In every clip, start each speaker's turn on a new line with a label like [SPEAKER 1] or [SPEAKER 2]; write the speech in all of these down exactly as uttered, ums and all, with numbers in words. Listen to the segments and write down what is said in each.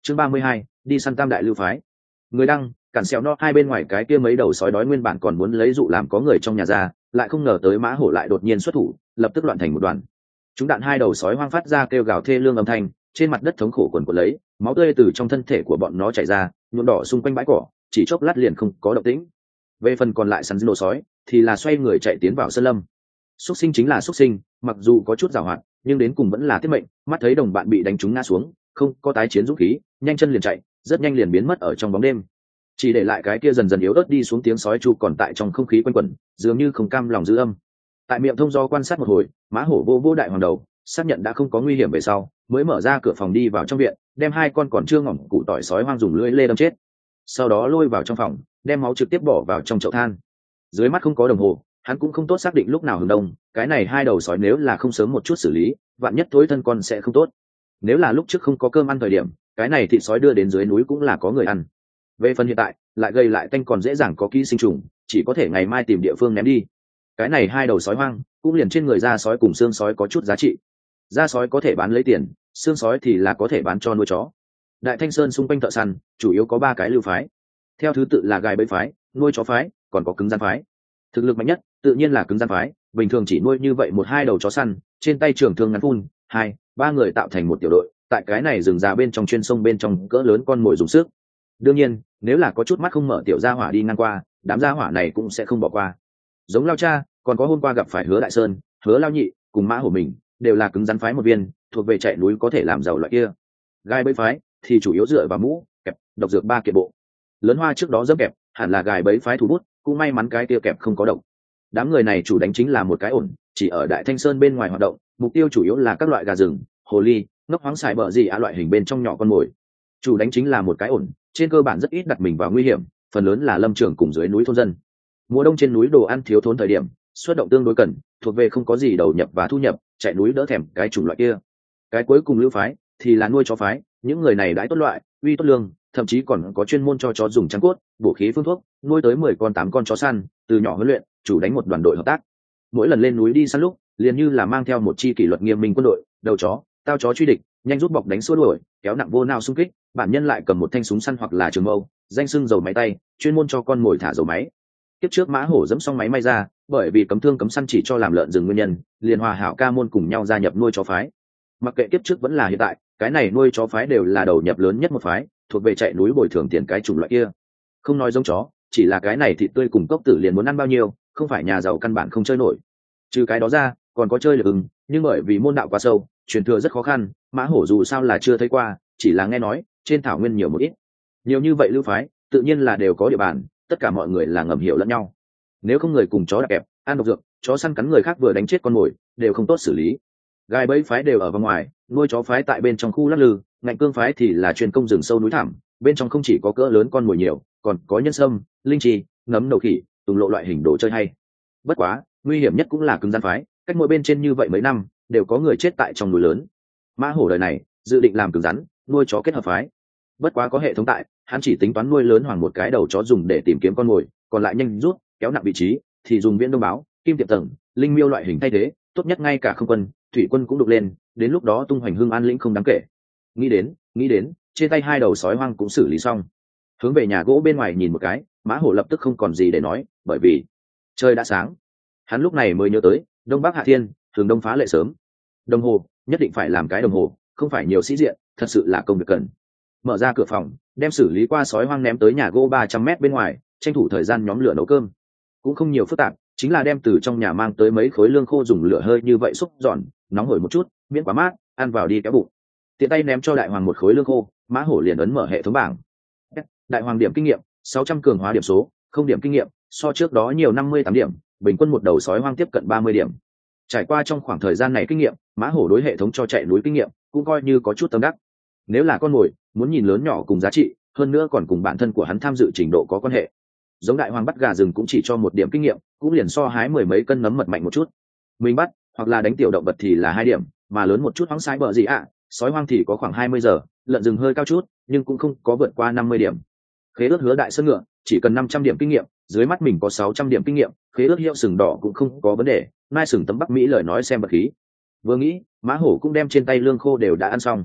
[SPEAKER 1] Chương ba mươi hai, đi săn tam đại lưu phái. Người đăng, cản xẻo no hai bên ngoài cái kia mấy đầu sói đói nguyên bản còn muốn lấy dụ làm có người trong nhà ra, lại không ngờ tới mã hổ lại đột nhiên xuất thủ, lập tức loạn thành một đoàn. Chúng đạn hai đầu sói hoang phát ra kêu gào thê lương âm thanh, trên mặt đất thống khổ quần quật lấy, máu tươi từ trong thân thể của bọn nó chảy ra, nhuộm đỏ xung quanh bãi cỏ, chỉ chốc lát liền không có động tĩnh. Về phần còn lại sắn nổ sói, thì là xoay người chạy tiến vào sơn lâm. Xuất sinh chính là xuất sinh, mặc dù có chút giàu hoạt, nhưng đến cùng vẫn là tiết mệnh, mắt thấy đồng bạn bị đánh trúng ngã xuống, không có tái chiến dũng khí, nhanh chân liền chạy, rất nhanh liền biến mất ở trong bóng đêm. Chỉ để lại cái kia dần dần yếu ớt đi xuống tiếng sói chu còn tại trong không khí quanh quẩn, dường như không cam lòng giữ âm. Tại miệng thông do quan sát một hồi, mã hổ vô vô đại hoàng đầu, xác nhận đã không có nguy hiểm về sau, mới mở ra cửa phòng đi vào trong viện, đem hai con còn chưa ngỏm củ tỏi sói hoang dùng lưỡi lê đâm chết. Sau đó lôi vào trong phòng, đem máu trực tiếp bỏ vào trong chậu than. Dưới mắt không có đồng hồ, hắn cũng không tốt xác định lúc nào hừng đông, cái này hai đầu sói nếu là không sớm một chút xử lý, vạn nhất tối thân con sẽ không tốt. Nếu là lúc trước không có cơm ăn thời điểm, cái này thịt sói đưa đến dưới núi cũng là có người ăn. Về phần hiện tại, lại gây lại tanh còn dễ dàng có ký sinh trùng, chỉ có thể ngày mai tìm địa phương ném đi. Cái này hai đầu sói hoang, cũng liền trên người da sói cùng xương sói có chút giá trị. Da sói có thể bán lấy tiền, xương sói thì là có thể bán cho nuôi chó. Đại Thanh Sơn xung quanh thợ săn, chủ yếu có ba cái lưu phái. Theo thứ tự là gài bẫy phái, nuôi chó phái, còn có cứng rắn phái. Thực lực mạnh nhất, tự nhiên là cứng rắn phái, bình thường chỉ nuôi như vậy một hai đầu chó săn, trên tay trường thương ngắn phun, hai, ba người tạo thành một tiểu đội, tại cái này rừng già bên trong chuyên sông bên trong cỡ lớn con mồi dùng sức. Đương nhiên, nếu là có chút mắt không mở tiểu gia hỏa đi ngang qua, đám gia hỏa này cũng sẽ không bỏ qua. Giống Lao Cha, còn có hôm qua gặp phải Hứa Đại Sơn, Hứa Lao Nhị, cùng Mã Hổ mình, đều là cứng rắn phái một viên, thuộc về chạy núi có thể làm giàu loại kia. Gai bẫy phái thì chủ yếu dựa vào mũ, kẹp, độc dược ba kiện bộ. Lớn Hoa trước đó dẫm kẹp, hẳn là gài bẫy phái thủ bút, cũng may mắn cái kia kẹp không có độc. Đám người này chủ đánh chính là một cái ổn, chỉ ở Đại Thanh Sơn bên ngoài hoạt động, mục tiêu chủ yếu là các loại gà rừng, hồ ly, ngốc hoáng xài bờ gì à loại hình bên trong nhỏ con mồi. Chủ đánh chính là một cái ổn, trên cơ bản rất ít đặt mình vào nguy hiểm, phần lớn là lâm trường cùng dưới núi thôn dân. Mùa đông trên núi đồ ăn thiếu thốn thời điểm, xuất động tương đối cần, thuộc về không có gì đầu nhập và thu nhập, chạy núi đỡ thèm cái chủng loại kia. Cái cuối cùng lưu phái thì là nuôi chó phái, những người này đãi tốt loại, uy tốt lương, thậm chí còn có chuyên môn cho chó dùng trắng cốt, bổ khí phương thuốc, nuôi tới mười con tám con chó săn, từ nhỏ huấn luyện, chủ đánh một đoàn đội hợp tác. Mỗi lần lên núi đi săn lúc, liền như là mang theo một chi kỷ luật nghiêm minh quân đội, đầu chó, tao chó truy địch, nhanh rút bọc đánh xua đuổi, kéo nặng vô nào xung kích, bản nhân lại cầm một thanh súng săn hoặc là trường mâu, danh xưng dầu máy tay, chuyên môn cho con mồi thả dầu máy. Tiếp trước Mã Hổ dẫm xong máy may ra, bởi vì cấm thương cấm săn chỉ cho làm lợn rừng nguyên nhân, liền hòa hảo ca môn cùng nhau gia nhập nuôi chó phái. Mặc kệ tiếp trước vẫn là hiện tại, cái này nuôi chó phái đều là đầu nhập lớn nhất một phái, thuộc về chạy núi bồi thường tiền cái chủng loại kia. Không nói giống chó, chỉ là cái này thịt tươi cùng cốc tử liền muốn ăn bao nhiêu, không phải nhà giàu căn bản không chơi nổi. Trừ cái đó ra, còn có chơi lực ưng, nhưng bởi vì môn đạo quá sâu, truyền thừa rất khó khăn, Mã Hổ dù sao là chưa thấy qua, chỉ là nghe nói trên thảo nguyên nhiều một ít. Nhiều như vậy lưu phái, tự nhiên là đều có địa bàn, tất cả mọi người là ngầm hiểu lẫn nhau. Nếu không người cùng chó đạp kẹp, ăn độc dược, chó săn cắn người khác vừa đánh chết con mồi, đều không tốt xử lý. Gai bẫy phái đều ở bên ngoài, nuôi chó phái tại bên trong khu lắc lư, ngạnh cương phái thì là chuyên công rừng sâu núi thẳm, bên trong không chỉ có cỡ lớn con mồi nhiều, còn có nhân sâm, linh chi, nấm đầu khỉ, tùng lộ loại hình đồ chơi hay. Bất quá, nguy hiểm nhất cũng là cứng rắn phái, cách mỗi bên trên như vậy mấy năm, đều có người chết tại trong núi lớn. Mã Hổ đời này dự định làm cứng rắn, nuôi chó kết hợp phái. Bất quá có hệ thống tại, hắn chỉ tính toán nuôi lớn hoàng một cái đầu chó dùng để tìm kiếm con mồi, còn lại nhanh rút, kéo nặng vị trí thì dùng viễn đông báo, kim tiệm tầng, linh miêu loại hình thay thế, tốt nhất ngay cả không quân, thủy quân cũng đục lên, đến lúc đó tung hoành hương an lĩnh không đáng kể. Nghĩ đến, nghĩ đến, trên tay hai đầu sói hoang cũng xử lý xong. Hướng về nhà gỗ bên ngoài nhìn một cái, Mã Hổ lập tức không còn gì để nói, bởi vì trời đã sáng. Hắn lúc này mới nhớ tới, đông bắc hạ thiên, thường đông phá lệ sớm. Đồng hồ, nhất định phải làm cái đồng hồ, không phải nhiều sĩ diện, thật sự là công việc cần. Mở ra cửa phòng, đem xử lý qua sói hoang ném tới nhà gỗ ba trăm mét bên ngoài, tranh thủ thời gian nhóm lửa nấu cơm. Cũng không nhiều phức tạp, chính là đem từ trong nhà mang tới mấy khối lương khô dùng lửa hơi như vậy xúc giòn, nóng hổi một chút, miễn quá mát, ăn vào đi kéo bụng. Tiện tay ném cho đại hoàng một khối lương khô, Mã Hổ liền ấn mở hệ thống bảng. Đại hoàng điểm kinh nghiệm sáu trăm cường hóa điểm số, không điểm kinh nghiệm, so trước đó nhiều năm mươi tám điểm, bình quân một đầu sói hoang tiếp cận ba mươi điểm. Trải qua trong khoảng thời gian này kinh nghiệm, Mã Hổ đối hệ thống cho chạy núi kinh nghiệm cũng coi như có chút tâm đắc. Nếu là con mồi, muốn nhìn lớn nhỏ cùng giá trị, hơn nữa còn cùng bản thân của hắn tham dự trình độ có quan hệ. Giống đại hoàng bắt gà rừng cũng chỉ cho một điểm kinh nghiệm, cũng liền so hái mười mấy cân nấm mật mạnh một chút. Mình bắt hoặc là đánh tiểu động vật thì là hai điểm, mà lớn một chút hoang sai bờ gì ạ, à, sói hoang thì có khoảng hai mươi giờ, lợn rừng hơi cao chút, nhưng cũng không có vượt qua năm mươi điểm. Khế ước Hứa Đại Sơn ngựa chỉ cần năm trăm điểm kinh nghiệm, dưới mắt mình có sáu trăm điểm kinh nghiệm, khế ước hiệu sừng đỏ cũng không có vấn đề, mai sừng tấm Bắc Mỹ lời nói xem bật khí. Vừa nghĩ, Mã Hổ cũng đem trên tay lương khô đều đã ăn xong.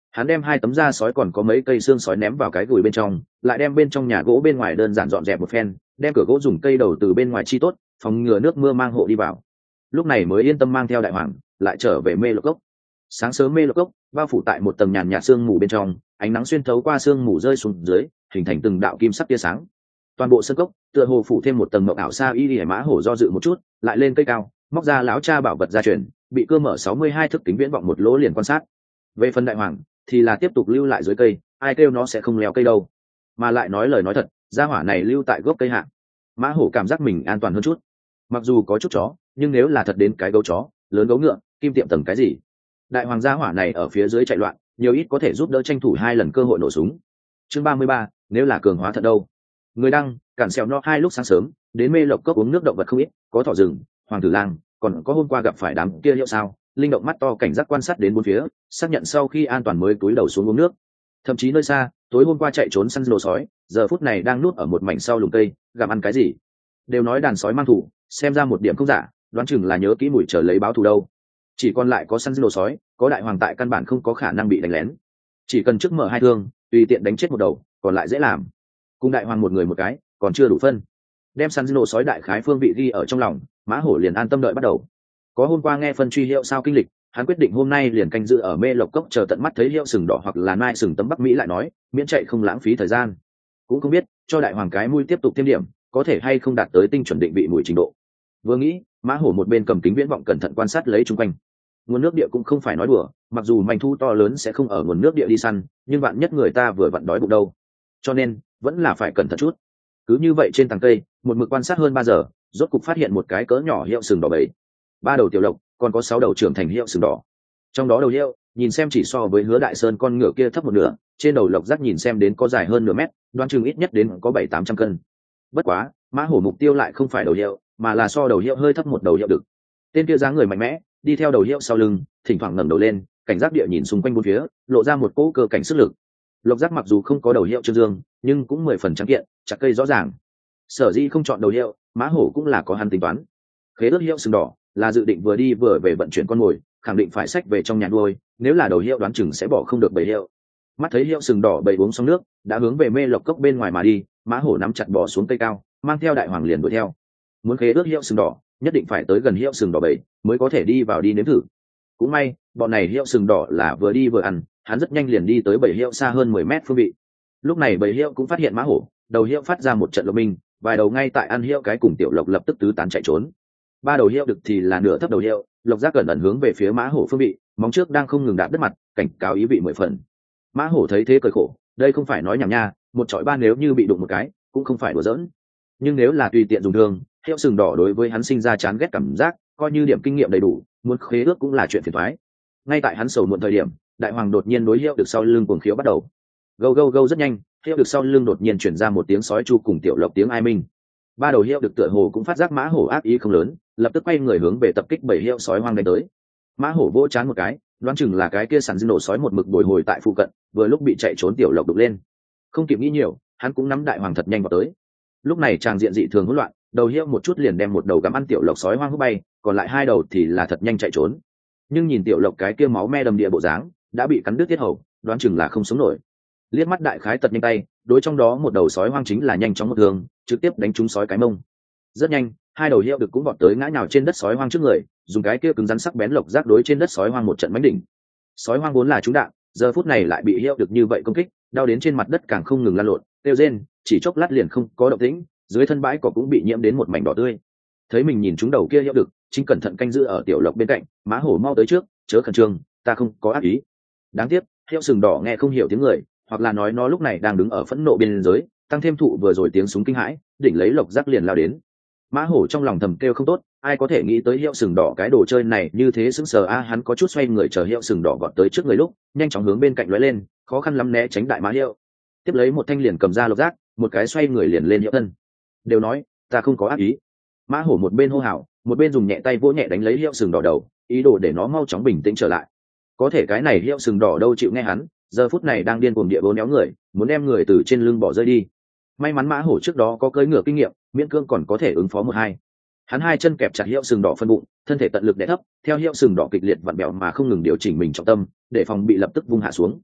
[SPEAKER 1] Hắn đem hai tấm da sói còn có mấy cây xương sói ném vào cái gùi bên trong, lại đem bên trong nhà gỗ bên ngoài đơn giản dọn dẹp một phen, đem cửa gỗ dùng cây đầu từ bên ngoài chi tốt, phòng ngừa nước mưa mang hộ đi vào. Lúc này mới yên tâm mang theo đại hoàng lại trở về mê lộc cốc. Sáng sớm mê lộc cốc bao phủ tại một tầng nhàn nhạt sương mù bên trong, ánh nắng xuyên thấu qua sương mù rơi xuống dưới, hình thành từng đạo kim sắc tia sáng. Toàn bộ sân cốc tựa hồ phủ thêm một tầng mộng ảo xa y y mã hổ do dự một chút, lại lên cây cao, móc ra lão cha bảo vật gia truyền, bị cưa mở sáu mươi hai thức kính viễn vọng một lỗ liền quan sát. Về phần đại hoàng thì là tiếp tục lưu lại dưới cây, ai kêu nó sẽ không leo cây đâu, mà lại nói lời nói thật, gia hỏa này lưu tại gốc cây hạ, mã hổ cảm giác mình an toàn hơn chút. Mặc dù có chút chó, nhưng nếu là thật đến cái gấu chó lớn, gấu ngựa, kim tiệm tầng cái gì, đại hoàng gia hỏa này ở phía dưới chạy loạn, nhiều ít có thể giúp đỡ tranh thủ hai lần cơ hội nổ súng. Chương ba mươi ba, nếu là cường hóa thật đâu. Người đăng cản xèo no hai lúc sáng sớm đến mê lộc cốc uống nước động vật không ít, có thỏ rừng, hoàng tử lang, còn có hôm qua gặp phải đám kia hiệu sao linh động mắt to cảnh giác quan sát đến bốn phía, xác nhận sau khi an toàn mới cúi đầu xuống uống nước. Thậm chí nơi xa tối hôm qua chạy trốn săn lô sói giờ phút này đang nuốt ở một mảnh sau lùm cây gặm ăn cái gì. Đều nói đàn sói mang thủ, xem ra một điểm không giả, đoán chừng là nhớ kỹ mùi chờ lấy báo thù đâu. Chỉ còn lại có săn lô sói, có đại hoàng tại căn bản không có khả năng bị đánh lén, chỉ cần trước mở hai thương tùy tiện đánh chết một đầu, còn lại dễ làm. Cùng đại hoàng một người một cái còn chưa đủ phân, đem săn lô sói đại khái phương vị ghi ở trong lòng, mã hổ liền an tâm đợi bắt đầu. Có hôm qua nghe phân truy hiệu sao kinh lịch, hắn quyết định hôm nay liền canh giữ ở mê lộc cốc chờ tận mắt thấy hiệu sừng đỏ hoặc là nai sừng tấm bắc mỹ lại nói, miễn chạy không lãng phí thời gian. Cũng không biết cho đại hoàng cái mũi tiếp tục thêm điểm có thể hay không đạt tới tinh chuẩn định vị mũi trình độ. Vừa nghĩ, mã hổ một bên cầm kính viễn vọng cẩn thận quan sát lấy chung quanh. Nguồn nước địa cũng không phải nói đùa, mặc dù manh thu to lớn sẽ không ở nguồn nước địa đi săn, nhưng bạn nhất người ta vừa vặn đói bụng đâu, cho nên vẫn là phải cẩn thận chút. Cứ như vậy trên tầng cây một mực quan sát hơn ba giờ, rốt cục phát hiện một cái cỡ nhỏ hiệu sừng đỏ bảy, ba đầu tiểu lộc, còn có sáu đầu trưởng thành hiệu sừng đỏ. Trong đó đầu hiệu nhìn xem chỉ so với Hứa Đại Sơn con ngựa kia thấp một nửa, trên đầu lộc giác nhìn xem đến có dài hơn nửa mét, đoán chừng ít nhất đến có bảy tám trăm cân. Bất quá mã hổ mục tiêu lại không phải đầu hiệu, mà là so đầu hiệu hơi thấp một đầu hiệu đực. Tên kia dáng người mạnh mẽ, đi theo đầu hiệu sau lưng, thỉnh thoảng ngẩng đầu lên, cảnh giác địa nhìn xung quanh bốn phía, lộ ra một cỗ cơ cảnh sức lực. Lộc giác mặc dù không có đầu hiệu trương dương, nhưng cũng mười phần trắng kiện, chặt cây rõ ràng. Sở dĩ không chọn đầu hiệu, mã hổ cũng là có hắn tính toán. Khế ước hiệu sừng đỏ là dự định vừa đi vừa về vận chuyển con mồi, khẳng định phải xách về trong nhà nuôi, nếu là đầu hiệu đoán chừng sẽ bỏ không được bầy hiệu. Mắt thấy hiệu sừng đỏ bầy uống xong nước, đã hướng về mê lộc cốc bên ngoài mà đi, mã hổ nắm chặt bỏ xuống cây cao, mang theo đại hoàng liền đuổi theo. Muốn khế ước hiệu sừng đỏ, nhất định phải tới gần hiệu sừng đỏ bầy mới có thể đi vào đi nếm thử. Cũng may bọn này hiệu sừng đỏ là vừa đi vừa ăn, hắn rất nhanh liền đi tới bầy hiệu xa hơn mười mét phương vị. Lúc này bầy hiệu cũng phát hiện mã hổ, đầu hiệu phát ra một trận lộc minh, vài đầu ngay tại ăn hiệu cái cùng tiểu lộc lập tức tứ tán chạy trốn. Ba đầu hiệu đực thì là nửa thấp đầu hiệu, lộc giác cẩn ẩn hướng về phía mã hổ phương vị, móng trước đang không ngừng đạp đất mặt, cảnh cáo ý vị mười phần. Mã hổ thấy thế cười khổ, đây không phải nói nhảm nha, một chọi ba nếu như bị đụng một cái cũng không phải đùa giỡn, nhưng nếu là tùy tiện dùng thương, hiệu sừng đỏ đối với hắn sinh ra chán ghét cảm giác, coi như điểm kinh nghiệm đầy đủ, muốn khế ước cũng là chuyện phiền toái. Ngay tại hắn sầu muộn thời điểm, đại hoàng đột nhiên đối hiệu được sau lưng cuồng khiếu bắt đầu. Gâu gâu gâu rất nhanh, hiệu được sau lưng đột nhiên chuyển ra một tiếng sói chu cùng tiểu lộc tiếng ai minh. Ba đầu hiệu được tựa hồ cũng phát giác mã hổ ác ý không lớn, lập tức quay người hướng về tập kích bảy hiệu sói hoang đánh tới. Mã hổ vỗ chán một cái, đoán chừng là cái kia sẵn dư nổ sói một mực bồi hồi tại phụ cận, vừa lúc bị chạy trốn tiểu lộc đục lên. Không kịp nghĩ nhiều, hắn cũng nắm đại hoàng thật nhanh vào tới. Lúc này tràng diện dị thường hỗn loạn, đầu hiệu một chút liền đem một đầu gắm ăn tiểu lộc sói hoang hút bay, còn lại hai đầu thì là thật nhanh chạy trốn. Nhưng nhìn tiểu lộc cái kia máu me đầm địa bộ dáng, đã bị cắn đứt tiết hầu, đoán chừng là không sống nổi. Liếc mắt đại khái tật nhanh tay, đối trong đó một đầu sói hoang chính là nhanh chóng một thương, trực tiếp đánh trúng sói cái mông. Rất nhanh, hai đầu hiệu được cũng vọt tới ngã nhào trên đất sói hoang trước người, dùng cái kia cứng rắn sắc bén lộc giác đối trên đất sói hoang một trận mãnh đỉnh. Sói hoang vốn là trúng đạn, giờ phút này lại bị hiệu được như vậy công kích, đau đến trên mặt đất càng không ngừng lăn lộn, kêu rên, chỉ chốc lát liền không có động tĩnh, dưới thân bãi cỏ cũng bị nhiễm đến một mảnh đỏ tươi. Thấy mình nhìn trúng đầu kia hiệu được, chính cẩn thận canh giữ ở tiểu lộc bên cạnh, mã hổ mau tới trước, chớ khẩn trương, ta không có ác ý. Đáng tiếc, hiệu sừng đỏ nghe không hiểu tiếng người, hoặc là nói nó lúc này đang đứng ở phẫn nộ biên giới, tăng thêm thụ vừa rồi tiếng súng kinh hãi, đỉnh lấy lộc giác liền lao đến. Mã hổ trong lòng thầm kêu không tốt, ai có thể nghĩ tới hiệu sừng đỏ cái đồ chơi này như thế sững sờ a. Hắn có chút xoay người chờ hiệu sừng đỏ gọt tới trước người lúc, nhanh chóng hướng bên cạnh lóe lên, khó khăn lắm né tránh đại mã hiệu, tiếp lấy một thanh liền cầm ra lộc giác, một cái xoay người liền lên hiệu thân. Đều nói ta không có ác ý. Mã hổ một bên hô hào, một bên dùng nhẹ tay vỗ nhẹ đánh lấy hiệu sừng đỏ đầu, ý đồ để nó mau chóng bình tĩnh trở lại. Có thể cái này hiệu sừng đỏ đâu chịu nghe hắn, giờ phút này đang điên cuồng địa bố néo người, muốn đem người từ trên lưng bỏ rơi đi. May mắn mã hổ trước đó có cưỡi ngựa kinh nghiệm, miễn cương còn có thể ứng phó một hai. Hắn hai chân kẹp chặt hiệu sừng đỏ phân bụng, thân thể tận lực đè thấp, theo hiệu sừng đỏ kịch liệt vặn bẹo mà không ngừng điều chỉnh mình trọng tâm, để phòng bị lập tức vung hạ xuống.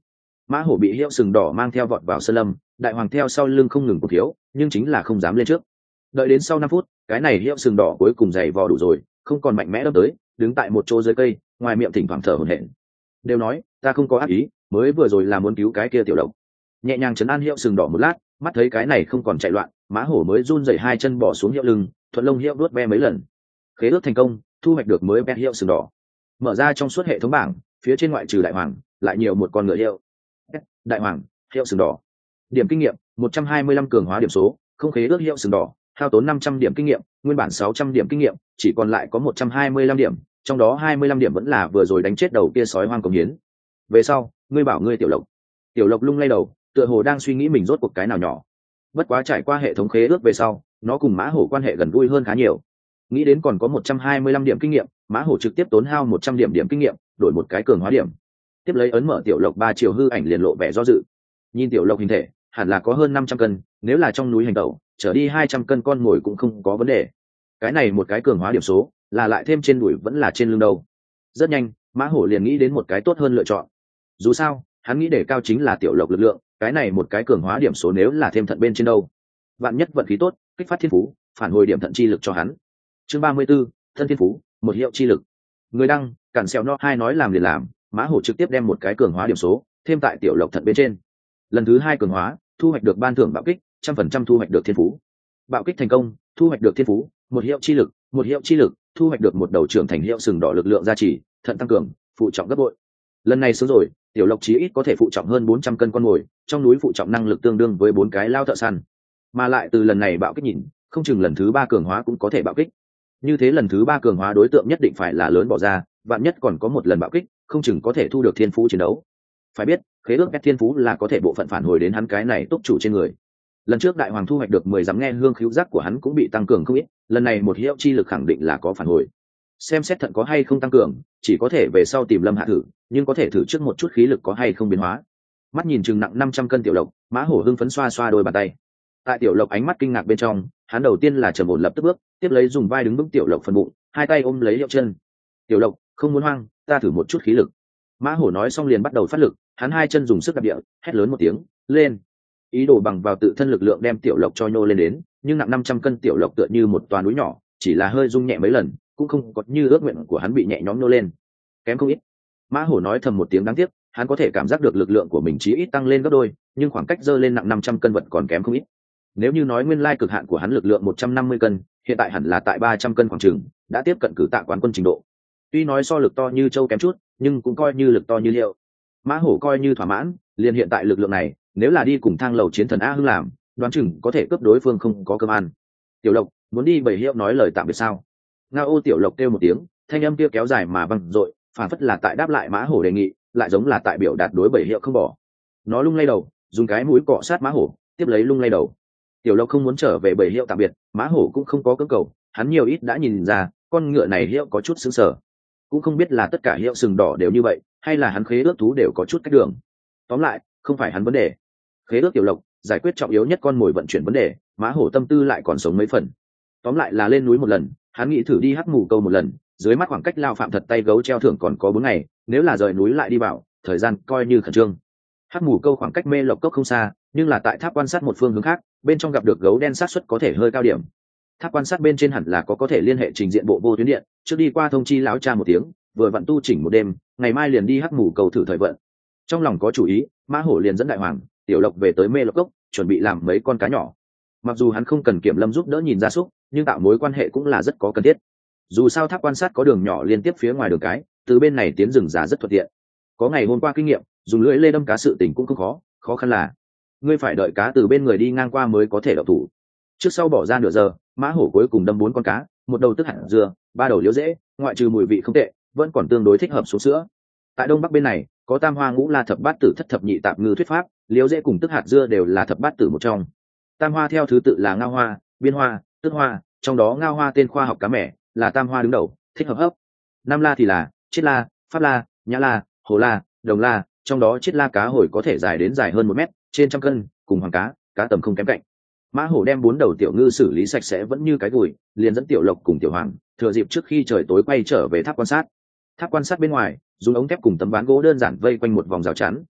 [SPEAKER 1] Mã hổ bị hiệu sừng đỏ mang theo vọt vào sơn lâm, đại hoàng theo sau lưng không ngừng cuộc thiếu, nhưng chính là không dám lên trước. Đợi đến sau năm phút, cái này hiệu sừng đỏ cuối cùng dày vò đủ rồi, không còn mạnh mẽ đâm tới, đứng tại một chỗ dưới cây, ngoài miệng thỉnh thoảng thở hổn hển. Đều nói ta không có ác ý, mới vừa rồi là muốn cứu cái kia tiểu độc. Nhẹ nhàng chấn an hiệu sừng đỏ một lát, mắt thấy cái này không còn chạy loạn, mã hổ mới run rẩy hai chân bỏ xuống hiệu lưng, thuận lông hiệu đuốt ve mấy lần. Khế ước thành công, thu hoạch được mới ve hiệu sừng đỏ. Mở ra trong suốt hệ thống bảng, phía trên ngoại trừ đại hoàng, lại nhiều một con ngựa hiệu. Đại hoàng, hiệu sừng đỏ. Điểm kinh nghiệm một trăm hai mươi lăm cường hóa điểm số, không khế ước hiệu sừng đỏ, hao tốn năm trăm điểm kinh nghiệm, nguyên bản sáu trăm điểm kinh nghiệm, chỉ còn lại có một trăm hai mươi lăm điểm, trong đó hai mươi lăm điểm vẫn là vừa rồi đánh chết đầu kia sói hoang công hiến. Về sau, ngươi bảo ngươi tiểu lộc. Tiểu lộc lung lay đầu, tựa hồ đang suy nghĩ mình rốt cuộc cái nào nhỏ. Bất quá trải qua hệ thống khế ước về sau, nó cùng mã hổ quan hệ gần gũi hơn khá nhiều. Nghĩ đến còn có một trăm hai mươi lăm điểm kinh nghiệm, mã hổ trực tiếp tốn hao một trăm điểm điểm kinh nghiệm, đổi một cái cường hóa điểm. Tiếp lấy ấn mở tiểu lộc ba chiều hư ảnh liền lộ vẻ do dự. Nhìn tiểu lộc hình thể, hẳn là có hơn năm trăm cân, nếu là trong núi hành tẩu, trở đi hai trăm cân con mồi cũng không có vấn đề. Cái này một cái cường hóa điểm số, là lại thêm trên đùi vẫn là trên lưng đâu. Rất nhanh, mã hổ liền nghĩ đến một cái tốt hơn lựa chọn. Dù sao, hắn nghĩ để cao chính là tiểu lộc lực lượng, cái này một cái cường hóa điểm số nếu là thêm thận bên trên đâu. Vạn nhất vận khí tốt, kích phát thiên phú, phản hồi điểm thận chi lực cho hắn. Chương ba mươi 34, thân thiên phú, một hiệu chi lực. Người đăng, cản xèo no hai nói làm liền làm, mã hổ trực tiếp đem một cái cường hóa điểm số thêm tại tiểu lộc thận bên trên. Lần thứ hai cường hóa, thu hoạch được ban thưởng bạo kích, trăm phần trăm thu hoạch được thiên phú. Bạo kích thành công, thu hoạch được thiên phú, một hiệu chi lực, một hiệu chi lực, thu hoạch được một đầu trưởng thành hiệu sừng đỏ lực lượng gia trì, thận tăng cường, phụ trọng gấp bội. Lần này sướng rồi, tiểu lộc chí ít có thể phụ trọng hơn bốn trăm cân con mồi, trong núi phụ trọng năng lực tương đương với bốn cái lao thợ săn. Mà lại từ lần này bạo kích nhìn, không chừng lần thứ ba cường hóa cũng có thể bạo kích. Như thế lần thứ ba cường hóa đối tượng nhất định phải là lớn bỏ ra, vạn nhất còn có một lần bạo kích, không chừng có thể thu được thiên phú chiến đấu. Phải biết, khế ước ép thiên phú là có thể bộ phận phản hồi đến hắn cái này túc chủ trên người. Lần trước đại hoàng thu hoạch được mười dám nghe hương khứu giác của hắn cũng bị tăng cường không ít, lần này một hiệu chi lực khẳng định là có phản hồi. Xem xét thận có hay không tăng cường, chỉ có thể về sau tìm Lâm Hạ thử, nhưng có thể thử trước một chút khí lực có hay không biến hóa. Mắt nhìn chừng nặng năm trăm cân tiểu lộc, mã hổ hưng phấn xoa xoa đôi bàn tay. Tại tiểu lộc ánh mắt kinh ngạc bên trong, hắn đầu tiên là trầm ổn lập tức bước, tiếp lấy dùng vai đứng vững tiểu lộc phần bụng, hai tay ôm lấy hiệu chân. Tiểu lộc, không muốn hoang, ta thử một chút khí lực. Mã hổ nói xong liền bắt đầu phát lực, hắn hai chân dùng sức đạp địa, hét lớn một tiếng, lên. Ý đồ bằng vào tự thân lực lượng đem tiểu lộc cho nhô lên đến, nhưng nặng năm trăm cân tiểu lộc tựa như một toà núi nhỏ, chỉ là hơi rung nhẹ mấy lần, cũng không có như ước nguyện của hắn bị nhẹ nhõm nhô lên. Kém không ít. Mã hổ nói thầm một tiếng đáng tiếc, hắn có thể cảm giác được lực lượng của mình chí ít tăng lên gấp đôi, nhưng khoảng cách dơ lên nặng năm trăm cân vật còn kém không ít. Nếu như nói nguyên lai cực hạn của hắn lực lượng một trăm năm mươi cân, hiện tại hẳn là tại ba trăm cân khoảng chừng, đã tiếp cận cử tạ quán quân trình độ. Tuy nói so lực to như châu kém chút, nhưng cũng coi như lực to như liệu. Mã hổ coi như thỏa mãn, liền hiện tại lực lượng này, nếu là đi cùng thang lầu chiến thần a hưng làm, đoán chừng có thể cướp đối phương không có cơm ăn. Tiểu lộc, muốn đi bầy hiệu nói lời tạm biệt sao? Ngao ô tiểu lộc kêu một tiếng, thanh âm kia kéo dài mà vang dội, phản phất là tại đáp lại mã hổ đề nghị, lại giống là tại biểu đạt đối bầy hiệu không bỏ. Nó lung lay đầu, dùng cái mũi cọ sát mã hổ, tiếp lấy lung lay đầu. Tiểu lộc không muốn trở về bầy hiệu tạm biệt, mã hổ cũng không có cưỡng cầu, hắn nhiều ít đã nhìn ra, con ngựa này hiệu có chút sững sờ. Cũng không biết là tất cả hiệu sừng đỏ đều như vậy, hay là hắn khế ước thú đều có chút cách đường. Tóm lại, không phải hắn vấn đề. Khế ước tiểu lộc giải quyết trọng yếu nhất con mồi vận chuyển vấn đề, mã hổ tâm tư lại còn sống mấy phần. Tóm lại là lên núi một lần, hắn nghĩ thử đi hắc mù câu một lần, dưới mắt khoảng cách lao phạm thật tay gấu treo thưởng còn có bốn ngày, nếu là rời núi lại đi vào, thời gian coi như khẩn trương. Hắc mù câu khoảng cách mê lộc cốc không xa, nhưng là tại tháp quan sát một phương hướng khác, bên trong gặp được gấu đen sát suất có thể hơi cao điểm. Tháp quan sát bên trên hẳn là có có thể liên hệ trình diện bộ vô tuyến điện, trước đi qua thông chi lão cha một tiếng, vừa vặn tu chỉnh một đêm, ngày mai liền đi hắc mù cầu thử thời vận. Trong lòng có chủ ý, mã hổ liền dẫn đại hoàng, tiểu lộc về tới mê lộc cốc, chuẩn bị làm mấy con cá nhỏ. Mặc dù hắn không cần kiểm lâm giúp đỡ nhìn gia súc, nhưng tạo mối quan hệ cũng là rất có cần thiết. Dù sao tháp quan sát có đường nhỏ liên tiếp phía ngoài đường cái, từ bên này tiến rừng già rất thuận tiện. Có ngày hôm qua kinh nghiệm, dùng lưỡi lê đâm cá sự tình cũng không khó, khó khăn là ngươi phải đợi cá từ bên người đi ngang qua mới có thể đậu thủ. Trước sau bỏ ra nửa giờ, mã hổ cuối cùng đâm bốn con cá, một đầu tức hạt dưa, ba đầu liễu dễ, ngoại trừ mùi vị không tệ, vẫn còn tương đối thích hợp xuống sữa. Tại đông bắc bên này, có tam hoa ngũ la thập bát tử thất thập nhị tạp ngư thuyết pháp, liễu dễ cùng tức hạt dưa đều là thập bát tử một trong. Tam hoa theo thứ tự là ngao hoa, biên hoa, tức hoa, trong đó ngao hoa tên khoa học cá mẻ, là tam hoa đứng đầu, thích hợp hấp. Năm la thì là chiết la, pháp la, nhã la, hồ la, đồng la, trong đó chiết la cá hồi có thể dài đến dài hơn một mét, trên trăm cân, cùng hoàng cá, cá tầm không kém cạnh. Mã hổ đem bốn đầu tiểu ngư xử lý sạch sẽ vẫn như cái gùi, liền dẫn tiểu lộc cùng tiểu hoàng, thừa dịp trước khi trời tối quay trở về tháp quan sát. Tháp quan sát bên ngoài, dùng ống thép cùng tấm ván gỗ đơn giản vây quanh một vòng rào chắn,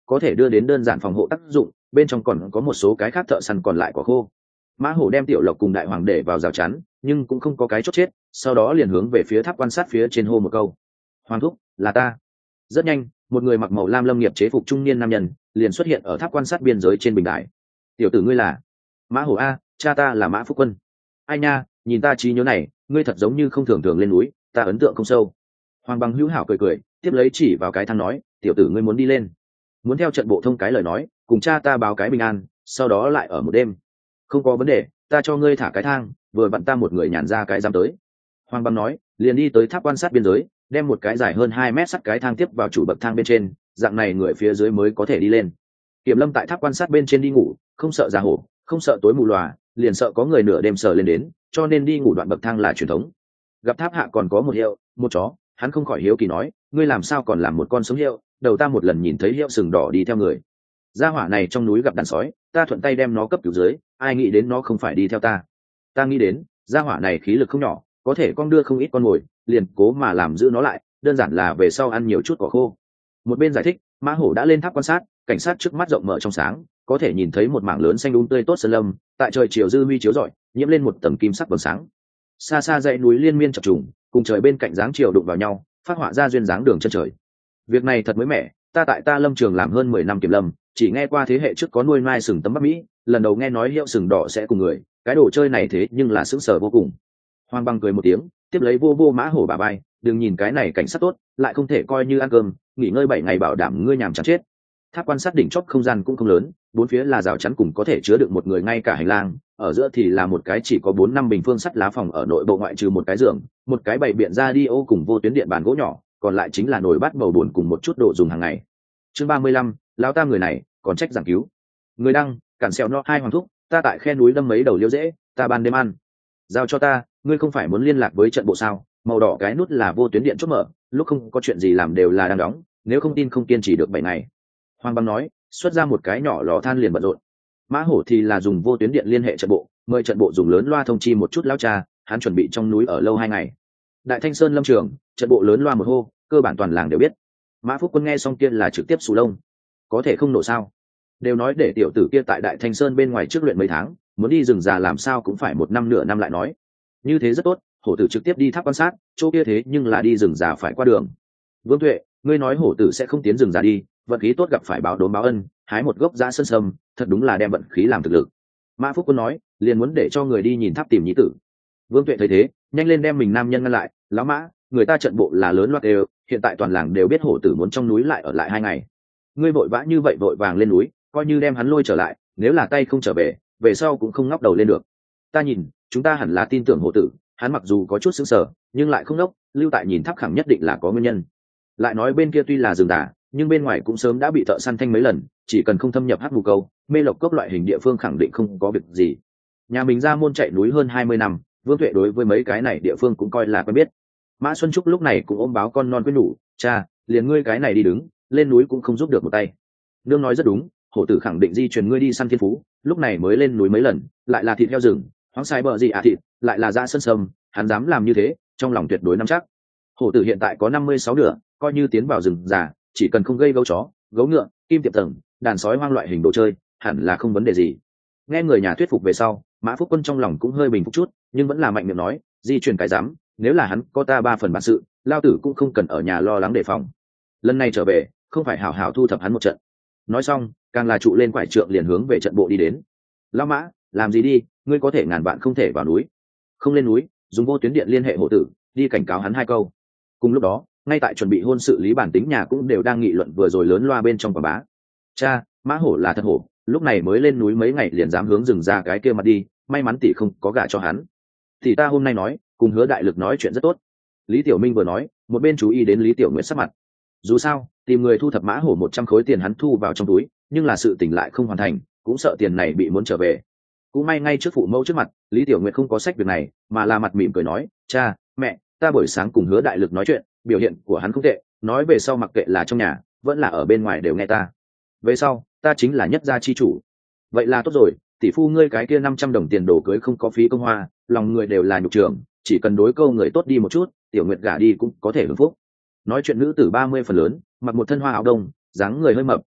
[SPEAKER 1] có thể đưa đến đơn giản phòng hộ tác dụng, bên trong còn có một số cái khác thợ săn còn lại quả khô. Mã Hổ đem Tiểu Lộc cùng Đại Hoàng để vào rào chắn, nhưng cũng không có cái chốt chết, sau đó liền hướng về phía tháp quan sát phía trên hô một câu. Hoàng thúc, là ta. Rất nhanh, một người mặc màu lam lâm nghiệp chế phục trung niên nam nhân liền xuất hiện ở tháp quan sát biên giới trên bình đài. Tiểu tử ngươi là? Mã Hổ a, cha ta là Mã Phúc Quân. Ai nha, nhìn ta trí nhớ này, ngươi thật giống như không thường thường lên núi, ta ấn tượng không sâu. Hoàng Bằng hữu hảo cười cười, tiếp lấy chỉ vào cái thang nói, tiểu tử ngươi muốn đi lên, muốn theo trận bộ thông cái lời nói, cùng cha ta báo cái bình an, sau đó lại ở một đêm. Không có vấn đề, ta cho ngươi thả cái thang, vừa vặn ta một người nhàn ra cái giam tới. Hoàng Bằng nói, liền đi tới tháp quan sát biên giới, đem một cái dài hơn hai mét sắt cái thang tiếp vào chủ bậc thang bên trên, dạng này người phía dưới mới có thể đi lên. Kiểm Lâm tại tháp quan sát bên trên đi ngủ, không sợ già hổ, không sợ tối mù lòa, liền sợ có người nửa đêm sờ lên đến, cho nên đi ngủ đoạn bậc thang là truyền thống. Gặp tháp hạ còn có một hiệu, một chó, hắn không khỏi hiếu kỳ nói, ngươi làm sao còn làm một con sống hiệu? Đầu ta một lần nhìn thấy hiệu sừng đỏ đi theo người. Gia hỏa này trong núi gặp đàn sói, ta thuận tay đem nó cấp cứu dưới, ai nghĩ đến nó không phải đi theo ta. Ta nghĩ đến, gia hỏa này khí lực không nhỏ, có thể con đưa không ít con mồi, liền cố mà làm giữ nó lại, đơn giản là về sau ăn nhiều chút cỏ khô. Một bên giải thích, Mã Hổ đã lên tháp quan sát, cảnh sát trước mắt rộng mở trong sáng, có thể nhìn thấy một mảng lớn xanh um tươi tốt sơn lâm, tại trời chiều dư huy chiếu rọi, nhiễm lên một tầng kim sắc vầng sáng. Xa xa dãy núi liên miên chập trùng, cùng trời bên cạnh dáng chiều đụng vào nhau, phát họa ra duyên dáng đường chân trời. Việc này thật mới mẻ, ta tại ta lâm trường làm hơn mười năm kiểm lâm, chỉ nghe qua thế hệ trước có nuôi mai sừng tấm bắc mỹ, lần đầu nghe nói hiệu sừng đỏ sẽ cùng người, cái đồ chơi này thế nhưng là sững sờ vô cùng. Hoàng Bằng cười một tiếng, tiếp lấy vô vô Mã Hổ bà bay, đừng nhìn cái này cảnh sát tốt, lại không thể coi như ăn cơm, nghỉ ngơi bảy ngày bảo đảm ngươi nhàm chán chết. Tháp quan sát đỉnh chót không gian cũng không lớn, bốn phía là rào chắn cùng có thể chứa được một người ngay cả hành lang, ở giữa thì là một cái chỉ có bốn năm bình phương sắt lá phòng, ở nội bộ ngoại trừ một cái giường, một cái bày biện ra đi ô cùng vô tuyến điện bàn gỗ nhỏ, còn lại chính là nồi bát bầu bùn cùng một chút đồ dùng hàng ngày. Chương ba mươi lăm, lão ta người này còn trách giảng cứu. Người đăng, cản xèo no hai hoàng thúc, ta tại khe núi đâm mấy đầu liễu dễ, ta ban đêm ăn. Giao cho ta, ngươi không phải muốn liên lạc với trận bộ sao? Màu đỏ cái nút là vô tuyến điện chốt mở, lúc không có chuyện gì làm đều là đang đóng, nếu không tin không kiên trì được bảy ngày. Hoàng Bằng nói, xuất ra một cái nhỏ lò than liền bận rộn. Mã Hổ thì là dùng vô tuyến điện liên hệ trận bộ, mời trận bộ dùng lớn loa thông chi một chút lão cha, hắn chuẩn bị trong núi ở lâu hai ngày. Đại Thanh Sơn lâm trường, trận bộ lớn loa một hô, cơ bản toàn làng đều biết. Mã Phúc Quân nghe xong kia là trực tiếp sù lông, có thể không nổ sao? Đều nói để tiểu tử kia tại Đại Thanh Sơn bên ngoài trước luyện mấy tháng, muốn đi rừng già làm sao cũng phải một năm nửa năm lại nói. Như thế rất tốt, hổ tử trực tiếp đi tháp quan sát, chỗ kia thế nhưng là đi rừng già phải qua đường. Vương Tuệ, ngươi nói hổ tử sẽ không tiến rừng già đi, vận khí tốt gặp phải báo đốm báo ân, hái một gốc dã sơn sâm, thật đúng là đem vận khí làm thực lực. Mã Phúc Quân nói, liền muốn để cho người đi nhìn tháp tìm nhí tử. Vương Tuệ thấy thế, nhanh lên đem mình nam nhân ngăn lại, lão Mã, người ta trận bộ là lớn loạt đều, hiện tại toàn làng đều biết hổ tử muốn trong núi lại ở lại hai ngày. Ngươi vội vã như vậy vội vàng lên núi, coi như đem hắn lôi trở lại, nếu là tay không trở về, về sau cũng không ngóc đầu lên được. Ta nhìn, chúng ta hẳn là tin tưởng hổ tử, hắn mặc dù có chút sững sờ, nhưng lại không ngốc, lưu tại nhìn tháp khẳng nhất định là có nguyên nhân. Lại nói bên kia tuy là rừng tà, nhưng bên ngoài cũng sớm đã bị thợ săn thanh mấy lần, chỉ cần không thâm nhập hắc mù câu, mê lộc cốc loại hình địa phương khẳng định không có việc gì. Nhà mình ra môn chạy núi hơn hai mươi năm, Vương Tuệ đối với mấy cái này địa phương cũng coi là quen biết. Mã Xuân Trúc lúc này cũng ôm báo con non quyết nhủ, cha, liền ngươi cái này đi đứng, lên núi cũng không giúp được một tay. Nương nói rất đúng, hổ tử khẳng định di truyền ngươi đi săn thiên phú, lúc này mới lên núi mấy lần, lại là thịt heo rừng, hoang sai bờ gì à thịt, lại là da sân sâm, hắn dám làm như thế, trong lòng tuyệt đối nắm chắc. Hổ tử hiện tại có năm mươi sáu nửa, coi như tiến vào rừng già, chỉ cần không gây gấu chó, gấu ngựa, kim tiệm tầng, đàn sói hoang loại hình đồ chơi, hẳn là không vấn đề gì. Nghe người nhà thuyết phục về sau, Mã Phúc Quân trong lòng cũng hơi bình phục chút, nhưng vẫn là mạnh miệng nói, di truyền cái dám, nếu là hắn có ta ba phần bản sự, lao tử cũng không cần ở nhà lo lắng đề phòng. Lần này trở về, không phải hảo hảo thu thập hắn một trận. Nói xong, càng là trụ lên quải trượng liền hướng về trận bộ đi đến. Lão Mã, làm gì đi, ngươi có thể ngàn vạn không thể vào núi. Không lên núi, dùng vô tuyến điện liên hệ hộ tử, đi cảnh cáo hắn hai câu. Cùng lúc đó, ngay tại chuẩn bị hôn sự lý bản tính nhà cũng đều đang nghị luận vừa rồi lớn loa bên trong quảng bá. Cha, Mã hổ là thật hổ, lúc này mới lên núi mấy ngày liền dám hướng rừng ra cái kia mặt đi, may mắn tỷ không có gả cho hắn. Thì ta hôm nay nói, cùng Hứa Đại Lực nói chuyện rất tốt. Lý Tiểu Minh vừa nói, một bên chú ý đến Lý Tiểu Nguyệt sắc mặt. Dù sao, tìm người thu thập Mã hổ một trăm khối tiền hắn thu vào trong túi, nhưng là sự tình lại không hoàn thành, cũng sợ tiền này bị muốn trở về. Cũng may ngay trước phụ mẫu trước mặt, Lý Tiểu Nguyệt không có sách việc này, mà là mặt mỉm cười nói, cha, mẹ, ta buổi sáng cùng Hứa Đại Lực nói chuyện, biểu hiện của hắn không tệ, nói về sau mặc kệ là trong nhà, vẫn là ở bên ngoài đều nghe ta. Về sau, ta chính là nhất gia chi chủ. Vậy là tốt rồi, tỷ phu ngươi cái kia năm trăm đồng tiền đồ cưới không có phí công hoa, lòng người đều là nhục trường, chỉ cần đối câu người tốt đi một chút, Tiểu Nguyệt gả đi cũng có thể hưởng phúc. Nói chuyện nữ tử ba mươi phần lớn, mặc một thân hoa áo đông, dáng người hơi mập,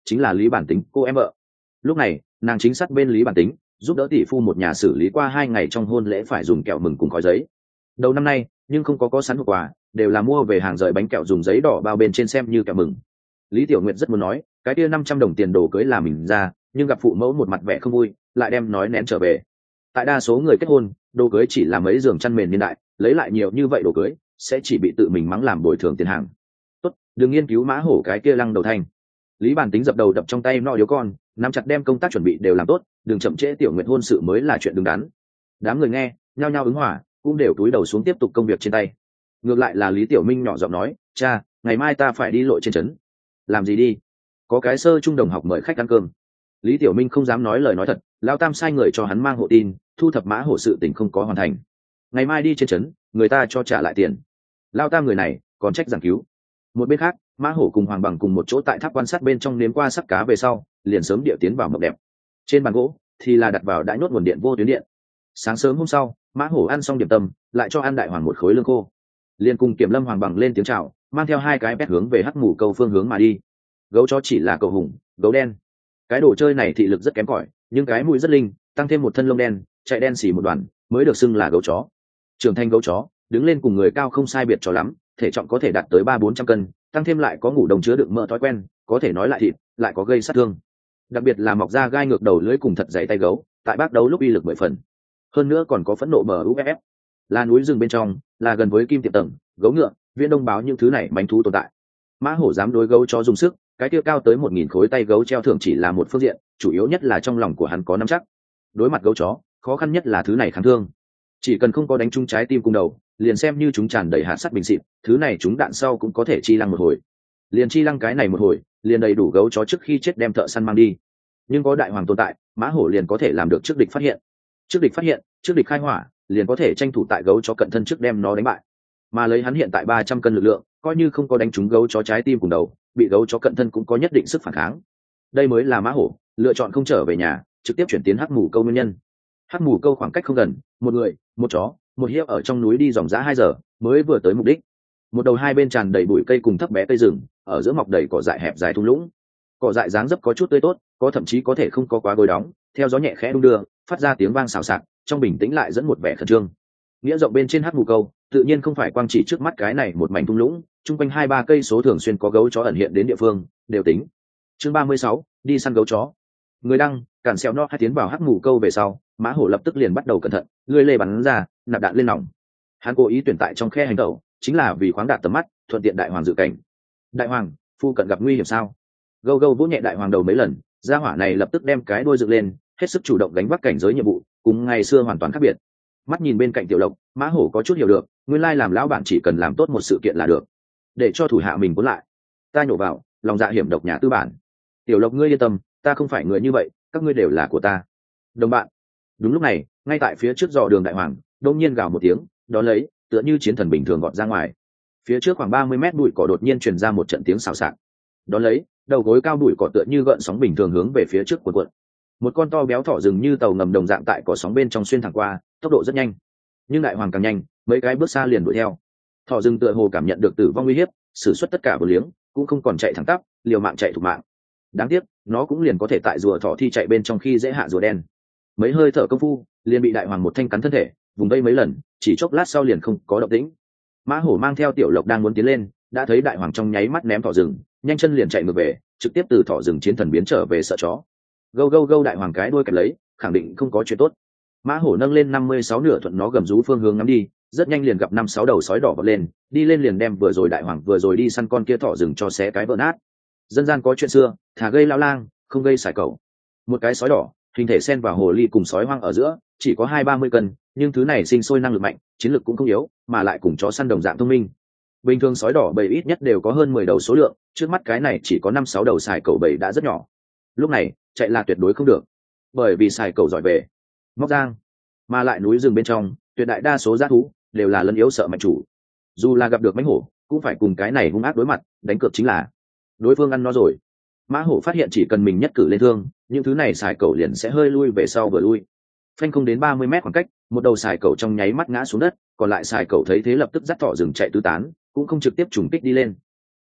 [SPEAKER 1] chính là Lý Bản Tính cô em vợ. Lúc này nàng chính sát bên Lý Bản Tính, giúp đỡ tỷ phu một nhà xử lý qua hai ngày trong hôn lễ phải dùng kẹo mừng cùng gói giấy. Đầu năm nay nhưng không có có sẵn hộp quà, đều là mua về hàng rời bánh kẹo dùng giấy đỏ bao bên trên xem như kẹo mừng. Lý Tiểu Nguyệt rất muốn nói cái kia năm trăm đồng tiền đồ cưới là mình ra, nhưng gặp phụ mẫu một mặt vẻ không vui, lại đem nói nén trở về. Tại đa số người kết hôn, đồ cưới chỉ là mấy giường chăn mền niên đại, lấy lại nhiều như vậy đồ cưới sẽ chỉ bị tự mình mắng làm bồi thường tiền hàng. Tốt, đừng nghiên cứu mã hổ cái kia lăng đầu thanh. Lý Bản Tính dập đầu đập trong tay nọ điếu con, nắm chặt đem công tác chuẩn bị đều làm tốt, đừng chậm trễ Tiểu Nguyệt hôn sự mới là chuyện đứng đắn. Đám người nghe nhao nhao ứng hòa, cũng đều cúi đầu xuống tiếp tục công việc trên tay. Ngược lại là Lý Tiểu Minh nhỏ giọng nói, cha, ngày mai ta phải đi lội trên trấn. Làm gì đi? Có cái sơ trung đồng học mời khách ăn cơm. Lý Tiểu Minh không dám nói lời nói thật, lao tam sai người cho hắn mang hộ tin, thu thập mã hổ sự tình không có hoàn thành. Ngày mai đi trên trấn, người ta cho trả lại tiền. Lao tam người này còn trách giảng cứu. Một bên khác, mã hổ cùng Hoàng Bằng cùng một chỗ tại tháp quan sát bên trong nếm qua sắc cá về sau, liền sớm địa tiến vào mộng đẹp. Trên bàn gỗ thì là đặt vào đã nhốt nguồn điện vô tuyến điện. Sáng sớm hôm sau, mã hổ ăn xong điểm tâm, lại cho ăn đại hoàng một khối lương khô. Liền cùng Kiểm Lâm Hoàng Bằng lên tiếng chào, mang theo hai cái bét hướng về hắc mù câu phương hướng mà đi. Gấu chó chỉ là cầu hùng, gấu đen. Cái đồ chơi này thị lực rất kém cỏi, nhưng cái mũi rất linh, tăng thêm một thân lông đen, chạy đen xì một đoàn, mới được xưng là gấu chó. Trưởng thành gấu chó, đứng lên cùng người cao không sai biệt cho lắm, thể trọng có thể đạt tới ba bốn trăm cân, tăng thêm lại có ngủ đồng chứa đựng mỡ thói quen, có thể nói lại thịt, lại có gây sát thương. Đặc biệt là mọc ra gai ngược đầu lưỡi cùng thật dày tay gấu, tại bác đấu lúc uy lực mười phần. Hơn nữa còn có phẫn nộ bờ u ép ép. Là núi rừng bên trong, là gần với kim tiệm tầng, gấu ngựa, viễn đông báo những thứ này mánh thú tồn tại. Mã hổ dám đối gấu chó dùng sức, cái kia cao tới một nghìn khối tay gấu treo thưởng chỉ là một phương diện, chủ yếu nhất là trong lòng của hắn có nắm chắc. Đối mặt gấu chó, khó khăn nhất là thứ này kháng thương. Chỉ cần không có đánh trúng trái tim cung đầu, liền xem như chúng tràn đầy hạt sắt bình xịt, thứ này chúng đạn sau cũng có thể chi lăng một hồi. Liền chi lăng cái này một hồi, liền đầy đủ gấu chó trước khi chết đem thợ săn mang đi. Nhưng có đại hoàng tồn tại, mã hổ liền có thể làm được trước địch phát hiện. Trước địch phát hiện, trước địch khai hỏa, liền có thể tranh thủ tại gấu chó cận thân trước đem nó đánh bại. Mà lấy hắn hiện tại ba trăm cân lực lượng, coi như không có đánh trúng gấu chó trái tim cùng đầu, bị gấu chó cận thân cũng có nhất định sức phản kháng. Đây mới là mã hổ lựa chọn không trở về nhà, trực tiếp chuyển tiến hắc mù câu nguyên nhân. Hắc mù câu khoảng cách không gần, một người, một chó, một hiếp ở trong núi đi dòng dã hai giờ mới vừa tới mục đích. Một đầu hai bên tràn đầy bụi cây cùng thấp bé cây rừng, ở giữa mọc đầy cỏ dại hẹp dài thung lũng. Cỏ dại dáng dấp có chút tươi tốt, có thậm chí có thể không có quá gối đóng, theo gió nhẹ khẽ đung đưa, phát ra tiếng vang xào xạc, trong bình tĩnh lại dẫn một vẻ khẩn trương. Nghĩa rộng bên trên hắc mù câu, tự nhiên không phải quang chỉ trước mắt cái này một mảnh thung lũng, chung quanh hai ba cây số thường xuyên có gấu chó ẩn hiện đến địa phương, đều tính. Chương ba mươi sáu, đi săn gấu chó. Người đăng, cản xẹo no hai tiến vào hắc mù câu về sau, mã hổ lập tức liền bắt đầu cẩn thận, lưỡi lê bắn ra, nạp đạn lên nòng. Hắn cố ý tuyển tại trong khe hành tẩu, chính là vì khoáng đạt tầm mắt, thuận tiện đại hoàng dự cảnh. Đại hoàng, phu cận gặp nguy hiểm sao? Gâu gâu vỗ nhẹ đại hoàng đầu mấy lần, gia hỏa này lập tức đem cái đuôi dựng lên, hết sức chủ động đánh vác cảnh giới nhiệm vụ, cùng ngày xưa hoàn toàn khác biệt. Mắt nhìn bên cạnh tiểu lộc, mã hổ có chút hiểu được, nguyên lai làm lão bản chỉ cần làm tốt một sự kiện là được, để cho thủ hạ mình cuốn lại. Ta nhổ vào, lòng dạ hiểm độc nhà tư bản. Tiểu lộc ngươi yên tâm, ta không phải người như vậy, các ngươi đều là của ta. Đồng bạn. Đúng lúc này, ngay tại phía trước dò đường đại hoàng, đột nhiên gào một tiếng, đó lấy, tựa như chiến thần bình thường gọt ra ngoài. Phía trước khoảng ba mươi mét bụi cỏ đột nhiên truyền ra một trận tiếng xào xạc. Đó lấy, đầu gối cao bụi cỏ tựa như gợn sóng bình thường hướng về phía trước cuộn cuộn. Một con to béo thỏ rừng như tàu ngầm đồng dạng tại cỏ sóng bên trong xuyên thẳng qua, tốc độ rất nhanh. Nhưng đại hoàng càng nhanh, mấy cái bước xa liền đuổi theo. Thỏ rừng tựa hồ cảm nhận được tử vong nguy hiểm, sử xuất tất cả vô liếng, cũng không còn chạy thẳng tắp, liều mạng chạy thủ mạng. Đáng tiếc, nó cũng liền có thể tại rùa thỏ thi chạy bên trong khi dễ hạ rùa đen. Mấy hơi thở công phu, liền bị đại hoàng một thanh cắn thân thể, vùng vây mấy lần, chỉ chốc lát sau liền không có động tĩnh. Mã hổ mang theo tiểu lộc đang muốn tiến lên, đã thấy đại hoàng trong nháy mắt ném thỏ rừng, nhanh chân liền chạy ngược về, trực tiếp từ thỏ rừng chiến thần biến trở về sợ chó. Gâu gâu gâu đại hoàng cái đuôi kẹp lấy, khẳng định không có chuyện tốt. Mã hổ nâng lên năm mươi sáu nửa thuận nó gầm rú phương hướng ngắm đi, rất nhanh liền gặp năm sáu đầu sói đỏ vọt lên, đi lên liền đem vừa rồi đại hoàng vừa rồi đi săn con kia thỏ rừng cho xé cái vỡ nát. Dân gian có chuyện xưa, thả gây lao lang, không gây sải cẩu. Một cái sói đỏ, hình thể xen vào hồ ly cùng sói hoang ở giữa, chỉ có hai ba mươi cân, nhưng thứ này sinh sôi năng lực mạnh, chiến lực cũng không yếu, mà lại cùng chó săn đồng dạng thông minh. Bình thường sói đỏ bầy ít nhất đều có hơn mười đầu số lượng, trước mắt cái này chỉ có năm sáu đầu sải cẩu bầy đã rất nhỏ. Lúc này, chạy là tuyệt đối không được, bởi vì sải cẩu giỏi về móc giang, mà lại núi rừng bên trong, tuyệt đại đa số g thú đều là lân yếu sợ mạnh chủ. Dù là gặp được mãnh hổ, cũng phải cùng cái này hung ác đối mặt, đánh cược chính là đối phương ăn nó rồi. Mã hổ phát hiện chỉ cần mình nhất cử lên thương, những thứ này sải cẩu liền sẽ hơi lui về sau vừa lui. Phanh không đến ba mươi mét khoảng cách, một đầu sải cẩu trong nháy mắt ngã xuống đất, còn lại sải cẩu thấy thế lập tức dắt thỏ rừng chạy tứ tán, cũng không trực tiếp trùng kích đi lên.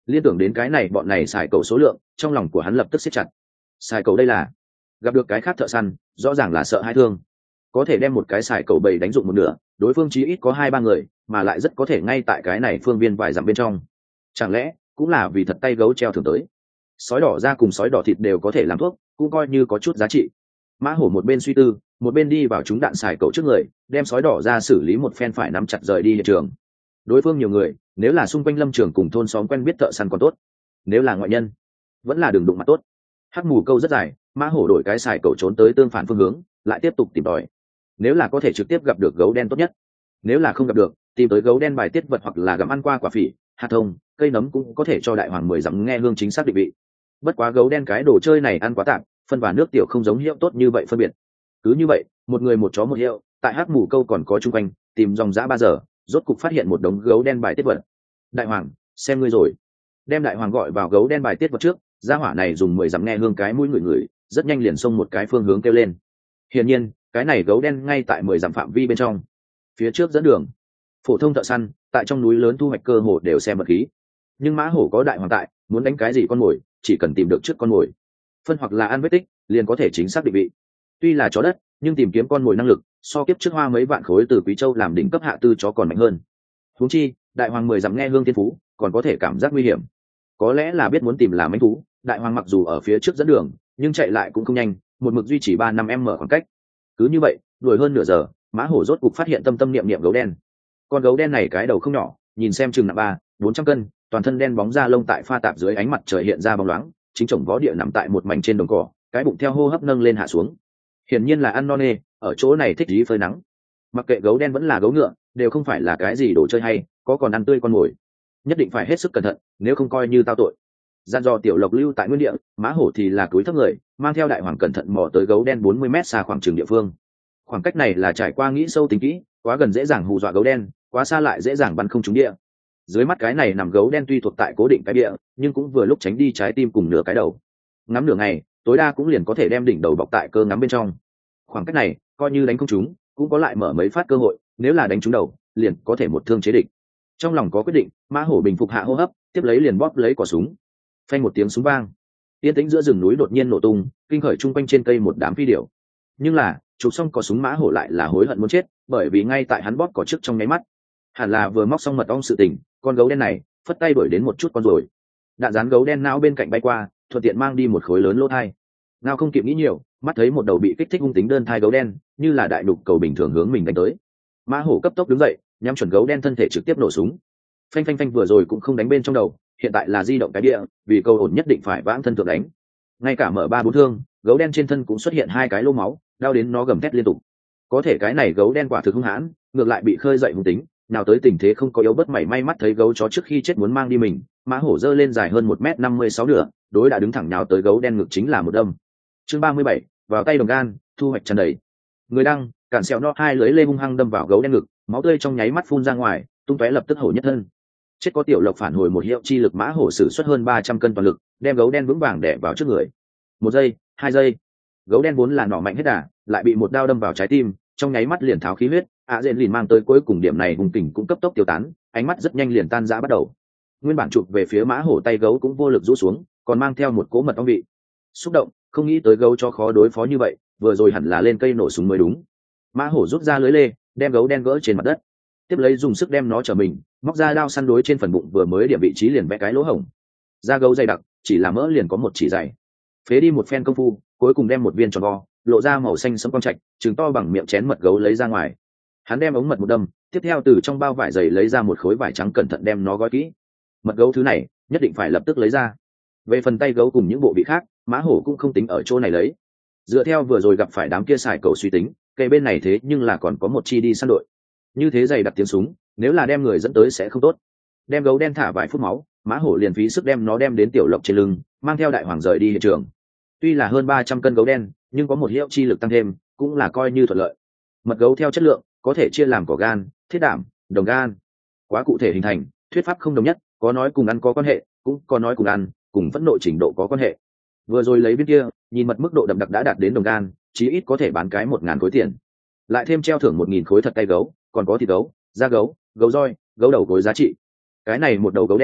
[SPEAKER 1] Liên tưởng đến cái này bọn này xài cầu số lượng, trong lòng của hắn lập tức siết chặt. Xài cầu đây là gặp được cái khác thợ săn, rõ ràng là sợ hai thương, có thể đem một cái xài cầu bầy đánh dụng một nửa, đối phương chí ít có hai ba người, mà lại rất có thể ngay tại cái này phương viên vài dặm bên trong. Chẳng lẽ cũng là vì thật tay gấu treo thường tới? Sói đỏ da cùng sói đỏ thịt đều có thể làm thuốc, cũng coi như có chút giá trị. Mã hổ một bên suy tư, một bên đi vào chúng đạn xài cầu trước người, đem sói đỏ ra xử lý một phen phải nắm chặt rời đi hiện trường. Đối phương nhiều người, nếu là xung quanh lâm trường cùng thôn xóm quen biết thợ săn còn tốt, nếu là ngoại nhân vẫn là đường đụng mặt tốt. Hắc mù câu rất dài, mã hổ đổi cái xài cầu trốn tới tương phản phương hướng, lại tiếp tục tìm tòi. Nếu là có thể trực tiếp gặp được gấu đen tốt nhất, nếu là không gặp được, tìm tới gấu đen bài tiết vật hoặc là gặm ăn qua quả phỉ, hạt thông, cây nấm cũng có thể cho đại hoàng mười dặm nghe hương chính xác định vị. Bất quá gấu đen cái đồ chơi này ăn quá tạm, phân và nước tiểu không giống hiệu tốt như vậy phân biệt. Cứ như vậy, một người một chó một hiệu, tại hắc mù câu còn có chung quanh, tìm dòng dã ba giờ, rốt cục phát hiện một đống gấu đen bài tiết vật. Đại hoàng, xem ngươi rồi. Đem đại hoàng gọi vào gấu đen bài tiết vật trước, gia hỏa này dùng mười dặm nghe hương cái mũi người người, rất nhanh liền xông một cái phương hướng kêu lên. Hiển nhiên, cái này gấu đen ngay tại mười dặm phạm vi bên trong. Phía trước dẫn đường, phổ thông thợ săn, tại trong núi lớn thu hoạch cơ hồ đều xem vật khí. Nhưng mã hổ có đại hoàng tại, muốn đánh cái gì con mồi, chỉ cần tìm được trước con mồi, phân hoặc là ăn vết tích, liền có thể chính xác định vị. Tuy là chó đất, nhưng tìm kiếm con mồi năng lực, so kiếp trước hoa mấy vạn khối từ Quý Châu làm đỉnh cấp hạ tư chó còn mạnh hơn. Huống chi, đại hoàng mười dặm nghe hương tiên phú, còn có thể cảm giác nguy hiểm. Có lẽ là biết muốn tìm làm manh thú, đại hoàng mặc dù ở phía trước dẫn đường, nhưng chạy lại cũng không nhanh, một mực duy trì ba năm m khoảng cách. Cứ như vậy, đuổi hơn nửa giờ, mã hổ rốt cục phát hiện tâm tâm niệm niệm gấu đen. Con gấu đen này cái đầu không nhỏ, nhìn xem chừng nặng ba bốn trăm cân, toàn thân đen bóng da lông tại pha tạp dưới ánh mặt trời hiện ra bóng loáng, chính chồng vó địa nằm tại một mảnh trên đồng cỏ, cái bụng theo hô hấp nâng lên hạ xuống. Hiển nhiên là ăn no nê, ở chỗ này thích dí phơi nắng. Mặc kệ gấu đen vẫn là gấu ngựa, đều không phải là cái gì đồ chơi hay, có còn ăn tươi con mồi, nhất định phải hết sức cẩn thận, nếu không coi như tao tội. Gian dò tiểu lộc lưu tại nguyên địa, mã hổ thì là túi thấp người, mang theo đại hoàng cẩn thận mò tới gấu đen bốn mươi mét xa khoảng trường địa phương. Khoảng cách này là trải qua nghĩ sâu tính kỹ, quá gần dễ dàng hù dọa gấu đen, quá xa lại dễ dàng bắn không trúng địa. Dưới mắt cái này nằm gấu đen tuy thuộc tại cố định cái địa, nhưng cũng vừa lúc tránh đi trái tim cùng nửa cái đầu. Ngắm nửa ngày, tối đa cũng liền có thể đem đỉnh đầu bọc tại cơ ngắm bên trong. Khoảng cách này, coi như đánh không trúng, cũng có lại mở mấy phát cơ hội, nếu là đánh trúng đầu, liền có thể một thương chế địch. Trong lòng có quyết định, mã hổ bình phục hạ hô hấp, tiếp lấy liền bóp lấy cò súng. Phanh một tiếng súng vang, yên tĩnh giữa rừng núi đột nhiên nổ tung, kinh khởi chung quanh trên cây một đám phi điểu. Nhưng là, chụp xong cò súng mã hổ lại là hối hận muốn chết, bởi vì ngay tại hắn bóp cò trước trong nháy mắt, hẳn là vừa móc xong mật ong sự tình, con gấu đen này phất tay đuổi đến một chút con rồi. Đạn rán gấu đen não bên cạnh bay qua, thuận tiện mang đi một khối lớn lỗ thai. Nào không kịp nghĩ nhiều, mắt thấy một đầu bị kích thích hung tính đơn thai gấu đen, như là đại đục cầu bình thường hướng mình đánh tới. Mã hổ cấp tốc đứng dậy, nhắm chuẩn gấu đen thân thể trực tiếp nổ súng. Phanh phanh phanh vừa rồi cũng không đánh bên trong đầu, hiện tại là di động cái địa, vì câu ổn nhất định phải vãng thân thượng đánh. Ngay cả mở ba bốn thương, gấu đen trên thân cũng xuất hiện hai cái lỗ máu, đau đến nó gầm thét liên tục. Có thể cái này gấu đen quả thực hung hãn, ngược lại bị khơi dậy hung tính, nào tới tình thế không có yếu bất mảy may mắt thấy gấu chó trước khi chết muốn mang đi mình, mã hổ giơ lên dài hơn một mét năm mươi sáu nửa, đối đã đứng thẳng nhào tới gấu đen ngực chính là một đâm. Chương ba mươi bảy, vào tay đồng gan, thu hoạch tràn đầy. Người đăng, cản sẹo no hai lưới lê hung hăng đâm vào gấu đen ngực, máu tươi trong nháy mắt phun ra ngoài, tung tóe lập tức hổ nhất thân. Chết có tiểu lộc phản hồi một hiệu chi lực mã hổ sử xuất hơn ba trăm cân toàn lực, đem gấu đen vững vàng đè vào trước người. Một giây, hai giây, gấu đen vốn là nỏ mạnh hết đà, lại bị một đao đâm vào trái tim, trong nháy mắt liền tháo khí huyết. ạ dện lìn mang tới cuối cùng điểm này hùng kình cũng cấp tốc tiêu tán, ánh mắt rất nhanh liền tan rã bắt đầu. Nguyên bản chụp về phía mã hổ tay gấu cũng vô lực rũ xuống, còn mang theo một cỗ mật ong vị. Xúc động, không nghĩ tới gấu cho khó đối phó như vậy, vừa rồi hẳn là lên cây nổ súng mới đúng. Mã hổ rút ra lưới lê, đem gấu đen gỡ trên mặt đất, tiếp lấy dùng sức đem nó trở mình, móc ra đao săn đối trên phần bụng vừa mới điểm vị trí liền vẽ cái lỗ hổng. Da gấu dày đặc, chỉ là mỡ liền có một chỉ dày. Phế đi một phen công phu, cuối cùng đem một viên tròn vo, lộ ra màu xanh sẫm quang trạch, trứng to bằng miệng chén mật gấu lấy ra ngoài. Hắn đem ống mật một đâm, tiếp theo từ trong bao vải dày lấy ra một khối vải trắng cẩn thận đem nó gói kỹ. Mật gấu thứ này nhất định phải lập tức lấy ra. Về phần tay gấu cùng những bộ vị khác, mã hổ cũng không tính ở chỗ này lấy. Dựa theo vừa rồi gặp phải đám kia xài cầu suy tính, cây bên này thế nhưng là còn có một chi đi săn đội. Như thế dày đặt tiếng súng, nếu là đem người dẫn tới sẽ không tốt. Đem gấu đen thả vài phút máu, mã hổ liền phí sức đem nó đem đến tiểu lộc trên lưng, mang theo đại hoàng rời đi hiện trường. Tuy là hơn ba trăm cân gấu đen, nhưng có một hiệu chi lực tăng thêm, cũng là coi như thuận lợi. Mật gấu theo chất lượng có thể chia làm cỏ gan, thiết đảm, đồng gan. Quá cụ thể hình thành, thuyết pháp không đồng nhất, có nói cùng ăn có quan hệ, cũng có nói cùng ăn, cùng phẫn nộ trình độ có quan hệ. Vừa rồi lấy viên kia, nhìn mật mức độ đậm đặc đã đạt đến đồng gan, chí ít có thể bán cái một ngàn khối tiền. Lại thêm treo thưởng một nghìn khối thật tay gấu, còn có thịt gấu, da gấu, gấu roi, gấu đầu gối giá trị. Cái này một đầu gấu đen,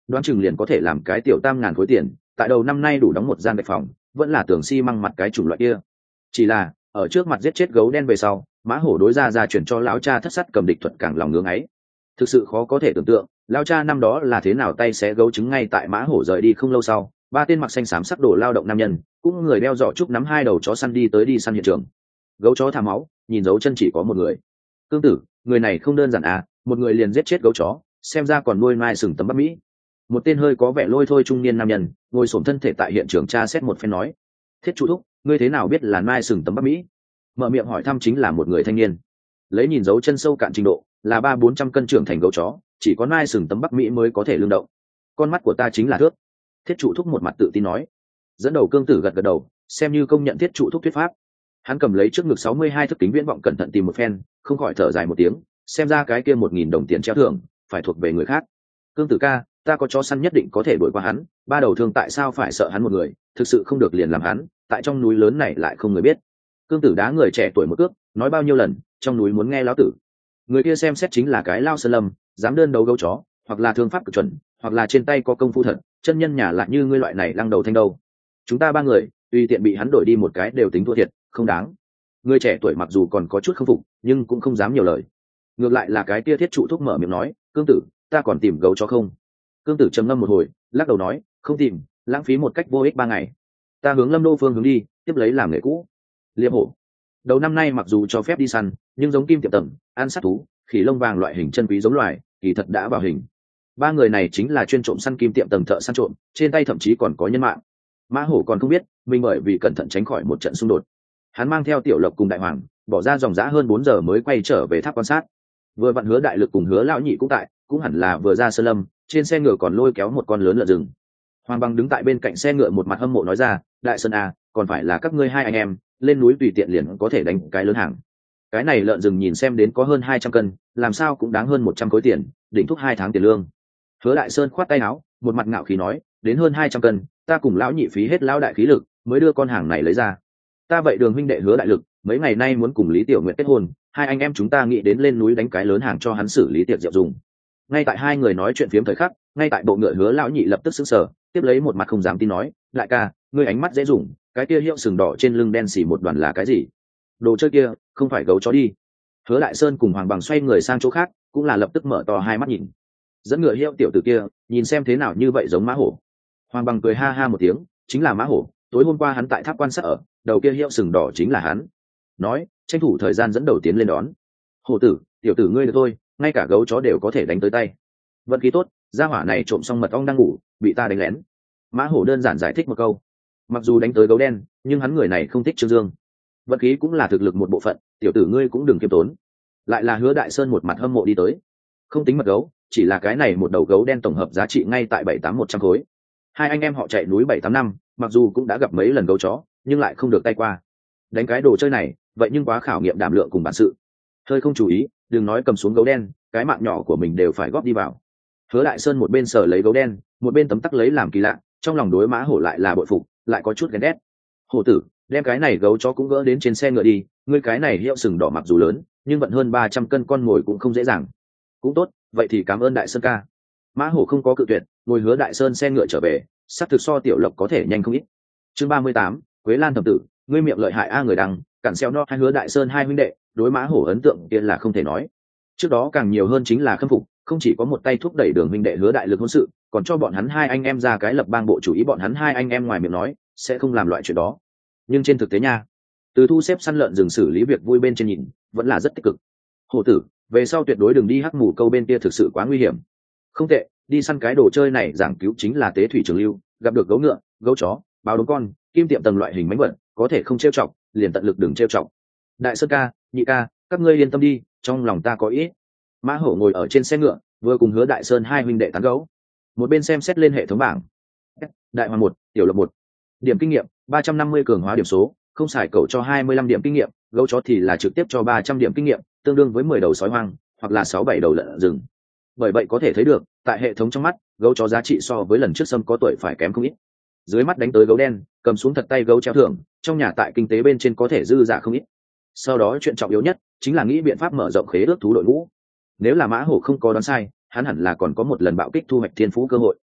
[SPEAKER 1] đoán chừng liền có thể làm cái tiểu tam ngàn khối tiền, tại đầu năm nay đủ đóng một gian gạch phòng, vẫn là tường xi măng mặt cái chủng loại kia. Chỉ là ở trước mặt giết chết gấu đen về sau, mã hổ đối ra ra chuyển cho lão cha thất sắt cầm địch thuật càng lòng ngưỡng ấy. Thực sự khó có thể tưởng tượng lão cha năm đó là thế nào tay xé gấu trứng. Ngay tại mã hổ rời đi không lâu sau, ba tên mặc xanh xám sắc đồ lao động nam nhân cũng người đeo giỏ trúc nắm hai đầu chó săn đi tới đi săn hiện trường. Gấu chó thả máu, nhìn dấu chân chỉ có một người. Cương tử, người này không đơn giản à, một người liền giết chết gấu chó, xem ra còn nuôi mai sừng tấm bắc mỹ. Một tên hơi có vẻ lôi thôi trung niên nam nhân ngồi xổm thân thể tại hiện trường tra xét một phen nói. Thiết chủ thúc, ngươi thế nào biết là mai sừng tấm bắc mỹ? Mở miệng hỏi thăm chính là một người thanh niên. Lấy nhìn dấu chân sâu cạn trình độ, là ba bốn trăm cân trưởng thành gấu chó, chỉ có mai sừng tấm bắc mỹ mới có thể lương động. Con mắt của ta chính là thước. Thiết trụ thúc một mặt tự tin nói. Dẫn đầu cương tử gật gật đầu, xem như công nhận thiết trụ thúc thuyết pháp. Hắn cầm lấy trước ngực sáu mươi hai thức kính viễn vọng cẩn thận tìm một phen, không khỏi thở dài một tiếng, xem ra cái kia một nghìn đồng tiền treo thưởng phải thuộc về người khác. Cương tử ca, ta có chó săn nhất định có thể đuổi qua hắn, ba đầu thương tại sao phải sợ hắn một người, thực sự không được liền làm hắn, tại trong núi lớn này lại không người biết. Cương tử đá người trẻ tuổi một cước, nói bao nhiêu lần, trong núi muốn nghe lão tử. Người kia xem xét chính là cái lao sơn lâm, dám đơn đấu gấu chó, hoặc là thương pháp cực chuẩn, hoặc là trên tay có công phu thật, chân nhân nhà lại như ngươi loại này lăng đầu thanh đâu. Chúng ta ba người tùy tiện bị hắn đổi đi một cái đều tính thua thiệt, không đáng. Người trẻ tuổi mặc dù còn có chút không phục, nhưng cũng không dám nhiều lời. Ngược lại là cái kia thiết trụ thúc mở miệng nói, cương tử, ta còn tìm gấu chó không? Cương tử trầm ngâm một hồi, lắc đầu nói, không tìm, lãng phí một cách vô ích ba ngày. Ta hướng Lâm Đô phương hướng đi, tiếp lấy làm nghề cũ. Liệp hổ. Đầu năm nay mặc dù cho phép đi săn, nhưng giống kim tiệm tầng, ăn sát thú, khỉ lông vàng loại hình chân quý giống loài, kỳ thật đã vào hình. Ba người này chính là chuyên trộm săn kim tiệm tầng thợ săn trộm, trên tay thậm chí còn có nhân mạng. Mã hổ còn không biết, mình bởi vì cẩn thận tránh khỏi một trận xung đột. Hắn mang theo Tiểu Lộc cùng Đại Hoàng, bỏ ra dòng dã hơn bốn giờ mới quay trở về tháp quan sát. Vừa vặn Hứa Đại Lực cùng Hứa Lão Nhị cũng tại, cũng hẳn là vừa ra sơn lâm, trên xe ngựa còn lôi kéo một con lớn lợn rừng. Hoàng Bằng đứng tại bên cạnh xe ngựa một mặt hâm mộ nói ra, đại sơn à, còn phải là các ngươi hai anh em, lên núi tùy tiện liền có thể đánh cái lớn hàng. Cái này lợn rừng nhìn xem đến có hơn hai trăm cân, làm sao cũng đáng hơn một trăm khối tiền, đỉnh thúc hai tháng tiền lương. Hứa Đại Sơn khoát tay áo, một mặt ngạo khí nói, đến hơn hai trăm cân, ta cùng lão nhị phí hết lão đại khí lực, mới đưa con hàng này lấy ra. Ta vậy Đường huynh đệ Hứa Đại Lực, mấy ngày nay muốn cùng Lý Tiểu Nguyệt kết hôn, hai anh em chúng ta nghĩ đến lên núi đánh cái lớn hàng cho hắn xử lý tiệc rượu dùng. Ngay tại hai người nói chuyện phiếm thời khắc, ngay tại bộ ngựa Hứa lão nhị lập tức sững sờ, tiếp lấy một mặt không dám tin nói, đại ca, ngươi ánh mắt dễ dùng, cái kia hiệu sừng đỏ trên lưng đen xì một đoàn là cái gì? Đồ chơi kia không phải gấu chó đi. Hứa Đại Sơn cùng Hoàng Bằng xoay người sang chỗ khác, cũng là lập tức mở to hai mắt nhìn. Dẫn ngựa hiệu tiểu tử kia, nhìn xem thế nào như vậy giống mã hổ. Hoàng Bằng cười ha ha một tiếng, chính là mã hổ, tối hôm qua hắn tại tháp quan sát ở, đầu kia hiệu sừng đỏ chính là hắn. Nói, tranh thủ thời gian dẫn đầu tiến lên đón. Hổ tử, tiểu tử ngươi được thôi, ngay cả gấu chó đều có thể đánh tới tay. Vận khí tốt, gia hỏa này trộm xong mật ong đang ngủ, bị ta đánh lén. Mã hổ đơn giản giải thích một câu. Mặc dù đánh tới gấu đen, nhưng hắn người này không thích Trương Dương. Vận khí cũng là thực lực một bộ phận, tiểu tử ngươi cũng đừng kiêm tốn. Lại là Hứa Đại Sơn một mặt hâm mộ đi tới. Không tính mật gấu, chỉ là cái này một đầu gấu đen tổng hợp giá trị ngay tại bảy tám một trăm khối. Hai anh em họ chạy núi bảy tám năm, mặc dù cũng đã gặp mấy lần gấu chó, nhưng lại không được tay qua. Đánh cái đồ chơi này, vậy nhưng quá khảo nghiệm đảm lượng cùng bản sự. Hơi không chú ý, đừng nói cầm xuống gấu đen, cái mạng nhỏ của mình đều phải góp đi vào. Hứa Đại Sơn một bên sờ lấy gấu đen, một bên tấm tắc lấy làm kỳ lạ, trong lòng đối mã hổ lại là bội phục, lại có chút ghen ghét. Hổ tử, đem cái này gấu chó cũng gỡ đến trên xe ngựa đi, ngươi cái này hiệu sừng đỏ mặc dù lớn, nhưng vận hơn ba trăm cân con ngồi cũng không dễ dàng. Cũng tốt, vậy thì cảm ơn Đại Sơn ca. Mã hổ không có cự tuyệt, ngồi Hứa Đại Sơn xe ngựa trở về, sắp thực so Tiểu Lộc có thể nhanh không ít. Chương ba mươi tám, Quế Lan thẩm tử, ngươi miệng lợi hại a người đăng, cản xeo no hai Hứa Đại Sơn hai huynh đệ, đối mã hổ ấn tượng kia là không thể nói. Trước đó càng nhiều hơn chính là khâm phục, không chỉ có một tay thúc đẩy Đường huynh đệ Hứa Đại Lực hôn sự, còn cho bọn hắn hai anh em ra cái lập bang bộ chủ ý, bọn hắn hai anh em ngoài miệng nói sẽ không làm loại chuyện đó, nhưng trên thực tế nha, từ thu xếp săn lợn rừng xử lý việc vui bên trên nhìn vẫn là rất tích cực. Hổ tử, về sau tuyệt đối đừng đi hắc mù câu bên kia, thực sự quá nguy hiểm. Không tệ, đi săn cái đồ chơi này giảng cứu chính là tế thủy trường lưu, gặp được gấu ngựa, gấu chó, báo đốm con, kim tiệm tầng loại hình mánh vật, có thể không trêu chọc liền tận lực đừng trêu chọc. Đại Sơn ca, nhị ca, các ngươi yên tâm đi, trong lòng ta có ý. Mã hổ ngồi ở trên xe ngựa, vừa cùng Hứa Đại Sơn hai huynh đệ tán gấu, một bên xem xét lên hệ thống bảng. Đại Hoàng một, Tiểu Lộc một. Điểm kinh nghiệm ba trăm năm mươi, cường hóa điểm số, không xài cậu cho hai mươi lăm điểm kinh nghiệm, gấu chó thì là trực tiếp cho ba trăm điểm kinh nghiệm, tương đương với mười đầu sói hoang hoặc là sáu bảy đầu lợn rừng. Bởi vậy có thể thấy được, tại hệ thống trong mắt, gấu chó giá trị so với lần trước xâm có tuổi phải kém không ít. Dưới mắt đánh tới gấu đen, cầm xuống thật tay gấu treo thưởng, trong nhà tại kinh tế bên trên có thể dư giả không ít. Sau đó chuyện trọng yếu nhất chính là nghĩ biện pháp mở rộng khế ước thú đội ngũ. Nếu là mã hổ không có đoán sai, hắn hẳn là còn có một lần bạo kích thu hoạch thiên phú cơ hội.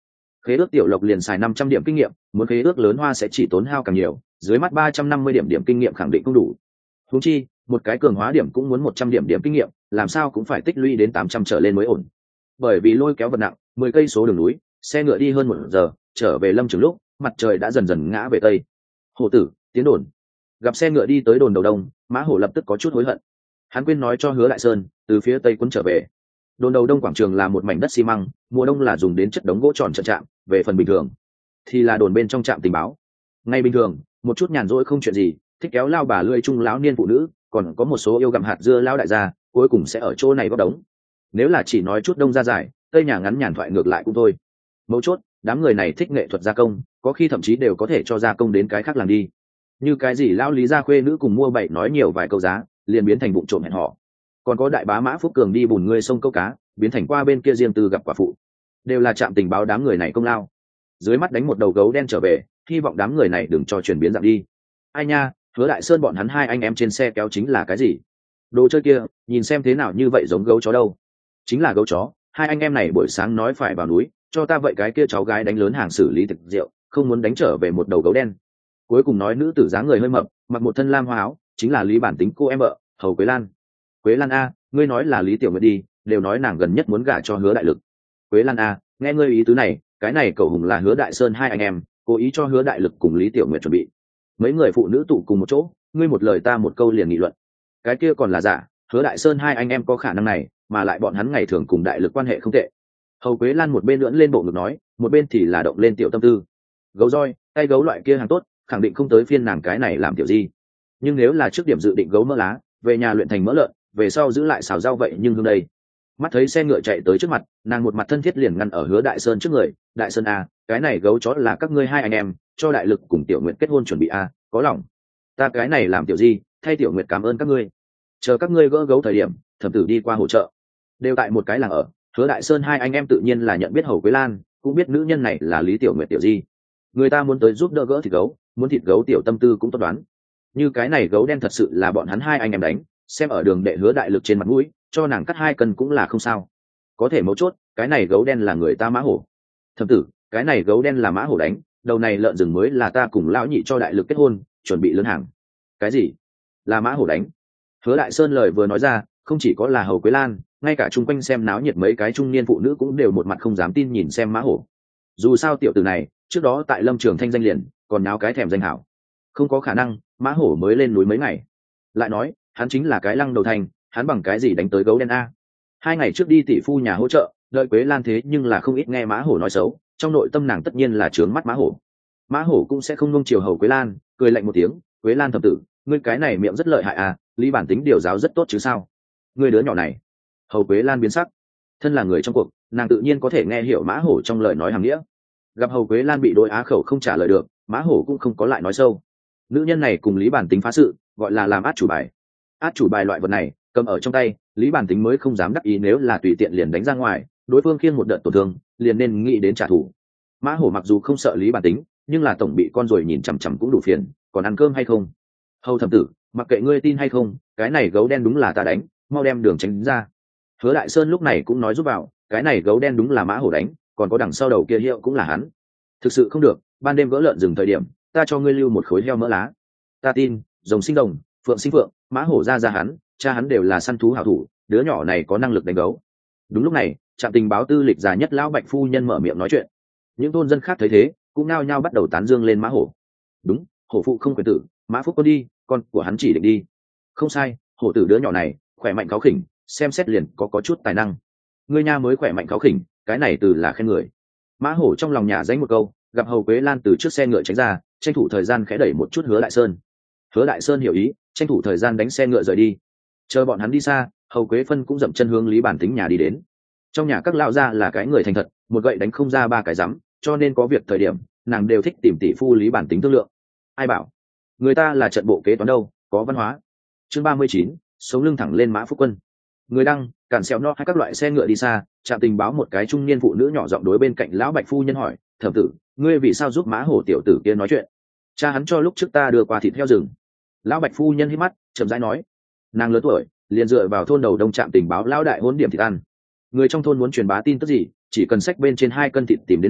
[SPEAKER 1] Khế ước tiểu lộc liền xài năm trăm điểm kinh nghiệm, muốn khế ước lớn hoa sẽ chỉ tốn hao càng nhiều, dưới mắt ba trăm năm mươi điểm điểm kinh nghiệm khẳng định không đủ. Huống chi một cái cường hóa điểm cũng muốn một trăm điểm điểm kinh nghiệm, làm sao cũng phải tích lũy đến tám trăm trở lên mới ổn. Bởi vì lôi kéo vật nặng, mười cây số đường núi, xe ngựa đi hơn một giờ, trở về lâm trường lúc mặt trời đã dần dần ngã về tây. Hổ tử tiến đồn. Gặp xe ngựa đi tới đồn đầu đông, Mã Hổ lập tức có chút hối hận. Hắn quên nói cho Hứa Đại Sơn từ phía tây quấn trở về. Đồn đầu đông quảng trường là một mảnh đất xi măng, mùa đông là dùng đến chất đống gỗ tròn trận trạm, về phần bình thường thì là đồn bên trong trạm tình báo. Ngay bình thường một chút nhàn rỗi không chuyện gì, thích kéo lao bà lươi chung lão niên phụ nữ, còn có một số yêu gặm hạt dưa lao đại gia, cuối cùng sẽ ở chỗ này góp đống. Nếu là chỉ nói chút đông ra dài, tây nhà ngắn nhàn thoại ngược lại cũng thôi. Mấu chốt đám người này thích nghệ thuật gia công, có khi thậm chí đều có thể cho gia công đến cái khác làm đi. Như cái gì lão lý gia khuê nữ cùng mua bậy nói nhiều vài câu giá, liền biến thành vụ trộm hẹn họ. Còn có đại bá Mã Phúc Cường đi bùn ngươi sông câu cá, biến thành qua bên kia riêng tư gặp quả phụ, đều là trạm tình báo đám người này công lao. Dưới mắt đánh một đầu gấu đen trở về, hy vọng đám người này đừng cho chuyển biến dạng đi. Ai nha, Hứa Đại Sơn bọn hắn hai anh em trên xe kéo chính là cái gì? Đồ chơi kia nhìn xem thế nào như vậy giống gấu chó đâu? Chính là gấu chó. Hai anh em này buổi sáng nói phải vào núi, cho ta vậy cái kia cháu gái đánh lớn hàng xử lý thực rượu, không muốn đánh trở về một đầu gấu đen. Cuối cùng nói nữ tử dáng người hơi mập, mặc một thân lam hoa áo, chính là Lý Bản Tính cô em vợ, Hầu Quế Lan. Quế Lan a, ngươi nói là Lý Tiểu Nguyệt đi, đều nói nàng gần nhất muốn gả cho Hứa Đại Lực. Quế Lan a, nghe ngươi ý tứ này, cái này cậu hùng là Hứa Đại Sơn hai anh em, cố ý cho Hứa Đại Lực cùng Lý Tiểu Nguyệt chuẩn bị. Mấy người phụ nữ tụ cùng một chỗ, ngươi một lời ta một câu liền nghị luận. Cái kia còn là giả, Hứa Đại Sơn hai anh em có khả năng này, mà lại bọn hắn ngày thường cùng Đại Lực quan hệ không tệ. Hầu Quế Lan một bên lưỡn lên bộ ngực nói, một bên thì là động lên tiểu tâm tư. Gấu roi, tay gấu loại kia hàng tốt, khẳng định không tới phiên nàng cái này làm tiểu gì. Nhưng nếu là trước điểm dự định gấu mỡ lá, về nhà luyện thành mỡ lợn, về sau giữ lại xào rau vậy nhưng hương đây. Mắt thấy xe ngựa chạy tới trước mặt, nàng một mặt thân thiết liền ngăn ở Hứa Đại Sơn trước người. Đại Sơn a, cái này gấu chó là các ngươi hai anh em cho Đại Lực cùng Tiểu Nguyệt kết hôn chuẩn bị a, có lòng. Ta cái này làm tiểu gì, thay Tiểu Nguyệt cảm ơn các ngươi. Chờ các ngươi gỡ gấu thời điểm, thẩm tử đi qua hỗ trợ. Đều tại một cái làng ở, Hứa Đại Sơn hai anh em tự nhiên là nhận biết Hầu Quế Lan, cũng biết nữ nhân này là Lý Tiểu Nguyệt tiểu di. Người ta muốn tới giúp đỡ gỡ thịt gấu, muốn thịt gấu tiểu tâm tư cũng tốt đoán. Như cái này gấu đen thật sự là bọn hắn hai anh em đánh, xem ở đường đệ Hứa Đại Lực trên mặt mũi, cho nàng cắt hai cân cũng là không sao. Có thể mấu chốt, cái này gấu đen là người ta Mã Hổ. Thẩm tử, cái này gấu đen là Mã Hổ đánh, đầu này lợn rừng mới là ta cùng lão nhị cho Đại Lực kết hôn, chuẩn bị lớn hàng. Cái gì? Là Mã Hổ đánh? Hứa Đại Sơn lời vừa nói ra, không chỉ có là Hầu Quế Lan, ngay cả chung quanh xem náo nhiệt mấy cái trung niên phụ nữ cũng đều một mặt không dám tin nhìn xem Mã Hổ. Dù sao tiểu tử này, trước đó tại Lâm Trường thanh danh liền, còn náo cái thèm danh hảo. Không có khả năng, Mã Hổ mới lên núi mấy ngày. Lại nói, hắn chính là cái lăng đầu thành, hắn bằng cái gì đánh tới gấu đen a? Hai ngày trước đi tỷ phu nhà hỗ trợ, đợi Quế Lan thế nhưng là không ít nghe Mã Hổ nói xấu, trong nội tâm nàng tất nhiên là trướng mắt Mã Hổ. Mã Hổ cũng sẽ không nung chiều Hầu Quế Lan, cười lạnh một tiếng, Quế Lan thầm tử, ngươi cái này miệng rất lợi hại à, Lý Bản Tính điều giáo rất tốt chứ sao? Ngươi đứa nhỏ này. Hầu Quế Lan biến sắc, thân là người trong cuộc, nàng tự nhiên có thể nghe hiểu Mã Hổ trong lời nói hàng nghĩa. Gặp Hầu Quế Lan bị đối á khẩu không trả lời được, Mã Hổ cũng không có lại nói sâu. Nữ nhân này cùng Lý Bản Tính phá sự, gọi là làm át chủ bài. Át chủ bài loại vật này, cầm ở trong tay, Lý Bản Tính mới không dám đắc ý nếu là tùy tiện liền đánh ra ngoài, đối phương khiêng một đợt tổn thương, liền nên nghĩ đến trả thù. Mã Hổ mặc dù không sợ Lý Bản Tính, nhưng là tổng bị con ruồi nhìn chằm chằm cũng đủ phiền, còn ăn cơm hay không? Hầu thẩm tử, mặc kệ ngươi tin hay không, cái này gấu đen đúng là ta đánh, mau đem đường tránh ra. Hứa Đại Sơn lúc này cũng nói giúp vào, cái này gấu đen đúng là Mã Hổ đánh, còn có đằng sau đầu kia hiệu cũng là hắn. Thực sự không được, ban đêm gỡ lợn dừng thời điểm, ta cho ngươi lưu một khối heo mỡ lá. Ta tin, rồng sinh rồng, phượng sinh phượng, Mã Hổ ra ra hắn, cha hắn đều là săn thú hảo thủ, đứa nhỏ này có năng lực đánh gấu. Đúng lúc này, trạm tình báo tư lịch già nhất lão Bạch phu nhân mở miệng nói chuyện. Những thôn dân khác thấy thế, cũng nao nhao bắt đầu tán dương lên Mã Hổ. Đúng, hổ phụ không quyền tử, Mã Phúc con đi, con của hắn chỉ định đi. Không sai, hổ tử đứa nhỏ này, khỏe mạnh cáu khỉnh, xem xét liền có có chút tài năng. Ngươi nha mới khỏe mạnh cáu khỉnh, cái này từ là khen người. Mã Hổ trong lòng nhà danh một câu, gặp Hầu Quế Lan từ trước xe ngựa tránh ra, tranh thủ thời gian khẽ đẩy một chút Hứa Đại Sơn. Hứa Đại Sơn hiểu ý, tranh thủ thời gian đánh xe ngựa rời đi. Chờ bọn hắn đi xa, Hầu Quế Phân cũng dậm chân hướng Lý Bản Tính nhà đi đến. Trong nhà các lão gia là cái người thành thật, một gậy đánh không ra ba cái rắm, cho nên có việc thời điểm, nàng đều thích tìm tỷ phu Lý Bản Tính thương lượng. Ai bảo người ta là trận bộ kế toán đâu, có văn hóa. Chương ba mươi chín, sống lưng thẳng lên Mã Phúc Quân. Người đăng, cản xéo no hay các loại xe ngựa đi xa, trạm tình báo một cái trung niên phụ nữ nhỏ giọng đối bên cạnh lão Bạch phu nhân hỏi, thẩm tử, ngươi vì sao giúp Mã Hổ tiểu tử kia nói chuyện? Cha hắn cho lúc trước ta đưa qua thịt heo rừng. Lão Bạch phu nhân hít mắt, chậm rãi nói, nàng lớn tuổi, liền dựa vào thôn đầu đông trạm tình báo lão đại hỗn điểm thịt ăn. Người trong thôn muốn truyền bá tin tức gì, chỉ cần xách bên trên hai cân thịt tìm đến nàng,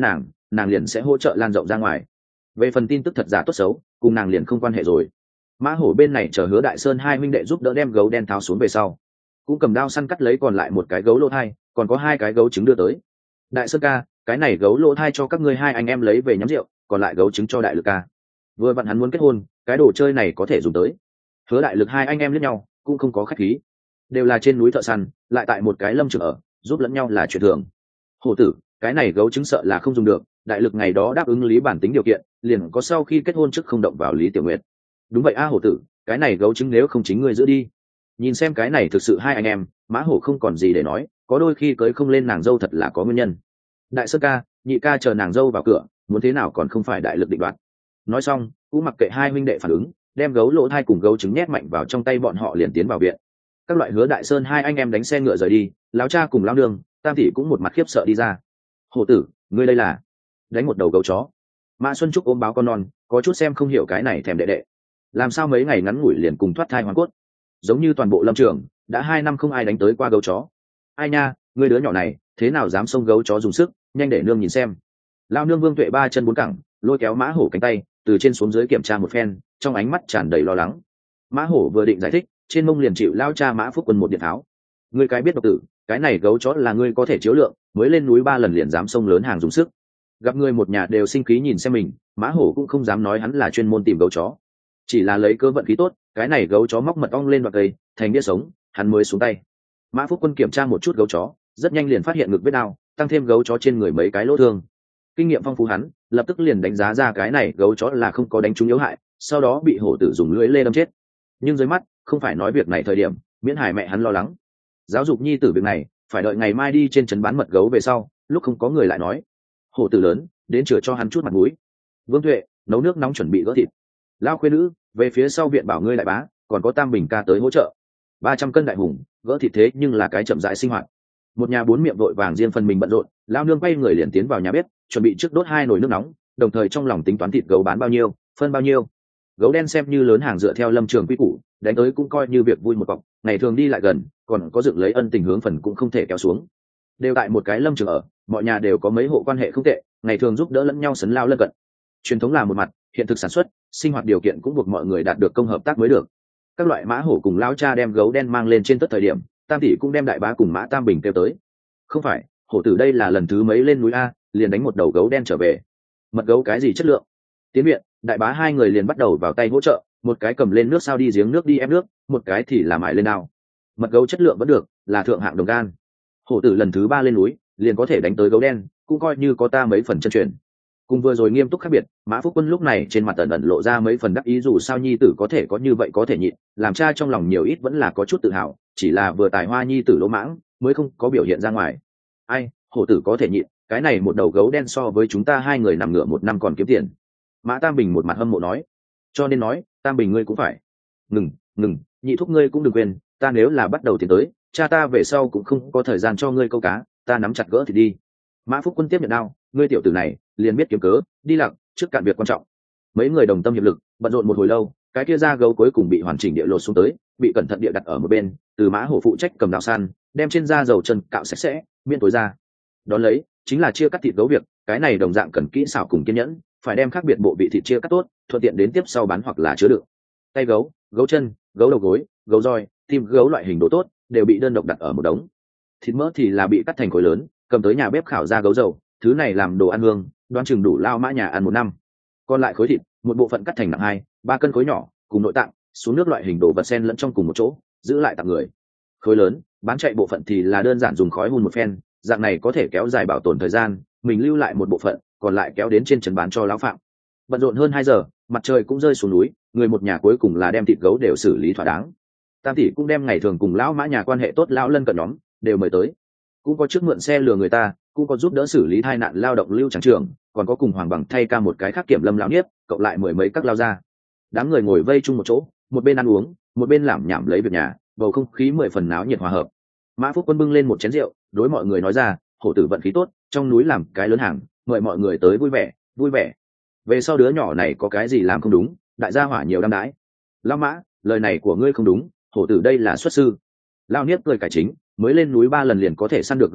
[SPEAKER 1] nàng liền sẽ hỗ trợ lan rộng ra ngoài. Về phần tin tức thật giả tốt xấu cùng nàng liền không quan hệ rồi. Mã Hổ bên này chờ Hứa Đại Sơn hai huynh đệ giúp đỡ đem gấu đen tháo xuống về sau, cũng cầm đao săn cắt lấy còn lại một cái gấu lỗ thai, còn có hai cái gấu trứng đưa tới. Đại Sơn ca, cái này gấu lỗ thai cho các ngươi hai anh em lấy về nhắm rượu, còn lại gấu trứng cho Đại Lực ca. Vừa vặn hắn muốn kết hôn, cái đồ chơi này có thể dùng tới. Hứa Đại Lực hai anh em liếc nhau, cũng không có khách khí, đều là trên núi thợ săn, lại tại một cái lâm trường ở, giúp lẫn nhau là chuyện thường. Hổ tử, cái này gấu trứng sợ là không dùng được, Đại Lực ngày đó đáp ứng Lý Bản tính điều kiện, liền có sau khi kết hôn trước không động vào Lý Tiểu Nguyệt. Đúng vậy a Hổ tử, cái này gấu trứng nếu không chính ngươi giữ đi. Nhìn xem cái này thực sự hai anh em, Mã Hổ không còn gì để nói, có đôi khi cưới không lên nàng dâu thật là có nguyên nhân. Đại Sơn ca, nhị ca chờ nàng dâu vào cửa, muốn thế nào còn không phải Đại Lực định đoạt. Nói xong, cũng mặc kệ hai huynh đệ phản ứng, đem gấu lỗ thai cùng gấu trứng nhét mạnh vào trong tay bọn họ liền tiến vào viện. Các loại Hứa Đại Sơn hai anh em đánh xe ngựa rời đi, lão cha cùng lão nương, Tam thị cũng một mặt khiếp sợ đi ra. Hổ tử, ngươi đây là đánh một đầu gấu chó. Mã Xuân Trúc ôm báo con non, có chút xem không hiểu cái này thèm đệ đệ, làm sao mấy ngày ngắn ngủi liền cùng thoát thai hoàn cốt, giống như toàn bộ lâm trường đã hai năm không ai đánh tới qua gấu chó. Ai nha, ngươi đứa nhỏ này thế nào dám xông gấu chó dùng sức, nhanh để nương nhìn xem. Lao nương Vương Tuệ ba chân bốn cẳng lôi kéo Mã Hổ cánh tay, từ trên xuống dưới kiểm tra một phen, trong ánh mắt tràn đầy lo lắng. Mã Hổ vừa định giải thích, trên mông liền chịu lao cha Mã Phúc Quân một điện tháo. Ngươi cái biết độc tử, cái này gấu chó là ngươi có thể chiếu lượng, mới lên núi ba lần liền dám xông lớn hàng dùng sức. Gặp người một nhà đều sinh khí nhìn xem mình, Mã Hổ cũng không dám nói hắn là chuyên môn tìm gấu chó, chỉ là lấy cơ vận khí tốt, cái này gấu chó móc mật ong lên đoạn cây thành đĩa sống, hắn mới xuống tay. Mã Phúc Quân kiểm tra một chút gấu chó, rất nhanh liền phát hiện ngực vết đau, tăng thêm gấu chó trên người mấy cái lỗ thương. Kinh nghiệm phong phú hắn lập tức liền đánh giá ra cái này gấu chó là không có đánh trúng yếu hại, sau đó bị hổ tử dùng lưỡi lê đâm chết. Nhưng dưới mắt không phải nói việc này thời điểm, miễn hải mẹ hắn lo lắng giáo dục nhi tử việc này, phải đợi ngày mai đi trên trấn bán mật gấu về sau, lúc không có người lại nói. Hổ tử lớn đến chừa cho hắn chút mặt mũi. Vương Tuệ nấu nước nóng chuẩn bị gỡ thịt. Lao khuê nữ về phía sau viện bảo ngươi đại bá, còn có Tam Bình ca tới hỗ trợ. Ba trăm cân đại hùng gỡ thịt thế nhưng là cái chậm rãi sinh hoạt. Một nhà bốn miệng vội vàng riêng phần mình bận rộn. Lao nương quay người liền tiến vào nhà bếp, chuẩn bị trước đốt hai nồi nước nóng, đồng thời trong lòng tính toán thịt gấu bán bao nhiêu, phân bao nhiêu. Gấu đen xem như lớn hàng dựa theo lâm trường quy củ, đánh tới cũng coi như việc vui một cọc, ngày thường đi lại gần, còn có dựng lấy ân tình hướng phần cũng không thể kéo xuống. Đều tại một cái lâm trường ở, mọi nhà đều có mấy hộ quan hệ không tệ, ngày thường giúp đỡ lẫn nhau sấn lao lân cận. Truyền thống là một mặt, hiện thực sản xuất, sinh hoạt điều kiện cũng buộc mọi người đạt được công hợp tác mới được. Các loại Mã Hổ cùng lao cha đem gấu đen mang lên trên tất thời điểm, Tam tỷ cũng đem đại bá cùng Mã Tam Bình kêu tới. Không phải, hổ tử đây là lần thứ mấy lên núi a, liền đánh một đầu gấu đen trở về. Mật gấu cái gì chất lượng? Tiến viện, đại bá hai người liền bắt đầu vào tay hỗ trợ, một cái cầm lên nước sao đi giếng nước đi ép nước, một cái thì làm mại lên nào. Mật gấu chất lượng vẫn được, là thượng hạng đồng gan. Hổ tử lần thứ ba lên núi, liền có thể đánh tới gấu đen, cũng coi như có ta mấy phần chân truyền. Cùng vừa rồi nghiêm túc khác biệt, Mã Phúc Quân lúc này trên mặt ẩn ẩn lộ ra mấy phần đắc ý, dù sao nhi tử có thể có như vậy có thể nhịn, làm cha trong lòng nhiều ít vẫn là có chút tự hào, chỉ là vừa tài hoa nhi tử lỗ mãng, mới không có biểu hiện ra ngoài. Ai, hổ tử có thể nhịn, cái này một đầu gấu đen so với chúng ta hai người nằm ngựa một năm còn kiếm tiền. Mã Tam Bình một mặt hâm mộ nói. Cho nên nói, Tam Bình ngươi cũng phải. Ngừng, ngừng, nhị thúc ngươi cũng đừng quên, ta nếu là bắt đầu tiến tới, cha ta về sau cũng không có thời gian cho ngươi câu cá, ta nắm chặt gỡ thì đi. Mã Phúc Quân tiếp nhận đao, ngươi tiểu tử này liền biết kiếm cớ, đi lặng trước cạn việc quan trọng. Mấy người đồng tâm hiệp lực bận rộn một hồi lâu, cái kia da gấu cuối cùng bị hoàn chỉnh địa lột xuống tới, bị cẩn thận địa đặt ở một bên, từ Mã Hổ phụ trách cầm đào săn, đem trên da dầu chân cạo sạch sẽ, miễn tối ra. Đón lấy chính là chia cắt thịt gấu việc, cái này đồng dạng cần kỹ xảo cùng kiên nhẫn, phải đem khác biệt bộ vị thịt chia cắt tốt, thuận tiện đến tiếp sau bán hoặc là chứa đựng. Tay gấu, gấu chân, gấu đầu gối, gấu roi, tim gấu loại hình đồ tốt đều bị đơn độc đặt ở một đống. Thịt mỡ thì là bị cắt thành khối lớn, cầm tới nhà bếp khảo ra gấu dầu, thứ này làm đồ ăn hương, đoán chừng đủ lao Mã nhà ăn một năm. Còn lại khối thịt, một bộ phận cắt thành nặng hai, ba cân khối nhỏ, cùng nội tạng, xuống nước loại hình đồ vật xen lẫn trong cùng một chỗ, giữ lại tặng người. Khối lớn, bán chạy bộ phận thì là đơn giản dùng khói hun một phen, dạng này có thể kéo dài bảo tồn thời gian, mình lưu lại một bộ phận, còn lại kéo đến trên trấn bán cho lão phạm. Bận rộn hơn hai giờ, mặt trời cũng rơi xuống núi, người một nhà cuối cùng là đem thịt gấu đều xử lý thỏa đáng. Tam tỷ cũng đem ngày thường cùng lão Mã nhà quan hệ tốt lão lân cận nhóm đều mời tới, cũng có trước mượn xe lừa người ta, cũng có giúp đỡ xử lý tai nạn lao động lưu trắng trường, còn có cùng Hoàng Bằng thay ca một cái khác kiểm lâm lão nhiếp, cộng lại mười mấy các lao ra. Đám người ngồi vây chung một chỗ, một bên ăn uống, một bên lảm nhảm lấy việc nhà, bầu không khí mười phần náo nhiệt hòa hợp. Mã Phúc Quân bưng lên một chén rượu, đối mọi người nói ra, hổ tử vận khí tốt, trong núi làm cái lớn hàng, mời mọi người tới vui vẻ, vui vẻ. Về sau đứa nhỏ này có cái gì làm không đúng, đại gia hỏa nhiều đam đái. Lão Mã, lời này của ngươi không đúng, hổ tử đây là xuất sư. Lao Niếp cười cải chính, mới lên núi ba lần liền có thể săn được gấu đen,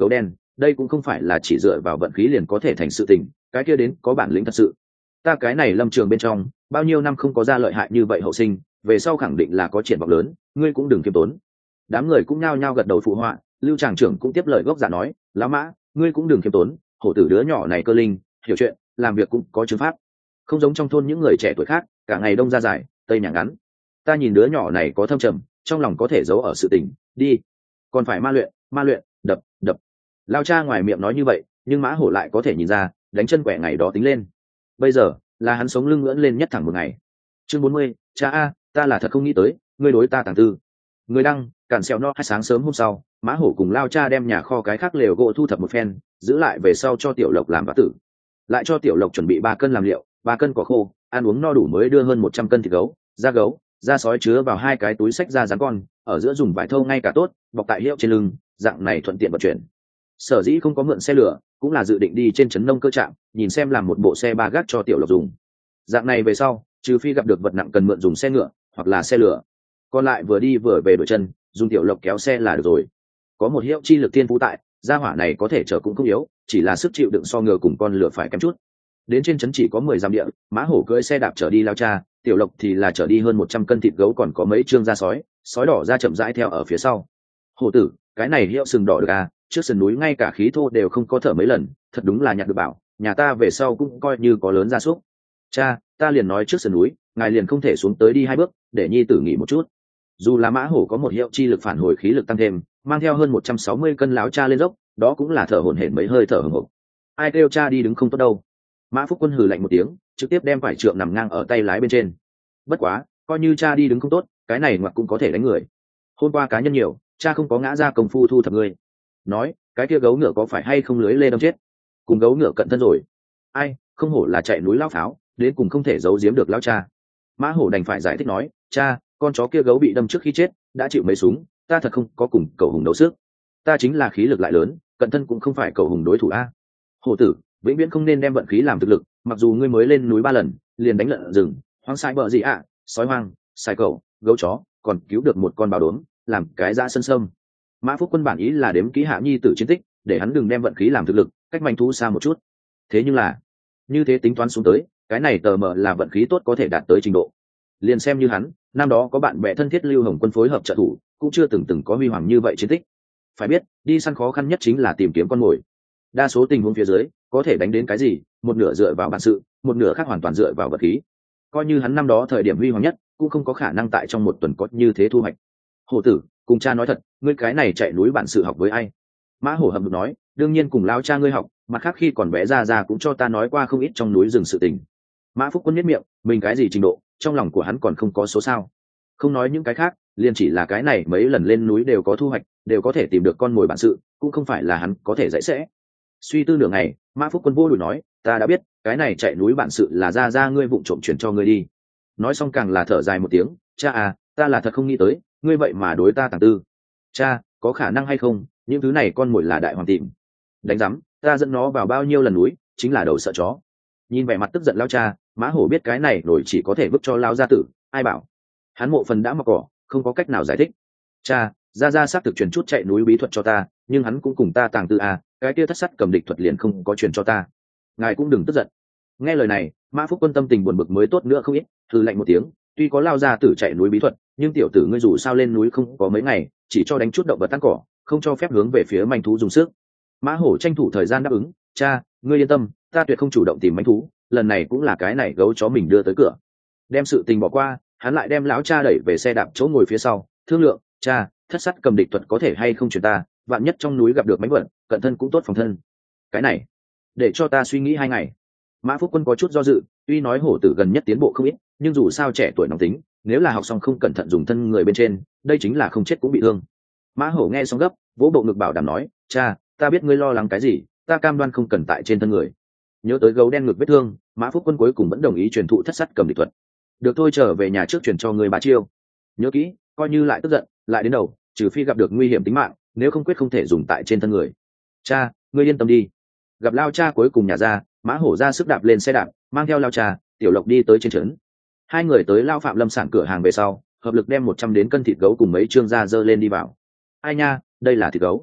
[SPEAKER 1] đây cũng không phải là chỉ dựa vào vận khí liền có thể thành sự tình, cái kia đến có bản lĩnh thật sự. Ta cái này lâm trường bên trong bao nhiêu năm không có ra lợi hại như vậy hậu sinh, về sau khẳng định là có triển vọng lớn, ngươi cũng đừng kiêm tốn. Đám người cũng nhao nhao gật đầu phụ họa. Lưu tràng trưởng cũng tiếp lời gốc giả nói, lão mã, ngươi cũng đừng kiêm tốn, hổ tử đứa nhỏ này cơ linh, hiểu chuyện, làm việc cũng có chứng pháp, không giống trong thôn những người trẻ tuổi khác cả ngày đông ra dài tây nhàng ngắn. Ta nhìn đứa nhỏ này có thâm trầm, trong lòng có thể giấu ở sự tình, đi còn phải ma luyện, ma luyện, đập đập. Lao cha ngoài miệng nói như vậy, nhưng mã hổ lại có thể nhìn ra đánh chân quẻ ngày đó tính lên, bây giờ là hắn sống lưng ngưỡng lên nhất thẳng một ngày. Chương bốn mươi, cha a, ta là thật không nghĩ tới ngươi đối ta tàng tư. Người đăng cản xẹo no. Hai sáng sớm hôm sau, mã hổ cùng Lao cha đem nhà kho cái khác lều gỗ thu thập một phen, giữ lại về sau cho tiểu lộc làm vã tử, lại cho tiểu lộc chuẩn bị ba cân làm liệu, ba cân quả khô, ăn uống no đủ mới đưa hơn một trăm cân thịt gấu, da gấu, da sói chứa vào hai cái túi sách da rắn con, ở giữa dùng vải thâu ngay cả tốt, bọc tại hiệu trên lưng, dạng này thuận tiện vận chuyển. Sở dĩ không có mượn xe lửa, cũng là dự định đi trên trấn nông cơ trạm, nhìn xem làm một bộ xe ba gác cho tiểu lộc dùng. Dạng này về sau, trừ phi gặp được vật nặng cần mượn dùng xe ngựa hoặc là xe lửa, còn lại vừa đi vừa về đổi chân, dùng tiểu lộc kéo xe là được rồi. Có một hiệu chi lực thiên phú tại, gia hỏa này có thể chở cũng không yếu, chỉ là sức chịu đựng so ngựa cùng con lửa phải kém chút. Đến trên trấn chỉ có mười dặm địa, mã hổ cưỡi xe đạp chở đi Lao cha, tiểu lộc thì là chở đi hơn một trăm cân thịt gấu, còn có mấy trương da sói, sói đỏ da chậm rãi theo ở phía sau. Hổ tử, cái này hiệu sừng đỏ được à, trước sườn núi ngay cả khí thô đều không có thở mấy lần, thật đúng là nhặt được bảo, nhà ta về sau cũng coi như có lớn gia súc. Cha, ta liền nói trước sườn núi, ngài liền không thể xuống tới đi hai bước, để nhi tử nghỉ một chút. Dù là mã hổ có một hiệu chi lực phản hồi khí lực tăng thêm, mang theo hơn một trăm sáu mươi cân láo cha lên dốc, đó cũng là thở hổn hển mấy hơi thở hổn hộc. Ai kêu cha đi đứng không tốt đâu. Mã Phúc Quân hừ lạnh một tiếng, trực tiếp đem vải trượng nằm ngang ở tay lái bên trên. Bất quá, coi như cha đi đứng không tốt, cái này ngoặc cũng có thể đánh người. Hôm qua cá nhân nhiều, cha không có ngã ra công phu thu thập người. Nói, cái kia gấu ngựa có phải hay không lưới lê đâm chết? Cùng gấu ngựa cận thân rồi. Ai, không hổ là chạy núi lao pháo, đến cùng không thể giấu giếm được lao cha. Mã hổ đành phải giải thích nói, cha, con chó kia gấu bị đâm trước khi chết, đã chịu mấy súng, ta thật không có cùng cầu hùng đấu sức. Ta chính là khí lực lại lớn, cận thân cũng không phải cầu hùng đối thủ a. Hổ tử, vĩnh viễn không nên đem vận khí làm thực lực, mặc dù ngươi mới lên núi ba lần liền đánh lợn rừng, hoang sai bợ gì ạ, à, sói hoang, sai cẩu, gấu chó, còn cứu được một con báo đốm, làm cái ra sân sâm. Mã Phúc Quân bản ý là đếm kỹ hạ nhi tử chiến tích, để hắn đừng đem vận khí làm thực lực, cách manh thú xa một chút. Thế nhưng là như thế tính toán xuống tới, cái này tờ mờ là vận khí tốt có thể đạt tới trình độ. Liền xem như hắn năm đó có bạn bè thân thiết Lưu Hồng Quân phối hợp trợ thủ, cũng chưa từng từng có huy hoàng như vậy chiến tích. Phải biết, đi săn khó khăn nhất chính là tìm kiếm con mồi. Đa số tình huống phía dưới có thể đánh đến cái gì, một nửa dựa vào bản sự, một nửa khác hoàn toàn dựa vào vật khí. Coi như hắn năm đó thời điểm huy hoàng nhất, cũng không có khả năng tại trong một tuần có như thế thu hoạch. Hổ tử, cùng cha nói thật, ngươi cái này chạy núi bản sự học với ai? Mã hổ hầm được nói, đương nhiên cùng lao cha ngươi học, mặt khác khi còn bé ra ra cũng cho ta nói qua không ít trong núi rừng sự tình. Mã Phúc Quân nhất miệng, mình cái gì trình độ, trong lòng của hắn còn không có số sao. Không nói những cái khác, liền chỉ là cái này mấy lần lên núi đều có thu hoạch, đều có thể tìm được con mồi bản sự, cũng không phải là hắn có thể dạy sẽ. Suy tư nửa ngày, Mã Phúc Quân vô đùi nói, ta đã biết, cái này chạy núi bản sự là ra ra ngươi vụng trộm chuyển cho ngươi đi. Nói xong càng là thở dài một tiếng, cha à, ta là thật không nghĩ tới, ngươi vậy mà đối ta tàng tư. Cha, có khả năng hay không, những thứ này con mồi là đại hoàng tìm. Đánh giám, ta dẫn nó vào bao nhiêu lần núi, chính là đầu sợ chó. Nhìn vẻ mặt tức giận lao cha, Mã hổ biết cái này nổi chỉ có thể vứt cho lao gia tử, ai bảo hắn mộ phần đã mọc cỏ, không có cách nào giải thích. Cha, ra ra xác thực truyền chút chạy núi bí thuật cho ta, nhưng hắn cũng cùng ta tàng tư à, cái kia thất sắt cầm địch thuật liền không có truyền cho ta. Ngài cũng đừng tức giận. Nghe lời này, Mã Phúc Quân tâm tình buồn bực mới tốt nữa không ít, thư lạnh một tiếng, tuy có lao ra tử chạy núi bí thuật, nhưng tiểu tử ngươi dù sao lên núi không có mấy ngày, chỉ cho đánh chút động vật tan cỏ, không cho phép hướng về phía manh thú dùng sức. Mã hổ tranh thủ thời gian đáp ứng, cha, ngươi yên tâm, ta tuyệt không chủ động tìm manh thú, lần này cũng là cái này gấu chó mình đưa tới cửa. Đem sự tình bỏ qua, hắn lại đem lão cha đẩy về xe đạp chỗ ngồi phía sau, thương lượng, cha, thất sắt cầm địch thuật có thể hay không truyền ta, vạn nhất trong núi gặp được mánh vật, cận thân cũng tốt phòng thân. Cái này để cho ta suy nghĩ hai ngày. Mã Phúc Quân có chút do dự, tuy nói hổ tử gần nhất tiến bộ không ít, nhưng dù sao trẻ tuổi nóng tính, nếu là học xong không cẩn thận dùng thân người bên trên, đây chính là không chết cũng bị thương. Mã hổ nghe xong gấp, vỗ bộ ngực bảo đảm nói, cha, ta biết ngươi lo lắng cái gì, ta cam đoan không cần tại trên thân người. Nhớ tới gấu đen ngực vết thương, Mã Phúc Quân cuối cùng vẫn đồng ý truyền thụ thất sắt cầm địch thuật. Được thôi, trở về nhà trước truyền cho người bà chiêu. Nhớ kỹ, coi như lại tức giận, lại đến đầu, trừ phi gặp được nguy hiểm tính mạng, nếu không quyết không thể dùng tại trên thân người. Cha, ngươi yên tâm đi. Gặp lao cha cuối cùng nhà ra, Mã hổ ra sức đạp lên xe đạp, mang theo lao cha, tiểu lộc đi tới trên trấn. Hai người tới lao phạm lâm sản cửa hàng về sau, hợp lực đem một trăm đến cân thịt gấu cùng mấy trương da dơ lên đi vào. Ai nha, đây là thịt gấu.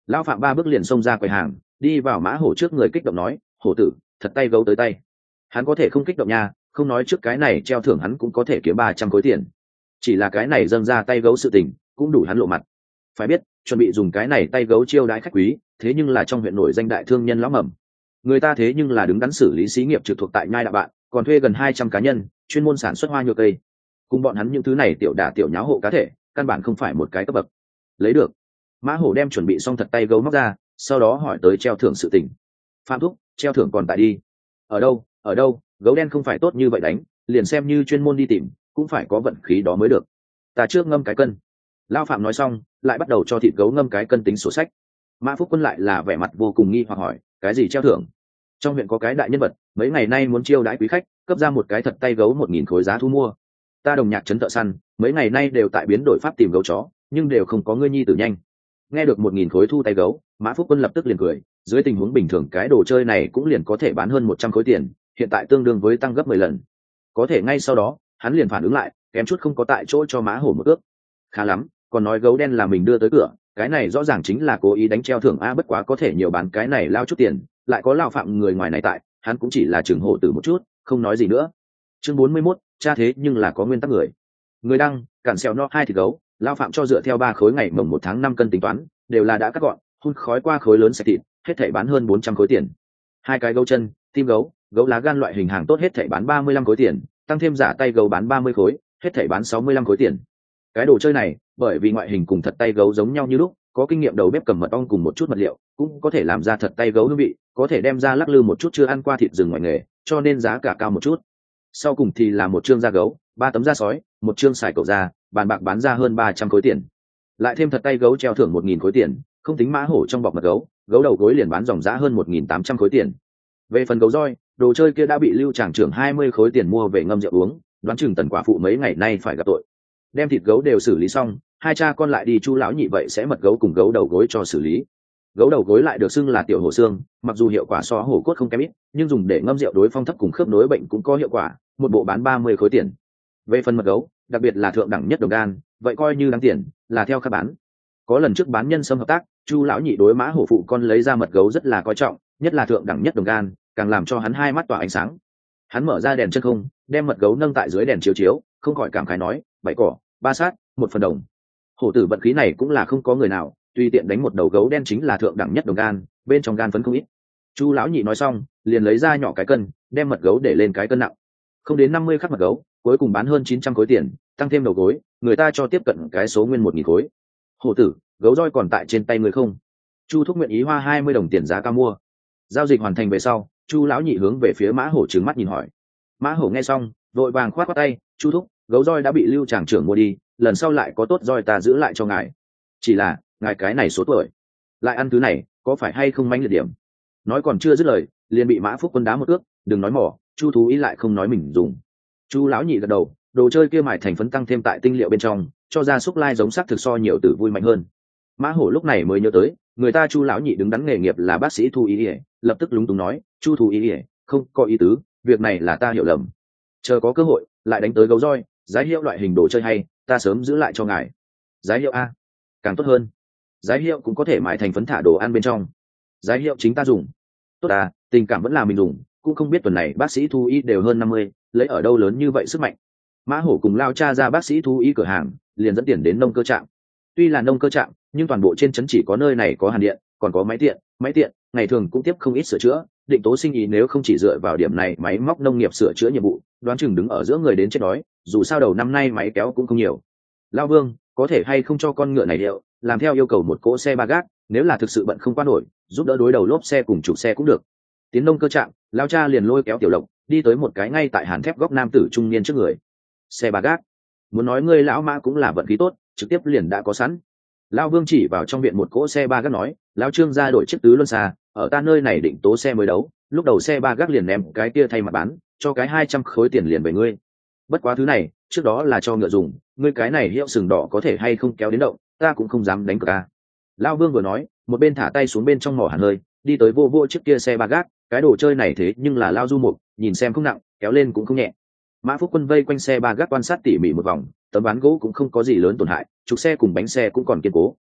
[SPEAKER 1] Lão phạm ba bước liền xông ra quầy hàng, đi vào mã hổ trước người kích động nói, hổ tử thật tay gấu tới tay. Hắn có thể không kích động nha, không nói trước cái này treo thưởng hắn cũng có thể kiếm ba trăm khối tiền, chỉ là cái này dâng ra tay gấu sự tình cũng đủ hắn lộ mặt. Phải biết chuẩn bị dùng cái này tay gấu chiêu đãi khách quý, thế nhưng là trong huyện nổi danh đại thương nhân lão mầm, người ta thế nhưng là đứng đắn xử lý xí nghiệp trực thuộc tại nhai đạo bạn, còn thuê gần hai trăm cá nhân chuyên môn sản xuất hoa nhựa cây, cùng bọn hắn những thứ này tiểu đả tiểu nháo hộ cá thể căn bản không phải một cái cấp bậc. Lấy được. Mã hổ đem chuẩn bị xong thật tay gấu móc ra, sau đó hỏi tới treo thưởng sự tình. Phạm thúc, treo thưởng còn tại đi. Ở đâu? Ở đâu? Gấu đen không phải tốt như vậy đánh, liền xem như chuyên môn đi tìm cũng phải có vận khí đó mới được. Ta trước ngâm cái cân. Lao Phạm nói xong lại bắt đầu cho thịt gấu ngâm cái cân tính sổ sách. Mã Phúc Quân lại là vẻ mặt vô cùng nghi hoặc hỏi, cái gì treo thưởng? Trong huyện có cái đại nhân vật mấy ngày nay muốn chiêu đãi quý khách, cấp ra một cái thật tay gấu một nghìn khối giá thu mua. Ta đồng nhạc trấn thợ săn mấy ngày nay đều tại biến đổi pháp tìm gấu chó, nhưng đều không có ngươi nhi tử nhanh. Nghe được một nghìn khối thu tay gấu, Mã Phúc Quân lập tức liền cười, dưới tình huống bình thường cái đồ chơi này cũng liền có thể bán hơn một trăm khối tiền, hiện tại tương đương với tăng gấp mười lần. Có thể ngay sau đó hắn liền phản ứng lại, kém chút không có tại chỗ cho Mã hổ một ước. Khá lắm, còn nói gấu đen là mình đưa tới cửa, cái này rõ ràng chính là cố ý đánh treo thưởng a, bất quá có thể nhiều bán cái này lao chút tiền, lại có Lao Phạm người ngoài này tại, hắn cũng chỉ là chừng hổ tử một chút, không nói gì nữa. Chương bốn mươi mốt, cha thế nhưng là có nguyên tắc người. Người đăng, cản xèo no hai thịt gấu, Lao Phạm cho dựa theo ba khối ngày mồng một tháng năm cân tính toán, đều là đã cắt gọn, hun khói qua khối lớn sạch thịt, hết thảy bán hơn bốn trăm khối tiền. Hai cái gấu chân, tim gấu, gấu lá gan loại hình hàng tốt hết thảy bán ba mươi lăm khối tiền, tăng thêm giả tay gấu bán ba mươi khối, hết thảy bán sáu mươi lăm khối tiền. Cái đồ chơi này, bởi vì ngoại hình cùng thật tay gấu giống nhau như lúc, có kinh nghiệm đầu bếp cầm mật ong cùng một chút mật liệu, cũng có thể làm ra thật tay gấu hương vị, có thể đem ra lắc lư một chút chưa ăn qua thịt rừng ngoài nghề, cho nên giá cả cao một chút. Sau cùng thì là một chương da gấu, ba tấm da sói, một chương xài cậu da, bàn bạc bán ra hơn ba trăm khối tiền. Lại thêm thật tay gấu treo thưởng một nghìn khối tiền, không tính mã hổ trong bọc mật gấu, gấu đầu gối liền bán dòng giá hơn một nghìn tám trăm khối tiền. Về phần gấu roi, đồ chơi kia đã bị Lưu Tràng trưởng hai mươi khối tiền mua về ngâm rượu uống, đoán chừng Tần quả phụ mấy ngày nay phải gặp tội. Đem thịt gấu đều xử lý xong, hai cha con lại đi Chu lão nhị vậy sẽ mật gấu cùng gấu đầu gối cho xử lý. Gấu đầu gối lại được xưng là tiểu hổ xương, mặc dù hiệu quả so hổ cốt không kém ít, nhưng dùng để ngâm rượu đối phong thấp cùng khớp nối bệnh cũng có hiệu quả, một bộ bán ba mươi khối tiền. Về phần mật gấu, đặc biệt là thượng đẳng nhất đồng gan, vậy coi như đáng tiền, là theo khách bán. Có lần trước bán nhân sâm hợp tác, Chu lão nhị đối mã hổ phụ con lấy ra mật gấu rất là coi trọng, nhất là thượng đẳng nhất đồng gan, càng làm cho hắn hai mắt tỏa ánh sáng. Hắn mở ra đèn chân không, đem mật gấu nâng tại dưới đèn chiếu chiếu, không khỏi cảm khái nói, bảy cỏ, ba sát, một phần đồng. Hổ tử vận khí này cũng là không có người nào, tùy tiện đánh một đầu gấu đen chính là thượng đẳng nhất đồng gan, bên trong gan phấn không ít. Chu lão nhị nói xong, liền lấy ra nhỏ cái cân, đem mật gấu để lên cái cân nặng, không đến năm mươi khắc mật gấu, cuối cùng bán hơn chín trăm khối tiền, tăng thêm đầu gối, người ta cho tiếp cận cái số nguyên một nghìn khối. Hổ tử, gấu roi còn tại trên tay người không? Chu thúc nguyện ý hoa hai mươi đồng tiền giá cao mua. Giao dịch hoàn thành về sau, Chu lão nhị hướng về phía mã hổ trừng mắt nhìn hỏi. Mã hổ nghe xong, vội vàng khoát khoát tay, Chu thúc, gấu roi đã bị Lưu Tràng trưởng mua đi, lần sau lại có tốt roi ta giữ lại cho ngài. Chỉ là ngài cái này số tuổi lại ăn thứ này, có phải hay không manh liệt điểm? Nói còn chưa dứt lời, liền bị Mã Phúc Quân đá một ước, đừng nói mỏ, Chu thú ý lại không nói mình dùng. Chu lão nhị gật đầu, đồ chơi kia mài thành phấn tăng thêm tại tinh liệu bên trong, cho ra xúc lai giống sắc thực so nhiều tử vui mạnh hơn. Mã hổ lúc này mới nhớ tới, người ta Chu lão nhị đứng đắn nghề nghiệp là bác sĩ thu ý ỉa, lập tức lúng túng nói, Chu thú ý ỉa, không có ý tứ, việc này là ta hiểu lầm. Chờ có cơ hội lại đánh tới gấu roi, giá hiệu loại hình đồ chơi hay, ta sớm giữ lại cho ngài. Giá hiệu a, càng tốt hơn. Giá hiệu cũng có thể mài thành phấn thả đồ ăn bên trong. Giá hiệu chính ta dùng. Tốt à, tình cảm vẫn là mình dùng, cũng không biết tuần này bác sĩ thu y đều hơn năm mươi, lấy ở đâu lớn như vậy sức mạnh. Mã hổ cùng lao cha ra bác sĩ thu y cửa hàng, liền dẫn tiền đến nông cơ trạm. Tuy là nông cơ trạm, nhưng toàn bộ trên trấn chỉ có nơi này có hàn điện, còn có máy tiện, máy tiện, ngày thường cũng tiếp không ít sửa chữa. Định Tố sinh ý nếu không chỉ dựa vào điểm này máy móc nông nghiệp sửa chữa nhiệm vụ, đoán chừng đứng ở giữa người đến chết đói, dù sao đầu năm nay máy kéo cũng không nhiều. Lao Vương, có thể hay không cho con ngựa này liệu, làm theo yêu cầu một cỗ xe ba gác, nếu là thực sự bận không qua nổi, giúp đỡ đối đầu lốp xe cùng chủ xe cũng được. Tiến nông cơ trạm, lao cha liền lôi kéo Tiểu Lộc, đi tới một cái ngay tại hàn thép góc nam tử trung niên trước người. Xe ba gác, muốn nói ngươi lão Mã cũng là vận khí tốt, trực tiếp liền đã có sẵn. Lao Vương chỉ vào trong viện một cỗ xe ba gác nói, lão Trương ra đổi chiếc tứ luân xa, ở ta nơi này Định Tố xe mới đấu, lúc đầu xe ba gác liền ném cái kia thay mặt bán, cho cái hai trăm khối tiền liền về ngươi. Bất quá thứ này, trước đó là cho ngựa dùng, ngươi cái này hiệu sừng đỏ có thể hay không kéo đến động, ta cũng không dám đánh cược a. Lao Vương vừa nói, một bên thả tay xuống bên trong mỏ hàn hơi, đi tới vô vô chiếc kia xe ba gác, cái đồ chơi này thế nhưng là lao du mục, nhìn xem không nặng, kéo lên cũng không nhẹ. Mã Phúc Quân vây quanh xe ba gác quan sát tỉ mỉ một vòng, tấm ván gỗ cũng không có gì lớn tổn hại, trục xe cùng bánh xe cũng còn kiên cố.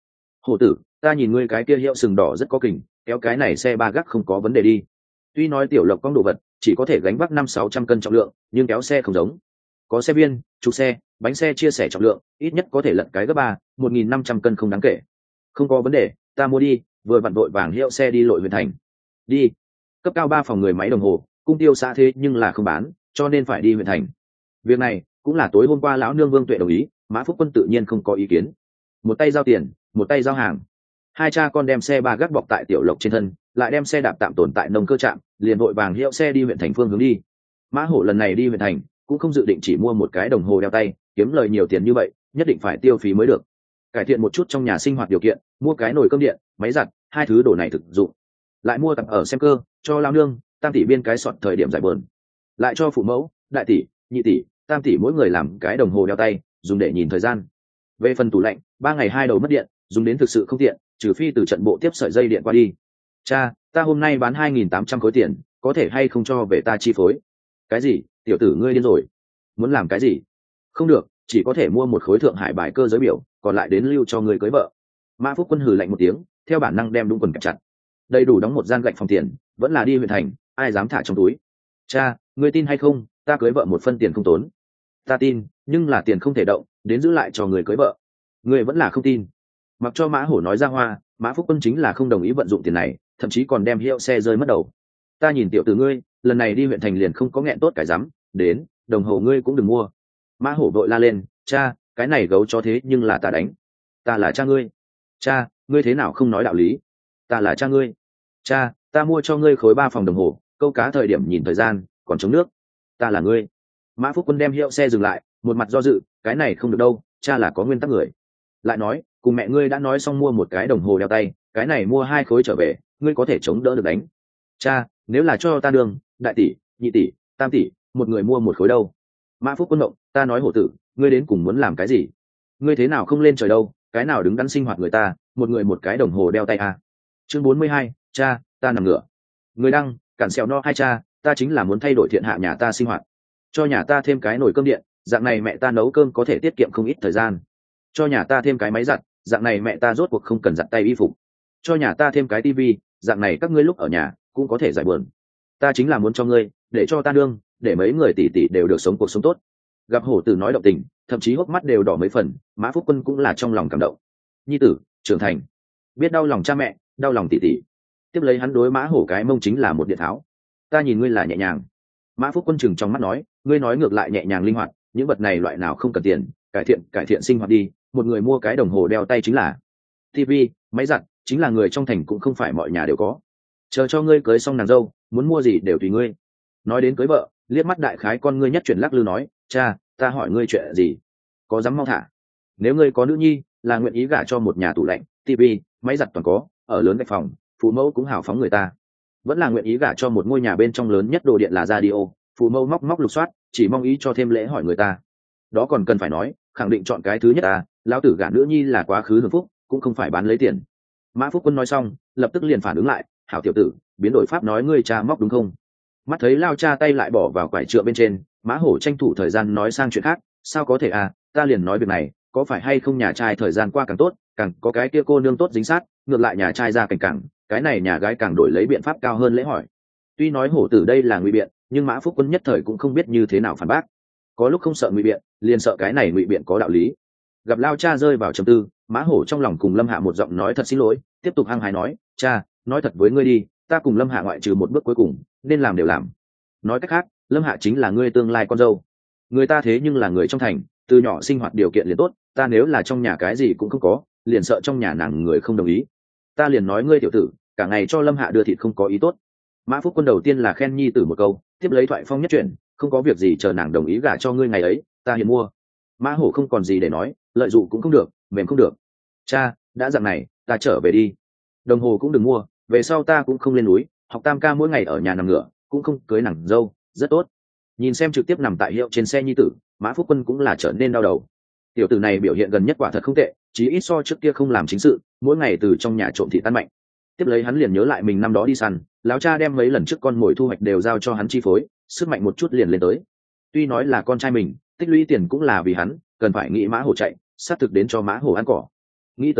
[SPEAKER 1] Hổ tử, ta nhìn ngươi cái kia hiệu sừng đỏ rất có kình, kéo cái này xe ba gác không có vấn đề đi. Tuy nói tiểu lộc con đồ vật chỉ có thể gánh vác năm sáu trăm cân trọng lượng, nhưng kéo xe không giống, có xe viên, trục xe, bánh xe chia sẻ trọng lượng, ít nhất có thể lật cái gấp ba, một nghìn năm trăm cân không đáng kể. Không có vấn đề, ta mua đi, vừa vặn vội vàng hiệu xe đi Lội Huyền Thành. Đi. Cấp cao ba phòng người máy đồng hồ, cung tiêu xã thế nhưng là không bán, cho nên phải đi Huyền Thành. Việc này cũng là tối hôm qua lão nương Vương Tuệ đồng ý, Mã Phúc Quân tự nhiên không có ý kiến. Một tay giao tiền, một tay giao hàng. Hai cha con đem xe ba gác bọc tại tiểu lộc trên thân, lại đem xe đạp tạm tồn tại nông cơ trạm, liền vội vàng hiệu xe đi huyện thành phương hướng đi. Mã Hổ lần này đi huyện thành cũng không dự định chỉ mua một cái đồng hồ đeo tay, kiếm lời nhiều tiền như vậy nhất định phải tiêu phí mới được. Cải thiện một chút trong nhà sinh hoạt điều kiện, mua cái nồi cơm điện, máy giặt, hai thứ đồ này thực dụng. Lại mua tập ở xem cơ cho lao nương, tam tỷ biên cái sọt thời điểm giải bờn. Lại cho phụ mẫu, đại tỷ, nhị tỷ, tam tỷ mỗi người làm cái đồng hồ đeo tay, dùng để nhìn thời gian. Về phần tủ lạnh, ba ngày hai đầu mất điện, dùng đến thực sự không tiện, trừ phi từ trận bộ tiếp sợi dây điện qua đi. Cha, ta hôm nay bán hai nghìn tám trăm khối tiền, có thể hay không cho về ta chi phối? Cái gì? Tiểu tử ngươi điên rồi? Muốn làm cái gì? Không được, chỉ có thể mua một khối thượng hải bài cơ giới biểu, còn lại đến lưu cho người cưới vợ. Mã Phúc Quân hừ lạnh một tiếng, theo bản năng đem đúng quần kẹp chặt. Đầy đủ đóng một gian gạch phòng tiền, vẫn là đi huyện thành, ai dám thả trong túi? Cha, ngươi tin hay không? Ta cưới vợ một phân tiền không tốn. Ta tin, nhưng là tiền không thể động, đến giữ lại cho người cưới vợ. Ngươi vẫn là không tin. Mặc cho Mã Hổ nói ra hoa, Mã Phúc Quân chính là không đồng ý vận dụng tiền này, thậm chí còn đem hiệu xe rơi mất đầu. Ta nhìn tiểu tử ngươi, lần này đi huyện thành liền không có nghẹn tốt cái rắm, đến, đồng hồ ngươi cũng đừng mua. Mã Hổ vội la lên, cha, cái này gấu cho thế nhưng là ta đánh. Ta là cha ngươi. Cha, ngươi thế nào không nói đạo lý? Ta là cha ngươi. Cha, ta mua cho ngươi khối ba phòng đồng hồ, câu cá thời điểm nhìn thời gian, còn chống nước. Ta là ngươi. Mã Phúc Quân đem hiệu xe dừng lại, một mặt do dự, cái này không được đâu, cha là có nguyên tắc người. Lại nói, cùng mẹ ngươi đã nói xong mua một cái đồng hồ đeo tay, cái này mua hai khối trở về, ngươi có thể chống đỡ được đánh. Cha, nếu là cho ta đường, đại tỷ, nhị tỷ, tam tỷ, một người mua một khối đâu? Mã Phúc Quân động, ta nói hổ tử, ngươi đến cùng muốn làm cái gì? Ngươi thế nào không lên trời đâu, cái nào đứng đắn sinh hoạt người ta, một người một cái đồng hồ đeo tay à? Chương bốn mươi hai, cha, ta nằm ngửa. Người đăng, cản xèo no hai cha, ta chính là muốn thay đổi thiện hạ nhà ta sinh hoạt, cho nhà ta thêm cái nồi cơm điện, dạng này mẹ ta nấu cơm có thể tiết kiệm không ít thời gian. Cho nhà ta thêm cái máy giặt, dạng này mẹ ta rốt cuộc không cần giặt tay y phục. Cho nhà ta thêm cái tivi, dạng này các ngươi lúc ở nhà cũng có thể giải buồn. Ta chính là muốn cho ngươi, để cho ta đương, để mấy người tỷ tỷ đều được sống cuộc sống tốt. Gặp hổ tử nói động tình, thậm chí hốc mắt đều đỏ mấy phần, Mã Phúc Quân cũng là trong lòng cảm động. Nhi tử trưởng thành, biết đau lòng cha mẹ, đau lòng tỷ tỷ. Tiếp lấy hắn đối Mã Hổ cái mông chính là một điện tháo. Ta nhìn ngươi là nhẹ nhàng. Mã Phúc Quân chừng trong mắt nói, ngươi nói ngược lại nhẹ nhàng linh hoạt, những vật này loại nào không cần tiền, cải thiện cải thiện sinh hoạt đi, một người mua cái đồng hồ đeo tay chính là. Tivi, máy giặt, chính là người trong thành cũng không phải mọi nhà đều có. Chờ cho ngươi cưới xong nàng dâu, muốn mua gì đều tùy ngươi. Nói đến cưới vợ, liếc mắt đại khái con ngươi nhất chuyển lắc lư nói, cha, ta hỏi ngươi chuyện gì? Có dám mau thả? Nếu ngươi có nữ nhi, là nguyện ý gả cho một nhà tủ lạnh, tivi, máy giặt toàn có, ở lớn gạch phòng, phụ mẫu cũng hào phóng người ta. Vẫn là nguyện ý gả cho một ngôi nhà bên trong lớn nhất đồ điện là radio, phụ mẫu móc móc lục soát, chỉ mong ý cho thêm lễ hỏi người ta. Đó còn cần phải nói, khẳng định chọn cái thứ nhất à, lão tử gả nữ nhi là quá khứ hưởng phúc, cũng không phải bán lấy tiền. Mã Phúc Quân nói xong, lập tức liền phản ứng lại, hảo tiểu tử, biến đổi pháp nói ngươi cha móc đúng không? Mắt thấy lao cha tay lại bỏ vào quải trượng bên trên, Mã Hổ tranh thủ thời gian nói sang chuyện khác, sao có thể à, ta liền nói việc này, có phải hay không nhà trai thời gian qua càng tốt, càng có cái kia cô nương tốt dính sát, ngược lại nhà trai ra cảnh càng, cái này nhà gái càng đổi lấy biện pháp cao hơn lễ hỏi. Tuy nói hổ tử đây là ngụy biện, nhưng Mã Phúc Quân nhất thời cũng không biết như thế nào phản bác. Có lúc không sợ ngụy biện, liền sợ cái này ngụy biện có đạo lý. Gặp lao cha rơi vào trầm tư, Mã Hổ trong lòng cùng Lâm Hạ một giọng nói thật xin lỗi, tiếp tục hăng hái nói, cha, nói thật với ngươi đi, ta cùng Lâm Hạ ngoại trừ một bước cuối cùng, nên làm đều làm. Nói cách khác, Lâm Hạ chính là ngươi tương lai con dâu. Người ta thế nhưng là người trong thành, từ nhỏ sinh hoạt điều kiện liền tốt, ta nếu là trong nhà cái gì cũng không có, liền sợ trong nhà nàng người không đồng ý. Ta liền nói ngươi tiểu tử, cả ngày cho Lâm Hạ đưa thịt không có ý tốt. Mã Phúc Quân đầu tiên là khen nhi tử một câu, tiếp lấy thoại phong nhất chuyển, không có việc gì chờ nàng đồng ý gả cho ngươi ngày ấy, ta hiền mua. Mã Hổ không còn gì để nói, lợi dụng cũng không được, mềm không được. Cha, đã dặn này, ta trở về đi. Đồng hồ cũng đừng mua, về sau ta cũng không lên núi, học tam ca mỗi ngày ở nhà nằm ngửa, cũng không cưới nàng dâu, rất tốt. Nhìn xem trực tiếp nằm tại hiệu trên xe nhi tử, Mã Phúc Quân cũng là trở nên đau đầu. Tiểu tử này biểu hiện gần nhất quả thật không tệ, chí ít so trước kia không làm chính sự, mỗi ngày từ trong nhà trộm thị tan mạnh. Tiếp lấy hắn liền nhớ lại mình năm đó đi săn, lão cha đem mấy lần trước con mồi thu hoạch đều giao cho hắn chi phối, sức mạnh một chút liền lên tới. Tuy nói là con trai mình, tích lũy tiền cũng là vì hắn, cần phải nghĩ Mã Hổ chạy, sát thực đến cho Mã Hổ ăn cỏ. Nghĩ tới đây,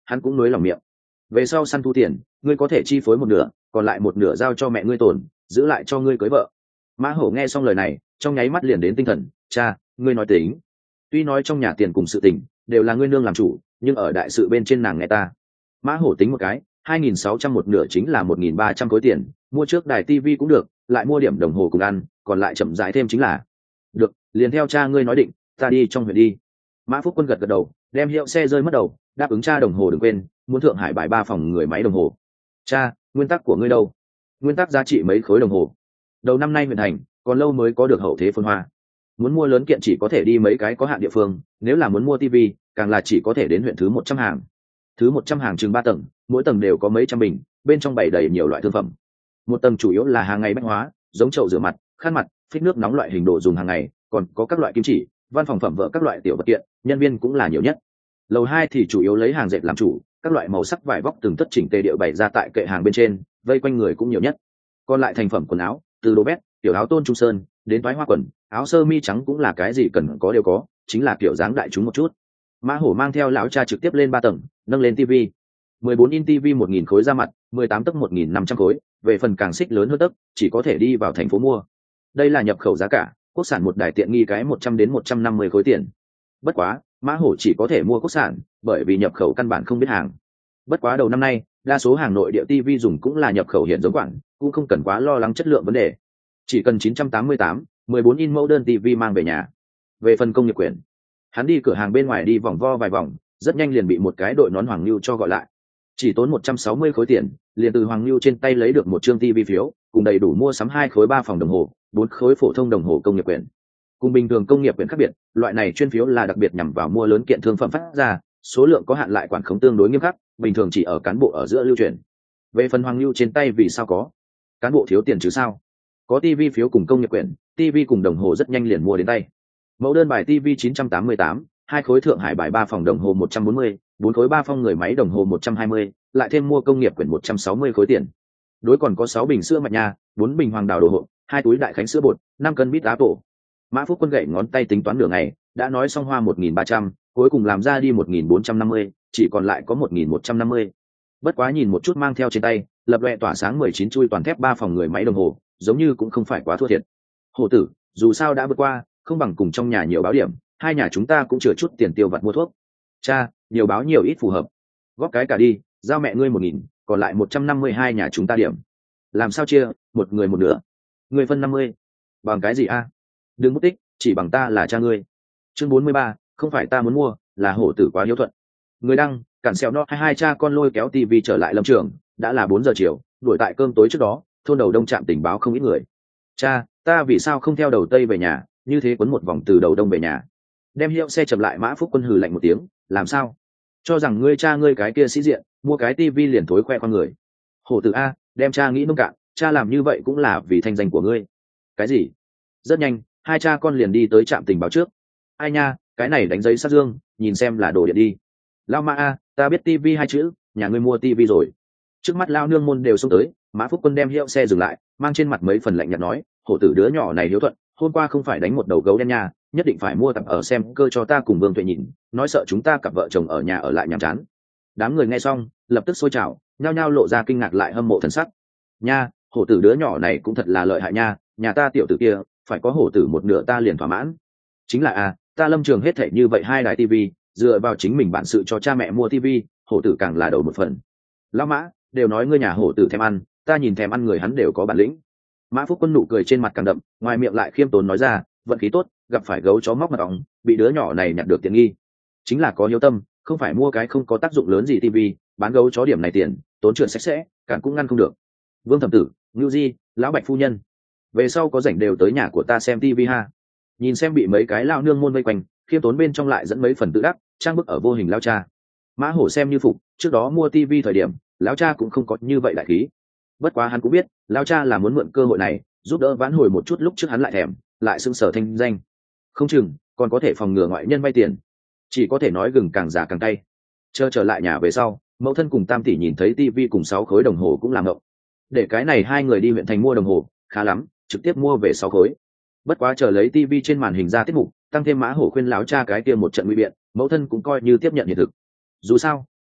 [SPEAKER 1] hắn cũng nối lòng miệng. Về sau săn thu tiền, ngươi có thể chi phối một nửa, còn lại một nửa giao cho mẹ ngươi tồn, giữ lại cho ngươi cưới vợ. Mã Hổ nghe xong lời này, trong nháy mắt liền đến tinh thần. Cha, ngươi nói tính. Tuy nói trong nhà tiền cùng sự tình đều là ngươi nương làm chủ, nhưng ở đại sự bên trên nàng nghe ta. Mã Hổ tính một cái, hai nghìn sáu trăm một nửa chính là một nghìn ba trăm khối tiền, mua trước đài tivi cũng được, lại mua điểm đồng hồ cùng ăn, còn lại chậm rãi thêm chính là. Được, liền theo cha ngươi nói định, ta đi trong huyện đi. Mã Phúc Quân gật gật đầu, đem hiệu xe rơi mất đầu, đáp ứng cha đồng hồ đừng quên, muốn Thượng Hải bài ba phòng người máy đồng hồ. Cha, nguyên tắc của ngươi đâu? Nguyên tắc giá trị mấy khối đồng hồ. Đầu năm nay huyện thành, còn lâu mới có được hậu thế phồn hoa. Muốn mua lớn kiện chỉ có thể đi mấy cái có hạn địa phương, nếu là muốn mua tivi, càng là chỉ có thể đến huyện thứ một trăm hàng. Thứ một trăm hàng chừng ba tầng, mỗi tầng đều có mấy trăm bình, bên trong bày đầy nhiều loại thương phẩm. Một tầng chủ yếu là hàng ngày bách hóa, giống chậu rửa mặt, khăn mặt, phích nước nóng loại hình đồ dùng hàng ngày, còn có các loại kim chỉ, văn phòng phẩm vợ các loại tiểu vật kiện, nhân viên cũng là nhiều nhất. Lầu hai thì chủ yếu lấy hàng dệt làm chủ, các loại màu sắc vải vóc từng tất chỉnh tề điệu bày ra tại kệ hàng bên trên, vây quanh người cũng nhiều nhất. Còn lại thành phẩm quần áo, từ đồ vét, tiểu áo tôn trung sơn, đến toái hoa quần, áo sơ mi trắng cũng là cái gì cần có đều có, chính là kiểu dáng đại chúng một chút. Mã Hổ mang theo lão cha trực tiếp lên ba tầng, nâng lên tivi. mười bốn inch tivi một nghìn khối ra mặt, mười tám tấc một nghìn năm trăm khối, về phần càng xích lớn hơn tấc, chỉ có thể đi vào thành phố mua. Đây là nhập khẩu giá cả, quốc sản một đài tiện nghi cái một trăm đến một trăm năm mươi khối tiền. Bất quá, Mã Hổ chỉ có thể mua quốc sản, bởi vì nhập khẩu căn bản không biết hàng. Bất quá đầu năm nay, đa số hàng nội địa tivi dùng cũng là nhập khẩu hiện giống quản, cũng không cần quá lo lắng chất lượng vấn đề. Chỉ cần chín trăm tám mươi tám, mười bốn inch mẫu đơn tivi mang về nhà. Về phần công nghiệp quyền, hắn đi cửa hàng bên ngoài đi vòng vo vài vòng, rất nhanh liền bị một cái đội nón Hoàng Lưu cho gọi lại. Chỉ tốn một trăm sáu mươi khối tiền, liền từ Hoàng Lưu trên tay lấy được một chương tivi phiếu, cùng đầy đủ mua sắm hai khối ba phòng đồng hồ, bốn khối phổ thông đồng hồ công nghiệp quyền. Cùng bình thường công nghiệp quyền khác biệt, loại này chuyên phiếu là đặc biệt nhằm vào mua lớn kiện thương phẩm phát ra, số lượng có hạn lại quản khống tương đối nghiêm khắc, bình thường chỉ ở cán bộ ở giữa lưu truyền. Về phần Hoàng Lưu trên tay vì sao có? Cán bộ thiếu tiền chứ sao? Có tivi phiếu cùng công nghiệp quyền, tivi cùng đồng hồ rất nhanh liền mua đến tay. Mẫu đơn bài tivi chín trăm tám mươi tám, hai khối Thượng Hải bài ba phòng đồng hồ một trăm bốn mươi, bốn khối ba phong người máy đồng hồ một trăm hai mươi, lại thêm mua công nghiệp quyển một trăm sáu mươi khối tiền. Đối còn có sáu bình sữa mạch nha, bốn bình hoàng đào đồ hộp, hai túi đại khánh sữa bột, năm cân bít á tổ. Mã Phúc Quân gậy ngón tay tính toán nửa ngày, đã nói xong hoa một nghìn ba trăm, cuối cùng làm ra đi một nghìn bốn trăm năm mươi, chỉ còn lại có một nghìn một trăm năm mươi. Bất quá nhìn một chút mang theo trên tay, lập loè tỏa sáng mười chín chui toàn thép ba phòng người máy đồng hồ, giống như cũng không phải quá thua thiệt. Hổ tử, dù sao đã vượt qua, không bằng cùng trong nhà nhiều báo điểm, hai nhà chúng ta cũng chừa chút tiền tiêu vặt mua thuốc. Cha, nhiều báo nhiều ít phù hợp. Góp cái cả đi, giao mẹ ngươi một nghìn, còn lại một trăm năm mươi hai nhà chúng ta điểm. Làm sao chia, một người một nửa. Người phân năm mươi. Bằng cái gì a? Đừng mất tích, chỉ bằng ta là cha ngươi. Chương bốn mươi ba, không phải ta muốn mua, là hổ tử quá hiếu thuận. Người đăng, cản xèo no hai hai cha con lôi kéo tivi trở lại lâm trường, đã là bốn giờ chiều, đuổi tại cơm tối trước đó, thôn đầu đông trạm tình báo không ít người. Cha, ta vì sao không theo đầu tây về nhà, như thế quấn một vòng từ đầu đông về nhà. Đem hiệu xe chậm lại. Mã Phúc Quân hừ lạnh một tiếng, làm sao? Cho rằng ngươi cha ngươi cái kia sĩ diện, mua cái tivi liền thối khoe con người. Hổ tử a, đem cha nghĩ nông cạn, cha làm như vậy cũng là vì thanh danh của ngươi. Cái gì? Rất nhanh, hai cha con liền đi tới trạm tình báo trước. Ai nha, cái này đánh giấy sát dương, nhìn xem là đồ điện đi. Lao Mã a, ta biết tivi hai chữ, nhà ngươi mua tivi rồi. Trước mắt lao nương môn đều xông tới, Mã Phúc Quân đem hiệu xe dừng lại, mang trên mặt mấy phần lạnh nhạt nói, hổ tử đứa nhỏ này hiếu thuận, hôm qua không phải đánh một đầu gấu đen nha, nhất định phải mua tập ở xem cơ cho ta cùng Vương Tuệ nhìn, nói sợ chúng ta cặp vợ chồng ở nhà ở lại nhàm chán. Đám người nghe xong, lập tức sôi trào, nhao nhao lộ ra kinh ngạc lại hâm mộ thần sắc. Nha, hổ tử đứa nhỏ này cũng thật là lợi hại nha, nhà ta tiểu tử kia, phải có hổ tử một nửa ta liền thỏa mãn. Chính là à, ta lâm trường hết thảy như vậy hai đài tivi, dựa vào chính mình bản sự cho cha mẹ mua tivi, hổ tử càng là đầu một phần. Lão Mã, đều nói ngươi nhà hổ tử thèm ăn, ta nhìn thèm ăn người hắn đều có bản lĩnh. Mã Phúc Quân nụ cười trên mặt càng đậm, ngoài miệng lại khiêm tốn nói ra, vận khí tốt, gặp phải gấu chó móc mật ong, bị đứa nhỏ này nhặt được tiện nghi. Chính là có hiếu tâm, không phải mua cái không có tác dụng lớn gì tivi, bán gấu chó điểm này tiền, tốn trượt sạch sẽ, cản cũng ngăn không được. Vương Thẩm Tử, Ngưu Di, lão Bạch phu nhân, về sau có rảnh đều tới nhà của ta xem tivi ha. Nhìn xem bị mấy cái lao nương môn vây quanh, khiêm tốn bên trong lại dẫn mấy phần tự đắc, trang bức ở vô hình lao cha. Mã Hổ xem như phục, trước đó mua tivi thời điểm, lão cha cũng không có như vậy đại khí. Bất quá hắn cũng biết, lão cha là muốn mượn cơ hội này, giúp đỡ vãn hồi một chút lúc trước hắn lại thèm, lại sưng sở thanh danh. Không chừng, còn có thể phòng ngừa ngoại nhân vay tiền. Chỉ có thể nói gừng càng già càng cay. Chờ trở lại nhà về sau, mẫu thân cùng tam tỷ nhìn thấy tivi cùng sáu khối đồng hồ cũng làm ngộng. Để cái này hai người đi huyện thành mua đồng hồ, khá lắm, trực tiếp mua về sáu khối. Bất quá chờ lấy tivi trên màn hình ra tiết mục, tăng thêm Mã Hổ khuyên lão cha cái kia một trận nguy biện, mẫu thân cũng coi như tiếp nhận hiện thực. Dù sao,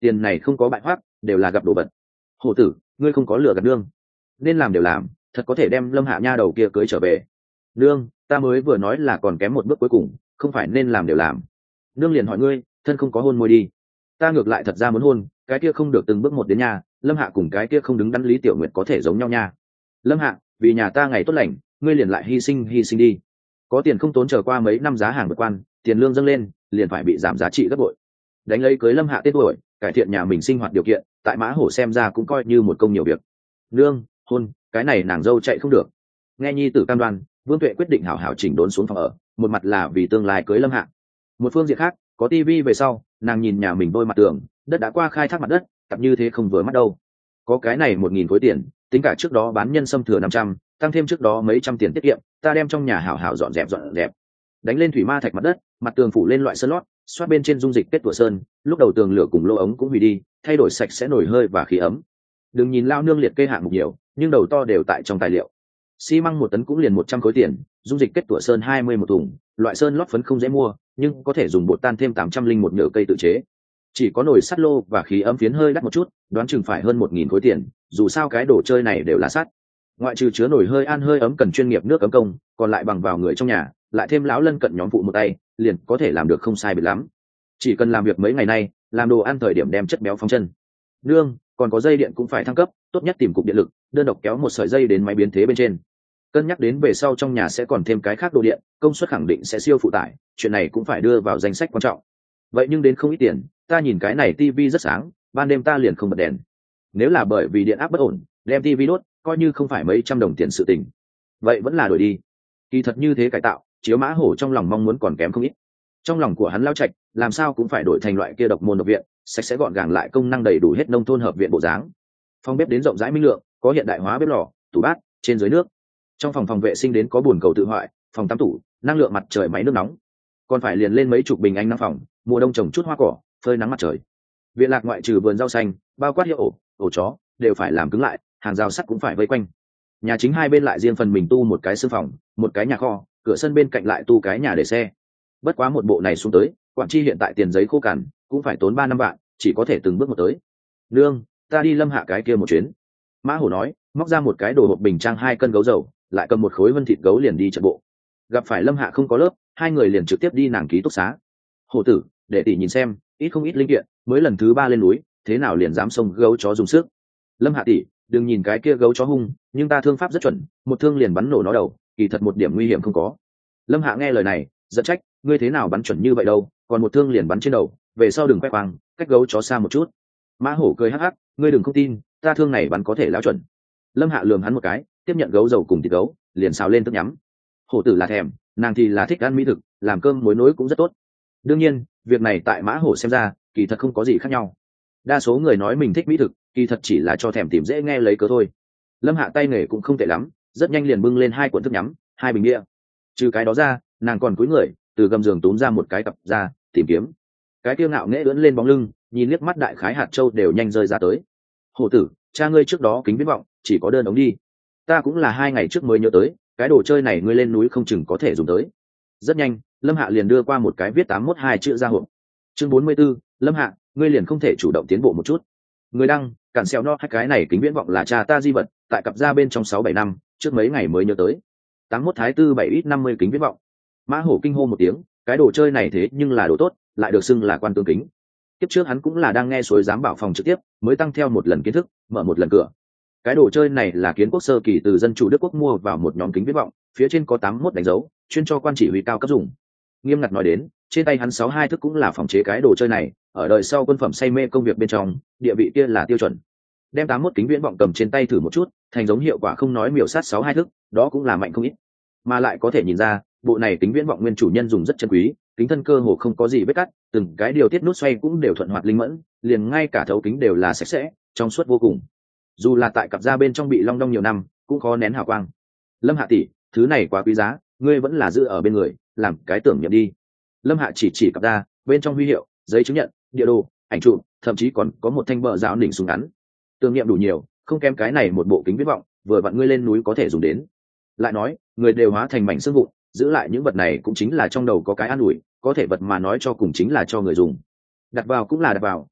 [SPEAKER 1] tiền này không có bại hoác, đều là gặp đồ vật. Hổ tử, ngươi không có lừa gạt nương, nên làm đều làm, thật có thể đem Lâm Hạ nha đầu kia cưới trở về. Nương, ta mới vừa nói là còn kém một bước cuối cùng, không phải nên làm đều làm. Nương liền hỏi ngươi, thân không có hôn môi đi. Ta ngược lại thật ra muốn hôn, cái kia không được từng bước một đến nhà. Lâm Hạ cùng cái kia không đứng đắn Lý Tiểu Nguyệt có thể giống nhau nha. Lâm Hạ, vì nhà ta ngày tốt lành, ngươi liền lại hy sinh hy sinh đi. Có tiền không tốn chờ qua mấy năm giá hàng vượt quan, tiền lương dâng lên, liền phải bị giảm giá trị gấp bội. Đánh lấy cưới Lâm Hạ tên tuổi, cải thiện nhà mình sinh hoạt điều kiện, tại Mã Hổ xem ra cũng coi như một công nhiều việc. Nương, hôn, cái này nàng dâu chạy không được. Nghe nhi tử cam đoan, Vương Tuệ quyết định hảo hảo chỉnh đốn xuống phòng ở, một mặt là vì tương lai cưới Lâm Hạ. Một phương diện khác, có tivi về sau, nàng nhìn nhà mình đôi mặt tường, đất đã qua khai thác mặt đất, tập như thế không vừa mắt đâu. Có cái này một nghìn khối tiền, tính cả trước đó bán nhân sâm thừa năm trăm, tăng thêm trước đó mấy trăm tiền tiết kiệm, ta đem trong nhà hảo hảo dọn dẹp dọn dẹp. Đánh lên thủy ma thạch mặt đất, mặt tường phủ lên loại sơn lót, xoát bên trên dung dịch kết tủa sơn, lúc đầu tường lửa cùng lô ống cũng hủy đi, thay đổi sạch sẽ nổi hơi và khí ấm. Đừng nhìn lao nương liệt kê hạng mục nhiều, nhưng đầu to đều tại trong tài liệu. Xi măng một tấn cũng liền một trăm khối tiền, dung dịch kết tủa sơn hai mươi một thùng, loại sơn lót phấn không dễ mua, nhưng có thể dùng bột tan thêm tám trăm linh một nhựa cây tự chế. Chỉ có nồi sắt lô và khí ấm phiến hơi đắt một chút, đoán chừng phải hơn một nghìn khối tiền, dù sao cái đồ chơi này đều là sắt. Ngoại trừ chứa nồi hơi an hơi ấm cần chuyên nghiệp nước ấm công, còn lại bằng vào người trong nhà, lại thêm lão lân cận nhóm phụ một tay, liền có thể làm được không sai biệt lắm. Chỉ cần làm việc mấy ngày nay, làm đồ ăn thời điểm đem chất béo phóng chân. Nương, còn có dây điện cũng phải thăng cấp, tốt nhất tìm cục điện lực, đơn độc kéo một sợi dây đến máy biến thế bên trên. Cân nhắc đến về sau trong nhà sẽ còn thêm cái khác đồ điện, công suất khẳng định sẽ siêu phụ tải, chuyện này cũng phải đưa vào danh sách quan trọng. Vậy nhưng đến không ít tiền, ta nhìn cái này tivi rất sáng, ban đêm ta liền không bật đèn. Nếu là bởi vì điện áp bất ổn, đem tivi đốt, coi như không phải mấy trăm đồng tiền sự tình. Vậy vẫn là đổi đi. Kỳ thật như thế cải tạo, Chiếu Mã Hổ trong lòng mong muốn còn kém không ít. Trong lòng của hắn lao trạch, làm sao cũng phải đổi thành loại kia độc môn độc viện, sạch sẽ gọn gàng lại công năng đầy đủ hết nông thôn hợp viện bộ dáng. Phòng bếp đến rộng rãi minh lượng, có hiện đại hóa bếp lò, tủ bát, trên dưới nước. Trong phòng phòng vệ sinh đến có bồn cầu tự hoại, phòng tắm tủ, năng lượng mặt trời máy nước nóng. Còn phải liền lên mấy chục bình ánh nắng phòng, mùa đông trồng chút hoa cỏ, phơi nắng mặt trời. Viện lạc ngoại trừ vườn rau xanh, bao quát hiệu ổ, ổ chó, đều phải làm cứng lại, hàng rào sắt cũng phải vây quanh. Nhà chính hai bên lại riêng phần mình tu một cái sư phòng, một cái nhà kho, cửa sân bên cạnh lại tu cái nhà để xe. Bất quá một bộ này xuống tới, quản chi hiện tại tiền giấy khô cằn, cũng phải tốn ba năm vạn, chỉ có thể từng bước một tới. Nương, ta đi Lâm Hạ cái kia một chuyến. Mã Hổ nói, móc ra một cái đồ hộp bình trang hai cân gấu dầu, lại cầm một khối vân thịt gấu liền đi chợ bộ. Gặp phải Lâm Hạ không có lớp, hai người liền trực tiếp đi nàng ký túc xá. Hổ tử, để tỷ nhìn xem, ít không ít linh kiện, mới lần thứ ba lên núi, thế nào liền dám xông gấu chó dùng sức. Lâm Hạ tỷ, đừng nhìn cái kia gấu chó hung, nhưng ta thương pháp rất chuẩn, một thương liền bắn nổ nó đầu, kỳ thật một điểm nguy hiểm không có. Lâm Hạ nghe lời này, giận trách, ngươi thế nào bắn chuẩn như vậy đâu, còn một thương liền bắn trên đầu, về sau đừng quay khoang, cách gấu chó xa một chút. Mã Hổ cười hắc hắc, ngươi đừng không tin, ta thương này bắn có thể lão chuẩn. Lâm Hạ lườm hắn một cái, tiếp nhận gấu dầu cùng thịt gấu, liền xào lên tức nhắm. Hổ tử là thèm, nàng thì là thích ăn mỹ thực, làm cơm muối nối cũng rất tốt. Đương nhiên, việc này tại Mã Hổ xem ra, kỳ thật không có gì khác nhau. Đa số người nói mình thích mỹ thực, kỳ thật chỉ là cho thèm tìm dễ nghe lấy cớ thôi. Lâm Hạ tay nghề cũng không tệ lắm, rất nhanh liền bưng lên hai cuộn thức nhắm, hai bình bia. Trừ cái đó ra, nàng còn cúi người, từ gầm giường túm ra một cái cặp ra, tìm kiếm. Cái tiêu ngạo nghễ ưỡn lên bóng lưng, nhìn liếc mắt đại khái hạt châu đều nhanh rơi ra tới. Hổ tử, cha ngươi trước đó kính viễn vọng, chỉ có đơn ống đi. Ta cũng là hai ngày trước mới nhớ tới, cái đồ chơi này ngươi lên núi không chừng có thể dùng tới. Rất nhanh, Lâm Hạ liền đưa qua một cái viết tám mốt hai chữ ra hộp. Chương bốn mươi 44, Lâm Hạ, ngươi liền không thể chủ động tiến bộ một chút. Người đăng, cản xèo no hai cái này kính viễn vọng là cha ta di vật, tại cặp ra bên trong sáu bảy năm, trước mấy ngày mới nhớ tới. tám mốt thái tư bảy ít năm mươi kính viễn vọng. Mã Hổ kinh hô một tiếng, cái đồ chơi này thế nhưng là đồ tốt, lại được xưng là quan tương kính. Tiếp trước hắn cũng là đang nghe suối giám bảo phòng trực tiếp, mới tăng theo một lần kiến thức, mở một lần cửa. Cái đồ chơi này là kiến quốc sơ kỳ từ dân chủ Đức quốc mua vào một nhóm kính viễn vọng, phía trên có tám mốt đánh dấu, chuyên cho quan chỉ huy cao cấp dùng. Nghiêm ngặt nói đến, trên tay hắn sáu hai thức cũng là phòng chế cái đồ chơi này, ở đời sau quân phẩm say mê công việc bên trong, địa vị kia là tiêu chuẩn. Đem tám mốt kính viễn vọng cầm trên tay thử một chút, thành giống hiệu quả không nói miểu sát sáu hai thức, đó cũng là mạnh không ít. Mà lại có thể nhìn ra, bộ này kính viễn vọng nguyên chủ nhân dùng rất chân quý, kính thân cơ hồ không có gì vết cắt, từng cái điều tiết nút xoay cũng đều thuận hoạt linh mẫn, liền ngay cả thấu kính đều là sạch sẽ, trong suốt vô cùng. Dù là tại cặp da bên trong bị long đong nhiều năm, cũng khó nén hào quang. Lâm Hạ tỷ, thứ này quá quý giá, ngươi vẫn là giữ ở bên người, làm cái tưởng niệm đi. Lâm Hạ chỉ chỉ cặp da, bên trong huy hiệu, giấy chứng nhận, địa đồ, ảnh chụp, thậm chí còn có một thanh bờ dạo đỉnh súng ngắn. Tưởng niệm đủ nhiều, không kém cái này một bộ kính viễn vọng, vừa vặn ngươi lên núi có thể dùng đến. Lại nói, người đều hóa thành mảnh xương vụn, giữ lại những vật này cũng chính là trong đầu có cái an ủi, có thể vật mà nói cho cùng chính là cho người dùng. Đặt vào cũng là đặt vào,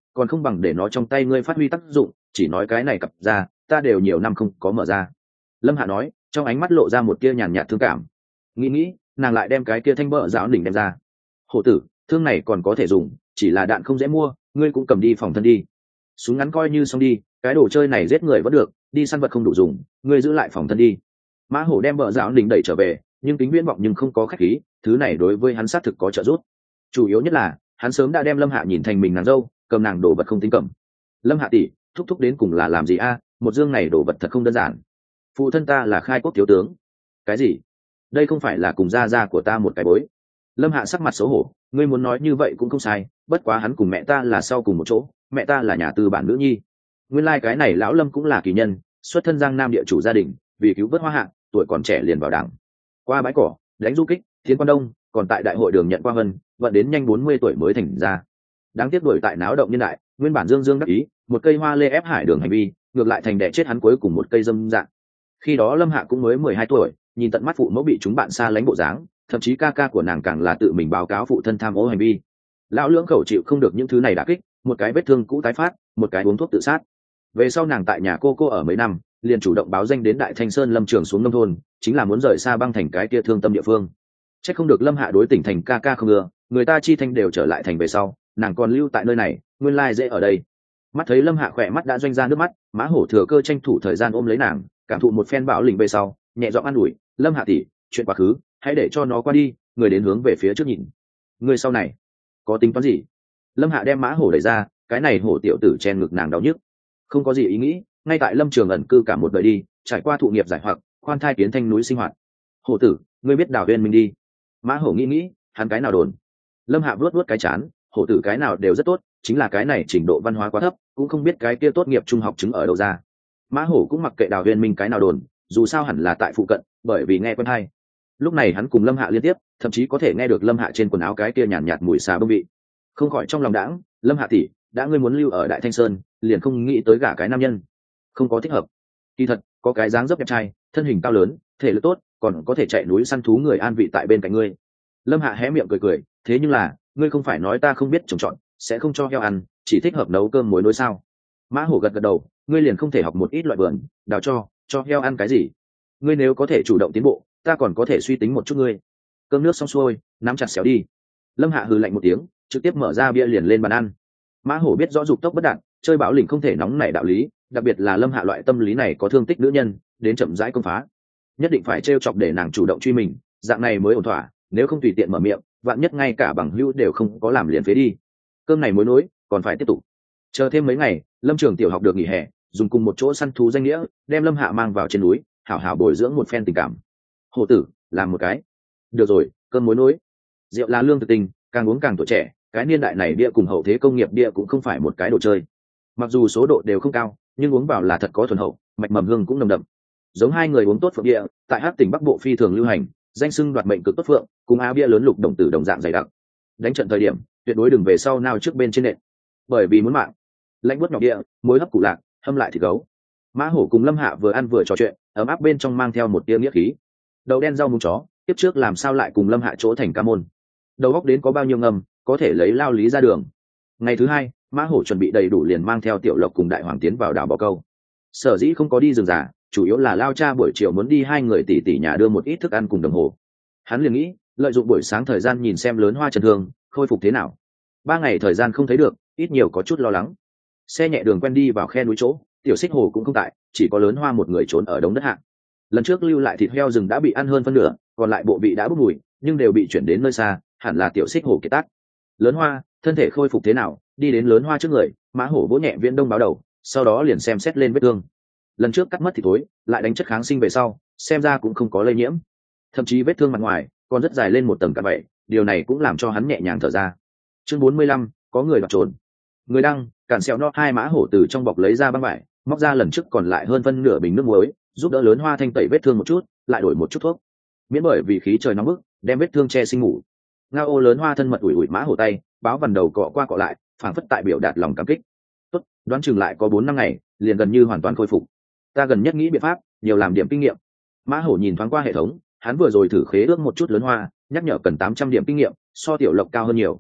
[SPEAKER 1] còn không bằng để nó trong tay ngươi phát huy tác dụng, chỉ nói cái này cặp ra ta đều nhiều năm không có mở ra. Lâm Hạ nói, trong ánh mắt lộ ra một tia nhàn nhạt thương cảm. Nghĩ nghĩ, nàng lại đem cái kia thanh bợ giáo đỉnh đem ra. Hổ tử, thương này còn có thể dùng, chỉ là đạn không dễ mua, ngươi cũng cầm đi phòng thân đi. Súng ngắn coi như xong đi, cái đồ chơi này giết người vẫn được, đi săn vật không đủ dùng, ngươi giữ lại phòng thân đi. Mã Hổ đem bợ giáo đỉnh đẩy trở về, nhưng tính viễn vọng nhưng không có khách khí, thứ này đối với hắn xác thực có trợ giúp. Chủ yếu nhất là hắn sớm đã đem Lâm Hạ nhìn thành mình nàng dâu, cầm nàng đồ vật không tính cầm. Lâm Hạ tỷ, thúc thúc đến cùng là làm gì a? Một dương này đồ vật thật không đơn giản. Phụ thân ta là khai quốc thiếu tướng. Cái gì? Đây không phải là cùng gia gia của ta một cái bối. Lâm Hạ sắc mặt xấu hổ, ngươi muốn nói như vậy cũng không sai, bất quá hắn cùng mẹ ta là sau cùng một chỗ, mẹ ta là nhà tư bản nữ nhi. Nguyên lai like cái này lão Lâm cũng là kỳ nhân, xuất thân Giang Nam địa chủ gia đình, vì cứu vớt Hoa Hạ, tuổi còn trẻ liền vào đảng. Qua bãi cỏ, đánh du kích, Thiên Quan Đông, còn tại đại hội đường nhận qua vân, vận đến nhanh bốn mươi tuổi mới thành ra. Đáng tiếc đuổi tại náo động nhân đại, nguyên bản dương dương đắc ý, một cây hoa lê ép hải đường hành vi, ngược lại thành đẻ chết hắn cuối cùng một cây dâm dạng. Khi đó Lâm Hạ cũng mới mười hai tuổi, nhìn tận mắt phụ mẫu bị chúng bạn xa lánh bộ dáng, thậm chí ca ca của nàng càng là tự mình báo cáo phụ thân tham ô hành vi. Lão lưỡng khẩu chịu không được những thứ này đả kích, một cái vết thương cũ tái phát, một cái uống thuốc tự sát. Về sau nàng tại nhà cô cô ở mấy năm, liền chủ động báo danh đến Đại Thanh Sơn Lâm Trường xuống nông thôn, chính là muốn rời xa băng thành cái kia thương tâm địa phương. Chắc không được Lâm Hạ đối tỉnh thành ca ca không ưa, người ta chi thanh đều trở lại thành về sau, nàng còn lưu tại nơi này, nguyên lai dễ ở đây. Mắt thấy Lâm Hạ khỏe mắt đã doanh ra nước mắt, Mã Hổ thừa cơ tranh thủ thời gian ôm lấy nàng, cảm thụ một phen bạo lĩnh về sau, nhẹ giọng an ủi, Lâm Hạ tỷ, chuyện quá khứ hãy để cho nó qua đi, người đến hướng về phía trước nhìn. Người sau này có tính toán gì? Lâm Hạ đem Mã Hổ đẩy ra, cái này hổ tiểu tử chen ngực nàng đau nhức. Không có gì ý nghĩ, ngay tại Lâm Trường ẩn cư cả một đời đi, trải qua thụ nghiệp giải hoặc, khoan thai tiến thanh núi sinh hoạt. Hổ tử, ngươi biết Đào Huyên Minh đi? Mã Hổ nghĩ nghĩ, hắn cái nào đồn? Lâm Hạ vuốt vuốt cái chán, hổ tử cái nào đều rất tốt, chính là cái này trình độ văn hóa quá thấp, cũng không biết cái kia tốt nghiệp trung học chứng ở đâu ra. Mã Hổ cũng mặc kệ Đào Huyên Minh cái nào đồn, dù sao hẳn là tại phụ cận, bởi vì nghe quen hay. Lúc này hắn cùng Lâm Hạ liên tiếp, thậm chí có thể nghe được Lâm Hạ trên quần áo cái kia nhàn nhạt, nhạt mùi xà bông vị. Không khỏi trong lòng đãng, Lâm Hạ tỷ, đã ngươi muốn lưu ở Đại Thanh Sơn, liền không nghĩ tới gả cái nam nhân, không có thích hợp. Kỳ thật, có cái dáng dấp đẹp trai, thân hình cao lớn, thể lực tốt, còn có thể chạy núi săn thú người an vị tại bên cạnh ngươi. Lâm Hạ hé miệng cười cười, thế nhưng là, ngươi không phải nói ta không biết trồng trọt, sẽ không cho heo ăn, chỉ thích hợp nấu cơm muối nối sao? Mã Hổ gật gật đầu, ngươi liền không thể học một ít loại vườn, đào cho, cho heo ăn cái gì? Ngươi nếu có thể chủ động tiến bộ, ta còn có thể suy tính một chút ngươi. Cơm nước xong xuôi, nắm chặt xéo đi. Lâm Hạ hừ lạnh một tiếng, trực tiếp mở ra bia liền lên bàn ăn. Mã Hổ biết rõ dục tốc bất đạt, chơi bạo lĩnh không thể nóng nảy đạo lý, đặc biệt là Lâm Hạ loại tâm lý này có thương tích nữ nhân, đến chậm rãi công phá. Nhất định phải trêu chọc để nàng chủ động truy mình, dạng này mới ổn thỏa, nếu không tùy tiện mở miệng, vạn nhất ngay cả bằng hữu đều không có làm liền phế đi. Cơm này muối nối, còn phải tiếp tục. Chờ thêm mấy ngày, Lâm Trường tiểu học được nghỉ hè, dùng cùng một chỗ săn thú danh nghĩa, đem Lâm Hạ mang vào trên núi, hảo hảo bồi dưỡng một phen tình cảm. Hổ tử, làm một cái. Được rồi, cơm muối nối. Rượu là lương thực tình, càng uống càng tuổi trẻ, cái niên đại này bia cùng hậu thế công nghiệp bia cũng không phải một cái đồ chơi. Mặc dù số độ đều không cao, nhưng uống vào là thật có thuần hậu, mạch mầm hương cũng nồng đậm. Giống hai người uống tốt phượng bia, tại Hắc tỉnh Bắc Bộ phi thường lưu hành, danh xưng đoạt mệnh cực tốt phượng, cùng á bia lớn lục đồng tử đồng dạng dày đặc. Đánh trận thời điểm, tuyệt đối đừng về sau nào trước bên trên nệm, bởi vì muốn mạng. Lãnh bút nhỏ bia, muối hấp củ lạc, hâm lại thịt gấu. Mã Hổ cùng Lâm Hạ vừa ăn vừa trò chuyện, ấm áp bên trong mang theo một tia nghĩa khí. Đậu đen rau muống chó, tiếp trước làm sao lại cùng Lâm Hạ chỗ thành ca môn. Đầu góc đến có bao nhiêu ngầm, có thể lấy lao lý ra đường. Ngày thứ hai, Mã Hổ chuẩn bị đầy đủ liền mang theo Tiểu Lộc cùng Đại Hoàng tiến vào đảo Bò Câu. Sở dĩ không có đi rừng già, chủ yếu là lao cha buổi chiều muốn đi hai người tỷ tỷ nhà đưa một ít thức ăn cùng đồng hồ. Hắn liền nghĩ, lợi dụng buổi sáng thời gian nhìn xem lớn hoa trần thương khôi phục thế nào. Ba ngày thời gian không thấy được, ít nhiều có chút lo lắng. Xe nhẹ đường quen đi vào khe núi chỗ, Tiểu Xích Hồ cũng không tại, chỉ có lớn hoa một người trốn ở đống đất hạ. Lần trước lưu lại thịt heo rừng đã bị ăn hơn phân nửa, còn lại bộ vị đã bốc mùi, nhưng đều bị chuyển đến nơi xa, hẳn là Tiểu Xích Hồ kiệt tác. Lớn hoa, thân thể khôi phục thế nào? Đi đến lớn hoa trước người, Mã Hổ vỗ nhẹ Viễn Đông báo đầu, sau đó liền xem xét lên vết thương. Lần trước cắt mất thì thối, lại đánh chất kháng sinh về sau, xem ra cũng không có lây nhiễm. Thậm chí vết thương mặt ngoài còn rất dài lên một tầng cặn bậy, điều này cũng làm cho hắn nhẹ nhàng thở ra. Chương bốn mươi lăm, có người đoạt trốn. Người đăng, cản sẹo no hai Mã Hổ từ trong bọc lấy ra băng vải, móc ra lần trước còn lại hơn phân nửa bình nước muối, giúp đỡ lớn hoa thanh tẩy vết thương một chút, lại đổi một chút thuốc. Miễn bởi vì khí trời nóng bức, đem vết thương che sinh ngủ. Ngao ô lớn hoa thân mật ủi ủi Mã Hổ tay, báo vằn đầu cọ qua cọ lại, phảng phất tại biểu đạt lòng cảm kích. Tốt, đoán chừng lại có bốn năm ngày, liền gần như hoàn toàn khôi phục. Ta gần nhất nghĩ biện pháp, nhiều làm điểm kinh nghiệm. Mã Hổ nhìn thoáng qua hệ thống, hắn vừa rồi thử khế ước một chút lớn hoa, nhắc nhở cần tám trăm điểm kinh nghiệm, so Tiểu Lộc cao hơn nhiều.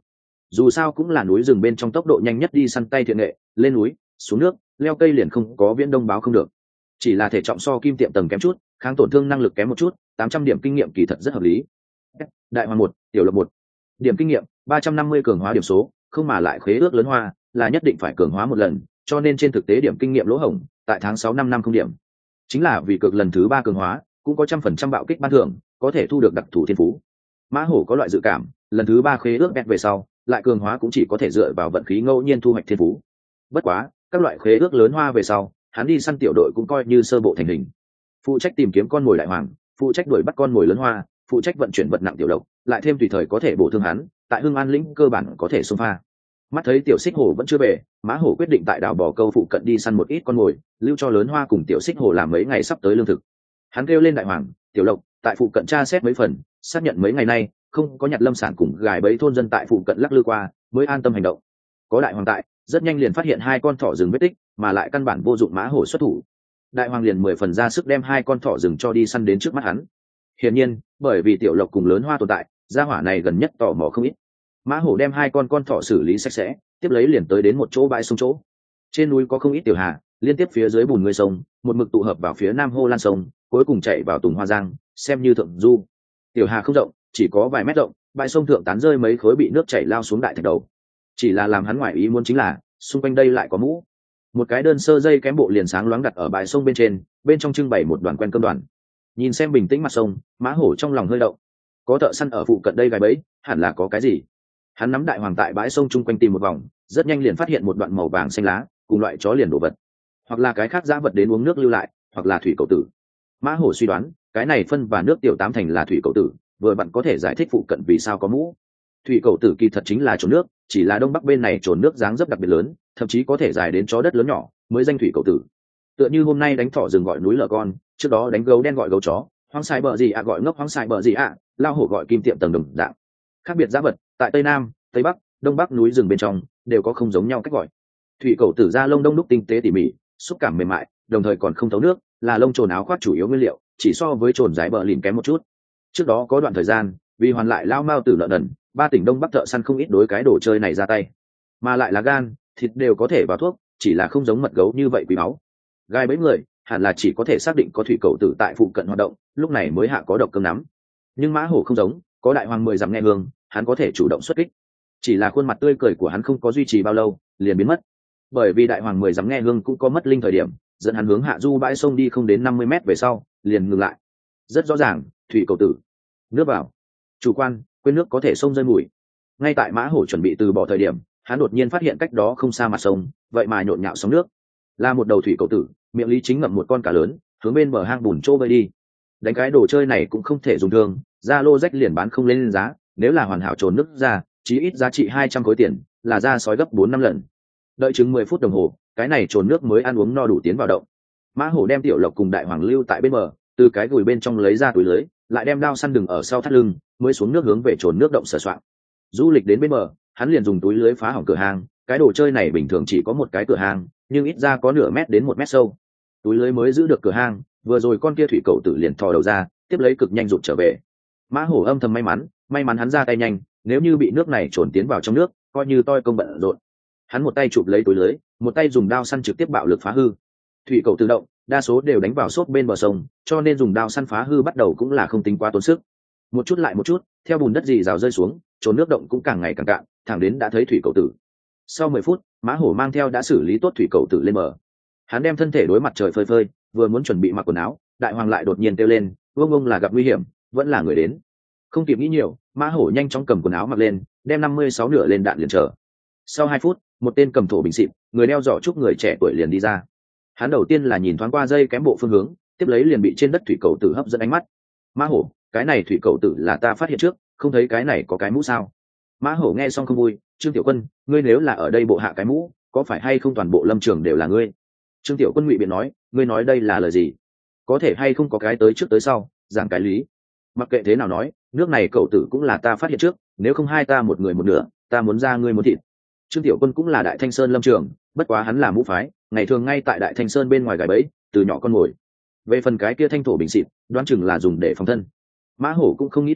[SPEAKER 1] dù sao cũng là núi rừng bên trong tốc độ nhanh nhất đi săn tay thiện nghệ, lên núi xuống nước leo cây liền không có viễn đông báo không được, chỉ là thể trọng so kim tiệm tầng kém chút, kháng tổn thương năng lực kém một chút, tám trăm điểm kinh nghiệm kỳ thật rất hợp lý. Đại hoàng một, tiểu lộc một, điểm kinh nghiệm ba trăm năm mươi cường hóa điểm số, không mà lại khế ước lớn hoa là nhất định phải cường hóa một lần, cho nên trên thực tế điểm kinh nghiệm lỗ hổng tại tháng sáu năm năm không điểm, chính là vì cực lần thứ ba cường hóa cũng có trăm phần trăm bạo kích ban thưởng, có thể thu được đặc thù thiên phú. Mã hổ có loại dự cảm lần thứ ba khế ước bẹt về sau lại cường hóa cũng chỉ có thể dựa vào vận khí ngẫu nhiên thu hoạch thiên phú. Bất quá các loại khế ước lớn hoa về sau hắn đi săn tiểu đội cũng coi như sơ bộ thành hình, phụ trách tìm kiếm con mồi đại hoàng, phụ trách đuổi bắt con mồi lớn hoa, phụ trách vận chuyển vật nặng tiểu độc, lại thêm tùy thời có thể bổ thương hắn, tại Hưng An lĩnh cơ bản có thể xông pha. Mắt thấy tiểu xích hổ vẫn chưa về, Mã hổ quyết định tại đảo bò câu phụ cận đi săn một ít con mồi, lưu cho lớn hoa cùng tiểu xích hổ làm mấy ngày sắp tới lương thực. Hắn kêu lên đại hoàng, tiểu lộc tại phụ cận tra xét mấy phần, xác nhận mấy ngày nay không có nhặt lâm sản cùng gài bẫy thôn dân tại phụ cận lắc lư qua, mới an tâm hành động. Có đại hoàng tại, rất nhanh liền phát hiện hai con thỏ rừng vết tích, mà lại căn bản vô dụng Mã hổ xuất thủ. Đại hoàng liền mười phần ra sức đem hai con thỏ rừng cho đi săn đến trước mắt hắn. Hiển nhiên bởi vì tiểu lộc cùng lớn hoa tồn tại, gia hỏa này gần nhất tò mò không ít. Mã hổ đem hai con con thỏ xử lý sạch sẽ, tiếp lấy liền tới đến một chỗ bãi sông chỗ. Trên núi có không ít tiểu hà, liên tiếp phía dưới bùn người sông một mực tụ hợp vào phía nam hô lan sông, cuối cùng chạy vào Tùng Hoa Giang, xem như thượng du. Tiểu hà không rộng, chỉ có vài mét rộng, bãi sông thượng tán rơi mấy khối bị nước chảy lao xuống đại thạch đầu. Chỉ là làm hắn ngoại ý muốn chính là xung quanh đây lại có mũ, một cái đơn sơ dây kém bộ liền sáng loáng đặt ở bãi sông bên trên, bên trong trưng bày một đoàn quen cơm đoàn. Nhìn xem bình tĩnh mặt sông, Mã hổ trong lòng hơi động, có thợ săn ở phụ cận đây gài bẫy, hẳn là có cái gì. Hắn nắm đại hoàng tại bãi sông chung quanh tìm một vòng, rất nhanh liền phát hiện một đoạn màu vàng xanh lá cùng loại chó liền đồ vật, hoặc là cái khác dã vật đến uống nước lưu lại, hoặc là thủy cầu tử. Mã hổ suy đoán cái này phân và nước tiểu tám thành là thủy cầu tử, vừa bạn có thể giải thích phụ cận vì sao có mũ. Thủy cầu tử kỳ thật chính là trồn nước, chỉ là đông bắc bên này trồn nước dáng dấp đặc biệt lớn, thậm chí có thể dài đến chó đất lớn nhỏ, mới danh thủy cầu tử. Tựa như hôm nay đánh thỏ rừng gọi núi lở con, trước đó đánh gấu đen gọi gấu chó, hoang sai bờ gì ạ gọi ngốc hoang sai bờ gì ạ, lao hổ gọi kim tiệm tầng đồng dạng. Khác biệt dã vật tại tây nam, tây bắc, đông bắc núi rừng bên trong đều có không giống nhau cách gọi. Thủy cầu tử da lông đông đúc tinh tế tỉ mỉ, xúc cảm mềm mại, đồng thời còn không thấu nước, là lông trồn áo khoác chủ yếu nguyên liệu, chỉ so với trồn dái bờ lìn kém một chút. Trước đó có đoạn thời gian vì hoàn lại lao mao tử lợn đần, ba tỉnh đông bắc thợ săn không ít đối cái đồ chơi này ra tay, mà lại là gan thịt đều có thể vào thuốc, chỉ là không giống mật gấu như vậy quý máu. Gai bẫy người hẳn là chỉ có thể xác định có thủy cầu tử tại phụ cận hoạt động, lúc này mới hạ có độc cơm nắm. Nhưng Mã hổ không giống, có đại hoàng mười dặm nghe hương, hắn có thể chủ động xuất kích. Chỉ là khuôn mặt tươi cười của hắn không có duy trì bao lâu liền biến mất, bởi vì đại hoàng mười dặm nghe hương cũng có mất linh thời điểm, dẫn hắn hướng hạ du bãi sông đi không đến năm mươi mét về sau liền ngừng lại. Rất rõ ràng thủy cầu tử, nước vào, chủ quan quên nước có thể sông rơi mùi. Ngay tại Mã hổ chuẩn bị từ bỏ thời điểm, hắn đột nhiên phát hiện cách đó không xa mặt sông vậy mà nhộn nhạo sóng nước, là một đầu thủy cầu tử, miệng lý chính ngậm một con cá lớn, hướng bên bờ hang bùn trô bơi đi. Đánh cái đồ chơi này cũng không thể dùng thương, ra lô rách liền bán không lên giá, nếu là hoàn hảo trồn nước ra chí ít giá trị hai trăm khối tiền, là ra sói gấp bốn năm lần. Đợi chừng mười phút đồng hồ, cái này trồn nước mới ăn uống no đủ tiến vào động. Mã hổ đem tiểu lộc cùng đại hoàng lưu tại bên bờ, từ cái gùi bên trong lấy ra túi lưới, lại đem đao săn đừng ở sau thắt lưng, mới xuống nước hướng về trồn nước động sờ soạn. Du lịch đến bên bờ, hắn liền dùng túi lưới phá hỏng cửa hang, cái đồ chơi này bình thường chỉ có một cái cửa hang, nhưng ít ra có nửa mét đến một mét sâu. Túi lưới mới giữ được cửa hang, vừa rồi con kia thủy cầu tử liền thò đầu ra, tiếp lấy cực nhanh rụt trở về. Mã hổ âm thầm may mắn, may mắn hắn ra tay nhanh, nếu như bị nước này trồn tiến vào trong nước, coi như toi công bận rộn. Hắn một tay chụp lấy túi lưới, một tay dùng đao săn trực tiếp bạo lực phá hư. Thủy cầu tự động, đa số đều đánh vào xốp bên bờ sông, cho nên dùng đao săn phá hư bắt đầu cũng là không tính quá tốn sức. Một chút lại một chút, theo bùn đất dì rào rơi xuống, trồn nước động cũng càng ngày càng cạn, thẳng đến đã thấy thủy cầu tử. Sau mười phút, Mã hổ mang theo đã xử lý tốt thủy cầu tử lên bờ. Hắn đem thân thể đối mặt trời phơi phơi, vừa muốn chuẩn bị mặc quần áo, đại hoàng lại đột nhiên kêu lên, "Vương ông là gặp nguy hiểm, vẫn là người đến." Không kịp nghĩ nhiều, Mã hổ nhanh chóng cầm quần áo mặc lên, đem năm mươi sáu nửa lên đạn liền chờ. Sau hai phút, một tên cầm thổ bình xịt, người đeo giỏ trúc người trẻ tuổi liền đi ra. Hắn đầu tiên là nhìn thoáng qua dây kém bộ phương hướng, tiếp lấy liền bị trên đất thủy cầu tử hấp dẫn ánh mắt. "Mã hổ, cái này thủy cầu tử là ta phát hiện trước, không thấy cái này có cái mũ sao?" Mã hổ nghe xong không vui, "Trương Tiểu Quân, ngươi nếu là ở đây bộ hạ cái mũ, có phải hay không toàn bộ lâm trường đều là ngươi?" Trương Tiểu Quân ngụy biện nói, "Ngươi nói đây là lời gì? Có thể hay không có cái tới trước tới sau, giảng cái lý. Mặc kệ thế nào nói, nước này cậu tử cũng là ta phát hiện trước, nếu không hai ta một người một nửa, ta muốn ra ngươi muốn thịt." Trương Tiểu Quân cũng là Đại Thanh Sơn lâm trường, bất quá hắn là mũ phái, ngày thường ngay tại Đại Thanh Sơn bên ngoài gài bẫy, từ nhỏ con mồi. Về phần cái kia thanh thổ bình xịt, đoán chừng là dùng để phòng thân. Mã hổ cũng không nghĩ tới,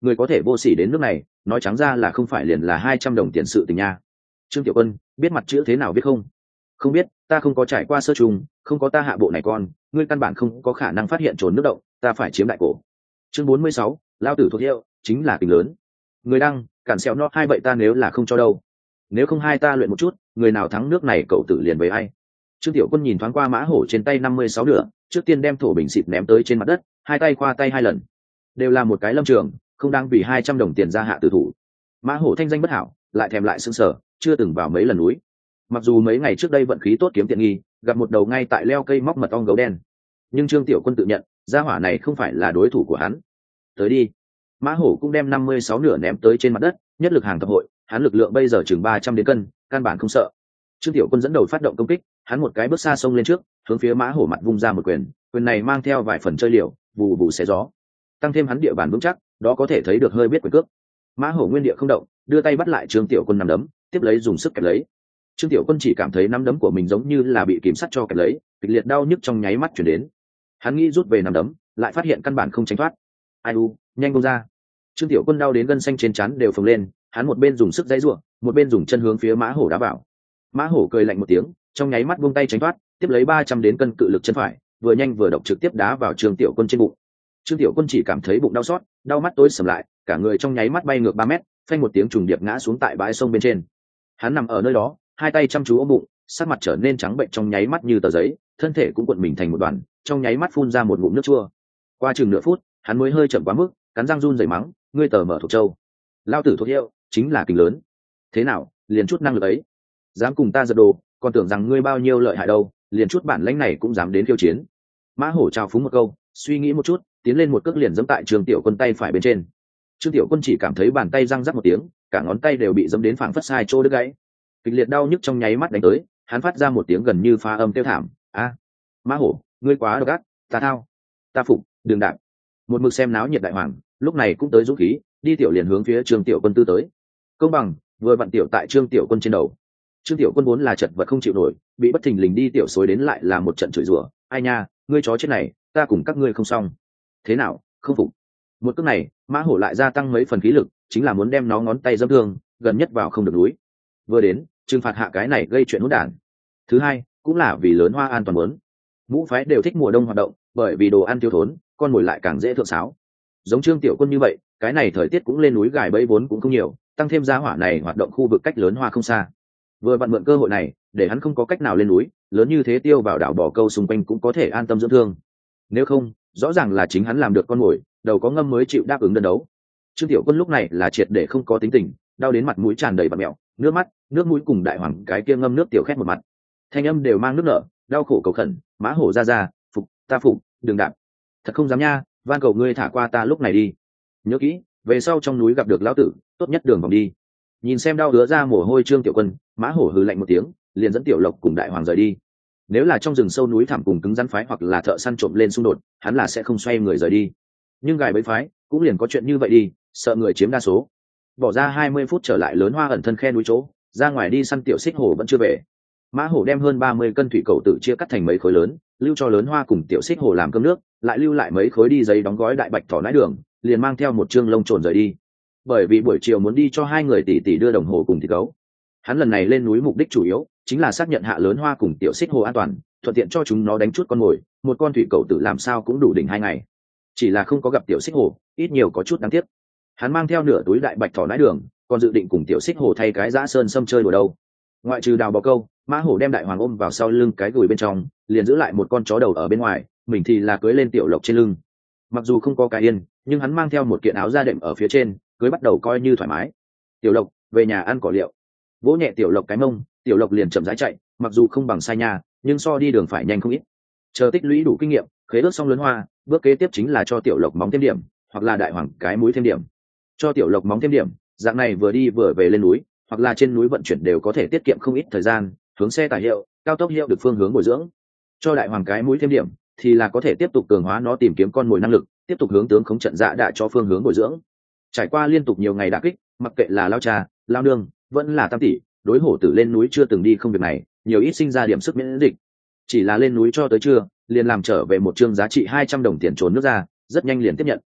[SPEAKER 1] người có thể vô sỉ đến nước này, nói trắng ra là không phải liền là hai trăm đồng tiền sự tình nha. Trương Tiểu Quân biết mặt chữ thế nào biết không? Không biết, ta không có trải qua sơ trùng, không có ta hạ bộ này con, ngươi căn bản không có khả năng phát hiện trốn nước động, ta phải chiếm đại cổ. Chương bốn mươi sáu, lao tử thuộc hiệu, chính là tình lớn. Người đăng, cản xẹo nó hai vậy ta nếu là không cho đâu. Nếu không hai ta luyện một chút, người nào thắng nước này cậu tử liền với ai. Trương Tiểu Quân nhìn thoáng qua mã hổ trên tay năm mươi sáu nửa, trước tiên đem thổ bình xịt ném tới trên mặt đất, hai tay qua tay hai lần. Đều là một cái lâm trường, không đang vì hai trăm đồng tiền ra hạ tử thủ. Mã hổ thanh danh bất hảo, lại thèm lại sững sờ, chưa từng vào mấy lần núi. Mặc dù mấy ngày trước đây vận khí tốt kiếm tiện nghi, gặp một đầu ngay tại leo cây móc mật ong gấu đen, nhưng Trương Tiểu Quân tự nhận, gia hỏa này không phải là đối thủ của hắn. Tới đi. Mã hổ cũng đem năm mươi sáu nửa ném tới trên mặt đất, nhất lực hàng tập hội, hắn lực lượng bây giờ chừng ba trăm đến cân, căn bản không sợ. Trương Tiểu Quân dẫn đầu phát động công kích, hắn một cái bước xa xông lên trước, hướng phía mã hổ mặt vung ra một quyền, quyền này mang theo vài phần chơi liều, vù vù xé gió. Tăng thêm hắn địa bàn vững chắc, đó có thể thấy được hơi biết quyền cước. Mã hổ nguyên địa không động, đưa tay bắt lại Trương Tiểu Quân nắm đấm, tiếp lấy dùng sức kẹp lấy. Trương Tiểu Quân chỉ cảm thấy nắm đấm của mình giống như là bị kìm sắt cho kẹp lấy, kịch liệt đau nhức trong nháy mắt chuyển đến. Hắn nghĩ rút về nắm đấm, lại phát hiện căn bản không tránh thoát. Ai u, nhanh buông ra. Trương Tiểu Quân đau đến gân xanh trên trán đều phồng lên, hắn một bên dùng sức giãy giụa, một bên dùng chân hướng phía mã hổ đá vào. Mã hổ cười lạnh một tiếng, trong nháy mắt buông tay tránh thoát, tiếp lấy ba trăm đến cân cự lực chân phải, vừa nhanh vừa độc trực tiếp đá vào Trương Tiểu Quân trên bụng. Trương Tiểu Quân chỉ cảm thấy bụng đau xót, đau mắt tối sầm lại, cả người trong nháy mắt bay ngược ba mét, phanh một tiếng trùng điệp ngã xuống tại bãi sông bên trên. Hắn nằm ở nơi đó, hai tay chăm chú ôm bụng, sắc mặt trở nên trắng bệnh trong nháy mắt như tờ giấy, thân thể cũng cuộn mình thành một đoàn, trong nháy mắt phun ra một ngụm nước chua. Qua chừng nửa phút, hắn mới hơi chậm quá mức, cắn răng run rẩy mắng, ngươi tờ mở thuộc châu, lao tử thuộc hiệu, chính là kình lớn. Thế nào, liền chút năng lực ấy, dám cùng ta giật đồ, còn tưởng rằng ngươi bao nhiêu lợi hại đâu, liền chút bản lãnh này cũng dám đến khiêu chiến. Mã hổ chào phúng một câu, suy nghĩ một chút, tiến lên một cước liền giẫm tại Trương Tiểu Quân tay phải bên trên. Trương Tiểu Quân chỉ cảm thấy bàn tay răng rắc một tiếng, cả ngón tay đều bị giẫm đến phảng phất sai chỗ đứt gãy. Kịch liệt đau nhức trong nháy mắt đánh tới, hắn phát ra một tiếng gần như phá âm kêu thảm. A, Mã hổ, ngươi quá độc ác, ta thao, ta phục, đừng đạp. Một mực xem náo nhiệt đại hoàng, lúc này cũng tới dũng khí, đi tiểu liền hướng phía Trương Tiểu Quân tư tới. Công bằng, vừa vặn tiểu tại Trương Tiểu Quân trên đầu. Trương Tiểu Quân vốn là chật vật không chịu nổi, bị bất thình lình đi tiểu xối đến lại là một trận chửi rủa. Ai nha, ngươi chó chết này, ta cùng các ngươi không xong. Thế nào, không phục? Một cước này, mã hổ lại gia tăng mấy phần khí lực, chính là muốn đem nó ngón tay dâm thương, gần nhất vào không được núi. Vừa đến, trừng phạt hạ cái này gây chuyện hỗn đản. Thứ hai, cũng là vì lớn hoa an toàn muốn. Ngũ phái đều thích mùa đông hoạt động, bởi vì đồ ăn thiếu thốn, con mồi lại càng dễ thượng sáo. Giống Trương Tiểu Quân như vậy, cái này thời tiết cũng lên núi gài bẫy vốn cũng không nhiều, tăng thêm gia hỏa này hoạt động khu vực cách lớn hoa không xa. Vừa vặn mượn cơ hội này, để hắn không có cách nào lên núi, lớn như thế tiêu vào đảo bò câu xung quanh cũng có thể an tâm dưỡng thương. Nếu không, rõ ràng là chính hắn làm được con mồi, đầu có ngâm mới chịu đáp ứng đơn đấu. Trương Tiểu Quân lúc này là triệt để không có tính tình, đau đến mặt mũi tràn đầy bặm mẹo, nước mắt, nước mũi cùng đại hoàng cái kia ngâm nước tiểu khét một mặt. Thanh âm đều mang nước nở, đau khổ cầu khẩn, mã hổ ra ra, phục, ta phục, đừng đạp. Thật không dám nha, van cầu ngươi thả qua ta lúc này đi. Nhớ kỹ, về sau trong núi gặp được lão tử, tốt nhất đường vòng đi. Nhìn xem đau đứa ra mồ hôi Trương Tiểu Quân, mã hổ hừ lạnh một tiếng, liền dẫn Tiểu Lộc cùng đại hoàng rời đi. Nếu là trong rừng sâu núi thẳm cùng cứng rắn phái hoặc là thợ săn trộm lên xung đột, hắn là sẽ không xoay người rời đi. Nhưng gài bẫy phái cũng liền có chuyện như vậy đi, sợ người chiếm đa số. Bỏ ra hai mươi phút trở lại lớn hoa ẩn thân khe núi chỗ, ra ngoài đi săn tiểu xích hổ vẫn chưa về. Mã hổ đem hơn ba mươi cân thủy cầu tự chia cắt thành mấy khối lớn, lưu cho lớn hoa cùng tiểu xích hổ làm cơm nước, lại lưu lại mấy khối đi giấy đóng gói đại bạch thỏ nãi đường, liền mang theo một trương lông trồn rời đi. Bởi vì buổi chiều muốn đi cho hai người tỷ tỷ đưa đồng hồ cùng thịt gấu. Hắn lần này lên núi mục đích chủ yếu chính là xác nhận hạ lớn hoa cùng tiểu xích hồ an toàn, thuận tiện cho chúng nó đánh chút con mồi, một con thủy cầu tự làm sao cũng đủ đỉnh hai ngày. Chỉ là không có gặp tiểu xích hồ, ít nhiều có chút đáng tiếc. Hắn mang theo nửa túi đại bạch thỏ nãi đường, còn dự định cùng tiểu xích hồ thay cái dã sơn xâm chơi đùa đâu. Ngoại trừ đào bò câu, mã hổ đem đại hoàng ôm vào sau lưng cái gùi bên trong, liền giữ lại một con chó đầu ở bên ngoài, mình thì là cưới lên tiểu lộc trên lưng. Mặc dù không có cái yên, nhưng hắn mang theo một kiện áo da đệm ở phía trên, cưới bắt đầu coi như thoải mái. Tiểu lộc, về nhà ăn cỏ liệu. Vỗ nhẹ tiểu lộc cái mông, tiểu lộc liền chậm rãi chạy, mặc dù không bằng sai nhà, nhưng so đi đường phải nhanh không ít. Chờ tích lũy đủ kinh nghiệm, khế ước xong lớn hoa, bước kế tiếp chính là cho tiểu lộc móng thêm điểm, hoặc là đại hoàng cái mũi thêm điểm. Cho tiểu lộc móng thêm điểm, dạng này vừa đi vừa về lên núi, hoặc là trên núi vận chuyển đều có thể tiết kiệm không ít thời gian, hướng xe tải hiệu, cao tốc hiệu được phương hướng bồi dưỡng. Cho đại hoàng cái mũi thêm điểm, thì là có thể tiếp tục cường hóa nó tìm kiếm con mồi năng lực, tiếp tục hướng tướng khống trận dạ đạ cho phương hướng bồi dưỡng. Trải qua liên tục nhiều ngày đả kích, mặc kệ là lao cha, lao nương, vẫn là tam tỷ, đối hổ tử lên núi chưa từng đi không việc này, nhiều ít sinh ra điểm sức miễn dịch. Chỉ là lên núi cho tới trưa, liền làm trở về một chương giá trị hai trăm đồng tiền trốn nước ra, rất nhanh liền tiếp nhận.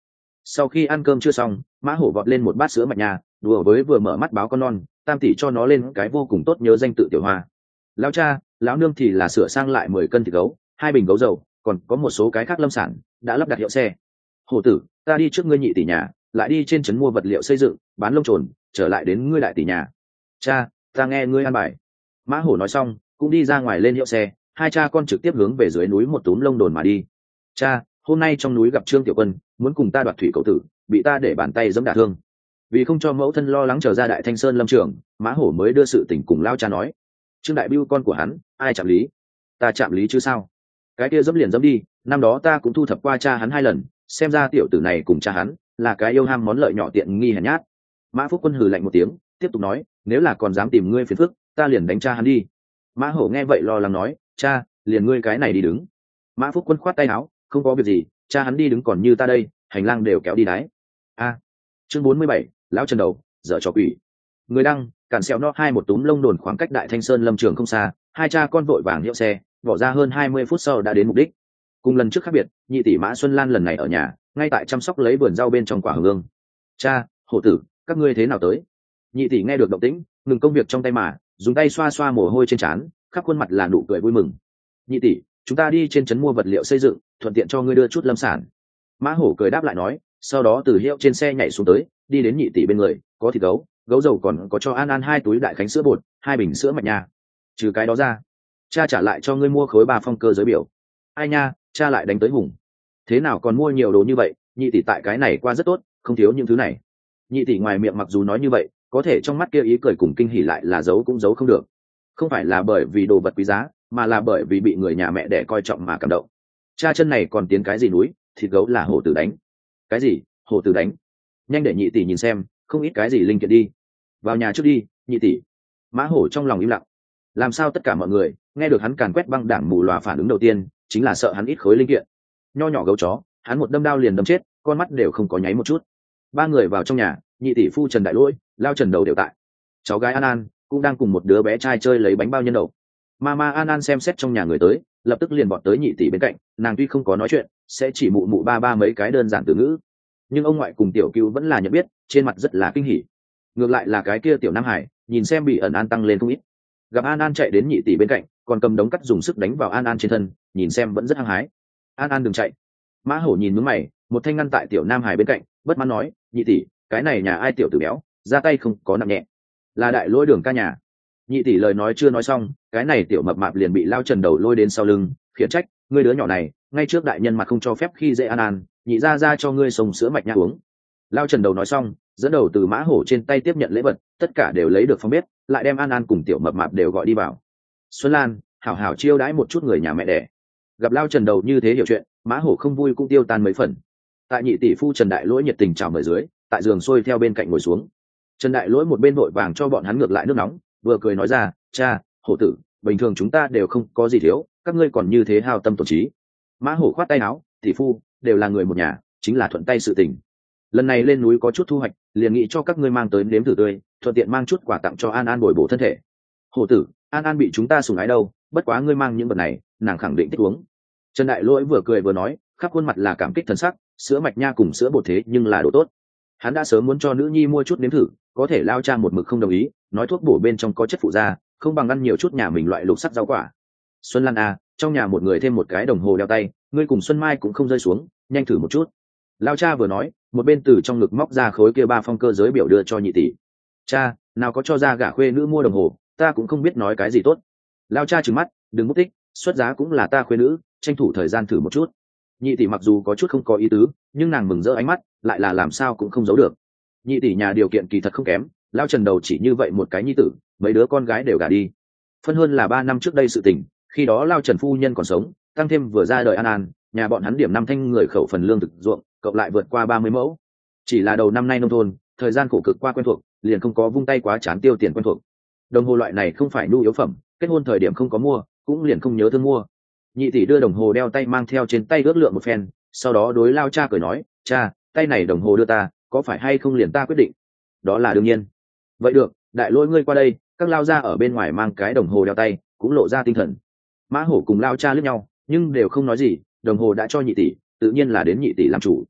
[SPEAKER 1] Sau khi ăn cơm chưa xong, mã hổ vọt lên một bát sữa mạch nha, đùa với vừa mở mắt báo con non, tam tỷ cho nó lên cái vô cùng tốt nhớ danh tự Tiểu Hoa. Lão cha, lão nương thì là sửa sang lại mười cân thịt gấu, hai bình gấu dầu, còn có một số cái khác lâm sản đã lắp đặt hiệu xe. Hổ tử, ta đi trước ngươi nhị tỷ nhà, lại đi trên trấn mua vật liệu xây dựng, bán lông trồn, trở lại đến ngươi đại tỷ nhà. Cha, ta nghe ngươi an bài. Mã hổ nói xong cũng đi ra ngoài lên hiệu xe, hai cha con trực tiếp hướng về dưới núi một túm lông đồn mà đi. Cha, hôm nay trong núi gặp Trương Tiểu Quân, muốn cùng ta đoạt thủy cầu tử, bị ta để bàn tay giẫm đả thương. Vì không cho mẫu thân lo lắng trở ra đại thanh sơn lâm trường, mã hổ mới đưa sự tình cùng lao cha nói. Trương đại bưu con của hắn, ai chạm lý? Ta chạm lý chứ sao? Cái kia dẫm liền dẫm đi, năm đó ta cũng thu thập qua cha hắn hai lần, xem ra tiểu tử này cùng cha hắn là cái yêu ham món lợi nhỏ tiện nghi hèn nhát. Mã Phúc Quân hừ lạnh một tiếng, tiếp tục nói, nếu là còn dám tìm ngươi phiền phức, ta liền đánh cha hắn đi. Mã hổ nghe vậy lo lắng nói, cha, liền ngươi cái này đi đứng. Mã Phúc Quân khoát tay áo, không có việc gì, cha hắn đi đứng còn như ta đây, hành lang đều kéo đi đái. A. Chương bốn mươi bảy, lão Trần đầu, dở trò quỷ. Người đăng, cản xẹo nó hai một túm lông đồn khoảng cách đại thanh sơn lâm trường không xa, hai cha con vội vàng hiệu xe, bỏ ra hơn hai mươi phút sau đã đến mục đích. Cùng lần trước khác biệt, nhị tỷ Mã Xuân Lan lần này ở nhà, ngay tại chăm sóc lấy vườn rau bên trong quả hồng ương. Cha, hổ tử, các ngươi thế nào tới? Nhị tỷ nghe được động tĩnh, ngừng công việc trong tay mà, dùng tay xoa xoa mồ hôi trên trán, khắp khuôn mặt là nụ cười vui mừng. Nhị tỷ, chúng ta đi trên trấn mua vật liệu xây dựng, thuận tiện cho ngươi đưa chút lâm sản. Mã hổ cười đáp lại nói, sau đó từ hiệu trên xe nhảy xuống tới, đi đến nhị tỷ bên người, có thịt gấu, gấu dầu, còn có cho An An hai túi đại khánh sữa bột, hai bình sữa mạch nha. Trừ cái đó ra, cha trả lại cho ngươi mua khối ba phong cơ giới biểu. Ai nha, cha lại đánh tới hùng. Thế nào còn mua nhiều đồ như vậy, nhị tỷ tại cái này qua rất tốt, không thiếu những thứ này. Nhị tỷ ngoài miệng mặc dù nói như vậy, có thể trong mắt kia ý cười cùng kinh hỉ lại là giấu cũng giấu không được. Không phải là bởi vì đồ vật quý giá, mà là bởi vì bị người nhà mẹ đẻ coi trọng mà cảm động. Cha chân này còn tiến cái gì núi, thịt gấu là hổ tử đánh. Cái gì? Hổ tử đánh? Nhanh để nhị tỷ nhìn xem, không ít cái gì linh kiện đi. Vào nhà trước đi, nhị tỷ. Mã hổ trong lòng im lặng. Làm sao tất cả mọi người nghe được hắn càn quét băng đảng mù lòa, phản ứng đầu tiên chính là sợ hắn ít khối linh kiện. Nho nhỏ gấu chó, hắn một đâm đao liền đâm chết, con mắt đều không có nháy một chút. Ba người vào trong nhà, nhị tỷ phu Trần Đại Lỗi, lao Trần Đầu đều tại. Cháu gái An An cũng đang cùng một đứa bé trai chơi lấy bánh bao nhân đậu. Mama An An xem xét trong nhà người tới, lập tức liền bọn tới nhị tỷ bên cạnh. Nàng tuy không có nói chuyện, sẽ chỉ mụ mụ ba ba mấy cái đơn giản từ ngữ, nhưng ông ngoại cùng tiểu cứu vẫn là nhận biết, trên mặt rất là kinh hỉ. Ngược lại là cái kia tiểu Nam Hải, nhìn xem bị ẩn An tăng lên không ít. Gặp An An chạy đến nhị tỷ bên cạnh, còn cầm đống cắt dùng sức đánh vào An An trên thân, nhìn xem vẫn rất hăng hái. An An đừng chạy. Mã hổ nhìn mướn mày, một thanh ngăn tại tiểu Nam Hải bên cạnh, bất mãn nói, nhị tỷ, cái này nhà ai tiểu tử béo, ra tay không có nặng nhẹ. Là Đại Lỗi Đường ca nhà. Nhị tỷ lời nói chưa nói xong, cái này tiểu mập mạp liền bị lao Trần Đầu lôi đến sau lưng, khiển trách, ngươi đứa nhỏ này, ngay trước đại nhân mặt không cho phép khi dễ An An, nhị ra ra cho ngươi sông sữa mạch nha uống. Lao Trần Đầu nói xong, dẫn đầu từ Mã hổ trên tay tiếp nhận lễ vật, tất cả đều lấy được phong bếp, lại đem An An cùng tiểu mập mạp đều gọi đi vào. Xuân Lan, hảo hảo chiêu đãi một chút người nhà mẹ đẻ. Gặp Lao Trần Đầu như thế hiểu chuyện, Mã hổ không vui cũng tiêu tan mấy phần. Tại nhị tỷ phu Trần Đại Lỗi nhiệt tình chào mời dưới, tại giường xuôi theo bên cạnh ngồi xuống. Trần Đại Lỗi một bên vội vàng cho bọn hắn ngược lại nước nóng, vừa cười nói ra, cha, hổ tử, bình thường chúng ta đều không có gì thiếu, các ngươi còn như thế hao tâm tổn trí. Mã hổ khoát tay áo, tỷ phu đều là người một nhà, chính là thuận tay sự tình. Lần này lên núi có chút thu hoạch, liền nghĩ cho các ngươi mang tới nếm thử tươi, thuận tiện mang chút quà tặng cho An An bồi bổ thân thể. Hổ tử, An An bị chúng ta sủng ái đâu, bất quá ngươi mang những vật này, nàng khẳng định thích uống. Trần Đại Lỗi vừa cười vừa nói, khắp khuôn mặt là cảm kích thần sắc, sữa mạch nha cùng sữa bột thế nhưng là đồ tốt. Hắn đã sớm muốn cho nữ nhi mua chút nếm thử, có thể lao cha một mực không đồng ý, nói thuốc bổ bên trong có chất phụ da, không bằng ăn nhiều chút nhà mình loại lục sắc rau quả. Xuân Lan à, trong nhà một người thêm một cái đồng hồ đeo tay, ngươi cùng Xuân Mai cũng không rơi xuống, nhanh thử một chút. Lao cha vừa nói, một bên từ trong ngực móc ra khối kia ba phong cơ giới biểu đưa cho nhị tỷ. Cha, nào có cho ra gả khuê nữ mua đồng hồ, ta cũng không biết nói cái gì tốt. Lao cha trừng mắt, đừng mất tích, xuất giá cũng là ta khuê nữ, tranh thủ thời gian thử một chút. Nhị tỷ mặc dù có chút không có ý tứ, nhưng nàng mừng rỡ ánh mắt lại là làm sao cũng không giấu được. Nhị tỷ nhà điều kiện kỳ thật không kém, Lao Trần Đầu chỉ như vậy một cái nhi tử, mấy đứa con gái đều gả đi. Phân hơn là ba năm trước đây sự tình, khi đó Lao Trần phu nhân còn sống, tăng thêm vừa ra đời An An, nhà bọn hắn điểm năm thanh người khẩu phần lương thực ruộng, cộng lại vượt qua ba mươi mẫu. Chỉ là đầu năm nay nông thôn, thời gian khổ cực qua quen thuộc, liền không có vung tay quá chán tiêu tiền quen thuộc. Đồng hồ loại này không phải nhu yếu phẩm, kết hôn thời điểm không có mua, cũng liền không nhớ thương mua. Nhị tỷ đưa đồng hồ đeo tay mang theo trên tay ước lượng một phen, sau đó đối Lao cha cười nói, cha, tay này đồng hồ đưa ta, có phải hay không liền ta quyết định. Đó là đương nhiên. Vậy được, Đại Lỗi ngươi qua đây, các Lao ra ở bên ngoài mang cái đồng hồ đeo tay, cũng lộ ra tinh thần. Mã hổ cùng Lao cha liếc nhau, nhưng đều không nói gì, đồng hồ đã cho nhị tỷ, tự nhiên là đến nhị tỷ làm chủ.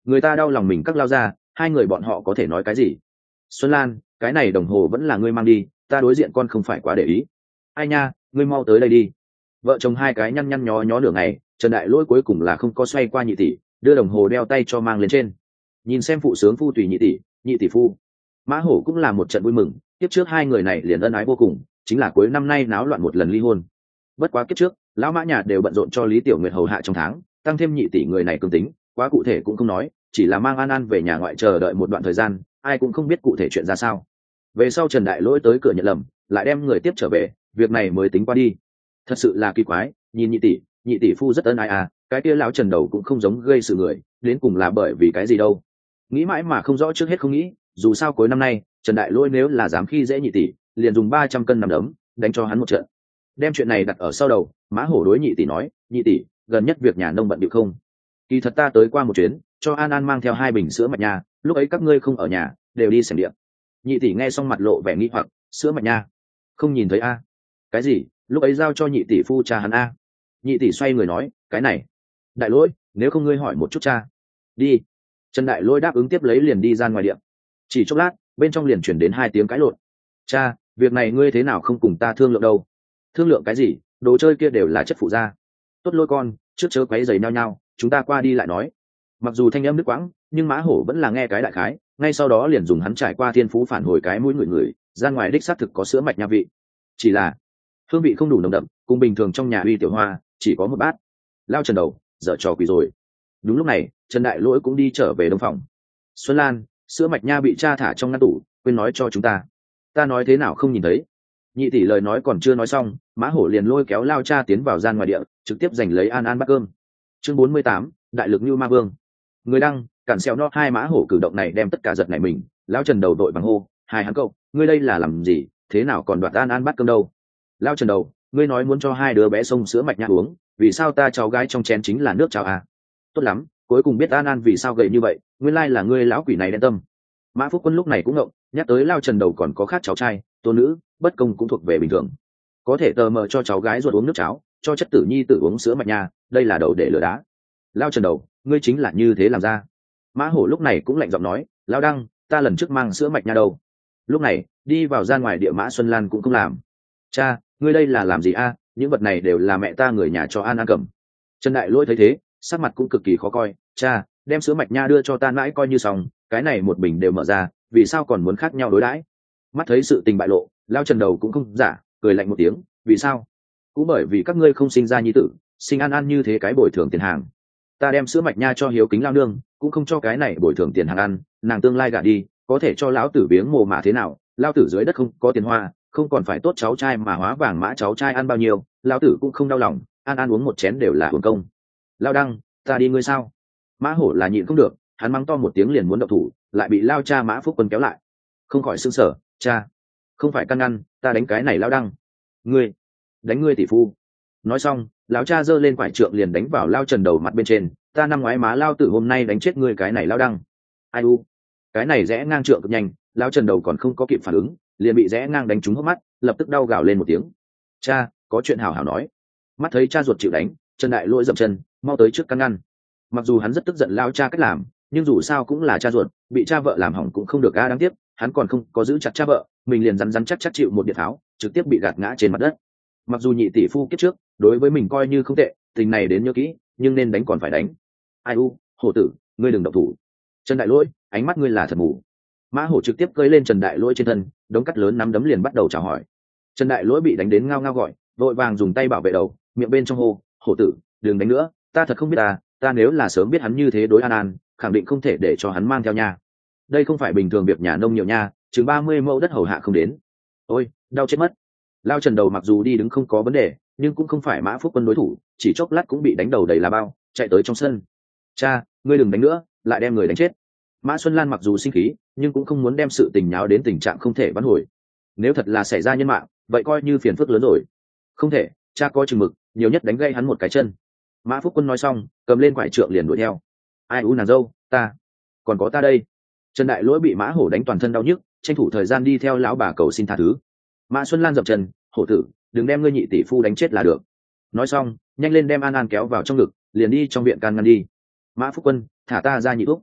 [SPEAKER 1] người ta đau lòng mình các lao ra, hai người bọn họ có thể nói cái gì? Xuân Lan, cái này đồng hồ vẫn là ngươi mang đi, ta đối diện con không phải quá để ý. Ai nha, ngươi mau tới đây đi. Vợ chồng hai cái nhăn nhăn nhó nhó nửa ngày, Trần Đại Lỗi cuối cùng là không có xoay qua nhị tỷ, đưa đồng hồ đeo tay cho mang lên trên. Nhìn xem phụ sướng phu tùy nhị tỷ, nhị tỷ phu. Mã Hổ cũng là một trận vui mừng, tiếp trước hai người này liền ân ái vô cùng, chính là cuối năm nay náo loạn một lần ly hôn. Bất quá kiếp trước, lão Mã nhà đều bận rộn cho Lý Tiểu Nguyệt hầu hạ trong tháng, tăng thêm nhị tỷ người này cương tính, quá cụ thể cũng không nói, chỉ là mang An An về nhà ngoại chờ đợi một đoạn thời gian, ai cũng không biết cụ thể chuyện ra sao. Về sau Trần Đại Lỗi tới cửa nhận lầm, lại đem người tiếp trở về, việc này mới tính qua đi. Thật sự là kỳ quái, nhìn nhị tỷ, nhị tỷ phu rất ân ái à, cái kia lão Trần đầu cũng không giống gây sự người, đến cùng là bởi vì cái gì đâu. Nghĩ mãi mà không rõ, trước hết không nghĩ, dù sao cuối năm nay, Trần Đại Lỗi nếu là dám khi dễ nhị tỷ, liền dùng ba trăm cân nằm đấm, đánh cho hắn một trận. Đem chuyện này đặt ở sau đầu, Mã Hổ đối nhị tỷ nói, nhị tỷ, gần nhất việc nhà nông bận bịu không? Kỳ thật ta tới qua một chuyến, cho An An mang theo hai bình sữa mạch nha, lúc ấy các ngươi không ở nhà, đều đi xem điện. Nhị tỷ nghe xong mặt lộ vẻ nghi hoặc, sữa mạch nha, không nhìn thấy a? Cái gì? Lúc ấy giao cho nhị tỷ phu cha hắn a? Nhị tỷ xoay người nói, cái này, Đại Lỗi, nếu không ngươi hỏi một chút cha. Đi. Trần Đại Lỗi đáp ứng tiếp lấy liền đi ra ngoài điện. Chỉ chốc lát, bên trong liền chuyển đến hai tiếng cãi lộn. Cha, việc này ngươi thế nào không cùng ta thương lượng đâu? Thương lượng cái gì? Đồ chơi kia đều là chất phụ gia. Tốt Lỗi con, trước chớ quấy giày nhau nhau, chúng ta qua đi lại nói. Mặc dù thanh âm đứt quãng, nhưng Mã Hổ vẫn là nghe cái đại khái, ngay sau đó liền dùng hắn trải qua thiên phú phản hồi cái mũi người người, ra ngoài đích xác thực có sữa mạch nha vị. Chỉ là hương vị không đủ nồng đậm, cùng bình thường trong nhà uy tiểu hoa chỉ có một bát. Lao Trần đầu, dở trò quỷ rồi. Đúng lúc này, Trần Đại Lỗi cũng đi trở về đông phòng. Xuân Lan, sữa mạch nha bị cha thả trong ngăn tủ, quên nói cho chúng ta. Ta nói thế nào không nhìn thấy? Nhị tỷ lời nói còn chưa nói xong, Mã Hổ liền lôi kéo Lao cha tiến vào gian ngoài địa, trực tiếp giành lấy An An bát cơm. Chương bốn mươi tám, đại lực như ma vương. Người đăng, cản xèo no hai Mã Hổ cử động này đem tất cả giật nảy mình. Lao Trần đầu đội bằng hô, hai hắn cậu, ngươi đây là làm gì, thế nào còn đoạt An An bát cơm đâu? Lao Trần đầu, ngươi nói muốn cho hai đứa bé xông sữa mạch nha uống, vì sao ta cháu gái trong chén chính là nước cháo à? Tốt lắm, cuối cùng biết An An vì sao gầy như vậy, nguyên lai là ngươi lão quỷ này đen tâm. Mã Phúc Quân lúc này cũng ngộng, nhắc tới Lao Trần đầu còn có khác cháu trai, tôn nữ, bất công cũng thuộc về bình thường. Có thể tờ mờ cho cháu gái ruột uống nước cháo, cho chất tử nhi tử uống sữa mạch nha, đây là đầu để lửa đá. Lao Trần đầu, ngươi chính là như thế làm ra. Mã Hổ lúc này cũng lạnh giọng nói, Lao Đăng, ta lần trước mang sữa mạch nha đâu. Lúc này, đi vào gian ngoài địa Mã Xuân Lan cũng không làm. Cha, ngươi đây là làm gì a? Những vật này đều là mẹ ta người nhà cho An An cầm. Trần Đại Lỗi thấy thế, sắc mặt cũng cực kỳ khó coi. Cha, đem sữa mạch nha đưa cho ta mãi coi như xong, cái này một bình đều mở ra, vì sao còn muốn khác nhau đối đãi? Mắt thấy sự tình bại lộ, Lao Trần đầu cũng không giả, cười lạnh một tiếng, vì sao? Cũng bởi vì các ngươi không sinh ra nhi tử, sinh An An như thế cái bồi thường tiền hàng. Ta đem sữa mạch nha cho hiếu kính Lao nương, cũng không cho cái này bồi thường tiền hàng ăn, nàng tương lai gả đi, có thể cho lão tử biếng mồ mả thế nào? Lao tử dưới đất không có tiền hoa, không còn phải tốt cháu trai mà hóa vàng mã cháu trai ăn bao nhiêu, lão tử cũng không đau lòng, An An uống một chén đều là hưởng công. Lao Đăng, ta đi ngươi sao? Mã Hổ là nhịn không được, hắn mắng to một tiếng liền muốn động thủ, lại bị Lao cha Mã Phúc Quân kéo lại. Không khỏi sững sờ, cha, không phải căn ngăn, ta đánh cái này Lao Đăng. Ngươi, đánh ngươi tỷ phu. Nói xong, lão cha giơ lên quải trượng liền đánh vào Lao Trần đầu mặt bên trên, ta năm ngoái má Lao tử hôm nay đánh chết ngươi cái này Lao Đăng. Ai u, cái này rẽ ngang trượng cực nhanh, Lao Trần đầu còn không có kịp phản ứng, liền bị rẽ ngang đánh trúng hốc mắt, lập tức đau gào lên một tiếng. Cha, có chuyện hảo hảo nói. Mắt thấy cha ruột chịu đánh, Trần Đại Lỗi dậm chân, mau tới trước căn ngăn. Mặc dù hắn rất tức giận Lao cha cách làm, nhưng dù sao cũng là cha ruột, bị cha vợ làm hỏng cũng không được a, đáng tiếc, hắn còn không có giữ chặt cha vợ, mình liền rắn rắn chắc chắc chịu một điện tháo, trực tiếp bị gạt ngã trên mặt đất. Mặc dù nhị tỷ phu kiếp trước, đối với mình coi như không tệ, tình này đến nhớ kỹ, nhưng nên đánh còn phải đánh. Ai u, hổ tử, ngươi đừng động thủ. Trần Đại Lỗi, ánh mắt ngươi là thật mù. Mã Hổ trực tiếp cơi lên Trần Đại Lỗi trên thân, đống cắt lớn nắm đấm liền bắt đầu chào hỏi. Trần Đại Lỗi bị đánh đến ngao ngao gọi, vội vàng dùng tay bảo vệ đầu, miệng bên trong hô, hổ tử, đừng đánh nữa, ta thật không biết ta, ta nếu là sớm biết hắn như thế đối An An, khẳng định không thể để cho hắn mang theo nha. Đây không phải bình thường việc nhà nông nhiều nha, chừng ba mươi mẫu đất hầu hạ không đến. Ôi, đau chết mất. Lao Trần đầu mặc dù đi đứng không có vấn đề, nhưng cũng không phải Mã Phúc Quân đối thủ, chỉ chốc lát cũng bị đánh đầu đầy là bao, chạy tới trong sân. Cha, ngươi đừng đánh nữa, lại đem người đánh chết. Mã Xuân Lan mặc dù sinh khí, nhưng cũng không muốn đem sự tình nháo đến tình trạng không thể vãn hồi. Nếu thật là xảy ra nhân mạng, vậy coi như phiền phức lớn rồi. Không thể, cha có chừng mực, nhiều nhất đánh gây hắn một cái chân. Mã Phúc Quân nói xong, cầm lên quải trượng liền đuổi theo. Ai u nàng dâu, ta, còn có ta đây. Trần Đại Lỗi bị Mã Hổ đánh toàn thân đau nhức, tranh thủ thời gian đi theo lão bà cầu xin tha thứ. Mã Xuân Lan dậm chân, hổ tử, đừng đem ngươi nhị tỷ phu đánh chết là được. Nói xong, nhanh lên đem An An kéo vào trong ngực, liền đi trong viện can ngăn đi. Mã Phúc Quân, thả ta ra nhị thúc.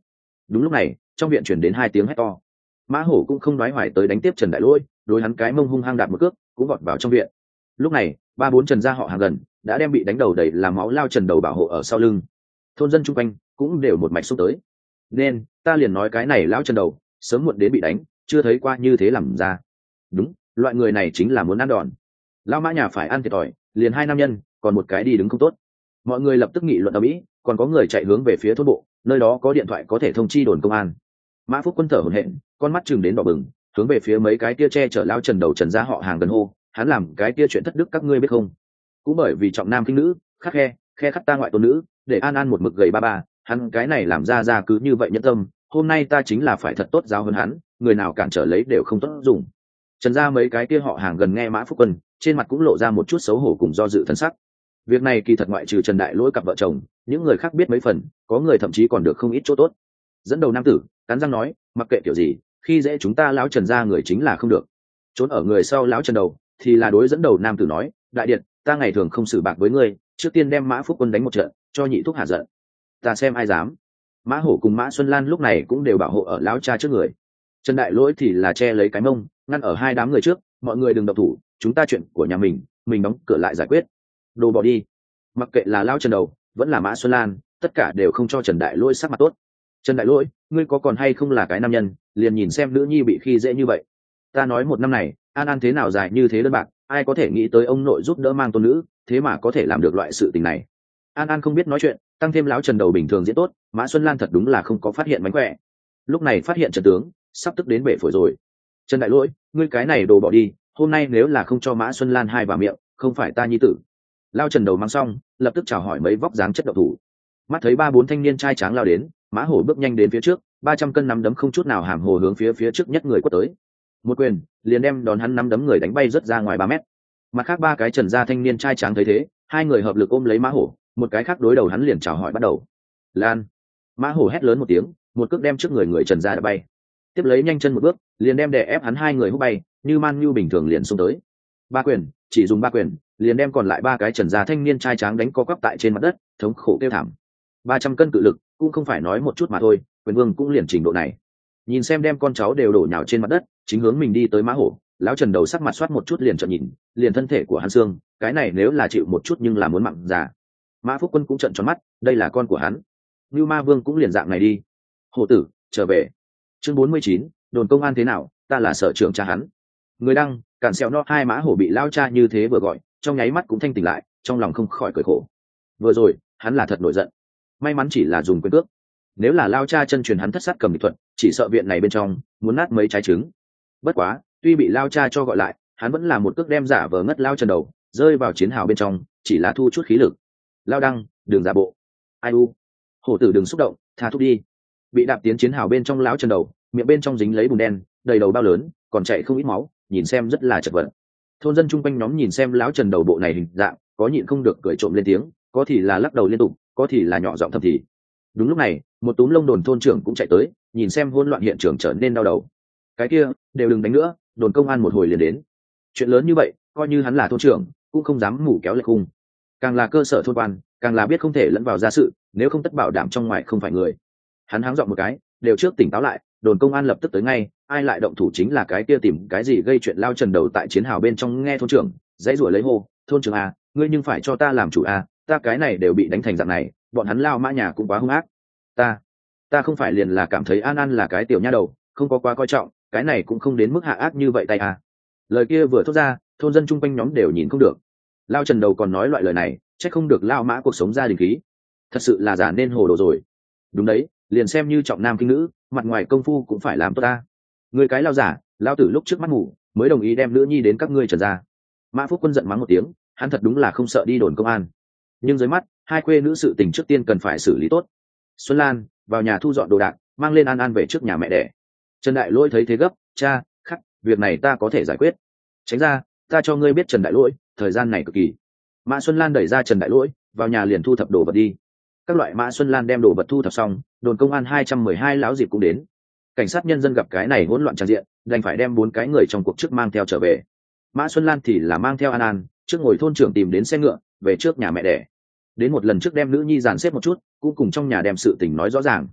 [SPEAKER 1] Đúng lúc này trong viện chuyển đến hai tiếng hét to. Mã Hổ cũng không đoái hoài tới đánh tiếp Trần Đại Lỗi, đối hắn cái mông hung hăng đạp một cước, cũng vọt vào trong viện. Lúc này ba bốn Trần gia họ hàng gần đã đem bị đánh đầu đầy làm máu lao Trần đầu bảo hộ ở sau lưng. Thôn dân chung quanh cũng đều một mạch xúc tới. Nên ta liền nói cái này lão Trần đầu sớm muộn đến bị đánh, chưa thấy qua như thế làm ra. Đúng, loại người này chính là muốn ăn đòn. Lão Mã nhà phải ăn thiệt thòi, liền hai nam nhân, còn một cái đi đứng không tốt. Mọi người lập tức nghị luận ầm ĩ, còn có người chạy hướng về phía thôn bộ, nơi đó có điện thoại có thể thông chi đồn công an. Mã Phúc Quân thở hổn hển, con mắt chừng đến đỏ bừng, hướng về phía mấy cái kia che chở lao Trần đầu Trần gia họ hàng gần hô, hắn làm cái kia chuyện thất đức các ngươi biết không? Cũng bởi vì trọng nam khinh nữ, khắc khe, khe khắc ta ngoại tôn nữ, để An An một mực gầy ba ba, hắn cái này làm ra ra cứ như vậy nhẫn tâm, hôm nay ta chính là phải thật tốt giáo hơn hắn, người nào cản trở lấy đều không tốt dùng. Trần gia mấy cái kia họ hàng gần nghe Mã Phúc Quân, trên mặt cũng lộ ra một chút xấu hổ cùng do dự thân sắc. Việc này kỳ thật ngoại trừ Trần Đại Lỗi cặp vợ chồng, những người khác biết mấy phần, có người thậm chí còn được không ít chỗ tốt. Dẫn đầu nam tử cắn răng nói, mặc kệ kiểu gì, khi dễ chúng ta lão Trần gia người chính là không được. Trốn ở người sau lão Trần đầu thì là đối dẫn đầu nam tử nói, đại điện, ta ngày thường không xử bạc với ngươi, trước tiên đem Mã Phúc Quân đánh một trận, cho nhị thúc hạ giận. Ta xem ai dám. Mã Hổ cùng Mã Xuân Lan lúc này cũng đều bảo hộ ở lão cha trước người. Trần Đại Lỗi thì là che lấy cái mông, ngăn ở hai đám người trước, mọi người đừng động thủ, chúng ta chuyện của nhà mình, mình đóng cửa lại giải quyết. Đồ bỏ đi. Mặc kệ là lão Trần đầu vẫn là Mã Xuân Lan, tất cả đều không cho Trần Đại Lỗi sắc mặt tốt. Trần Đại Lỗi, ngươi có còn hay không là cái nam nhân, liền nhìn xem nữ nhi bị khi dễ như vậy. Ta nói một năm này An An thế nào dài như thế đơn bạc, ai có thể nghĩ tới ông nội giúp đỡ mang tôn nữ, thế mà có thể làm được loại sự tình này. An An không biết nói chuyện, tăng thêm lão Trần đầu bình thường diễn tốt, Mã Xuân Lan thật đúng là không có phát hiện mánh khỏe. Lúc này phát hiện Trần tướng sắp tức đến bể phổi rồi. Trần Đại Lỗi, ngươi cái này đồ bỏ đi, hôm nay nếu là không cho Mã Xuân Lan hai vào miệng, không phải ta nhi tử. Lao Trần đầu mang xong, lập tức chào hỏi mấy vóc dáng chất độc thủ. Mắt thấy ba bốn thanh niên trai tráng lao đến, Mã Hổ bước nhanh đến phía trước, ba trăm cân nắm đấm không chút nào hàm hồ hướng phía phía trước nhất người quất tới. Một quyền liền đem đón hắn nắm đấm người đánh bay rất ra ngoài ba mét. Mặt khác ba cái Trần gia thanh niên trai tráng thấy thế, hai người hợp lực ôm lấy Mã Hổ, một cái khác đối đầu hắn liền chào hỏi bắt đầu. Lan. Mã Hổ hét lớn một tiếng, một cước đem trước người người Trần gia đã bay. Tiếp lấy nhanh chân một bước, liền đem đè ép hắn hai người hút bay, như man như bình thường liền xông tới. Ba quyền, chỉ dùng ba quyền, liền đem còn lại ba cái Trần gia thanh niên trai tráng đánh co quắp tại trên mặt đất, thống khổ kêu thảm. Ba trăm cân cự lực, cũng không phải nói một chút mà thôi, quyền vương cũng liền trình độ này. Nhìn xem đem con cháu đều đổ nhào trên mặt đất, chính hướng mình đi tới Mã Hổ, lão Trần đầu sắc mặt soát một chút liền trợn nhìn, liền thân thể của hắn xương, cái này nếu là chịu một chút nhưng là muốn mặn già. Mã Phúc Quân cũng trợn tròn mắt, đây là con của hắn. Như Ma Vương cũng liền dạng này đi. Hổ tử, trở về. Chương bốn mươi chín, đồn công an thế nào, ta là sở trưởng cha hắn. Người đăng, cản xẹo no hai Mã Hổ bị lao cha như thế vừa gọi, trong nháy mắt cũng thanh tỉnh lại, trong lòng không khỏi cười khổ. Vừa rồi, hắn là thật nổi giận. May mắn chỉ là dùng quyền cước, nếu là lao cha chân truyền hắn thất sát cầm thuật, chỉ sợ viện này bên trong muốn nát mấy trái trứng. Bất quá, tuy bị lao cha cho gọi lại, hắn vẫn là một cước đem giả vờ ngất lao Trần đầu, rơi vào chiến hào bên trong, chỉ là thu chút khí lực. Lao đăng, đường giả bộ. Ai u, hổ tử đừng xúc động, tha thúc đi. Bị đạp tiến chiến hào bên trong lão Trần đầu, miệng bên trong dính lấy bùn đen, đầy đầu bao lớn, còn chạy không ít máu, nhìn xem rất là chật vật. Thôn dân chung quanh nhóm nhìn xem lão Trần đầu bộ này hình dạng, có nhịn không được cười trộm lên tiếng, có thì là lắc đầu liên tục, có thì là nhỏ giọng thầm thì. Đúng lúc này, một túm lông đồn thôn trưởng cũng chạy tới, nhìn xem hỗn loạn hiện trường trở nên đau đầu. Cái kia, đều đừng đánh nữa, đồn công an một hồi liền đến. Chuyện lớn như vậy, coi như hắn là thôn trưởng, cũng không dám mù kéo lệch khung. Càng là cơ sở thôn quan, càng là biết không thể lẫn vào gia sự, nếu không tất bảo đảm trong ngoài không phải người. Hắn háng giọng một cái, đều trước tỉnh táo lại, đồn công an lập tức tới ngay, ai lại động thủ chính là cái kia tìm cái gì gây chuyện lao Trần đầu tại chiến hào bên trong nghe thôn trưởng, dãy rủa lấy hô, thôn trưởng à, ngươi nhưng phải cho ta làm chủ à, ta cái này đều bị đánh thành dạng này, bọn hắn lao Mã nhà cũng quá hung ác. Ta, ta không phải liền là cảm thấy An An là cái tiểu nha đầu, không có quá coi trọng, cái này cũng không đến mức hạ ác như vậy tay à. Lời kia vừa thốt ra, thôn dân chung quanh nhóm đều nhìn không được. Lao Trần đầu còn nói loại lời này, chắc không được lao Mã cuộc sống gia đình khí. Thật sự là giả nên hồ đồ rồi. Đúng đấy, liền xem như trọng nam khinh nữ, mặt ngoài công phu cũng phải làm tốt ta. Người cái lao giả, lao tử lúc trước mắt ngủ, mới đồng ý đem nữ nhi đến các ngươi Trần gia. Mã Phúc Quân giận mắng một tiếng, hắn thật đúng là không sợ đi đồn công an. Nhưng dưới mắt, hai quê nữ sự tình trước tiên cần phải xử lý tốt. Xuân Lan, vào nhà thu dọn đồ đạc, mang lên An An về trước nhà mẹ đẻ. Trần Đại Lỗi thấy thế gấp, cha, khắc, việc này ta có thể giải quyết. Tránh ra, ta cho ngươi biết Trần Đại Lỗi, thời gian này cực kỳ. Mã Xuân Lan đẩy ra Trần Đại Lỗi, vào nhà liền thu thập đồ vật đi. Các loại Mã Xuân Lan đem đồ vật thu thập xong, đồn công an hai trăm mười hai lão dịp cũng đến. Cảnh sát nhân dân gặp cái này hỗn loạn tràn diện, đành phải đem bốn cái người trong cuộc trước mang theo trở về. Mã Xuân Lan thì là mang theo An An, trước ngồi thôn trưởng tìm đến xe ngựa, về trước nhà mẹ đẻ. Đến một lần trước đem nữ nhi dàn xếp một chút, cũng cùng trong nhà đem sự tình nói rõ ràng.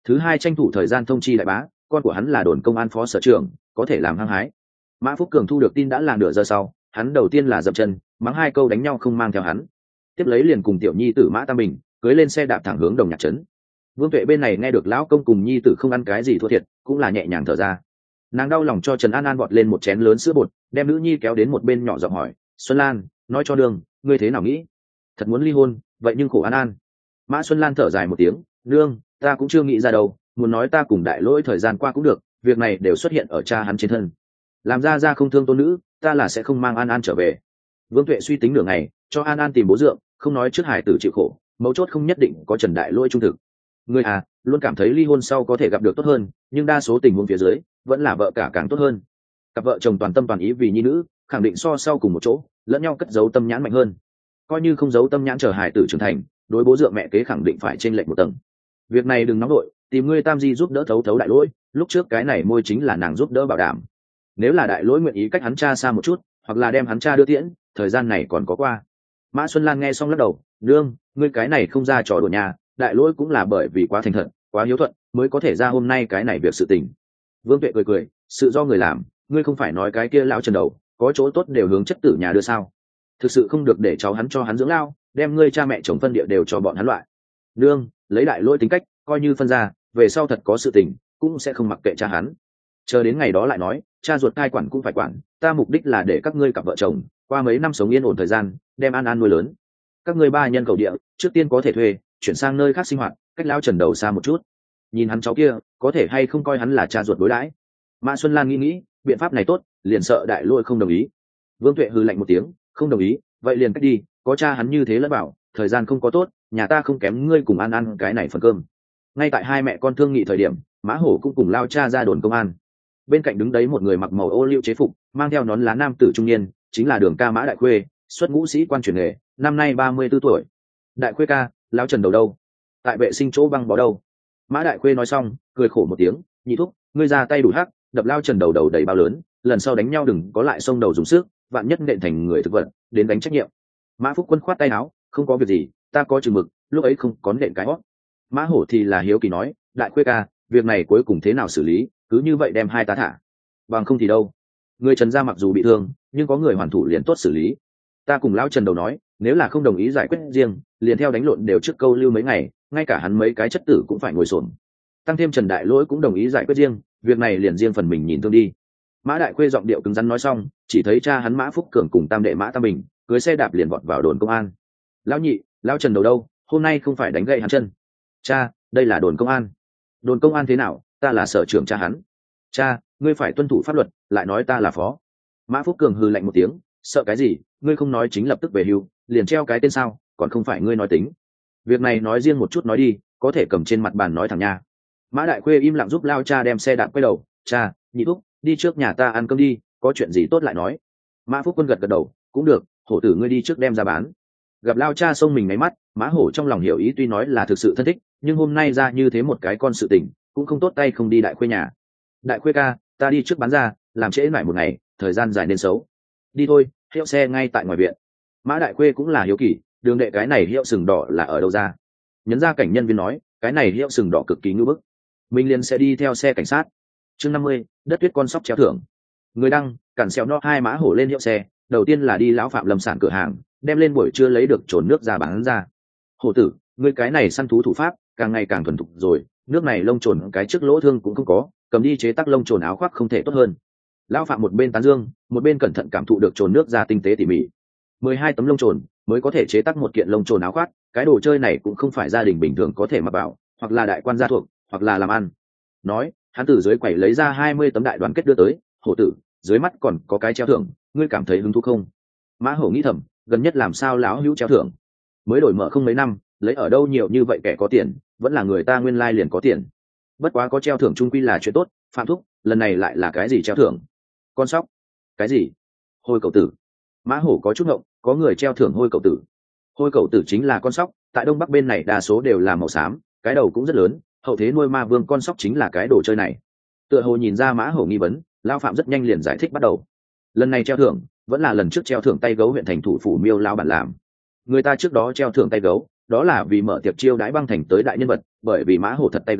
[SPEAKER 1] Thứ hai tranh thủ thời gian thông chi đại bá, con của hắn là đồn công an phó sở trưởng, có thể làm hăng hái. Mã Phúc Cường thu được tin đã là nửa giờ sau, hắn đầu tiên là dậm chân mắng hai câu đánh nhau không mang theo hắn, tiếp lấy liền cùng tiểu nhi tử Mã Tam Bình cưới lên xe đạp thẳng hướng Đồng Nhạc trấn. Vương Tuệ bên này nghe được lão công cùng nhi tử không ăn cái gì thua thiệt, cũng là nhẹ nhàng thở ra. Nàng đau lòng cho Trần An An vọt lên một chén lớn sữa bột, đem nữ nhi kéo đến một bên nhỏ giọng hỏi, Xuân Lan, nói cho đường, ngươi thế nào nghĩ? Thật muốn ly hôn, vậy nhưng khổ An An. Mã Xuân Lan thở dài một tiếng, nương, ta cũng chưa nghĩ ra đâu, muốn nói ta cùng đại lỗi thời gian qua cũng được, việc này đều xuất hiện ở cha hắn trên thân. Làm ra ra không thương tôn nữ, ta là sẽ không mang An An trở về. Vương Tuệ suy tính nửa ngày, cho An An tìm bố dượng, không nói trước hải tử chịu khổ, mấu chốt không nhất định có Trần Đại Lỗi trung thực. Người à, luôn cảm thấy ly hôn sau có thể gặp được tốt hơn, nhưng đa số tình huống phía dưới vẫn là vợ cả càng tốt hơn. Cặp vợ chồng toàn tâm toàn ý vì nhi nữ, khẳng định so sau cùng một chỗ, lẫn nhau cất giấu tâm nhãn mạnh hơn. Coi như không giấu tâm nhãn chờ hải tử trưởng thành, đối bố dượng mẹ kế khẳng định phải chênh lệch một tầng. Việc này đừng nóng đội, tìm ngươi Tam Di giúp đỡ thấu thấu Đại Lỗi, lúc trước cái này môi chính là nàng giúp đỡ bảo đảm. Nếu là Đại Lỗi nguyện ý cách hắn cha xa một chút, hoặc là đem hắn cha đưa tiễn, thời gian này còn có qua. Mã Xuân Lan nghe xong lắc đầu, nương, ngươi cái này không ra trò đùa nhà, Đại Lỗi cũng là bởi vì quá thành thật, quá hiếu thuận, mới có thể ra hôm nay cái này việc sự tình. Vương Tuệ cười cười, sự do người làm, ngươi không phải nói cái kia lão Trần đầu, có chỗ tốt đều hướng chất tử nhà đưa sao? Thực sự không được để cháu hắn cho hắn dưỡng lao, đem ngươi cha mẹ chồng phân địa đều cho bọn hắn loại. Nương, lấy Đại Lỗi tính cách, coi như phân ra, về sau thật có sự tình, cũng sẽ không mặc kệ cha hắn. Chờ đến ngày đó lại nói, cha ruột cai quản cũng phải quản, ta mục đích là để các ngươi cặp vợ chồng qua mấy năm sống yên ổn thời gian, đem An An nuôi lớn. Các ngươi ba nhân cầu địa, trước tiên có thể thuê, chuyển sang nơi khác sinh hoạt, cách lão Trần đầu xa một chút. Nhìn hắn cháu kia, có thể hay không coi hắn là cha ruột đối đãi. Mã Xuân Lan nghĩ nghĩ, biện pháp này tốt, liền sợ Đại Lỗi không đồng ý. Vương Tuệ hừ lạnh một tiếng, không đồng ý, vậy liền cách đi, có cha hắn như thế lẫn bảo, thời gian không có tốt, nhà ta không kém ngươi cùng An An cái này phần cơm. Ngay tại hai mẹ con thương nghị thời điểm, Mã Hổ cũng cùng lao cha ra đồn công an. Bên cạnh đứng đấy một người mặc màu ô liu chế phục, mang theo nón lá nam tử trung niên, chính là Đường ca Mã Đại Khuê, xuất ngũ sĩ quan truyền nghề, năm nay ba mươi tư tuổi. Đại Khuê ca, lão Trần đầu đâu? Tại vệ sinh chỗ băng bó đâu? Mã Đại Khuê nói xong, cười khổ một tiếng, nhị thúc, ngươi ra tay đủ hắc, đập lao Trần đầu đầu đầy bao lớn, lần sau đánh nhau đừng có lại xông đầu dùng sức, vạn nhất nện thành người thực vật, đến đánh trách nhiệm. Mã Phúc Quân khoát tay áo, không có việc gì, ta có chừng mực, lúc ấy không có nện cái hót. Mã Hổ thì là hiếu kỳ nói, Đại Khuê ca, việc này cuối cùng thế nào xử lý, cứ như vậy đem hai ta thả, bằng không thì đâu. Người Trần gia mặc dù bị thương, nhưng có người hoàn thủ liền tốt xử lý. Ta cùng lão Trần đầu nói, nếu là không đồng ý giải quyết riêng, liền theo đánh lộn đều trước câu lưu mấy ngày, ngay cả hắn mấy cái chất tử cũng phải ngồi xổm. Tăng thêm Trần Đại Lỗi cũng đồng ý giải quyết riêng, việc này liền riêng phần mình nhìn thương đi. Mã Đại Khuê giọng điệu cứng rắn nói xong, chỉ thấy cha hắn Mã Phúc Cường cùng tam đệ Mã Tam Bình cưới xe đạp liền vọt vào đồn công an. Lão nhị, lão Trần đầu đâu, hôm nay không phải đánh gậy hắn chân? Cha, đây là đồn công an. Đồn công an thế nào, ta là sở trưởng cha hắn. Cha, ngươi phải tuân thủ pháp luật, lại nói ta là phó. Mã Phúc Cường hừ lạnh một tiếng, sợ cái gì, ngươi không nói chính lập tức về hưu, liền treo cái tên sao, còn không phải ngươi nói tính. Việc này nói riêng một chút nói đi, có thể cầm trên mặt bàn nói thẳng nha. Mã Đại Khuê im lặng giúp lao cha đem xe đạp quay đầu, cha, nhị thúc, đi trước nhà ta ăn cơm đi, có chuyện gì tốt lại nói. Mã Phúc Quân gật gật đầu, cũng được, hổ tử ngươi đi trước đem ra bán. Gặp lao cha xông mình máy mắt, Mã Hổ trong lòng hiểu ý, tuy nói là thực sự thân thích, nhưng hôm nay ra như thế một cái con sự tình, cũng không tốt tay không đi Đại Khuê nhà. Đại Khuê ca, ta đi trước bán ra, làm trễ lại một ngày, thời gian dài nên xấu. Đi thôi, hiệu xe ngay tại ngoài viện. Mã Đại Khuê cũng là hiếu kỳ, đường đệ cái này hiệu sừng đỏ là ở đâu ra? Nhấn ra cảnh nhân viên nói, cái này hiệu sừng đỏ cực kỳ ngưỡng bức. Minh liền sẽ đi theo xe cảnh sát. Chương năm mươi, đất tuyết con sóc treo thưởng. Người đăng, cản xèo no hai Mã Hổ lên hiệu xe, đầu tiên là đi lão Phạm Lâm sản cửa hàng, đem lên buổi trưa lấy được trồn nước ra bán ra. Hổ tử, người cái này săn thú thủ pháp, càng ngày càng thuần thục rồi, nước này lông trồn cái trước lỗ thương cũng không có, cầm đi chế tác lông trồn áo khoác không thể tốt hơn. Lão Phạm một bên tán dương, một bên cẩn thận cảm thụ được trồn nước ra tinh tế tỉ mỉ. Mười hai tấm lông trồn mới có thể chế tác một kiện lông trồn áo khoác, cái đồ chơi này cũng không phải gia đình bình thường có thể mặc vào, hoặc là đại quan gia thuộc, hoặc là làm ăn. Nói, hắn từ dưới quầy lấy ra hai mươi tấm đại đoàn kết đưa tới, hổ tử, dưới mắt còn có cái treo thưởng, ngươi cảm thấy hứng thú không? Mã Hổ nghĩ thầm, gần nhất làm sao lão hữu treo thưởng? Mới đổi mở không mấy năm, lấy ở đâu nhiều như vậy kẻ có tiền, vẫn là người ta nguyên lai liền có tiền. Bất quá có treo thưởng trung quy là chuyện tốt, Phạm thúc, lần này lại là cái gì treo thưởng? Con sóc? Cái gì? Hôi cậu tử. Mã Hổ có chút ngộng, có người treo thưởng hôi cậu tử. Hôi cậu tử chính là con sóc, tại đông bắc bên này đa số đều là màu xám, cái đầu cũng rất lớn, hậu thế nuôi ma vương con sóc chính là cái đồ chơi này. Tựa hồ nhìn ra Mã Hổ nghi vấn, Lão Phạm rất nhanh liền giải thích bắt đầu. Lần này treo thưởng vẫn là lần trước treo thưởng tay gấu huyện thành thủ phủ Miêu Lao bản làm. Người ta trước đó treo thưởng tay gấu, đó là vì mở tiệc chiêu đãi băng thành tới đại nhân vật, bởi vì Mã Hổ thật tay gấu,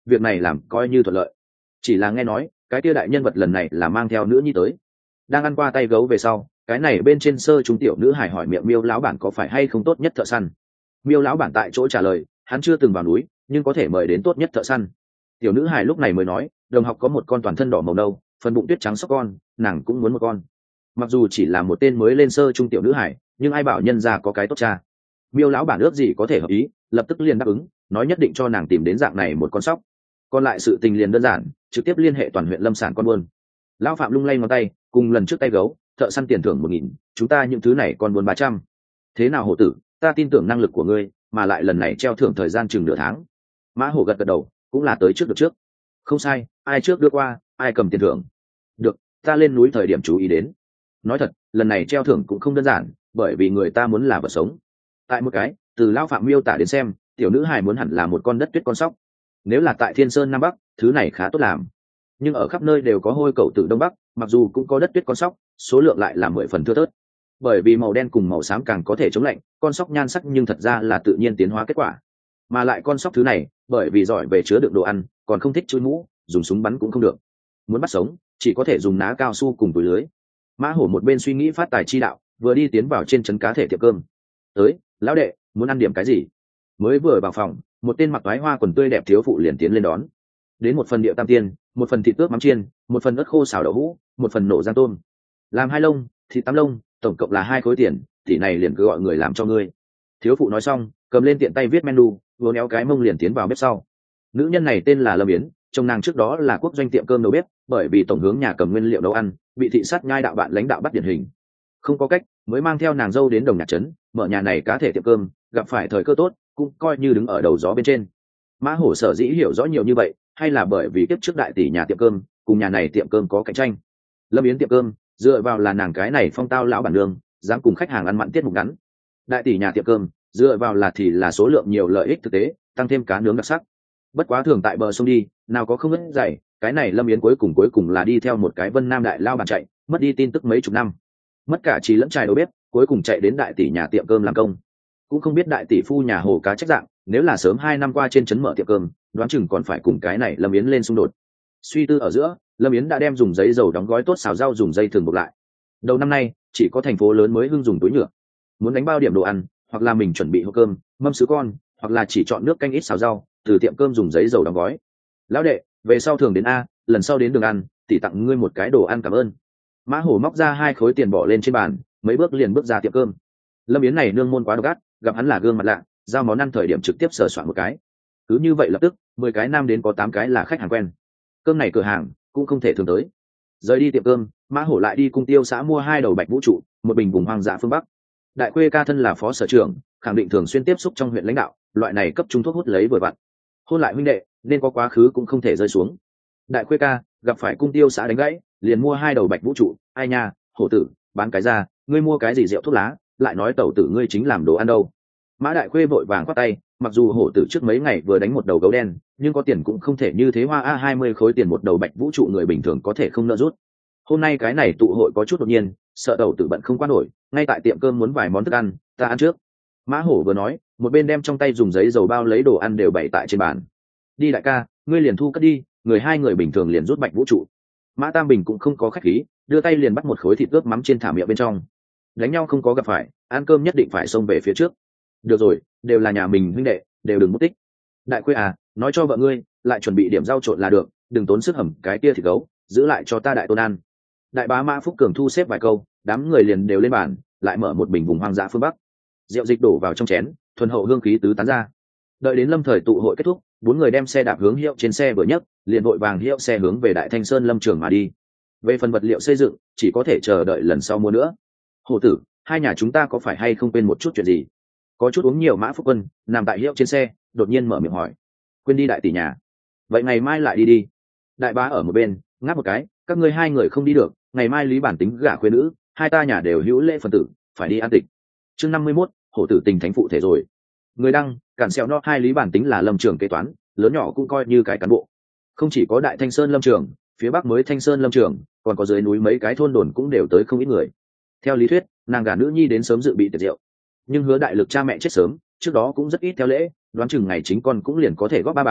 [SPEAKER 1] việc này làm coi như thuận lợi. Chỉ là nghe nói cái kia đại nhân vật lần này là mang theo nữ nhi tới. Đang ăn qua tay gấu về sau, cái này bên trên sơ trung tiểu nữ hải hỏi miệng Miêu lão bản có phải hay không tốt nhất thợ săn. Miêu lão bản tại chỗ trả lời, hắn chưa từng vào núi nhưng có thể mời đến tốt nhất thợ săn. Tiểu nữ hải lúc này mới nói, đồng học có một con toàn thân đỏ màu nâu, phần bụng tuyết trắng sóc con, nàng cũng muốn một con. Mặc dù chỉ là một tên mới lên sơ trung tiểu nữ hải, nhưng ai bảo nhân ra có cái tốt cha. Miêu lão bản ước gì có thể hợp ý, lập tức liền đáp ứng, nói nhất định cho nàng tìm đến dạng này một con sóc. Còn lại sự tình liền đơn giản, trực tiếp liên hệ toàn huyện lâm sản con buôn. Lão phạm lung lay ngón tay, cùng lần trước tay gấu, thợ săn tiền thưởng một nghìn, chúng ta những thứ này còn buôn ba trăm. Thế nào hổ tử, ta tin tưởng năng lực của ngươi, mà lại lần này treo thưởng thời gian chừng nửa tháng. Mã hổ gật gật đầu, cũng là tới trước được trước. Không sai, ai trước đưa qua, ai cầm tiền thưởng. Được, ta lên núi thời điểm chú ý đến. Nói thật, lần này treo thưởng cũng không đơn giản, bởi vì người ta muốn là vật sống. Tại một cái, từ lão phạm miêu tả đến xem, tiểu nữ hài muốn hẳn là một con đất tuyết con sóc. Nếu là tại Thiên Sơn Nam Bắc, thứ này khá tốt làm. Nhưng ở khắp nơi đều có hôi cẩu từ Đông Bắc, mặc dù cũng có đất tuyết con sóc, số lượng lại là mười phần thưa thớt. Bởi vì màu đen cùng màu xám càng có thể chống lạnh, con sóc nhan sắc nhưng thật ra là tự nhiên tiến hóa kết quả. Mà lại con sóc thứ này, bởi vì giỏi về chứa đựng đồ ăn, còn không thích chui mũ, dùng súng bắn cũng không được. Muốn bắt sống, chỉ có thể dùng ná cao su cùng túi lưới. Mã hổ một bên suy nghĩ phát tài chi đạo, vừa đi tiến vào trên trấn cá thể tiệm cơm. Tới, lão đệ, muốn ăn điểm cái gì? Mới vừa vào phòng, một tên mặc váy hoa quần tươi đẹp thiếu phụ liền tiến lên đón. Đến một phần điệu tam tiên, một phần thịt ướp mắm chiên, một phần ớt khô xào đậu hũ, một phần nổ giang tôm. Làm hai lông, thịt tám lông, tổng cộng là hai khối tiền, tỷ này liền cứ gọi người làm cho ngươi. Thiếu phụ nói xong, cầm lên tiện tay viết menu, vừa néo cái mông liền tiến vào bếp sau. Nữ nhân này tên là Lâm Yến, chồng nàng trước đó là quốc doanh tiệm cơm đầu bếp, bởi vì tổng hướng nhà cầm nguyên liệu nấu ăn, bị thị sát nhai đạo bạn lãnh đạo bắt điển hình. Không có cách, mới mang theo nàng dâu đến Đồng Nhạc trấn, mở nhà này cá thể tiệm cơm, gặp phải thời cơ tốt, cũng coi như đứng ở đầu gió bên trên. Mã hổ sở dĩ hiểu rõ nhiều như vậy, hay là bởi vì kiếp trước đại tỷ nhà tiệm cơm cùng nhà này tiệm cơm có cạnh tranh. Lâm Yến tiệm cơm dựa vào là nàng cái này phong tao lão bản đường, dám cùng khách hàng ăn mặn tiết mục ngắn. Đại tỷ nhà tiệm cơm dựa vào là thì là số lượng nhiều lợi ích thực tế, tăng thêm cá nướng đặc sắc. Bất quá thường tại bờ sông đi, nào có không ngất dày, cái này Lâm Yến cuối cùng cuối cùng là đi theo một cái Vân Nam đại lao bản chạy, mất đi tin tức mấy chục năm, mất cả trí lẫn trai đầu bếp, cuối cùng chạy đến đại tỷ nhà tiệm cơm làm công. Cũng không biết đại tỷ phu nhà hồ cá trách dạng, nếu là sớm hai năm qua trên trấn mở tiệm cơm, đoán chừng còn phải cùng cái này Lâm Yến lên xung đột. Suy tư ở giữa, Lâm Yến đã đem dùng giấy dầu đóng gói tốt xào rau dùng dây thường buộc lại. Đầu năm nay, chỉ có thành phố lớn mới hưng dùng túi nhựa. Muốn đánh bao điểm đồ ăn, hoặc là mình chuẩn bị hộp cơm, mâm sứ con, hoặc là chỉ chọn nước canh ít xào rau, từ tiệm cơm dùng giấy dầu đóng gói. Lão đệ, về sau thường đến a, lần sau đến đường ăn, tỷ tặng ngươi một cái đồ ăn cảm ơn. Mã hổ móc ra hai khối tiền bỏ lên trên bàn, mấy bước liền bước ra tiệm cơm. Lâm Yến này nương môn quá độc ác, gặp hắn là gương mặt lạ, giao món ăn thời điểm trực tiếp sờ soạn một cái. Cứ như vậy lập tức, mười cái nam đến có tám cái là khách hàng quen. Cơm này cửa hàng cũng không thể thường tới. Rời đi tiệm cơm, Mã hổ lại đi cung tiêu xã mua hai đầu bạch vũ trụ, một bình vùng hoang dã phương bắc. Đại khuê ca thân là phó sở trưởng, khẳng định thường xuyên tiếp xúc trong huyện lãnh đạo, loại này cấp trung thuốc hút lấy vừa vặn. Hôn lại huynh đệ, nên có quá khứ cũng không thể rơi xuống. Đại khuê ca gặp phải cung tiêu xã đánh gãy, liền mua hai đầu bạch vũ trụ. Ai nha, hổ tử, bán cái ra, ngươi mua cái gì rượu thuốc lá, lại nói tẩu tử ngươi chính làm đồ ăn đâu. Mã đại khuê vội vàng khoát tay, mặc dù hổ tử trước mấy ngày vừa đánh một đầu gấu đen, nhưng có tiền cũng không thể như thế hoa a hai mươi khối tiền một đầu bạch vũ trụ người bình thường có thể không nợ rút. Hôm nay cái này tụ hội có chút đột nhiên, sợ tẩu tử bận không qua nổi, ngay tại tiệm cơm muốn vài món thức ăn, ta ăn trước. Mã hổ vừa nói, một bên đem trong tay dùng giấy dầu bao lấy đồ ăn đều bày tại trên bàn. Đi đại ca, ngươi liền thu cất đi, người hai người bình thường liền rút bạch vũ trụ. Mã Tam Bình cũng không có khách khí, đưa tay liền bắt một khối thịt ướp mắm trên thả miệng bên trong. Đánh nhau không có gặp phải, ăn cơm nhất định phải xông về phía trước. Được rồi, đều là nhà mình huynh đệ, đều đừng mất tích. Đại khuê à, nói cho vợ ngươi, lại chuẩn bị điểm rau trộn là được, đừng tốn sức hầm cái kia thịt gấu, giữ lại cho ta đại tôn ăn. Đại bá Mã Phúc Cường thu xếp vài câu, đám người liền đều lên bàn, lại mở một bình vùng hoang dã phương bắc. Rượu dịch đổ vào trong chén, thuần hậu hương khí tứ tán ra. Đợi đến lâm thời tụ hội kết thúc, bốn người đem xe đạp hướng hiệu trên xe vừa nhấc, liền vội vàng hiệu xe hướng về Đại Thanh Sơn lâm trường mà đi. Về phần vật liệu xây dựng, chỉ có thể chờ đợi lần sau mua nữa. Hổ tử, hai nhà chúng ta có phải hay không quên một chút chuyện gì? Có chút uống nhiều Mã Phúc Quân nằm tại hiệu trên xe, đột nhiên mở miệng hỏi. Quên đi đại tỷ nhà. Vậy ngày mai lại đi đi. Đại bá ở một bên ngáp một cái, các ngươi hai người không đi được, ngày mai lý bản tính gả khuê nữ, hai ta nhà đều hữu lễ phần tử, phải đi an tịch. Chương năm mươi mốt, hổ tử tình thánh phụ thể rồi. Người đăng, cản xẹo no hai lý bản tính là lâm trường kế toán, lớn nhỏ cũng coi như cái cán bộ. Không chỉ có Đại Thanh Sơn lâm trường, phía bắc mới Thanh Sơn lâm trường, còn có dưới núi mấy cái thôn đồn cũng đều tới không ít người. Theo lý thuyết, nàng gả nữ nhi đến sớm dự bị tiệc rượu, nhưng Hứa Đại Lực cha mẹ chết sớm, trước đó cũng rất ít theo lễ, đoán chừng ngày chính con cũng liền có thể góp ba bàn,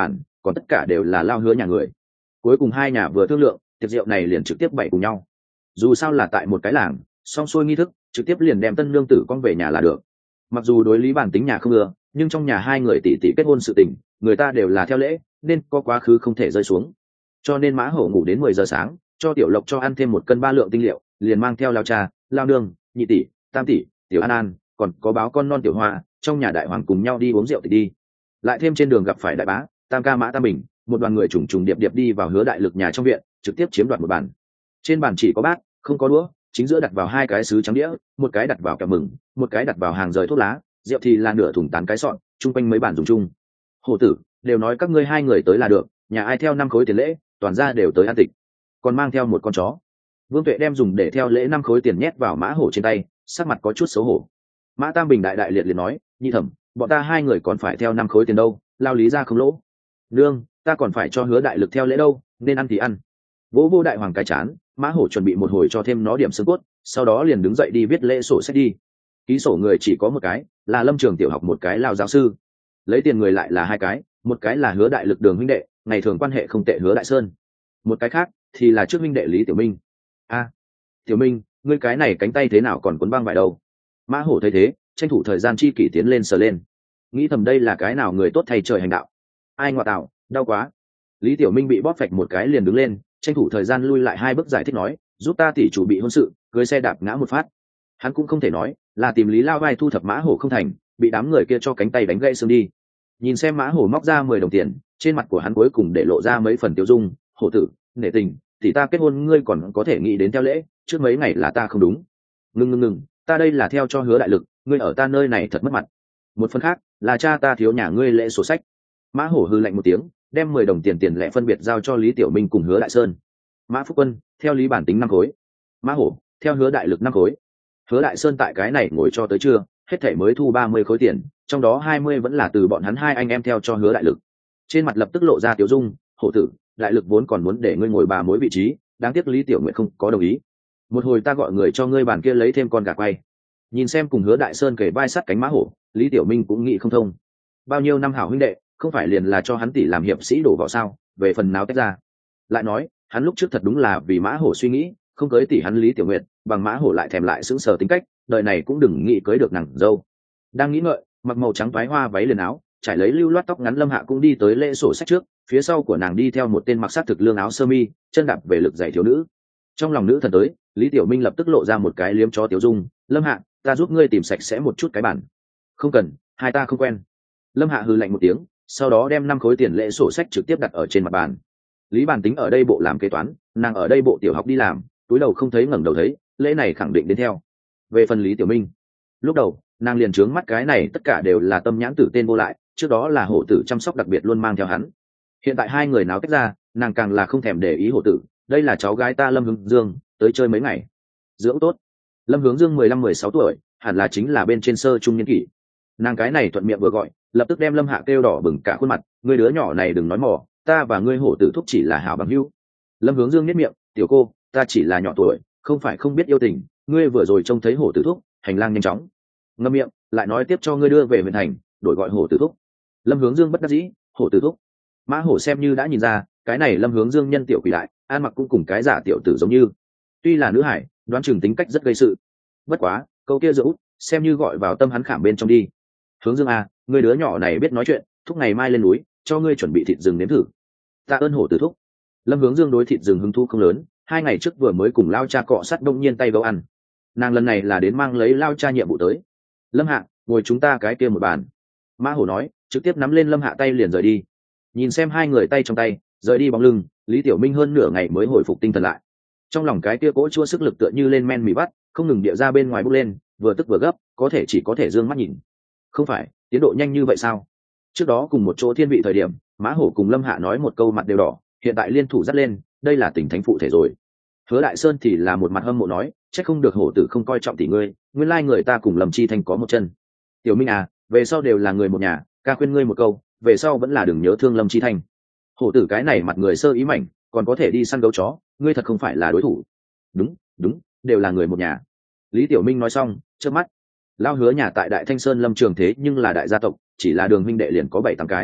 [SPEAKER 1] còn tất cả đều là lao hứa nhà người. Cuối cùng hai nhà vừa thương lượng, tiệc rượu này liền trực tiếp bày cùng nhau. Dù sao là tại một cái làng, xong xuôi nghi thức trực tiếp liền đem tân nương tử con về nhà là được. Mặc dù đối lý bản tính nhà không ưa, nhưng trong nhà hai người tỷ tỷ kết hôn sự tình, người ta đều là theo lễ, nên có quá khứ không thể rơi xuống. Cho nên Mã Hổ ngủ đến mười giờ sáng, cho Tiểu Lộc cho ăn thêm một cân ba lượng tinh liệu, liền mang theo lao cha, lao nương, nhị tỷ, tam tỷ, Tiểu An An, còn có báo con non Tiểu Hoa, trong nhà đại hoàng cùng nhau đi uống rượu thì đi. Lại thêm trên đường gặp phải đại bá, tam ca Mã Tam Bình, một đoàn người trùng trùng điệp điệp đi vào Hứa Đại Lực nhà trong viện, trực tiếp chiếm đoạt một bàn. Trên bàn chỉ có bát, không có đũa, chính giữa đặt vào hai cái sứ trắng đĩa, một cái đặt vào kẹo mừng, một cái đặt vào hàng rời thuốc lá, rượu thì là nửa thùng tán cái sọn, chung quanh mấy bàn dùng chung. Hổ tử, đều nói các ngươi hai người tới là được, nhà ai theo năm khối tiền lễ, toàn ra đều tới ăn tịch, còn mang theo một con chó. Vương Tuệ đem dùng để theo lễ năm khối tiền nhét vào Mã Hổ trên tay, sắc mặt có chút xấu hổ. Mã Tam Bình đại đại liệt liền nói, nhị thẩm, bọn ta hai người còn phải theo năm khối tiền đâu, lao lý ra không lỗ. Nương, ta còn phải cho Hứa Đại Lực theo lễ đâu, nên ăn thì ăn. Vỗ vô đại hoàng cái chán, Mã Hổ chuẩn bị một hồi cho thêm nó điểm xương cốt, sau đó liền đứng dậy đi viết lễ sổ sách đi. Ký sổ người chỉ có một cái, là Lâm Trường tiểu học một cái lao giáo sư. Lấy tiền người lại là hai cái, một cái là Hứa Đại Lực Đường huynh đệ, ngày thường quan hệ không tệ Hứa Đại Sơn. Một cái khác thì là trước huynh đệ Lý Tiểu Minh. A, Tiểu Minh, ngươi cái này cánh tay thế nào còn cuốn băng vải đâu? Mã Hổ thấy thế, tranh thủ thời gian chi kỷ tiến lên sờ lên, nghĩ thầm đây là cái nào người tốt thay trời hành đạo. Ai ngoại tạo, đau quá. Lý Tiểu Minh bị bóp phạch một cái liền đứng lên, tranh thủ thời gian lui lại hai bước giải thích nói, giúp ta tỷ chủ bị hôn sự, cưới xe đạp ngã một phát. Hắn cũng không thể nói là tìm Lý lao vai thu thập Mã Hổ không thành, bị đám người kia cho cánh tay đánh gãy xương đi. Nhìn xem Mã Hổ móc ra mười đồng tiền, trên mặt của hắn cuối cùng để lộ ra mấy phần tiêu dung. Hổ tử, nể tình, thì ta kết hôn ngươi còn có thể nghĩ đến theo lễ, trước mấy ngày là ta không đúng. Ngưng ngưng ngừng, ta đây là theo cho Hứa Đại Lực, ngươi ở ta nơi này thật mất mặt. Một phần khác là cha ta thiếu nhà ngươi lễ sổ sách. Mã Hổ hư lạnh một tiếng, đem mười đồng tiền tiền lẻ phân biệt giao cho Lý Tiểu Minh cùng Hứa Đại Sơn. Mã Phúc Quân theo Lý bản tính năm khối, Mã Hổ theo Hứa Đại Lực năm khối. Hứa Đại Sơn tại cái này ngồi cho tới trưa, hết thảy mới thu ba mươi khối tiền, trong đó hai mươi vẫn là từ bọn hắn hai anh em theo cho Hứa Đại Lực. Trên mặt lập tức lộ ra tiểu dung, hổ tử, Đại Lực vốn còn muốn để ngươi ngồi bà mối vị trí, đáng tiếc Lý Tiểu Nguyệt không có đồng ý. Một hồi ta gọi người cho ngươi bàn kia lấy thêm con gà quay. Nhìn xem cùng Hứa Đại Sơn kề vai sát cánh Mã Hổ, Lý Tiểu Minh cũng nghĩ không thông. Bao nhiêu năm hảo huynh đệ, không phải liền là cho hắn tỷ làm hiệp sĩ đổ vào sao, về phần nào tách ra. Lại nói, hắn lúc trước thật đúng là vì Mã Hổ suy nghĩ, không cưới tỷ hắn Lý Tiểu Nguyệt, bằng Mã Hổ lại thèm lại sững sờ tính cách, đời này cũng đừng nghĩ cưới được nàng dâu. Đang nghĩ ngợi, mặc màu trắng toái hoa váy liền áo, trải lấy lưu loát tóc ngắn Lâm Hạ cũng đi tới lễ sổ sách trước, phía sau của nàng đi theo một tên mặc sát thực lương áo sơ mi, chân đạp về lực dạy thiếu nữ. Trong lòng nữ thần tới, Lý Tiểu Minh lập tức lộ ra một cái liếm chó tiểu dung, Lâm Hạ, ta giúp ngươi tìm sạch sẽ một chút cái bản. Không cần, hai ta không quen. Lâm Hạ hừ lạnh một tiếng, sau đó đem năm khối tiền lễ sổ sách trực tiếp đặt ở trên mặt bàn. Lý Bàn tính ở đây bộ làm kế toán, nàng ở đây bộ tiểu học đi làm, túi đầu không thấy ngẩng đầu thấy, lễ này khẳng định đến theo. Về phần Lý Tiểu Minh, lúc đầu nàng liền trướng mắt cái này tất cả đều là tâm nhãn tử tên vô lại, trước đó là hổ tử chăm sóc đặc biệt luôn mang theo hắn. Hiện tại hai người náo tách ra, nàng càng là không thèm để ý hổ tử, đây là cháu gái ta Lâm Hướng Dương, tới chơi mấy ngày, dưỡng tốt. Lâm Hướng Dương mười lăm mười sáu tuổi, hẳn là chính là bên trên sơ trung niên kỷ. Nàng cái này thuận miệng vừa gọi, lập tức đem Lâm Hạ kêu đỏ bừng cả khuôn mặt, ngươi đứa nhỏ này đừng nói mỏ, ta và ngươi hổ tử thúc chỉ là hảo bằng hữu. Lâm Hướng Dương nhếch miệng, tiểu cô, ta chỉ là nhỏ tuổi, không phải không biết yêu tình, ngươi vừa rồi trông thấy hổ tử thúc, hành lang nhanh chóng. Ngậm miệng, lại nói tiếp cho ngươi đưa về huyện thành, đổi gọi hổ tử thúc. Lâm Hướng Dương bất đắc dĩ, hổ tử thúc. Mã Hổ xem như đã nhìn ra, cái này Lâm Hướng Dương nhân tiểu quỷ đại, ăn mặc cũng cùng cái giả tiểu tử giống như. Tuy là nữ hải, đoán chừng tính cách rất gây sự. Bất quá, câu kia dỗ, xem như gọi vào tâm hắn khảm bên trong đi. Hướng Dương à, người đứa nhỏ này biết nói chuyện, thúc ngày mai lên núi, cho ngươi chuẩn bị thịt rừng nếm thử. Tạ ơn hổ tử thúc. Lâm Hướng Dương đối thịt rừng hứng thú không lớn, hai ngày trước vừa mới cùng lao cha cọ sắt đông nhiên tay gấu ăn. Nàng lần này là đến mang lấy lao cha nhiệm vụ tới. Lâm Hạ, ngồi chúng ta cái kia một bàn. Mã Hổ nói, trực tiếp nắm lên Lâm Hạ tay liền rời đi. Nhìn xem hai người tay trong tay, rời đi bóng lưng, Lý Tiểu Minh hơn nửa ngày mới hồi phục tinh thần lại. Trong lòng cái kia cỗ chua sức lực tựa như lên men mì bắt, không ngừng địa ra bên ngoài bốc lên, vừa tức vừa gấp, có thể chỉ có thể dương mắt nhìn. Không phải, tiến độ nhanh như vậy sao? Trước đó cùng một chỗ thiên vị thời điểm, Mã Hổ cùng Lâm Hạ nói một câu mặt đều đỏ, hiện tại liên thủ dắt lên, đây là tình thánh phụ thể rồi. Hứa Đại Sơn thì là một mặt hâm mộ nói, chắc không được hổ tử không coi trọng tỷ ngươi, nguyên lai người ta cùng Lâm Chi Thanh có một chân. Tiểu Minh à, về sau đều là người một nhà, ca khuyên ngươi một câu, về sau vẫn là đừng nhớ thương Lâm Chi Thanh. Hổ tử cái này mặt người sơ ý mảnh, còn có thể đi săn gấu chó, ngươi thật không phải là đối thủ. Đúng, đúng, đều là người một nhà. Lý Tiểu Minh nói xong, trước mắt, lao Hứa nhà tại Đại Thanh Sơn Lâm Trường thế nhưng là đại gia tộc, chỉ là đường huynh đệ liền có bảy tám cái.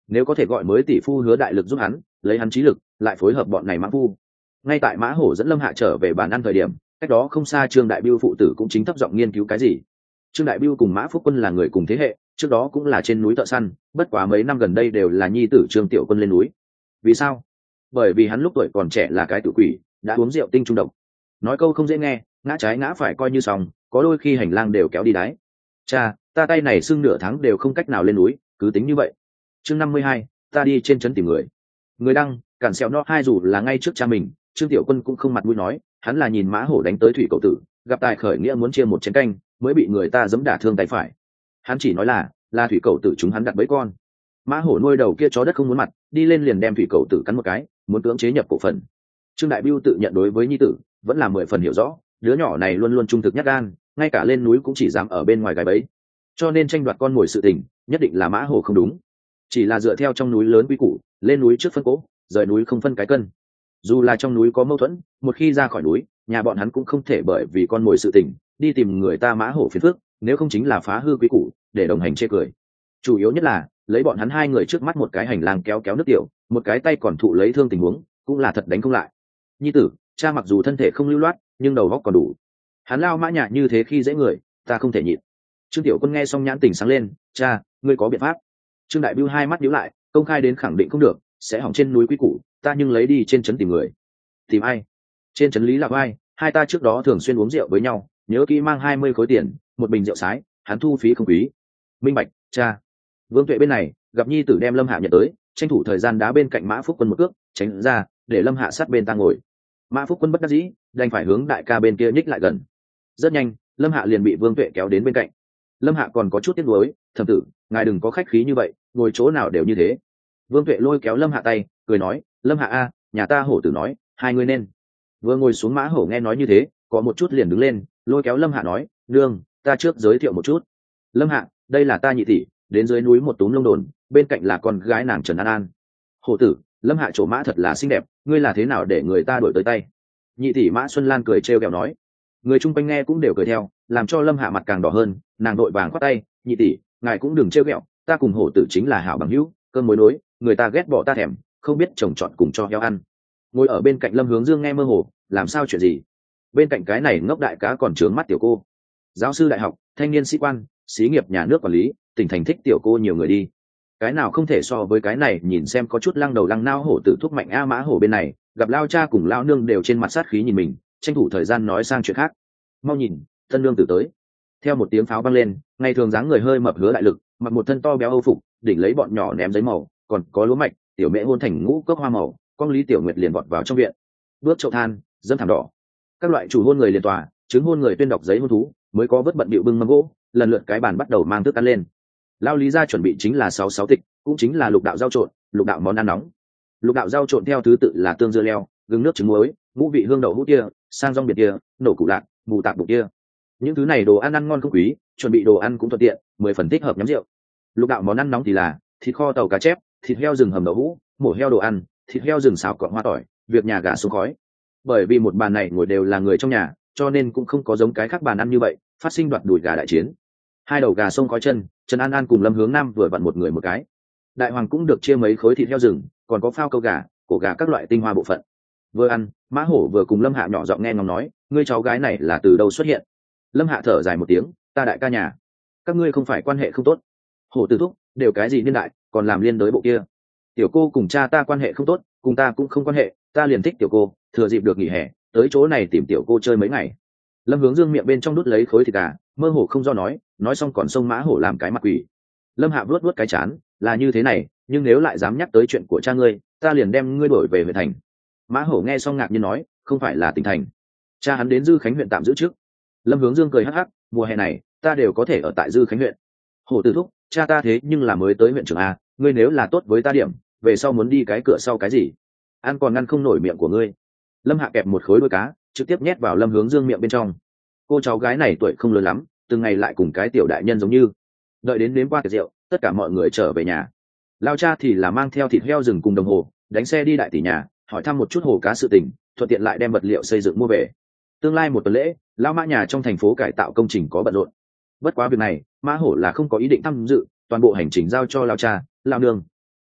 [SPEAKER 1] nếu có thể gọi mới tỷ phu Hứa Đại Lực giúp hắn, lấy hắn trí lực lại phối hợp bọn này mã phu. Ngay tại Mã Hổ dẫn Lâm Hạ trở về bàn ăn thời điểm, cách đó không xa Trương Đại Biêu phụ tử cũng chính thấp giọng nghiên cứu cái gì. Trương Đại Biêu cùng Mã Phúc Quân là người cùng thế hệ, trước đó cũng là trên núi thợ săn, bất quá mấy năm gần đây đều là nhi tử Trương Tiểu Quân lên núi. Vì sao? Bởi vì hắn lúc tuổi còn trẻ là cái tử quỷ, đã uống rượu tinh trung độc. Nói câu không dễ nghe, ngã trái ngã phải coi như xong, có đôi khi hành lang đều kéo đi đáy. Cha, ta tay này sưng nửa tháng đều không cách nào lên núi, cứ tính như vậy. Chương năm mươi hai, ta đi trên trấn tìm người. Người đăng, cản sẹo no hai dù là ngay trước cha mình, Trương Tiểu Quân cũng không mặt mũi nói, hắn là nhìn Mã Hổ đánh tới thủy cậu tử, gặp tài khởi nghĩa muốn chia một chén canh, mới bị người ta giẫm đả thương tay phải. Hắn chỉ nói là, là thủy cậu tử chúng hắn đặt bẫy con. Mã Hổ nuôi đầu kia chó đất không muốn mặt, đi lên liền đem thủy cậu tử cắn một cái, muốn cưỡng chế nhập cổ phần. Trương Đại Biêu tự nhận đối với nhi tử vẫn là mười phần hiểu rõ, đứa nhỏ này luôn luôn trung thực nhát gan, ngay cả lên núi cũng chỉ dám ở bên ngoài gài bẫy, cho nên tranh đoạt con mồi sự tình nhất định là Mã Hổ không đúng, chỉ là dựa theo trong núi lớn quy củ, lên núi trước phân cỗ, rời núi không phân cái cân. Dù là trong núi có mâu thuẫn, một khi ra khỏi núi, nhà bọn hắn cũng không thể bởi vì con mồi sự tình đi tìm người ta Mã Hổ phiền phức, nếu không chính là phá hư quy củ để đồng hành chê cười. Chủ yếu nhất là lấy bọn hắn hai người trước mắt một cái hành lang kéo kéo nước tiểu, một cái tay còn thụ lấy thương tình huống, cũng là thật đánh không lại. Nhi tử, cha mặc dù thân thể không lưu loát, nhưng đầu óc còn đủ. Hắn lao Mã Nhạc như thế khi dễ người, ta không thể nhịn. Trương Tiểu Quân nghe xong nhãn tình sáng lên, cha, ngươi có biện pháp? Trương Đại Biêu hai mắt nhíu lại, công khai đến khẳng định không được, sẽ hỏng trên núi quý củ, ta nhưng lấy đi trên trấn tìm người. Tìm ai? Trên trấn Lý Lạc Vai, hai ta trước đó thường xuyên uống rượu với nhau, nhớ kỹ mang hai mươi khối tiền, một bình rượu sái, hắn thu phí không quý. Minh bạch, cha. Vương Tuệ bên này, gặp nhi tử đem Lâm Hạ nhận tới, tranh thủ thời gian đá bên cạnh Mã Phúc Quân một cước, tránh ra, để Lâm Hạ sát bên ta ngồi. Mã Phúc Quân bất đắc dĩ, đành phải hướng đại ca bên kia nhích lại gần. Rất nhanh, Lâm Hạ liền bị Vương Tuệ kéo đến bên cạnh. Lâm Hạ còn có chút tiếc nuối, thẩm tử, ngài đừng có khách khí như vậy, ngồi chỗ nào đều như thế. Vương Tuệ lôi kéo Lâm Hạ tay, cười nói, Lâm Hạ a, nhà ta hổ tử nói, hai người nên. Vừa ngồi xuống Mã Hổ nghe nói như thế, có một chút liền đứng lên, lôi kéo Lâm Hạ nói, nương, ta trước giới thiệu một chút. Lâm Hạ, đây là ta nhị tỷ, đến dưới núi một túm lông đồn, bên cạnh là con gái nàng Trần An An. Hổ tử, Lâm Hạ chỗ mã thật là xinh đẹp, ngươi là thế nào để người ta đổi tới tay? Nhị tỷ Mã Xuân Lan cười trêu ghẹo nói. Người chung quanh nghe cũng đều cười theo, làm cho Lâm Hạ mặt càng đỏ hơn, nàng đội vàng khoát tay, nhị tỷ, ngài cũng đừng trêu ghẹo, ta cùng hổ tử chính là hảo bằng hữu, cơm mối nối, người ta ghét bỏ ta thèm, không biết chồng chọn cùng cho heo ăn. Ngồi ở bên cạnh Lâm Hướng Dương nghe mơ hồ, làm sao chuyện gì? Bên cạnh cái này ngốc đại cá còn trướng mắt tiểu cô. Giáo sư đại học, thanh niên sĩ quan, xí nghiệp nhà nước quản lý, tỉnh thành thích tiểu cô nhiều người đi. Cái nào không thể so với cái này, nhìn xem có chút lăng đầu lăng nao hổ tử thúc mạnh a. Mã Hổ bên này, gặp lao cha cùng lao nương đều trên mặt sát khí nhìn mình, tranh thủ thời gian nói sang chuyện khác. Mau nhìn, thân nương tử tới. Theo một tiếng pháo vang lên, ngày thường dáng người hơi mập Hứa Đại Lực, mặc một thân to béo âu phục, đỉnh lấy bọn nhỏ ném giấy màu, còn có lúa mạch, tiểu mẹ hôn thành ngũ cốc hoa màu, con Lý Tiểu Nguyệt liền vọt vào trong viện. Bước chậu than, dâm thảm đỏ. Các loại chủ hôn người liền tòa, chứng hôn người tuyên đọc giấy hôn thú, mới có vất bận bịu bưng mâm gỗ, lần lượt cái bàn bắt đầu mang thức ăn lên. Lao Lý gia chuẩn bị chính là sáu sáu tịch, cũng chính là lục đạo rau trộn, lục đạo món ăn nóng. Lục đạo rau trộn theo thứ tự là tương dưa leo, gừng nước trứng muối, ngũ vị hương đậu hũ kia, sang rong biệt kia, nổ củ lạc, mù tạc bụng kia. Những thứ này đồ ăn ăn ngon không quý, chuẩn bị đồ ăn cũng thuận tiện, mười phần thích hợp nhắm rượu. Lục đạo món ăn nóng thì là thịt kho tàu cá chép, thịt heo rừng hầm đậu hũ, mổ heo đồ ăn, thịt heo rừng xào cọn hoa tỏi, việc nhà gà xuống khói. Bởi vì một bàn này ngồi đều là người trong nhà, cho nên cũng không có giống cái khác bàn ăn như vậy phát sinh đoạt đùi gà đại chiến. Hai đầu gà xông khói chân, Trần An An cùng Lâm Hướng Nam vừa vặn một người một cái. Đại hoàng cũng được chia mấy khối thịt heo rừng, còn có phao câu gà, cổ gà các loại tinh hoa bộ phận. Vừa ăn, Mã Hổ vừa cùng Lâm Hạ nhỏ giọng nghe ngóng nói, ngươi cháu gái này là từ đâu xuất hiện? Lâm Hạ thở dài một tiếng, ta đại ca nhà. Các ngươi không phải quan hệ không tốt? Hổ tử thúc, đều cái gì niên đại, còn làm liên đới bộ kia. Tiểu cô cùng cha ta quan hệ không tốt, cùng ta cũng không quan hệ, ta liền thích tiểu cô, thừa dịp được nghỉ hè, tới chỗ này tìm tiểu cô chơi mấy ngày. Lâm Hướng Dương miệng bên trong đút lấy khối thịt gà, mơ hồ không do nói, nói xong còn xông Mã Hổ làm cái mặt quỷ. Lâm Hạ vuốt vuốt cái chán, là như thế này, nhưng nếu lại dám nhắc tới chuyện của cha ngươi, ta liền đem ngươi đổi về huyện thành. Mã Hổ nghe xong ngạc nhiên nói, không phải là tỉnh thành. Cha hắn đến Dư Khánh huyện tạm giữ trước. Lâm Hướng Dương cười hắc hắc, mùa hè này ta đều có thể ở tại Dư Khánh huyện. Hổ tử thúc, cha ta thế nhưng là mới tới huyện trưởng a, ngươi nếu là tốt với ta điểm, về sau muốn đi cái cửa sau cái gì, ăn còn ngăn không nổi miệng của ngươi. Lâm Hạ kẹp một khối đuôi cá, trực tiếp nhét vào Lâm Hướng Dương miệng bên trong. Cô cháu gái này tuổi không lớn lắm, từng ngày lại cùng cái tiểu đại nhân giống như. Đợi đến nếm qua tiệc rượu, tất cả mọi người trở về nhà. Lao cha thì là mang theo thịt heo rừng cùng đồng hồ, đánh xe đi đại tỷ nhà, hỏi thăm một chút hồ cá sự tình, thuận tiện lại đem vật liệu xây dựng mua về. Tương lai một tuần lễ, Lao Mã nhà trong thành phố cải tạo công trình có bận rộn. Bất quá việc này, Mã Hổ là không có ý định tham dự, toàn bộ hành trình giao cho Lao cha, Lao nương.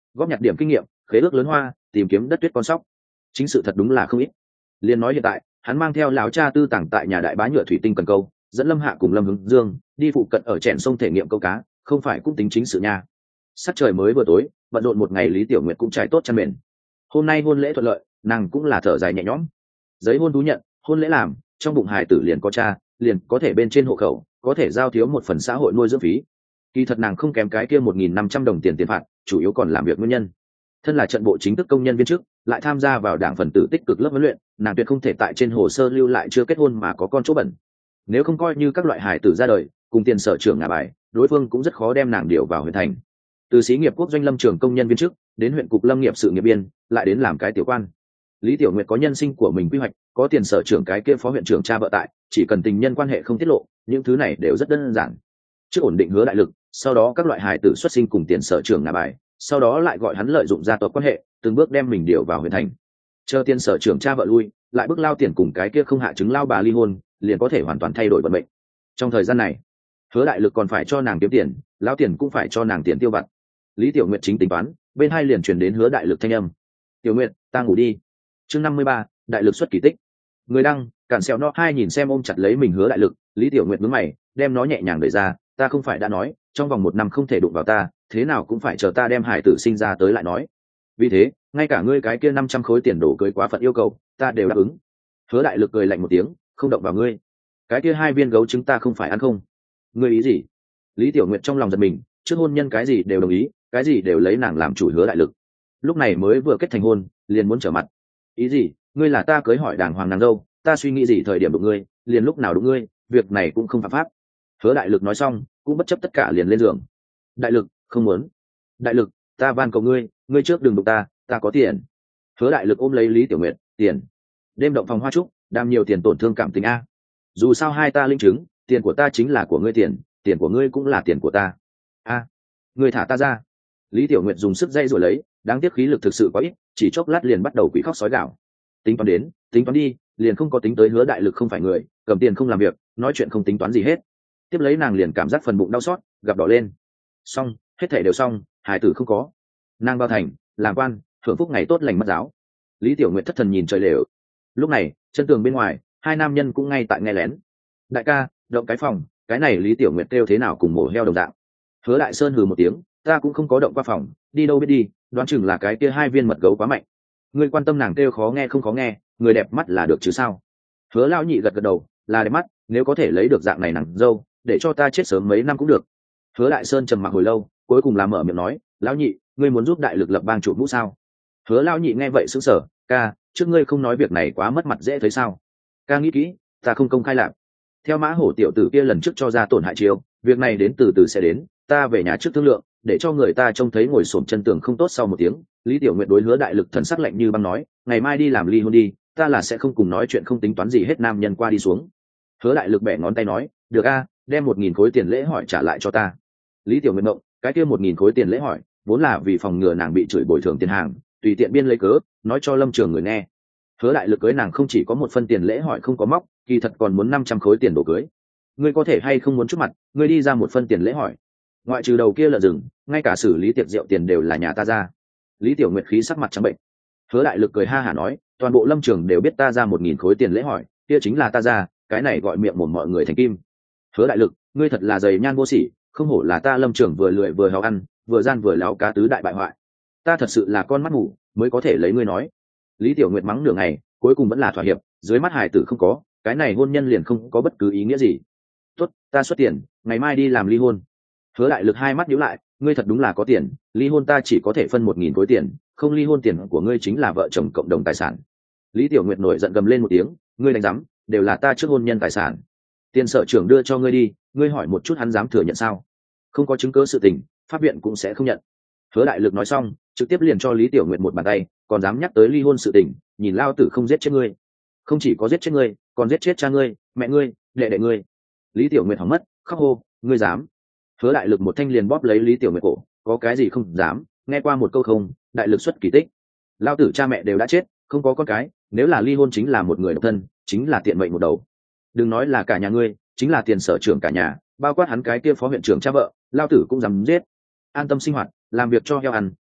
[SPEAKER 1] góp nhặt điểm kinh nghiệm, khế ước lớn hoa, tìm kiếm đất tuyết con sóc. Chính sự thật đúng là không ít. Liên nói hiện tại hắn mang theo lão cha tư tàng tại nhà đại bá nhựa thủy tinh cần câu, dẫn Lâm Hạ cùng Lâm Hướng Dương đi phụ cận ở chèn sông thể nghiệm câu cá, không phải cũng tính chính sự nha. Sắc trời mới vừa tối, bận rộn một ngày Lý Tiểu Nguyệt cũng trải tốt chăn mền. Hôm nay hôn lễ thuận lợi, nàng cũng là thở dài nhẹ nhõm. Giấy hôn thú nhận, hôn lễ làm, trong bụng hài tử liền có cha, liền có thể bên trên hộ khẩu, có thể giao thiếu một phần xã hội nuôi dưỡng phí. Kỳ thật nàng không kém cái kia một nghìn năm trăm đồng tiền tiền phạt, chủ yếu còn làm việc nguyên nhân. Thân là trận bộ chính thức công nhân viên chức, lại tham gia vào đảng phần tử tích cực lớp huấn luyện, nàng tuyệt không thể tại trên hồ sơ lưu lại chưa kết hôn mà có con chỗ bẩn. Nếu không coi như các loại hài tử ra đời, cùng tiền sở trưởng ngả bài, đối phương cũng rất khó đem nàng điều vào huyện thành. Từ xí nghiệp quốc doanh lâm trường công nhân viên chức, đến huyện cục lâm nghiệp sự nghiệp viên, lại đến làm cái tiểu quan. Lý Tiểu Nguyệt có nhân sinh của mình quy hoạch, có tiền sở trưởng cái kia phó huyện trưởng cha vợ tại, chỉ cần tình nhân quan hệ không tiết lộ, những thứ này đều rất đơn giản. Trước ổn định Hứa Đại Lực, sau đó các loại hài tử xuất sinh cùng tiền sở trưởng ngả bài, sau đó lại gọi hắn lợi dụng gia tộc quan hệ, từng bước đem mình điều vào huyện thành. Chờ tiền sở trưởng cha vợ lui, lại bước lao tiền cùng cái kia không hạ chứng lao bà ly hôn, liền có thể hoàn toàn thay đổi vận mệnh. Trong thời gian này, Hứa Đại Lực còn phải cho nàng kiếm tiền, lao tiền cũng phải cho nàng tiền tiêu vặt. Lý Tiểu Nguyệt chính tính toán, bên hai liền truyền đến Hứa Đại Lực thanh âm. "Tiểu Nguyệt, ta ngủ đi." Chương năm mươi ba, Đại Lực xuất kỳ tích. Người đăng, cản xèo nó hai nhìn xem ôm chặt lấy mình Hứa Đại Lực, Lý Tiểu Nguyệt nhướng mày, đem nó nhẹ nhàng đẩy ra, "Ta không phải đã nói, trong vòng một năm không thể đụng vào ta, thế nào cũng phải chờ ta đem hải tử sinh ra tới lại nói. Vì thế, ngay cả ngươi cái kia năm trăm khối tiền đổ cưới quá phận yêu cầu, ta đều đáp ứng." Hứa Đại Lực cười lạnh một tiếng, "Không động vào ngươi. Cái kia hai viên gấu trứng ta không phải ăn không?" "Ngươi ý gì?" Lý Tiểu Nguyệt trong lòng giật mình, trước hôn nhân cái gì đều đồng ý, cái gì đều lấy nàng làm chủ Hứa Đại Lực. Lúc này mới vừa kết thành hôn, liền muốn trở mặt. "Ý gì? Ngươi là ta cưới hỏi đàng hoàng nàng dâu, ta suy nghĩ gì thời điểm đụng ngươi, liền lúc nào đụng ngươi, việc này cũng không phạm pháp." Hứa Đại Lực nói xong, cũng bất chấp tất cả liền lên giường. "Đại Lực, không muốn." "Đại Lực, ta van cầu ngươi, ngươi trước đừng đụng ta, ta có tiền." Hứa Đại Lực ôm lấy Lý Tiểu Nguyệt, "Tiền? Đêm động phòng hoa trúc, đam nhiều tiền tổn thương cảm tình a. Dù sao hai ta linh chứng, tiền của ta chính là của ngươi tiền, tiền của ngươi cũng là tiền của ta. A, ngươi thả ta ra." Lý Tiểu Nguyệt dùng sức dây rồi lấy, đáng tiếc khí lực thực sự quá ít, chỉ chốc lát liền bắt đầu quỷ khóc sói gào. Tính toán đến, tính toán đi, liền không có tính tới Hứa Đại Lực không phải người, cầm tiền không làm việc, nói chuyện không tính toán gì hết. Tiếp lấy nàng liền cảm giác phần bụng đau xót, gặp đỏ lên. Xong, hết thảy đều xong, hài tử không có. Nàng vào thành, làm quan, hưởng phúc ngày tốt lành mất giáo. Lý Tiểu Nguyệt thất thần nhìn trời lều. Lúc này, chân tường bên ngoài, hai nam nhân cũng ngay tại nghe lén. "Đại ca, động cái phòng." Cái này Lý Tiểu Nguyệt kêu thế nào cùng mổ heo đồng dạng. Hứa Đại Sơn hừ một tiếng, "Ta cũng không có động qua phòng, đi đâu biết đi, đoán chừng là cái kia hai viên mật gấu quá mạnh. Ngươi quan tâm nàng kêu khó nghe không khó nghe, người đẹp mắt là được chứ sao?" Hứa lão nhị gật gật đầu, "Là đẹp mắt, nếu có thể lấy được dạng này nàng dâu, để cho ta chết sớm mấy năm cũng được." Hứa Đại Sơn trầm mặc hồi lâu, cuối cùng là mở miệng nói, "Lão nhị, ngươi muốn giúp Đại Lực lập bang chủ mũ sao?" Hứa lão nhị nghe vậy sững sờ, "Ca, trước ngươi không nói việc này quá mất mặt dễ thấy sao?" "Ca nghĩ kỹ, ta không công khai làm. Theo Mã Hổ tiểu tử kia lần trước cho ra tổn hại chiếu, việc này đến từ từ sẽ đến, ta về nhà trước thương lượng, để cho người ta trông thấy ngồi xổm chân tường không tốt." Sau một tiếng, Lý Tiểu Nguyệt đối Hứa Đại Lực thần sắc lạnh như băng nói, "Ngày mai đi làm ly hôn đi, ta là sẽ không cùng nói chuyện không tính toán gì hết nam nhân qua đi xuống." Hứa Đại Lực bẻ ngón tay nói, "Được a, đem một nghìn khối tiền lễ hỏi trả lại cho ta." Lý Tiểu Nguyệt ngộng, cái kia một nghìn khối tiền lễ hỏi vốn là vì phòng ngừa nàng bị chửi bồi thường tiền hàng, tùy tiện biên lấy cớ nói cho Lâm Trường người nghe. Hứa Đại Lực cưới nàng không chỉ có một phân tiền lễ hỏi không có móc, kỳ thật còn muốn năm trăm khối tiền đồ cưới. "Ngươi có thể hay không muốn chút mặt, ngươi đi ra một phân tiền lễ hỏi. Ngoại trừ đầu kia lợn rừng, ngay cả xử lý tiệc rượu tiền đều là nhà ta ra." Lý Tiểu Nguyệt khí sắc mặt trắng bệnh. Hứa Đại Lực cười ha hả nói, "Toàn bộ Lâm Trường đều biết ta ra một nghìn khối tiền lễ hỏi, kia chính là ta ra, cái này gọi miệng mồm mọi người thành kim." "Hứa Đại Lực, ngươi thật là dày nhan vô sỉ, không hổ là ta Lâm Trường vừa lười vừa háo ăn, vừa gian vừa láo cá tứ đại bại hoại. Ta thật sự là con mắt mù, mới có thể lấy ngươi nói." Lý Tiểu Nguyệt mắng nửa ngày, cuối cùng vẫn là thỏa hiệp, dưới mắt hài tử không có, cái này hôn nhân liền không có bất cứ ý nghĩa gì. "Tốt, ta xuất tiền, ngày mai đi làm ly hôn." Hứa Đại Lực hai mắt nhíu lại, "Ngươi thật đúng là có tiền, ly hôn ta chỉ có thể phân một nghìn khối tiền, không ly hôn tiền của ngươi chính là vợ chồng cộng đồng tài sản." Lý Tiểu Nguyệt nổi giận gầm lên một tiếng, "Ngươi đánh rắm, đều là ta trước hôn nhân tài sản. Tiền sở trưởng đưa cho ngươi đi, ngươi hỏi một chút hắn dám thừa nhận sao? Không có chứng cứ sự tình, pháp viện cũng sẽ không nhận." Hứa Đại Lực nói xong, trực tiếp liền cho Lý Tiểu Nguyệt một bàn tay, "Còn dám nhắc tới ly hôn sự tình, nhìn lao tử không giết chết ngươi. Không chỉ có giết chết ngươi, còn giết chết cha ngươi, mẹ ngươi, đệ đệ ngươi." Lý Tiểu Nguyệt hỏng mất, khóc hô, "Ngươi dám?" Hứa Đại Lực một thanh liền bóp lấy Lý Tiểu Nguyệt cổ, "Có cái gì không dám, nghe qua một câu không, Đại Lực xuất kỳ tích. Lao tử cha mẹ đều đã chết, không có con cái, nếu là ly hôn chính là một người độc thân, chính là tiện mệnh một đầu. Đừng nói là cả nhà ngươi, chính là tiền sở trưởng cả nhà, bao quát hắn cái kia phó huyện trưởng cha vợ, lao tử cũng dám giết. An tâm sinh hoạt, làm việc cho heo ăn,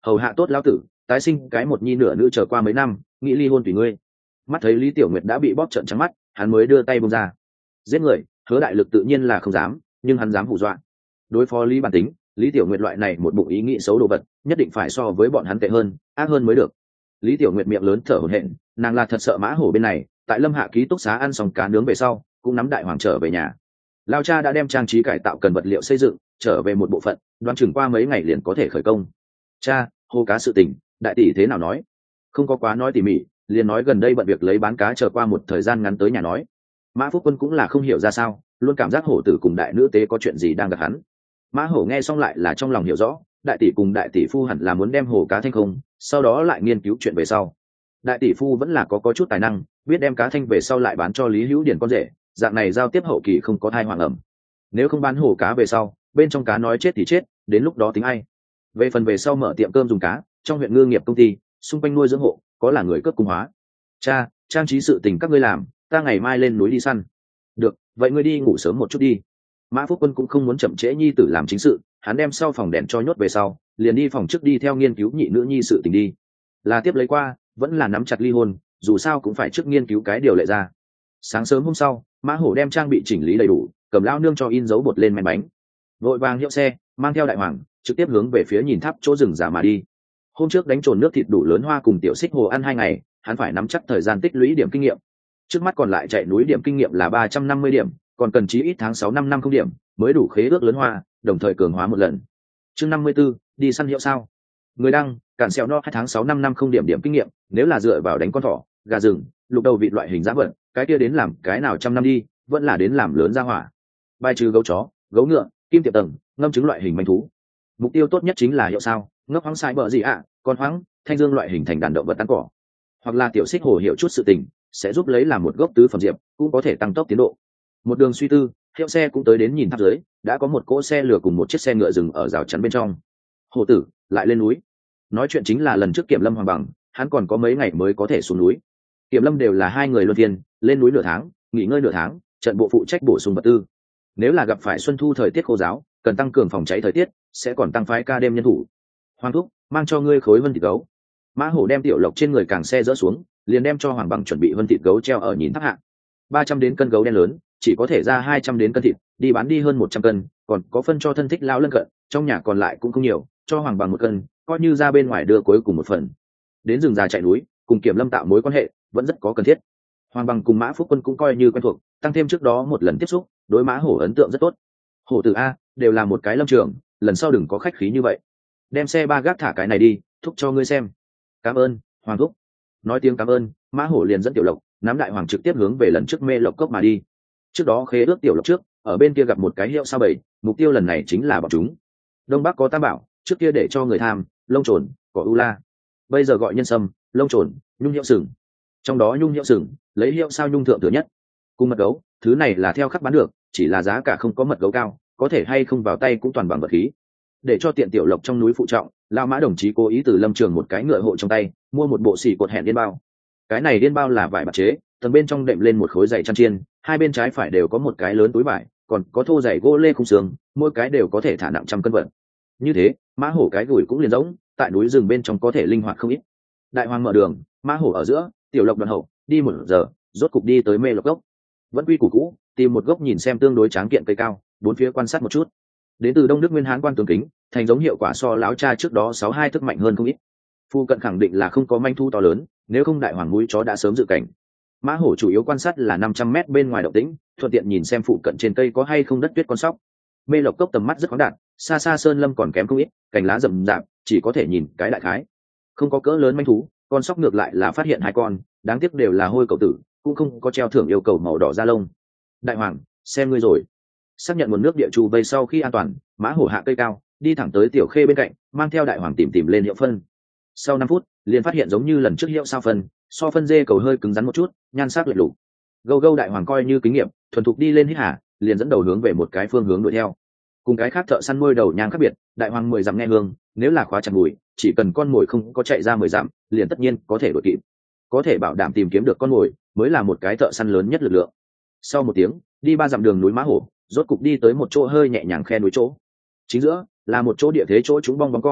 [SPEAKER 1] hầu hạ tốt lão tử, tái sinh cái một nhi nửa nữ trở qua mấy năm, nghĩ ly hôn tùy ngươi. Mắt thấy Lý Tiểu Nguyệt đã bị bóp trợn trắng mắt, hắn mới đưa tay buông ra. Giết người, Hứa Đại Lực tự nhiên là không dám, nhưng hắn dám hù dọa. Đối phó Lý bản tính, Lý Tiểu Nguyệt loại này một bụng ý nghĩ xấu đồ vật, nhất định phải so với bọn hắn tệ hơn, ác hơn mới được. Lý Tiểu Nguyệt miệng lớn thở hổn hển, nàng là thật sợ Mã Hổ bên này, tại Lâm Hạ ký túc xá ăn xong cá nướng về sau, cũng nắm đại hoàng trở về nhà. Lao cha đã đem trang trí cải tạo cần vật liệu xây dựng trở về một bộ phận, đoán chừng qua mấy ngày liền có thể khởi công. Cha, hô cá sự tình, đại tỷ thế nào nói? Không có quá nói tỉ mỉ, liền nói gần đây bận việc lấy bán cá chờ qua một thời gian ngắn tới nhà nói. Mã Phúc Quân cũng là không hiểu ra sao, luôn cảm giác hổ tử cùng đại nữ tế có chuyện gì đang gặp hắn. Mã Hổ nghe xong lại là trong lòng hiểu rõ, đại tỷ cùng đại tỷ phu hẳn là muốn đem hồ cá thanh không, sau đó lại nghiên cứu chuyện về sau. Đại tỷ phu vẫn là có có chút tài năng, biết đem cá thanh về sau lại bán cho Lý Hữu Điển con rể, dạng này giao tiếp hậu kỳ không có thai hoàng ẩm. Nếu không bán hồ cá về sau, bên trong cá nói chết thì chết, đến lúc đó tính ai? Về phần về sau mở tiệm cơm dùng cá, trong huyện ngư nghiệp công ty, xung quanh nuôi dưỡng hộ, có là người cấp cung hóa. Cha, trang trí sự tình các ngươi làm, ta ngày mai lên núi đi săn. Được, vậy ngươi đi ngủ sớm một chút đi. Mã Phúc Quân cũng không muốn chậm trễ nhi tử làm chính sự, hắn đem sau phòng đèn cho nhốt về sau, liền đi phòng trước đi theo nghiên cứu nhị nữ nhi sự tình đi. Là tiếp lấy qua, vẫn là nắm chặt ly hôn, dù sao cũng phải trước nghiên cứu cái điều lệ ra. Sáng sớm hôm sau, Mã Hổ đem trang bị chỉnh lý đầy đủ, cầm lao nương cho in dấu bột lên men bánh, vội vàng hiệu xe, mang theo đại hoàng, trực tiếp hướng về phía nhìn tháp chỗ rừng già mà đi. Hôm trước đánh trồn nước thịt đủ lớn hoa cùng tiểu xích hồ ăn hai ngày, hắn phải nắm chắc thời gian tích lũy điểm kinh nghiệm. Trước mắt còn lại chạy núi điểm kinh nghiệm là ba trăm năm mươi điểm, còn cần chí ít tháng sáu năm năm không điểm mới đủ khế ước lớn hoa, đồng thời cường hóa một lần. Chương năm mươi 54, đi săn hiệu sao? Người đăng, cản xèo no hai tháng sáu năm năm không điểm điểm kinh nghiệm, nếu là dựa vào đánh con thỏ, gà rừng, lục đầu vịt loại hình giá vật, cái kia đến làm cái nào trăm năm đi, vẫn là đến làm lớn ra hỏa. Bài trừ gấu chó, gấu ngựa, kim tiệp tầng, ngâm trứng loại hình manh thú. Mục tiêu tốt nhất chính là hiệu sao, ngốc hoang sai bờ gì ạ, à, con hoang, thanh dương loại hình thành đàn động vật ăn cỏ. Hoặc là tiểu xích hồ hiểu chút sự tình, sẽ giúp lấy làm một gốc tứ phẩm diệp, cũng có thể tăng tốc tiến độ. Một đường suy tư, hiệu xe cũng tới đến nhìn tháp dưới, đã có một cỗ xe lửa cùng một chiếc xe ngựa dừng ở rào chắn bên trong. Hồ tử lại lên núi. Nói chuyện chính là lần trước Kiểm Lâm Hoàng Bằng, hắn còn có mấy ngày mới có thể xuống núi. Kiểm Lâm đều là hai người luân phiên, lên núi nửa tháng, nghỉ ngơi nửa tháng, trận bộ phụ trách bổ sung vật tư. Nếu là gặp phải xuân thu thời tiết khô giáo, cần tăng cường phòng cháy thời tiết, sẽ còn tăng phái ca đêm nhân thủ. Hoàng thúc, mang cho ngươi khối vân thịt gấu. Mã Hổ đem tiểu lộc trên người càng xe dỡ xuống, liền đem cho Hoàng Bằng chuẩn bị vân thịt gấu treo ở nhìn tháp hạ. Ba trăm đến cân gấu đen lớn, chỉ có thể ra hai trăm đến cân thịt, đi bán đi hơn một trăm cân, còn có phân cho thân thích lão lân cận, trong nhà còn lại cũng không nhiều, cho Hoàng Bằng một cân, coi như ra bên ngoài đưa cuối cùng một phần. Đến rừng già chạy núi, cùng Kiểm Lâm tạo mối quan hệ, vẫn rất có cần thiết. Hoàng Bằng cùng Mã Phúc Quân cũng coi như quen thuộc, tăng thêm trước đó một lần tiếp xúc, đối Mã Hổ ấn tượng rất tốt. Hổ tử a, đều là một cái lâm trường, lần sau đừng có khách khí như vậy. Đem xe ba gác thả cái này đi, thúc cho ngươi xem. Cảm ơn, Hoàng thúc. Nói tiếng cảm ơn, Mã Hổ liền dẫn tiểu lộc, nắm đại hoàng trực tiếp hướng về lần trước mê lộc cốc mà đi. Trước đó khế ước tiểu lộc trước, ở bên kia gặp một cái hiệu sao bảy, mục tiêu lần này chính là bọn chúng. Đông Bắc có tam bảo, trước kia để cho người tham, lông trồn, cỏ u la. Bây giờ gọi nhân sâm, lông trồn, nhung hiệu sừng. Trong đó nhung hiệu sừng, lấy hiệu sao nhung thượng thừa nhất. Cùng mật gấu, thứ này là theo khắc bán được, chỉ là giá cả không có mật gấu cao, có thể hay không vào tay cũng toàn bằng vật khí. Để cho tiện tiểu lộc trong núi phụ trọng, Lão Mã đồng chí cố ý từ lâm trường một cái ngựa hộ trong tay, mua một bộ xỉ cột hẹn điên bao. Cái này điên bao là vải bạc chế, tầng bên trong đệm lên một khối dày chăn chiên, hai bên trái phải đều có một cái lớn túi vải, còn có thô dày gỗ lê khung xương, mỗi cái đều có thể thả nặng trăm cân vật. Như thế, Mã Hổ cái gùi cũng liền rỗng, tại núi rừng bên trong có thể linh hoạt không ít. Đại hoàng mở đường, Mã Hổ ở giữa, tiểu lộc đoạn hậu, đi một giờ, rốt cục đi tới mê lộc gốc. Vẫn quy củ cũ, tìm một gốc nhìn xem tương đối tráng kiện cây cao, bốn phía quan sát một chút. Đến từ Đông Đức Nguyên Hán quan tướng kính, thành giống hiệu quả so láo cha trước đó sáu hai thức mạnh hơn không ít. Phu cận khẳng định là không có manh thu to lớn, nếu không đại hoàng mũi chó đã sớm dự cảnh. Mã Hổ chủ yếu quan sát là năm trăm mét bên ngoài động tĩnh, thuận tiện nhìn xem phụ cận trên cây có hay không đất tuyết con sóc. Mê lộc cốc tầm mắt rất khoáng đạt, xa xa sơn lâm còn kém không ít, cành lá rậm rạp, chỉ có thể nhìn cái đại khái. Không có cỡ lớn manh thú, con sóc ngược lại là phát hiện hai con, đáng tiếc đều là hôi cầu tử, cũng không có treo thưởng yêu cầu màu đỏ da lông. Đại hoàng, xem ngươi rồi. Xác nhận nguồn nước địa chu vây sau khi an toàn, Mã Hổ hạ cây cao, đi thẳng tới tiểu khê bên cạnh, mang theo đại hoàng tìm tìm lên hiệu phân. Sau năm phút, liền phát hiện giống như lần trước hiệu sao phân, so phân dê cầu hơi cứng rắn một chút, nhan sắc lệch lục. Gâu gâu đại hoàng coi như kinh nghiệm, thuần thục đi lên hít hà, liền dẫn đầu hướng về một cái phương hướng đuổi theo. Cùng cái khác thợ săn môi đầu nhang khác biệt, đại hoàng mười dặm nghe hương, nếu là khóa chặt mùi, chỉ cần con mồi không có chạy ra mười dặm, liền tất nhiên có thể đuổi kịp. Có thể bảo đảm tìm kiếm được con mồi, mới là một cái thợ săn lớn nhất lực lượng. Sau một tiếng, đi ba dặm đường núi Mã Hổ, rốt cục đi tới một chỗ hơi nhẹ nhàng khe núi chỗ. Chính giữa là một chỗ địa thế chỗ chúng bong bóng con,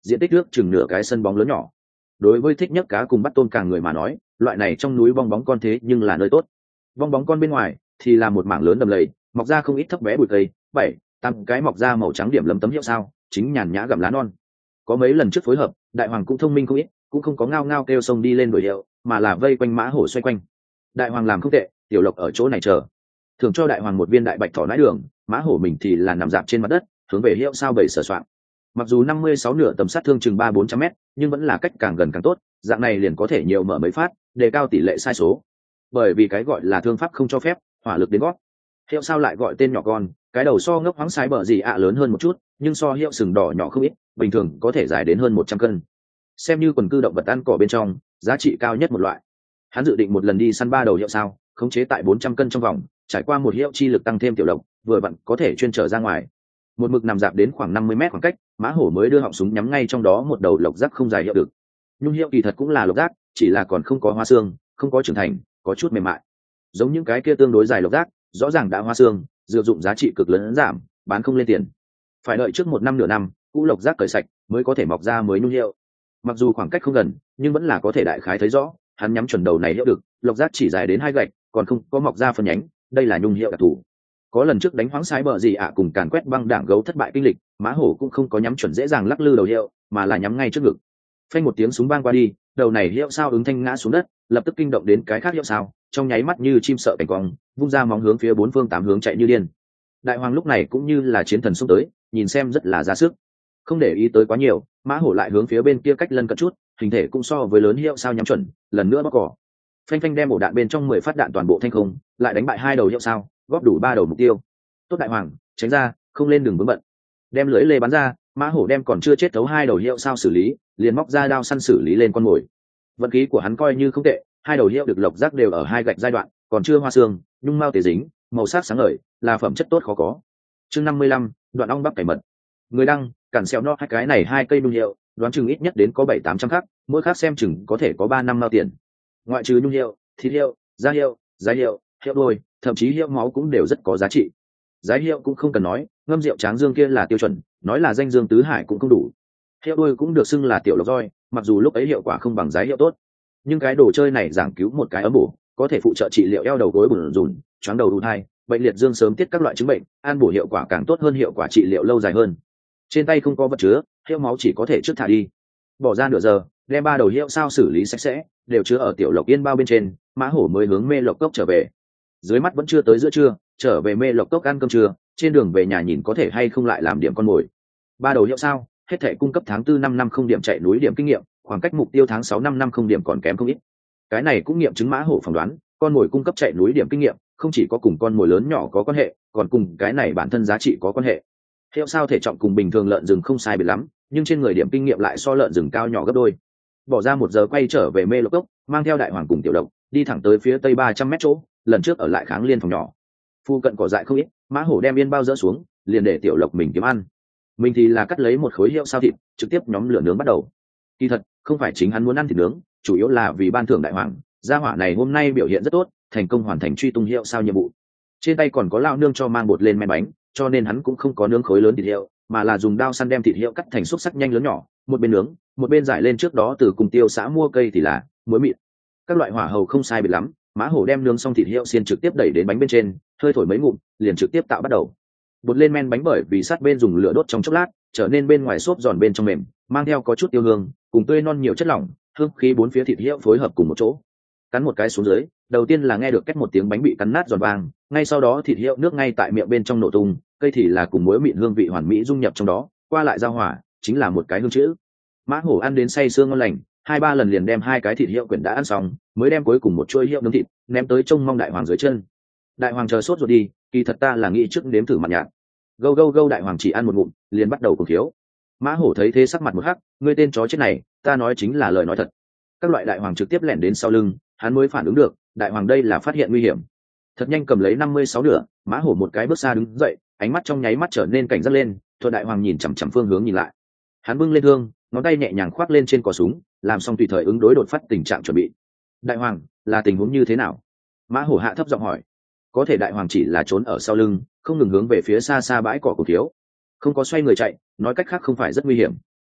[SPEAKER 1] diện tích nước chừng nửa cái sân bóng lớn nhỏ. Đối với thích nhất cá cùng bắt tôm càng người mà nói, loại này trong núi bong bóng con thế nhưng là nơi tốt. Bong bóng con bên ngoài thì là một mảng lớn đầm lầy, mọc ra không ít thấp bé bụi cây, bảy tám cái mọc ra màu trắng điểm lấm tấm hiệu sao, chính nhàn nhã gặm lá non. Có mấy lần trước phối hợp, đại hoàng cũng thông minh không ít, cũng không có ngao ngao kêu sông đi lên đuổi hiệu, mà là vây quanh mã hổ xoay quanh. Đại hoàng làm không tệ, tiểu lộc ở chỗ này chờ, thường cho đại hoàng một viên đại bạch thỏ nãi đường, mã hổ mình thì là nằm dạp trên mặt đất, hướng về hiệu sao bảy sờ soạn. Mặc dù năm mươi sáu nửa tầm sát thương chừng ba bốn trăm mét, nhưng vẫn là cách càng gần càng tốt, dạng này liền có thể nhiều mở mấy phát, đề cao tỷ lệ sai số. Bởi vì cái gọi là thương pháp không cho phép hỏa lực đến gót. Hiệu sao lại gọi tên nhỏ con, cái đầu so ngốc hoáng sai bờ gì ạ lớn hơn một chút, nhưng so hiệu sừng đỏ nhỏ không ít, bình thường có thể dài đến hơn một trăm cân. Xem như quần cư động vật ăn cỏ bên trong, giá trị cao nhất một loại. Hắn dự định một lần đi săn ba đầu hiệu sao, khống chế tại bốn trăm cân trong vòng, trải qua một hiệu chi lực tăng thêm tiểu độc, vừa vặn có thể chuyên trở ra ngoài. Một mực nằm dạp đến khoảng năm mươi mét khoảng cách, mã hổ mới đưa họng súng nhắm ngay trong đó một đầu lộc giác không dài hiệu được. Nhung hiệu kỳ thật cũng là lộc giác, chỉ là còn không có hoa xương, không có trưởng thành, có chút mềm mại. Giống những cái kia tương đối dài lộc giác, rõ ràng đã hoa xương, dược dụng giá trị cực lớn giảm, bán không lên tiền. Phải đợi trước một năm nửa năm, cũ lộc giác cởi sạch mới có thể mọc ra mới nhung hiệu. Mặc dù khoảng cách không gần, nhưng vẫn là có thể đại khái thấy rõ, hắn nhắm chuẩn đầu này hiệu được, lộc giác chỉ dài đến hai gạch, còn không có mọc ra phân nhánh, đây là nhung hiệu đặc thù. Có lần trước đánh hoáng sái bờ gì ạ cùng càn quét băng đảng gấu thất bại kinh lịch, mã hổ cũng không có nhắm chuẩn dễ dàng lắc lư đầu hiệu, mà là nhắm ngay trước ngực. Phanh một tiếng súng vang qua đi, đầu này hiệu sao ứng thanh ngã xuống đất, lập tức kinh động đến cái khác hiệu sao, trong nháy mắt như chim sợ cảnh quang, vung ra móng hướng phía bốn phương tám hướng chạy như điên. Đại hoàng lúc này cũng như là chiến thần xông tới, nhìn xem rất là ra sức. Không để ý tới quá nhiều, mã hổ lại hướng phía bên kia cách lân cận chút, hình thể cũng so với lớn hiệu sao nhắm chuẩn, lần nữa bóc cỏ. Phanh phanh đem ổ đạn bên trong mười phát đạn toàn bộ thanh không, lại đánh bại hai đầu hiệu sao, góp đủ ba đầu mục tiêu. Tốt đại hoàng, tránh ra, không lên đường vướng bận. Đem lưỡi lê bắn ra, mã hổ đem còn chưa chết thấu hai đầu hiệu sao xử lý, liền móc ra đao săn xử lý lên con mồi. Vận khí của hắn coi như không tệ, hai đầu hiệu được lộc giác đều ở hai gạch giai đoạn, còn chưa hoa xương, nhung mao tề dính, màu sắc sáng ngời, là phẩm chất tốt khó có. Chương năm mươi lăm, đoạn ong bắp cải mật. Người đăng, cản xẹo no hai cái này hai cây nhung hiệu, đoán chừng ít nhất đến có bảy tám trăm khắc, mỗi khắc xem chừng có thể có ba năm mao tiền. Ngoại trừ nhung hiệu, thịt hiệu, da hiệu, giá hiệu, hiệu đôi, thậm chí hiệu máu cũng đều rất có giá trị. Giá hiệu cũng không cần nói, ngâm rượu tráng dương kia là tiêu chuẩn, nói là danh dương tứ hải cũng không đủ. Hiệu đôi cũng được xưng là tiểu lộc roi, mặc dù lúc ấy hiệu quả không bằng giá hiệu tốt, nhưng cái đồ chơi này giảng cứu một cái ấm bổ, có thể phụ trợ trị liệu eo đầu gối bủn rủn, choáng đầu đu thai, bệnh liệt dương sớm tiết các loại chứng bệnh, an bổ hiệu quả càng tốt hơn, hiệu quả trị liệu lâu dài hơn. Trên tay không có vật chứa, hiệu máu chỉ có thể trước thả đi. Bỏ ra nửa giờ, đem ba đầu hiệu sao xử lý sạch sẽ, đều chứa ở tiểu lộc yên bao bên trên, mã hổ mới hướng mê lộc cốc trở về. Dưới mắt vẫn chưa tới giữa trưa, trở về mê lộc cốc ăn cơm trưa, trên đường về nhà nhìn có thể hay không lại làm điểm con mồi. Ba đầu hiệu sao, hết thể cung cấp tháng tư năm năm không điểm chạy núi điểm kinh nghiệm, khoảng cách mục tiêu tháng sáu năm năm không điểm còn kém không ít. Cái này cũng nghiệm chứng mã hổ phỏng đoán, con mồi cung cấp chạy núi điểm kinh nghiệm, không chỉ có cùng con mồi lớn nhỏ có quan hệ, còn cùng cái này bản thân giá trị có quan hệ. Hiệu sao thể trọng cùng bình thường lợn rừng không sai biệt lắm, nhưng trên người điểm kinh nghiệm lại so lợn rừng cao nhỏ gấp đôi. Bỏ ra một giờ quay trở về mê lộc cốc, mang theo đại hoàng cùng tiểu độc, đi thẳng tới phía tây ba trăm mét chỗ, lần trước ở lại kháng liên phòng nhỏ. Phu cận cỏ dại không ít, mã hổ đem yên bao dỡ xuống, liền để tiểu lộc mình kiếm ăn. Mình thì là cắt lấy một khối hiệu sao thịt, trực tiếp nhóm lửa nướng bắt đầu. Kỳ thật, không phải chính hắn muốn ăn thịt nướng, chủ yếu là vì ban thưởng đại hoàng, gia hỏa này hôm nay biểu hiện rất tốt, thành công hoàn thành truy tung hiệu sao nhiệm vụ. Trên tay còn có lao nương cho mang bột lên men bánh, cho nên hắn cũng không có nướng khối lớn thịt hiệu, mà là dùng dao săn đem thịt hiệu cắt thành xúc sắc nhanh lớn nhỏ, một bên nướng, một bên giải lên trước đó từ cùng tiêu xã mua cây thì là muối mịn. Các loại hỏa hầu không sai biệt lắm, mã hổ đem nướng xong thịt hiệu xiên trực tiếp đẩy đến bánh bên trên, hơi thổi mấy ngụm, liền trực tiếp tạo bắt đầu. Bột lên men bánh bởi vì sát bên dùng lửa đốt trong chốc lát, trở nên bên ngoài xốp giòn bên trong mềm, mang theo có chút tiêu hương, cùng tươi non nhiều chất lỏng, hương khí bốn phía thịt hiệu phối hợp cùng một chỗ. Cắn một cái xuống dưới, đầu tiên là nghe được két một tiếng bánh bị cắn nát giòn vàng, ngay sau đó thịt hiệu nước ngay tại miệng bên trong nổ tung, cây thì là cùng muối mịn hương vị hoàn mỹ dung nhập trong đó, qua lại giao hòa, chính là một cái hương chữ. Mã hổ ăn đến say sương ngon lành, hai ba lần liền đem hai cái thịt hiệu quyển đã ăn xong, mới đem cuối cùng một chuôi hiệu nướng thịt ném tới trông mong đại hoàng dưới chân. Đại hoàng chờ sốt ruột đi, kỳ thật ta là nghĩ trước nếm thử mặn nhạt. Gâu gâu gâu, đại hoàng chỉ ăn một ngụm, liền bắt đầu cùng thiếu. Mã hổ thấy thế sắc mặt một hắc, ngươi tên chó chết này, ta nói chính là lời nói thật. Các loại đại hoàng trực tiếp lẻn đến sau lưng, hắn mới phản ứng được, đại hoàng đây là phát hiện nguy hiểm. Thật nhanh cầm lấy năm mươi sáu nửa, mã hổ một cái bước xa đứng dậy, ánh mắt trong nháy mắt trở nên cảnh giác lên, thuận đại hoàng nhìn chằm chằm phương hướng nhìn lại. Hắn bưng lên thương, ngón tay nhẹ nhàng khoác lên trên cò súng, làm xong tùy thời ứng đối đột phát tình trạng chuẩn bị. Đại hoàng, là tình huống như thế nào? Mã hổ hạ thấp giọng hỏi. Có thể đại hoàng chỉ là trốn ở sau lưng, không ngừng hướng về phía xa xa bãi cỏ cổ thiếu, không có xoay người chạy, nói cách khác không phải rất nguy hiểm.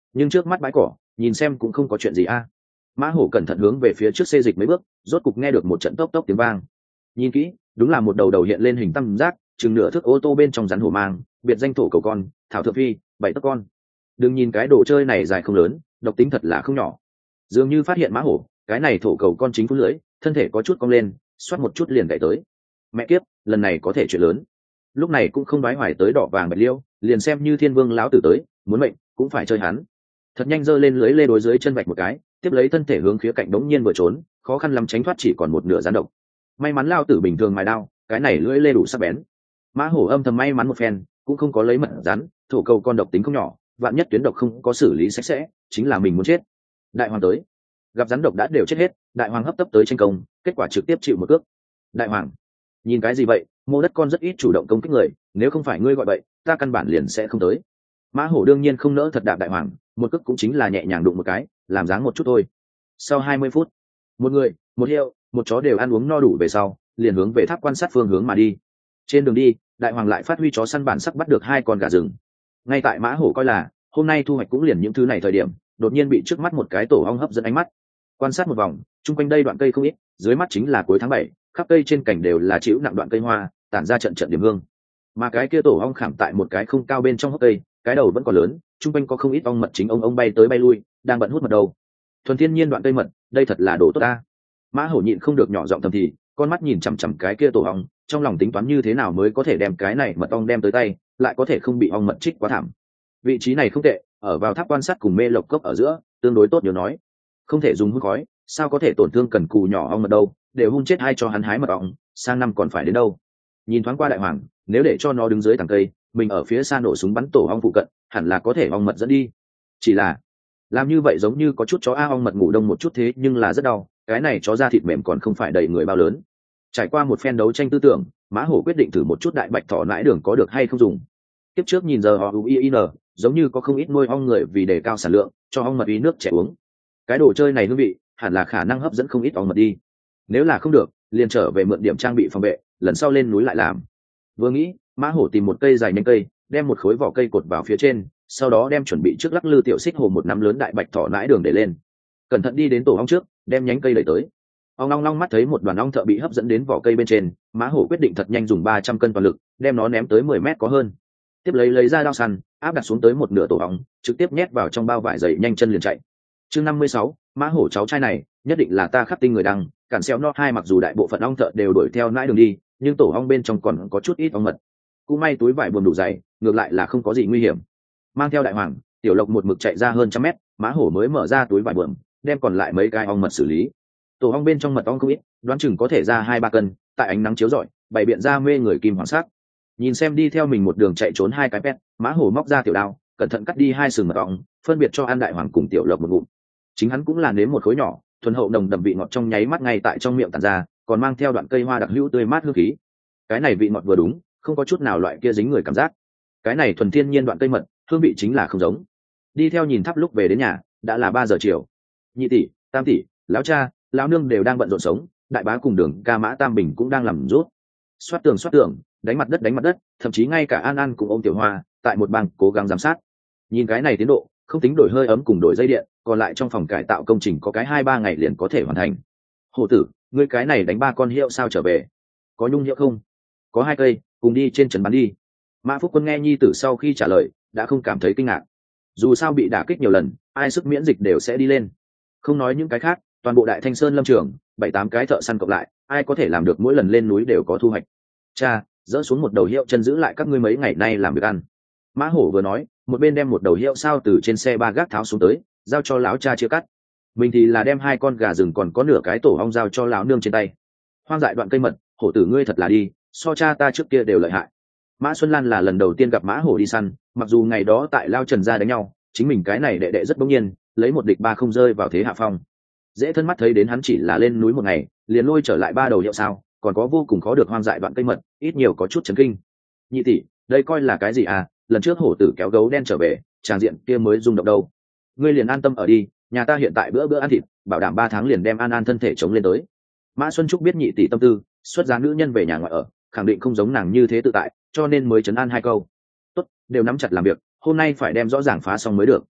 [SPEAKER 1] nhưng trước mắt bãi cỏ nhìn xem cũng không có chuyện gì a. Mã hổ cẩn thận hướng về phía trước xê dịch mấy bước, rốt cục nghe được một trận tốc tốc tiếng vang. Nhìn kỹ, đúng là một đầu đầu hiện lên hình tam giác, chừng nửa thước ô tô bên trong rắn hổ mang, biệt danh thổ cầu con, thảo thượng phi, bảy tấc con. Đừng nhìn cái đồ chơi này dài không lớn, độc tính thật là không nhỏ. Dường như phát hiện mã hổ, cái này thổ cầu con chính phun lưỡi, thân thể có chút cong lên, xoát một chút liền gãy tới. Mẹ kiếp, lần này có thể chuyện lớn. Lúc này cũng không đoái hoài tới đỏ vàng bạch liêu, liền xem như thiên vương lão tử tới, muốn mệnh cũng phải chơi hắn. Thật nhanh giơ lên lưới lê đối dưới chân vạch một cái, tiếp lấy thân thể hướng khía cạnh đống nhiên vừa trốn, khó khăn lắm tránh thoát chỉ còn một nửa gián độc. May mắn lao tử bình thường mài đao, cái này lưỡi lê đủ sắc bén. Mã hổ âm thầm may mắn một phen, cũng không có lấy mật rắn, thổ cầu con độc tính không nhỏ, vạn nhất tuyến độc không có xử lý sạch sẽ, chính là mình muốn chết. Đại hoàng tới, gặp rắn độc đã đều chết hết, đại hoàng hấp tấp tới tranh công, kết quả trực tiếp chịu một cước. Đại hoàng, nhìn cái gì vậy? Mô đất con rất ít chủ động công kích người, nếu không phải ngươi gọi vậy, ta căn bản liền sẽ không tới. Mã hổ đương nhiên không nỡ thật đạp đại hoàng, một cước cũng chính là nhẹ nhàng đụng một cái, làm dáng một chút thôi. Sau hai mươi phút, một người, một heo, một chó đều ăn uống no đủ về sau, liền hướng về tháp quan sát phương hướng mà đi. Trên đường đi, đại hoàng lại phát huy chó săn bản sắc bắt được hai con gà rừng. Ngay tại mã hổ coi là hôm nay thu hoạch cũng liền những thứ này thời điểm, đột nhiên bị trước mắt một cái tổ ong hấp dẫn ánh mắt. Quan sát một vòng, chung quanh đây đoạn cây không ít, dưới mắt chính là cuối tháng bảy, khắp cây trên cành đều là chịu nặng đoạn cây hoa, tản ra trận trận điểm hương. Mà cái kia tổ ong khảm tại một cái không cao bên trong hốc cây, cái đầu vẫn còn lớn, chung quanh có không ít ong mật chính ông ông bay tới bay lui, đang bận hút mật đầu. Thuần thiên nhiên đoạn cây mật, đây thật là đồ tốt ta. Mã hổ nhịn không được nhỏ giọng thầm thì, con mắt nhìn chằm chằm cái kia tổ ong, trong lòng tính toán như thế nào mới có thể đem cái này mật ong đem tới tay, lại có thể không bị ong mật trích quá thảm. Vị trí này không tệ, ở vào tháp quan sát cùng mê lộc cốc ở giữa, tương đối tốt. Nhiều nói không thể dùng hút khói, sao có thể tổn thương cần cù nhỏ ong mật đâu, để hun chết hay cho hắn hái mật ong, sang năm còn phải đến đâu. Nhìn thoáng qua đại hoàng, nếu để cho nó đứng dưới tàng cây, mình ở phía xa nổ súng bắn tổ ong phụ cận, hẳn là có thể ong mật dẫn đi. Chỉ là làm như vậy giống như có chút chó a ong mật ngủ đông một chút thế nhưng là rất đau, cái này chó da thịt mềm còn không phải đầy người bao lớn. Trải qua một phen đấu tranh tư tưởng, mã hổ quyết định thử một chút đại bạch thỏ nãi đường có được hay không dùng. Tiếp trước nhìn giờ họ uin giống như có không ít nuôi ong người vì đề cao sản lượng, cho ong mật uy nước trẻ uống. Cái đồ chơi này hương vị hẳn là khả năng hấp dẫn không ít ong mật đi. Nếu là không được, liền trở về mượn điểm trang bị phòng vệ, lần sau lên núi lại làm. Vừa nghĩ, mã hổ tìm một cây dài nhanh cây, đem một khối vỏ cây cột vào phía trên, sau đó đem chuẩn bị trước lắc lư tiểu xích hồ một nắm lớn đại bạch thỏ nãi đường để lên, cẩn thận đi đến tổ ong trước, đem nhánh cây đẩy tới. Ong long long mắt thấy một đoàn ong thợ bị hấp dẫn đến vỏ cây bên trên, mã hổ quyết định thật nhanh dùng ba trăm cân toàn lực đem nó ném tới mười mét có hơn. Tiếp lấy lấy ra đao săn, áp đặt xuống tới một nửa tổ ong, trực tiếp nhét vào trong bao vải dày nhanh chân liền chạy. Chương năm mươi sáu, mã hổ cháu trai này nhất định là ta khắc tinh người đăng, cản xeo no hai mặc dù đại bộ phận ong thợ đều đuổi theo nãi đường đi, nhưng tổ ong bên trong còn có chút ít ong mật. Cũng may túi vải buồm đủ dày, ngược lại là không có gì nguy hiểm. Mang theo đại hoàng, tiểu lộc một mực chạy ra hơn trăm mét, mã hổ mới mở ra túi vải buồm, đem còn lại mấy cái ong mật xử lý. Tổ ong bên trong mật ong không ít, đoán chừng có thể ra hai ba cân, tại ánh nắng chiếu rọi, bày biện ra mê người kim hoàng sắc. Nhìn xem đi theo mình một đường chạy trốn hai cái pet, mã hổ móc ra tiểu đao, cẩn thận cắt đi hai sừng mật ong, phân biệt cho ăn đại hoàng cùng tiểu lộc một ngụm. Chính hắn cũng là nếm một khối nhỏ, thuần hậu nồng đậm vị ngọt trong nháy mắt ngay tại trong miệng tản ra, còn mang theo đoạn cây hoa đặc hữu tươi mát hương khí. Cái này vị ngọt vừa đúng, không có chút nào loại kia dính người cảm giác. Cái này thuần thiên nhiên đoạn cây mật, hương vị chính là không giống. Đi theo nhìn thắp lúc về đến nhà, đã là ba giờ chiều. Nhị tỷ, tam tỷ, lão cha, lão nương đều đang bận rộn sống, đại bá cùng đường ca mã tam bình cũng đang làm rút. Xoát tường xoát tường, đánh mặt đất đánh mặt đất, thậm chí ngay cả An An cùng ôm tiểu hoa, tại một bang cố gắng giám sát. Nhìn cái này tiến độ, không tính đổi hơi ấm cùng đổi dây điện, còn lại trong phòng cải tạo công trình có cái hai ba ngày liền có thể hoàn thành. Hổ tử, ngươi cái này đánh ba con hiệu sao trở về? Có nhung hiệu không? Có hai cây, cùng đi trên trấn bắn đi. Mã Phúc Quân nghe nhi tử sau khi trả lời, đã không cảm thấy kinh ngạc. Dù sao bị đả kích nhiều lần, ai sức miễn dịch đều sẽ đi lên. Không nói những cái khác, toàn bộ Đại Thanh Sơn lâm trường, bảy tám cái thợ săn cộng lại, ai có thể làm được mỗi lần lên núi đều có thu hoạch. Cha, dỡ xuống một đầu hiệu chân giữ lại các ngươi mấy ngày nay làm việc ăn. Mã Hổ vừa nói, một bên đem một đầu hiệu sao từ trên xe ba gác tháo xuống tới, giao cho lão cha chia cắt. Mình thì là đem hai con gà rừng còn có nửa cái tổ ong giao cho lão nương trên tay. Hoang dại đoạn cây mật, hổ tử ngươi thật là đi, so cha ta trước kia đều lợi hại. Mã Xuân Lan là lần đầu tiên gặp Mã Hổ đi săn, mặc dù ngày đó tại Lao Trần gia đánh nhau, chính mình cái này đệ đệ rất bỗng nhiên, lấy một địch ba không rơi vào thế hạ phong. Dễ thân mắt thấy đến hắn chỉ là lên núi một ngày, liền lôi trở lại ba đầu hiệu sao, còn có vô cùng khó được hoang dại đoạn cây mật, ít nhiều có chút chấn kinh. Nhị tỷ, đây coi là cái gì à? Lần trước hổ tử kéo gấu đen trở về, tràng diện kia mới rung động đâu. Ngươi liền an tâm ở đi, nhà ta hiện tại bữa bữa ăn thịt, bảo đảm ba tháng liền đem An An thân thể chống lên tới. Mã Xuân Trúc biết nhị tỷ tâm tư, xuất giá nữ nhân về nhà ngoại ở, khẳng định không giống nàng như thế tự tại, cho nên mới trấn an hai câu. Tốt, đều nắm chặt làm việc, hôm nay phải đem rõ ràng phá xong mới được.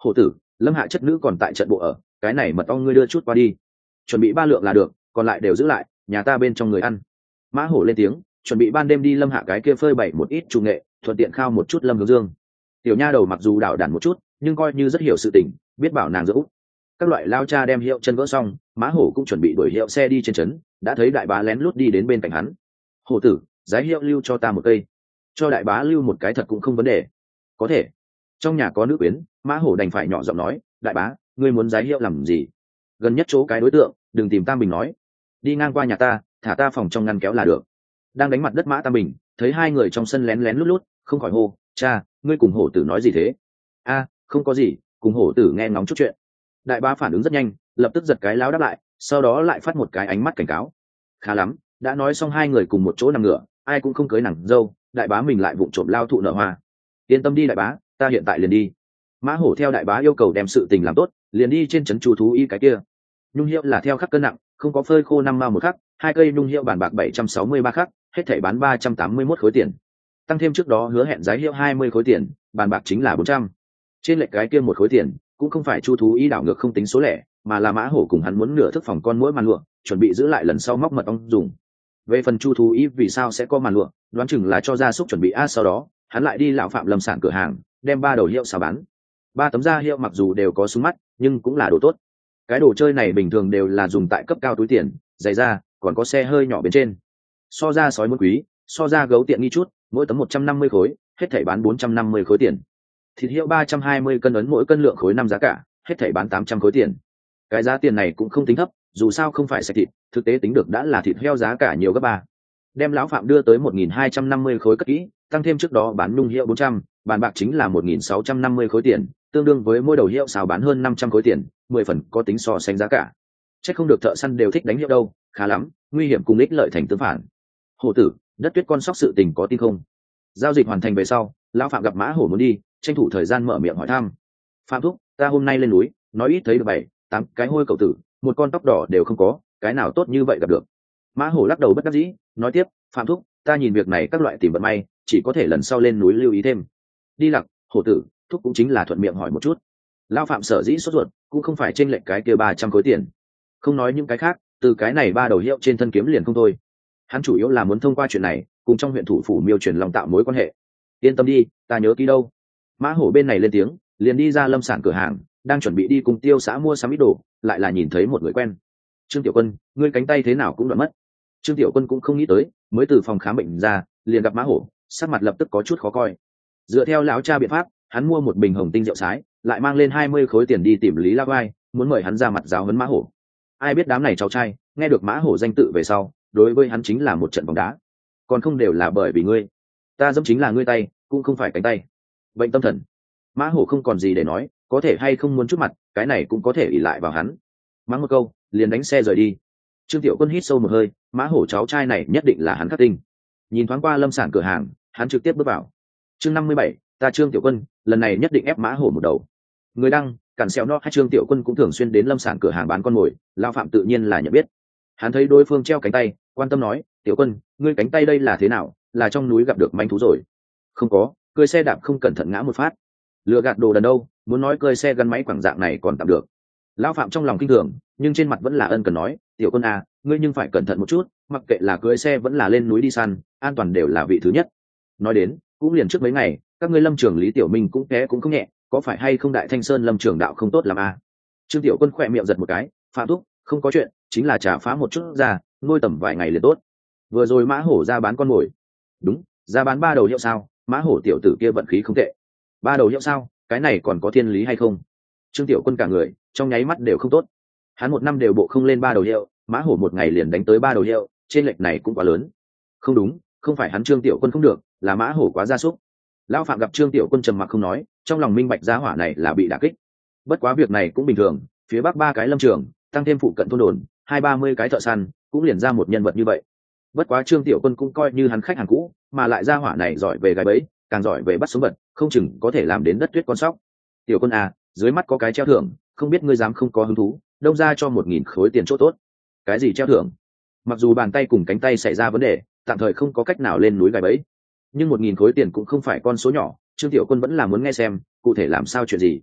[SPEAKER 1] Hổ tử, Lâm Hạ chất nữ còn tại trận bộ ở, cái này mật ong ngươi đưa chút qua đi, chuẩn bị ba lượng là được, còn lại đều giữ lại, nhà ta bên trong người ăn. Mã Hổ lên tiếng, chuẩn bị ban đêm đi Lâm Hạ cái kia phơi bày một ít trung nghệ, thuận tiện khao một chút Lâm Hướng Dương. Tiểu nha đầu mặc dù đảo đản một chút, nhưng coi như rất hiểu sự tình, biết bảo nàng giữ. Các loại lao cha đem hiệu chân vỡ xong, Mã Hổ cũng chuẩn bị đuổi hiệu xe đi trên trấn, đã thấy đại bá lén lút đi đến bên cạnh hắn. Hổ tử, giái hiệu lưu cho ta một cây, cho đại bá lưu một cái thật cũng không vấn đề. Có thể. Trong nhà có nữ quyến, Mã Hổ đành phải nhỏ giọng nói, đại bá, ngươi muốn giái hiệu làm gì? Gần nhất chỗ cái đối tượng, đừng tìm Tam Bình nói, đi ngang qua nhà ta, thả ta phòng trong ngăn kéo là được. Đang đánh mặt đất Mã Tam Bình thấy hai người trong sân lén lén lút lút, không khỏi hô, cha, ngươi cùng hổ tử nói gì thế? A, không có gì, cùng hổ tử nghe ngóng chút chuyện. Đại bá phản ứng rất nhanh, lập tức giật cái láo đáp lại, sau đó lại phát một cái ánh mắt cảnh cáo. Khá lắm, đã nói xong hai người cùng một chỗ nằm ngửa, ai cũng không cưới nàng dâu, đại bá mình lại vụng trộm lao thụ nợ hoa. Yên tâm đi đại bá, ta hiện tại liền đi. Mã Hổ theo đại bá yêu cầu đem sự tình làm tốt, liền đi trên trấn chu thú y cái kia. Nhung hiệu là theo khắc cân nặng, không có phơi khô năm mao một khắc, hai cây nhung hiệu bản bạc bảy trăm sáu mươi ba khắc, hết thảy bán ba trăm tám mươi mốt khối tiền. Tăng thêm trước đó hứa hẹn giá hiệu hai mươi khối tiền, bàn bạc chính là bốn trăm. Trên lệch cái kia một khối tiền, cũng không phải chu thú y đảo ngược không tính số lẻ, mà là Mã Hổ cùng hắn muốn nửa thức phòng con mỗi màn lụa, chuẩn bị giữ lại lần sau móc mật ong dùng. Về phần chu thú y vì sao sẽ có màn lụa, đoán chừng là cho gia súc chuẩn bị a, sau đó hắn lại đi lão Phạm Lâm sản cửa hàng, đem ba đầu hiệu xào bán. Ba tấm da hiệu mặc dù đều có súng mắt, nhưng cũng là đồ tốt. Cái đồ chơi này bình thường đều là dùng tại cấp cao túi tiền, giày da, còn có xe hơi nhỏ bên trên. So ra sói muốn quý, so ra gấu tiện nghi chút, mỗi tấm một trăm năm mươi khối, hết thảy bán bốn trăm năm mươi khối tiền. Thịt hiệu ba trăm hai mươi cân ấn mỗi cân lượng khối năm giá cả, hết thảy bán tám trăm khối tiền. Cái giá tiền này cũng không tính thấp, dù sao không phải sạch thịt, thực tế tính được đã là thịt heo giá cả nhiều gấp ba. Đem lão Phạm đưa tới một nghìn hai trăm năm mươi khối cất kỹ, tăng thêm trước đó bán nhung hiệu bốn trăm, bàn bạc chính là một nghìn sáu trăm năm mươi khối tiền, tương đương với mỗi đầu hiệu xào bán hơn năm trăm khối tiền, mười phần có tính so sánh giá cả. Chắc không được thợ săn đều thích đánh hiệu đâu, khá lắm, nguy hiểm cùng ích lợi thành tương phản. Hổ tử, đất tuyết con sóc sự tình có tin không? Giao dịch hoàn thành về sau, lão Phạm gặp Mã Hổ muốn đi, tranh thủ thời gian mở miệng hỏi thăm. Phạm thúc, ta hôm nay lên núi, nói ít thấy được bảy, tám cái hôi cậu tử, một con tóc đỏ đều không có, cái nào tốt như vậy gặp được. Mã Hổ lắc đầu bất đắc dĩ, nói tiếp, Phạm thúc, ta nhìn việc này các loại tìm vận may, chỉ có thể lần sau lên núi lưu ý thêm. Đi Lặc, Hổ tử, thúc cũng chính là thuận miệng hỏi một chút. Lão Phạm sở dĩ sốt ruột, cũng không phải trên lệnh cái kia ba trăm khối tiền. Không nói những cái khác, từ cái này ba đầu hiệu trên thân kiếm liền không thôi. Hắn chủ yếu là muốn thông qua chuyện này, cùng trong huyện thủ phủ Miêu truyền lòng tạo mối quan hệ. Yên tâm đi, ta nhớ kỹ đâu. Mã Hổ bên này lên tiếng, liền đi ra Lâm sản cửa hàng, đang chuẩn bị đi cùng Tiêu xã mua sắm ít đồ, lại là nhìn thấy một người quen. Trương Tiểu Quân, ngươi cánh tay thế nào cũng đoạn mất. Trương Tiểu Quân cũng không nghĩ tới, mới từ phòng khám bệnh ra, liền gặp Mã Hổ, sắc mặt lập tức có chút khó coi. Dựa theo lão cha biện pháp, hắn mua một bình hồng tinh rượu sái, lại mang lên hai mươi khối tiền đi tìm Lý La Vai, muốn mời hắn ra mặt giáo huấn Mã Hổ. Ai biết đám này cháu trai, nghe được Mã Hổ danh tự về sau, đối với hắn chính là một trận bóng đá. Còn không đều là bởi vì ngươi, ta dẫm chính là ngươi tay, cũng không phải cánh tay. Bệnh tâm thần. Mã Hổ không còn gì để nói, có thể hay không muốn chút mặt, cái này cũng có thể ỷ lại vào hắn. Mắng một câu, liền đánh xe rời đi. Trương Tiểu Quân hít sâu một hơi, Mã Hổ cháu trai này nhất định là hắn khắc tinh. Nhìn thoáng qua Lâm sản cửa hàng, hắn trực tiếp bước vào. Chương năm mươi bảy, ta Trương Tiểu Quân, lần này nhất định ép Mã Hổ một đầu. Người đăng, cản xéo no hay Trương Tiểu Quân cũng thường xuyên đến Lâm sản cửa hàng bán con mồi, lão Phạm tự nhiên là nhận biết. Hắn thấy đối phương treo cánh tay, quan tâm nói, Tiểu Quân, ngươi cánh tay đây là thế nào, là trong núi gặp được manh thú rồi? Không có, cơi xe đạp không cẩn thận ngã một phát. Lừa gạt đồ đần đâu, muốn nói cơi xe gắn máy quảng dạng này còn tạm được. Lão Phạm trong lòng kinh thường, nhưng trên mặt vẫn là ân cần nói, Tiểu Quân à, ngươi nhưng phải cẩn thận một chút, mặc kệ là cưới xe vẫn là lên núi đi săn, an toàn đều là vị thứ nhất. Nói đến, cũng liền trước mấy ngày, các ngươi Lâm trưởng Lý Tiểu Minh cũng té cũng không nhẹ, có phải hay không Đại Thanh Sơn Lâm trưởng đạo không tốt làm à? Trương Tiểu Quân khỏe miệng giật một cái, Phạm thúc, không có chuyện, chính là trả phá một chút ra, nuôi tầm vài ngày liền tốt. Vừa rồi Mã Hổ ra bán con mồi. Đúng, ra bán ba đầu hiệu sao? Mã Hổ tiểu tử kia vận khí không tệ. Ba đầu hiệu sao? Cái này còn có thiên lý hay không? Trương Tiểu Quân cả người trong nháy mắt đều không tốt. Hắn một năm đều bộ không lên ba đầu hiệu, Mã Hổ một ngày liền đánh tới ba đầu hiệu, trên lệch này cũng quá lớn. Không đúng, không phải hắn Trương Tiểu Quân không được, là Mã Hổ quá gia súc. Lão Phạm gặp Trương Tiểu Quân trầm mặc không nói, trong lòng minh bạch giá hỏa này là bị đả kích. Bất quá việc này cũng bình thường, phía bắc ba cái lâm trường, tăng thêm phụ cận thôn đồn, hai ba mươi cái thợ săn, cũng liền ra một nhân vật như vậy. Bất quá Trương Tiểu Quân cũng coi như hắn khách hàng cũ, mà lại gia hỏa này giỏi về gái bẫy, càng giỏi về bắt sống vật, không chừng có thể làm đến đất tuyết con sóc. Tiểu Quân à, dưới mắt có cái treo thưởng, không biết ngươi dám không có hứng thú, đông ra cho một nghìn khối tiền chỗ tốt. Cái gì treo thưởng? Mặc dù bàn tay cùng cánh tay xảy ra vấn đề, tạm thời không có cách nào lên núi gài bẫy, nhưng một nghìn khối tiền cũng không phải con số nhỏ. Trương Tiểu Quân vẫn là muốn nghe xem cụ thể làm sao chuyện gì.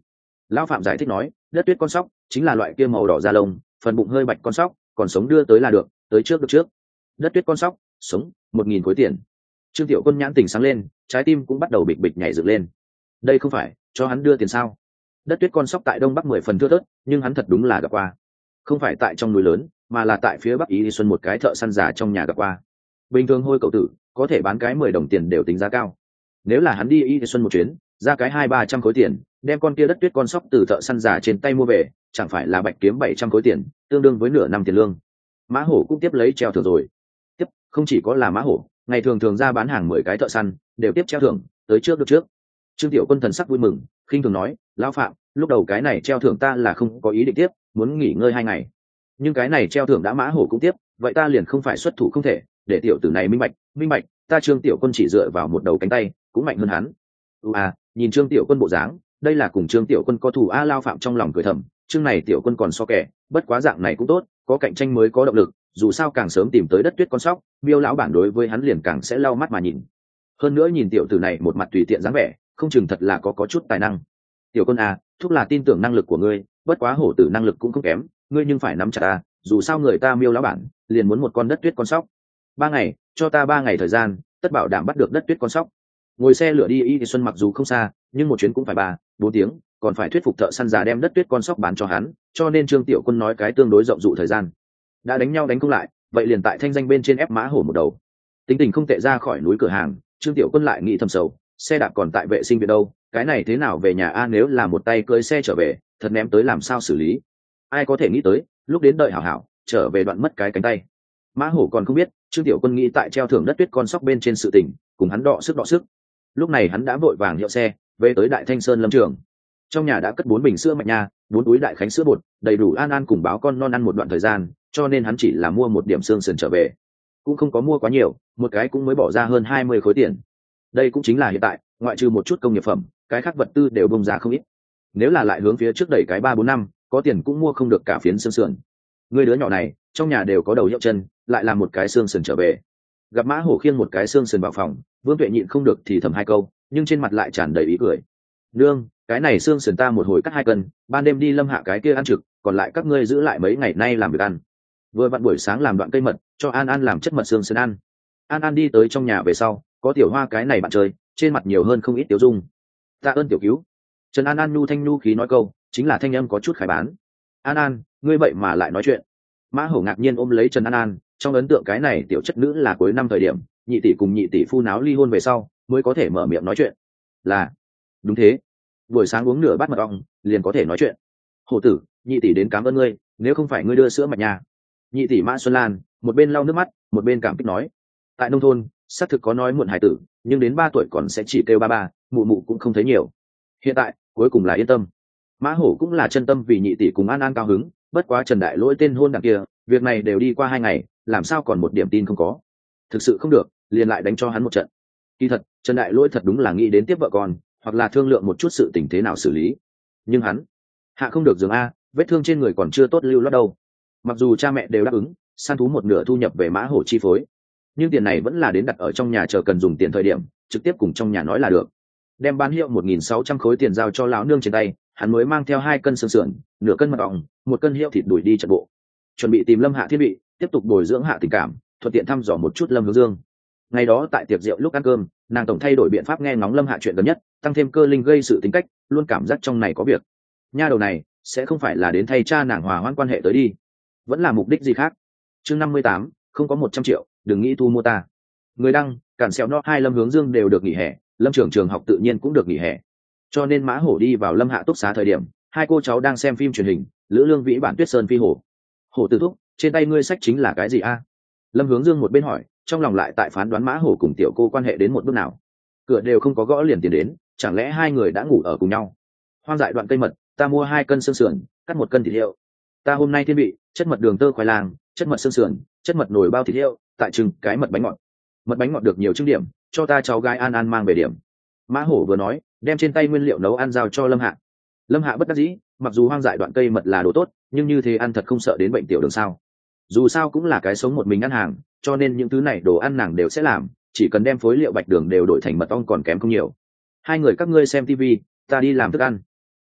[SPEAKER 1] Lão Phạm giải thích nói, đất tuyết con sóc chính là loại kia màu đỏ da lông, phần bụng hơi bạch con sóc, còn sống đưa tới là được, tới trước được trước. Đất tuyết con sóc sống một nghìn khối tiền. Trương Tiểu Quân nhãn tỉnh sáng lên, trái tim cũng bắt đầu bịch bịch nhảy dựng lên. Đây không phải cho hắn đưa tiền sao? Đất tuyết con sóc tại đông bắc mười phần thưa thớt, nhưng hắn thật đúng là gặp qua. Không phải tại trong núi lớn, mà là tại phía bắc Ý Xuân một cái thợ săn già trong nhà gặp qua. Bình thường hôi cậu tử có thể bán cái mười đồng tiền đều tính giá cao. Nếu là hắn đi Ý Xuân một chuyến, ra cái hai ba trăm khối tiền, đem con kia đất tuyết con sóc từ thợ săn già trên tay mua về, chẳng phải là bạch kiếm bảy trăm khối tiền, tương đương với nửa năm tiền lương. Mã Hổ cũng tiếp lấy treo thưởng rồi. Tiếp, không chỉ có là Mã Hổ, ngày thường thường ra bán hàng mười cái thợ săn đều tiếp treo thưởng, tới trước được trước. Trương Tiểu Quân thần sắc vui mừng, khinh thường nói, lão Phạm, lúc đầu cái này treo thưởng ta là không có ý định tiếp, muốn nghỉ ngơi hai ngày. Nhưng cái này treo thưởng đã Mã Hổ cũng tiếp, vậy ta liền không phải xuất thủ không thể, để tiểu tử này minh bạch, minh bạch, ta Trương Tiểu Quân chỉ dựa vào một đầu cánh tay, cũng mạnh hơn hắn. Ừ à, nhìn Trương Tiểu Quân bộ dáng, đây là cùng Trương Tiểu Quân có thù a. Lao Phạm trong lòng cười thầm, chương này Tiểu Quân còn so kẻ, bất quá dạng này cũng tốt, có cạnh tranh mới có động lực, dù sao càng sớm tìm tới đất tuyết con sóc, Miêu lão bản đối với hắn liền càng sẽ lau mắt mà nhìn. Hơn nữa nhìn tiểu tử này một mặt tùy tiện dáng vẻ, không chừng thật là có có chút tài năng. Tiểu Quân à, thúc là tin tưởng năng lực của ngươi, bất quá hổ tử năng lực cũng không kém, ngươi nhưng phải nắm chặt ta, dù sao người ta Miêu lão bản liền muốn một con đất tuyết con sóc. Ba ngày, cho ta ba ngày thời gian, tất bảo đảm bắt được đất tuyết con sóc. Ngồi xe lửa đi Y thì Xuân mặc dù không xa, nhưng một chuyến cũng phải ba bốn tiếng, còn phải thuyết phục thợ săn già đem đất tuyết con sóc bán cho hắn, cho nên Trương Tiểu Quân nói cái tương đối rộng dụ thời gian. Đã đánh nhau đánh không lại, vậy liền tại thanh danh bên trên ép Mã Hổ một đầu. Tính tình không tệ ra khỏi núi cửa hàng, Trương Tiểu Quân lại nghĩ thầm sầu, xe đạp còn tại vệ sinh viện đâu, cái này thế nào về nhà a? Nếu là một tay cưỡi xe trở về, thật ném tới làm sao xử lý? Ai có thể nghĩ tới, lúc đến đợi hảo hảo, trở về đoạn mất cái cánh tay. Mã Hổ còn không biết, Trương Tiểu Quân nghĩ tại treo thưởng đất tuyết con sóc bên trên sự tình, cùng hắn đọ sức đọ sức. Lúc này hắn đã vội vàng hiệu xe về tới Đại Thanh Sơn lâm trường. Trong nhà đã cất bốn bình sữa mạch nha, bốn túi đại khánh sữa bột, đầy đủ An An cùng báo con non ăn một đoạn thời gian, cho nên hắn chỉ là mua một điểm xương sườn trở về, cũng không có mua quá nhiều, một cái cũng mới bỏ ra hơn hai mươi khối tiền. Đây cũng chính là hiện tại, ngoại trừ một chút công nghiệp phẩm, cái khác vật tư đều bông ra không ít. Nếu là lại hướng phía trước đẩy cái ba bốn năm, có tiền cũng mua không được cả phiến xương sườn. Người đứa nhỏ này, trong nhà đều có đầu hiệu chân, lại làm một cái xương sườn trở về. Gặp Mã Hổ khiêng một cái xương sườn vào phòng, Vương Tuệ nhịn không được thì thầm hai câu, nhưng trên mặt lại tràn đầy ý cười. Nương, cái này xương sườn ta một hồi cắt hai cân, ban đêm đi Lâm Hạ cái kia ăn trực, còn lại các ngươi giữ lại mấy ngày nay làm việc ăn. Vừa vặn buổi sáng làm đoạn cây mật, cho An An làm chất mật xương sườn ăn. An An đi tới trong nhà về sau, có Tiểu Hoa cái này bạn chơi, trên mặt nhiều hơn không ít tiểu dung. Tạ ơn tiểu cứu. Trần An An nhu thanh nhu khí nói câu, chính là thanh âm có chút khải bán. An An, ngươi vậy mà lại nói chuyện. Mã Hổ ngạc nhiên ôm lấy Trần An An, trong ấn tượng cái này tiểu chất nữ là cuối năm thời điểm, nhị tỷ cùng nhị tỷ phu náo ly hôn về sau, mới có thể mở miệng nói chuyện. Là, đúng thế. Buổi sáng uống nửa bát mật ong, liền có thể nói chuyện. Hổ tử, nhị tỷ đến cảm ơn ngươi, nếu không phải ngươi đưa sữa mạch nha. Nhị tỷ Mã Xuân Lan, một bên lau nước mắt, một bên cảm kích nói. Tại nông thôn, xác thực có nói muộn hài tử, nhưng đến ba tuổi còn sẽ chỉ kêu ba ba, mụ mụ cũng không thấy nhiều. Hiện tại, cuối cùng là yên tâm. Mã Hổ cũng là chân tâm vì nhị tỷ cùng An An cao hứng, bất quá Trần Đại Lỗi tên hôn đằng kia, việc này đều đi qua hai ngày, làm sao còn một điểm tin không có. Thực sự không được, liền lại đánh cho hắn một trận. Kỳ thật, Trần Đại Lỗi thật đúng là nghĩ đến tiếp vợ con, hoặc là thương lượng một chút sự tình thế nào xử lý. Nhưng hắn, hạ không được giường a, vết thương trên người còn chưa tốt lưu lót đâu. Mặc dù cha mẹ đều đáp ứng, săn thú một nửa thu nhập về Mã Hổ chi phối, nhưng tiền này vẫn là đến đặt ở trong nhà chờ cần dùng tiền thời điểm, trực tiếp cùng trong nhà nói là được. Đem bán hiệu một nghìn sáu trăm khối tiền giao cho lão nương trên tay, hắn mới mang theo hai cân xương sườn, nửa cân mật ong, một cân hiệu thịt đuổi đi trận bộ, chuẩn bị tìm Lâm Hạ thiết bị, tiếp tục bồi dưỡng Hạ tình cảm, thuận tiện thăm dò một chút Lâm Hướng Dương. Ngày đó tại tiệc rượu lúc ăn cơm, nàng tổng thay đổi biện pháp nghe ngóng Lâm Hạ chuyện gần nhất, tăng thêm cơ linh gây sự tính cách, luôn cảm giác trong này có việc. Nha đầu này sẽ không phải là đến thay cha nàng hòa hoãn quan hệ tới đi, vẫn là mục đích gì khác. Chương năm mươi tám, không có một trăm triệu, đừng nghĩ thu mua ta. Người đăng, Cản Sẹo No hai Lâm Hướng Dương đều được nghỉ hè, Lâm trưởng trường học tự nhiên cũng được nghỉ hè. Cho nên Mã Hổ đi vào Lâm Hạ túc xá thời điểm, hai cô cháu đang xem phim truyền hình, Lữ Lương Vĩ bản Tuyết Sơn phi hổ. Hổ tử thúc, trên tay ngươi sách chính là cái gì a? Lâm Hướng Dương một bên hỏi, trong lòng lại tại phán đoán Mã Hổ cùng tiểu cô quan hệ đến một bước nào. Cửa đều không có gõ liền tiền đến, chẳng lẽ hai người đã ngủ ở cùng nhau? Hoang dại đoạn cây mật, ta mua hai cân xương sườn, cắt một cân thịt heo. Ta hôm nay thiên vị, chất mật đường tơ khoai lang, chất mật xương sườn, chất mật nồi bao thịt heo, tại trưng cái mật bánh ngọt. Mật bánh ngọt được nhiều trưng điểm, cho ta cháu gái An An mang về điểm. Mã Hổ vừa nói, đem trên tay nguyên liệu nấu ăn giao cho Lâm Hạ. Lâm Hạ bất đắc dĩ, mặc dù hoang dại đoạn cây mật là đồ tốt, nhưng như thế ăn thật không sợ đến bệnh tiểu đường sao? Dù sao cũng là cái sống một mình ăn hàng, cho nên những thứ này đồ ăn nàng đều sẽ làm, chỉ cần đem phối liệu bạch đường đều đổi thành mật ong còn kém không nhiều. Hai người các ngươi xem tivi, ta đi làm thức ăn.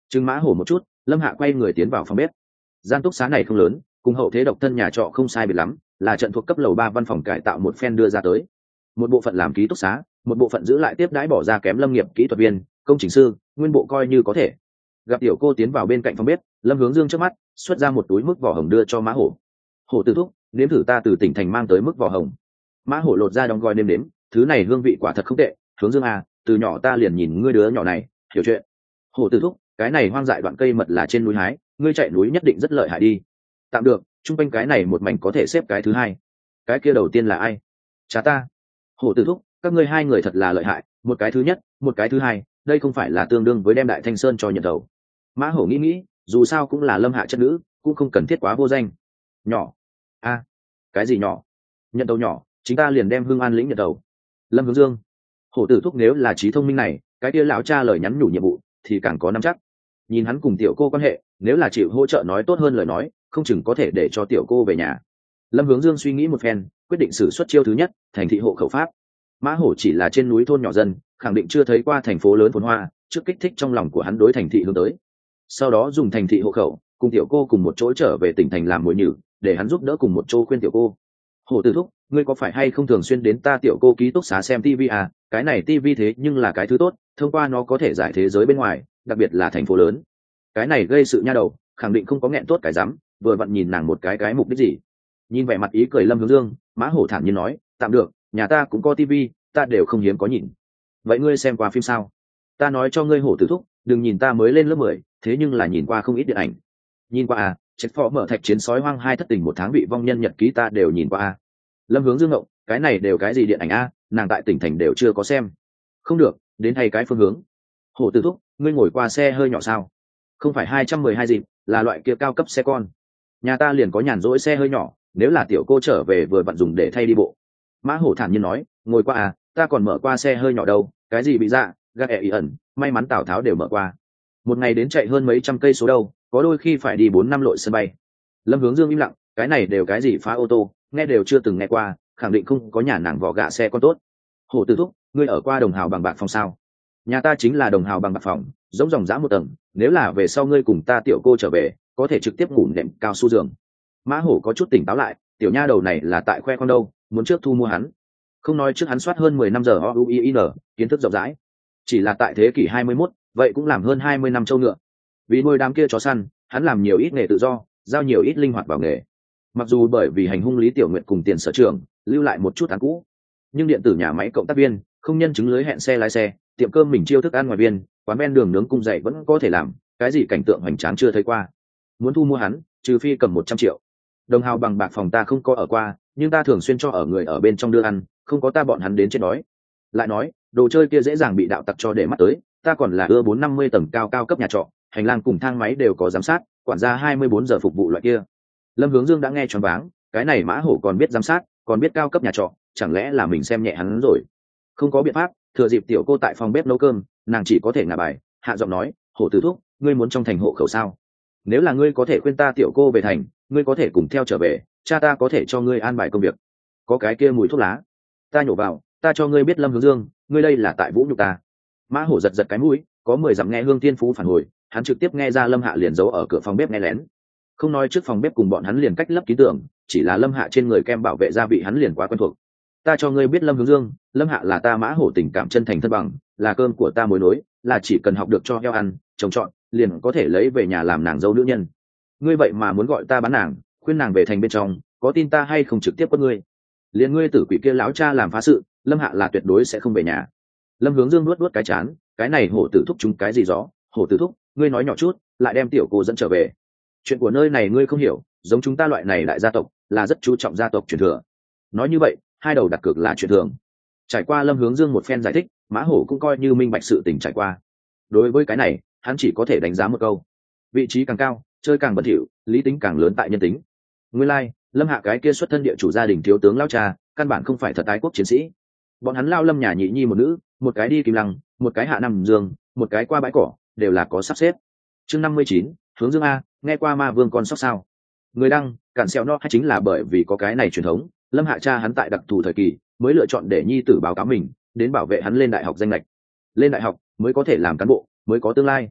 [SPEAKER 1] Trừng mã hổ một chút, lâm hạ quay người tiến vào phòng bếp. Gian túc xá này không lớn, cùng hậu thế độc thân nhà trọ không sai biệt lắm, là trận thuộc cấp lầu ba văn phòng cải tạo một phen đưa ra tới. Một bộ phận làm ký túc xá, một bộ phận giữ lại tiếp đãi bỏ ra kém lâm nghiệp kỹ thuật viên, công trình sư, nguyên bộ coi như có thể. Gặp tiểu cô tiến vào bên cạnh phòng bếp, lâm hướng dương trước mắt xuất ra một túi mức vỏ hồng đưa cho mã hổ. Hổ tử thúc, nếm thử ta từ tỉnh thành mang tới mức vỏ hồng. Mã hổ lột ra đóng gói nêm nếm, thứ này hương vị quả thật không tệ. Hướng dương à, từ nhỏ ta liền nhìn ngươi đứa nhỏ này, hiểu chuyện. Hổ tử thúc, cái này hoang dại đoạn cây mật là trên núi hái, ngươi chạy núi nhất định rất lợi hại đi. Tạm được, trung quanh cái này một mảnh có thể xếp cái thứ hai. Cái kia đầu tiên là ai? Cha ta. Hổ tử thúc, các ngươi hai người thật là lợi hại, một cái thứ nhất, một cái thứ hai, đây không phải là tương đương với đem Đại Thanh Sơn cho nhận đầu. Mã hổ nghĩ nghĩ, dù sao cũng là lâm hạ chất nữ, cũng không cần thiết quá vô danh. Nhỏ. A, cái gì nhỏ? Nhận đầu nhỏ, chính ta liền đem Hưng An lĩnh nhận đầu. Lâm Hướng Dương. Hổ tử thúc nếu là trí thông minh này, cái kia lão cha lời nhắn nhủ nhiệm vụ thì càng có nắm chắc. Nhìn hắn cùng tiểu cô quan hệ, nếu là chịu hỗ trợ nói tốt hơn lời nói, không chừng có thể để cho tiểu cô về nhà. Lâm Hướng Dương suy nghĩ một phen, quyết định xử suất chiêu thứ nhất, thành thị hộ khẩu pháp. Mã hổ chỉ là trên núi thôn nhỏ dân, khẳng định chưa thấy qua thành phố lớn phồn hoa, trước kích thích trong lòng của hắn đối thành thị hướng tới. Sau đó dùng thành thị hộ khẩu, cùng tiểu cô cùng một chỗ trở về tỉnh thành làm mồi nhử, để hắn giúp đỡ cùng một chỗ khuyên tiểu cô. Hổ tử thúc, ngươi có phải hay không thường xuyên đến ta tiểu cô ký túc xá xem tivi à? Cái này tivi thế nhưng là cái thứ tốt, thông qua nó có thể giải thế giới bên ngoài, đặc biệt là thành phố lớn. Cái này gây sự nha đầu, khẳng định không có nghẹn tốt cái dám, vừa vặn nhìn nàng một cái cái mục đích gì. Nhìn vẻ mặt ý cười Lâm Hướng Dương, Mã hổ thản nhiên nói, tạm được, nhà ta cũng có tivi, ta đều không hiếm có nhìn. Vậy ngươi xem qua phim sao? Ta nói cho ngươi hổ tử thúc, đừng nhìn ta mới lên lớp mười, thế nhưng là nhìn qua không ít điện ảnh. Nhìn qua à, chết phó mở thạch chiến sói hoang hai thất tình một tháng bị vong nhân nhật ký ta đều nhìn qua à. Lâm Hướng Dương ngộng, cái này đều cái gì điện ảnh a, à, nàng tại tỉnh thành đều chưa có xem. Không được, đến thay cái phương hướng. Hổ tử thúc, ngươi ngồi qua xe hơi nhỏ sao? Không phải hai trăm mười hai dịp, là loại kia cao cấp xe con. Nhà ta liền có nhàn rỗi xe hơi nhỏ, nếu là tiểu cô trở về vừa vặn dùng để thay đi bộ. Mã hổ thản nhiên nói, ngồi qua à, ta còn mở qua xe hơi nhỏ đâu, cái gì bị dạ, gác ẹ ý ẩn, may mắn Tào Tháo đều mở qua. Một ngày đến chạy hơn mấy trăm cây số đâu, có đôi khi phải đi bốn năm lội sân bay. Lâm Hướng Dương im lặng, cái này đều cái gì phá ô tô, nghe đều chưa từng nghe qua, khẳng định không có nhà nàng vỏ gạ xe con tốt. Hổ tử thúc, ngươi ở qua đồng hào bằng bạc phòng sao? Nhà ta chính là đồng hào bằng bạc phòng, giống dòng dã một tầng, nếu là về sau ngươi cùng ta tiểu cô trở về, có thể trực tiếp ngủ nệm cao su giường. Mã hổ có chút tỉnh táo lại, tiểu nha đầu này là tại khoe con đâu, muốn trước thu mua hắn. Không nói trước hắn soát hơn mười năm giờ o u i n, kiến thức rộng rãi. Chỉ là tại thế kỷ hai mươi mốt, vậy cũng làm hơn hai mươi năm trâu ngựa. Vì nuôi đám kia chó săn, hắn làm nhiều ít nghề tự do, giao nhiều ít linh hoạt vào nghề. Mặc dù bởi vì hành hung Lý Tiểu Nguyệt cùng tiền sở trường, lưu lại một chút án cũ, nhưng điện tử nhà máy cộng tác viên, không nhân chứng lưới hẹn xe lái xe, tiệm cơm mình chiêu thức ăn ngoài viên, quán ven đường nướng cung dậy vẫn có thể làm, cái gì cảnh tượng hoành tráng chưa thấy qua. Muốn thu mua hắn, trừ phi cầm một trăm triệu. Đồng hào bằng bạc phòng ta không có ở qua, nhưng ta thường xuyên cho ở người ở bên trong đưa ăn, không có ta bọn hắn đến chết đói. Lại nói, đồ chơi kia dễ dàng bị đạo tặc cho để mắt tới, ta còn là ưa bốn năm mươi tầng cao cao cấp nhà trọ, hành lang cùng thang máy đều có giám sát, quản gia hai mươi bốn giờ phục vụ loại kia. Lâm Hướng Dương đã nghe choáng váng, cái này Mã hổ còn biết giám sát, còn biết cao cấp nhà trọ, chẳng lẽ là mình xem nhẹ hắn rồi? Không có biện pháp, thừa dịp tiểu cô tại phòng bếp nấu cơm, nàng chỉ có thể ngả bài, hạ giọng nói, hổ tử thúc, ngươi muốn trong thành hộ khẩu sao? Nếu là ngươi có thể khuyên ta tiểu cô về thành, ngươi có thể cùng theo trở về, cha ta có thể cho ngươi an bài công việc. Có cái kia mùi thuốc lá, ta nhổ vào, ta cho ngươi biết Lâm Hướng Dương, ngươi đây là tại vũ nhục ta. Mã hổ giật giật cái mũi, có mười dặm nghe hương tiên phú phản hồi, hắn trực tiếp nghe ra Lâm Hạ liền giấu ở cửa phòng bếp nghe lén. Không nói trước phòng bếp cùng bọn hắn liền cách lấp ký tưởng, chỉ là Lâm Hạ trên người kem bảo vệ gia vị hắn liền quá quen thuộc. Ta cho ngươi biết Lâm Hướng Dương, Lâm Hạ là ta Mã hổ tình cảm chân thành thân bằng, là cơm của ta mối nối, là chỉ cần học được cho heo ăn, trồng trọt, liền có thể lấy về nhà làm nàng dâu nữ nhân. Ngươi vậy mà muốn gọi ta bán nàng, khuyên nàng về thành bên trong, có tin ta hay không trực tiếp quất ngươi? Liền ngươi tử quỷ kia lão cha làm phá sự, Lâm Hạ là tuyệt đối sẽ không về nhà. Lâm Hướng Dương nuốt nuốt cái chán, cái này hổ tử thúc chúng cái gì gió? Hổ tử thúc, ngươi nói nhỏ chút, lại đem tiểu cô dẫn trở về. Chuyện của nơi này ngươi không hiểu, giống chúng ta loại này đại gia tộc là rất chú trọng gia tộc truyền thừa. Nói như vậy, hai đầu đặt cược là chuyện thường. Trải qua Lâm Hướng Dương một phen giải thích, Mã hổ cũng coi như minh bạch sự tình trải qua. Đối với cái này, hắn chỉ có thể đánh giá một câu: vị trí càng cao, chơi càng bẩn thỉu, lý tính càng lớn tại nhân tính. Nguyên lai, like, Lâm Hạ cái kia xuất thân địa chủ gia đình thiếu tướng lão cha, căn bản không phải thật ái quốc chiến sĩ. Bọn hắn lao Lâm nhà nhị nhi một nữ, một cái đi Kim Lăng, một cái hạ Nam Dương, một cái qua bãi cỏ, đều là có sắp xếp. Chương năm mươi chín, Hướng Dương a, nghe qua ma vương con sóc sao? Người đăng, cản xèo no hay chính là bởi vì có cái này truyền thống, Lâm Hạ cha hắn tại đặc thù thời kỳ, mới lựa chọn để nhi tử báo cáo mình, đến bảo vệ hắn lên đại học danh lệch. Lên đại học mới có thể làm cán bộ, mới có tương lai.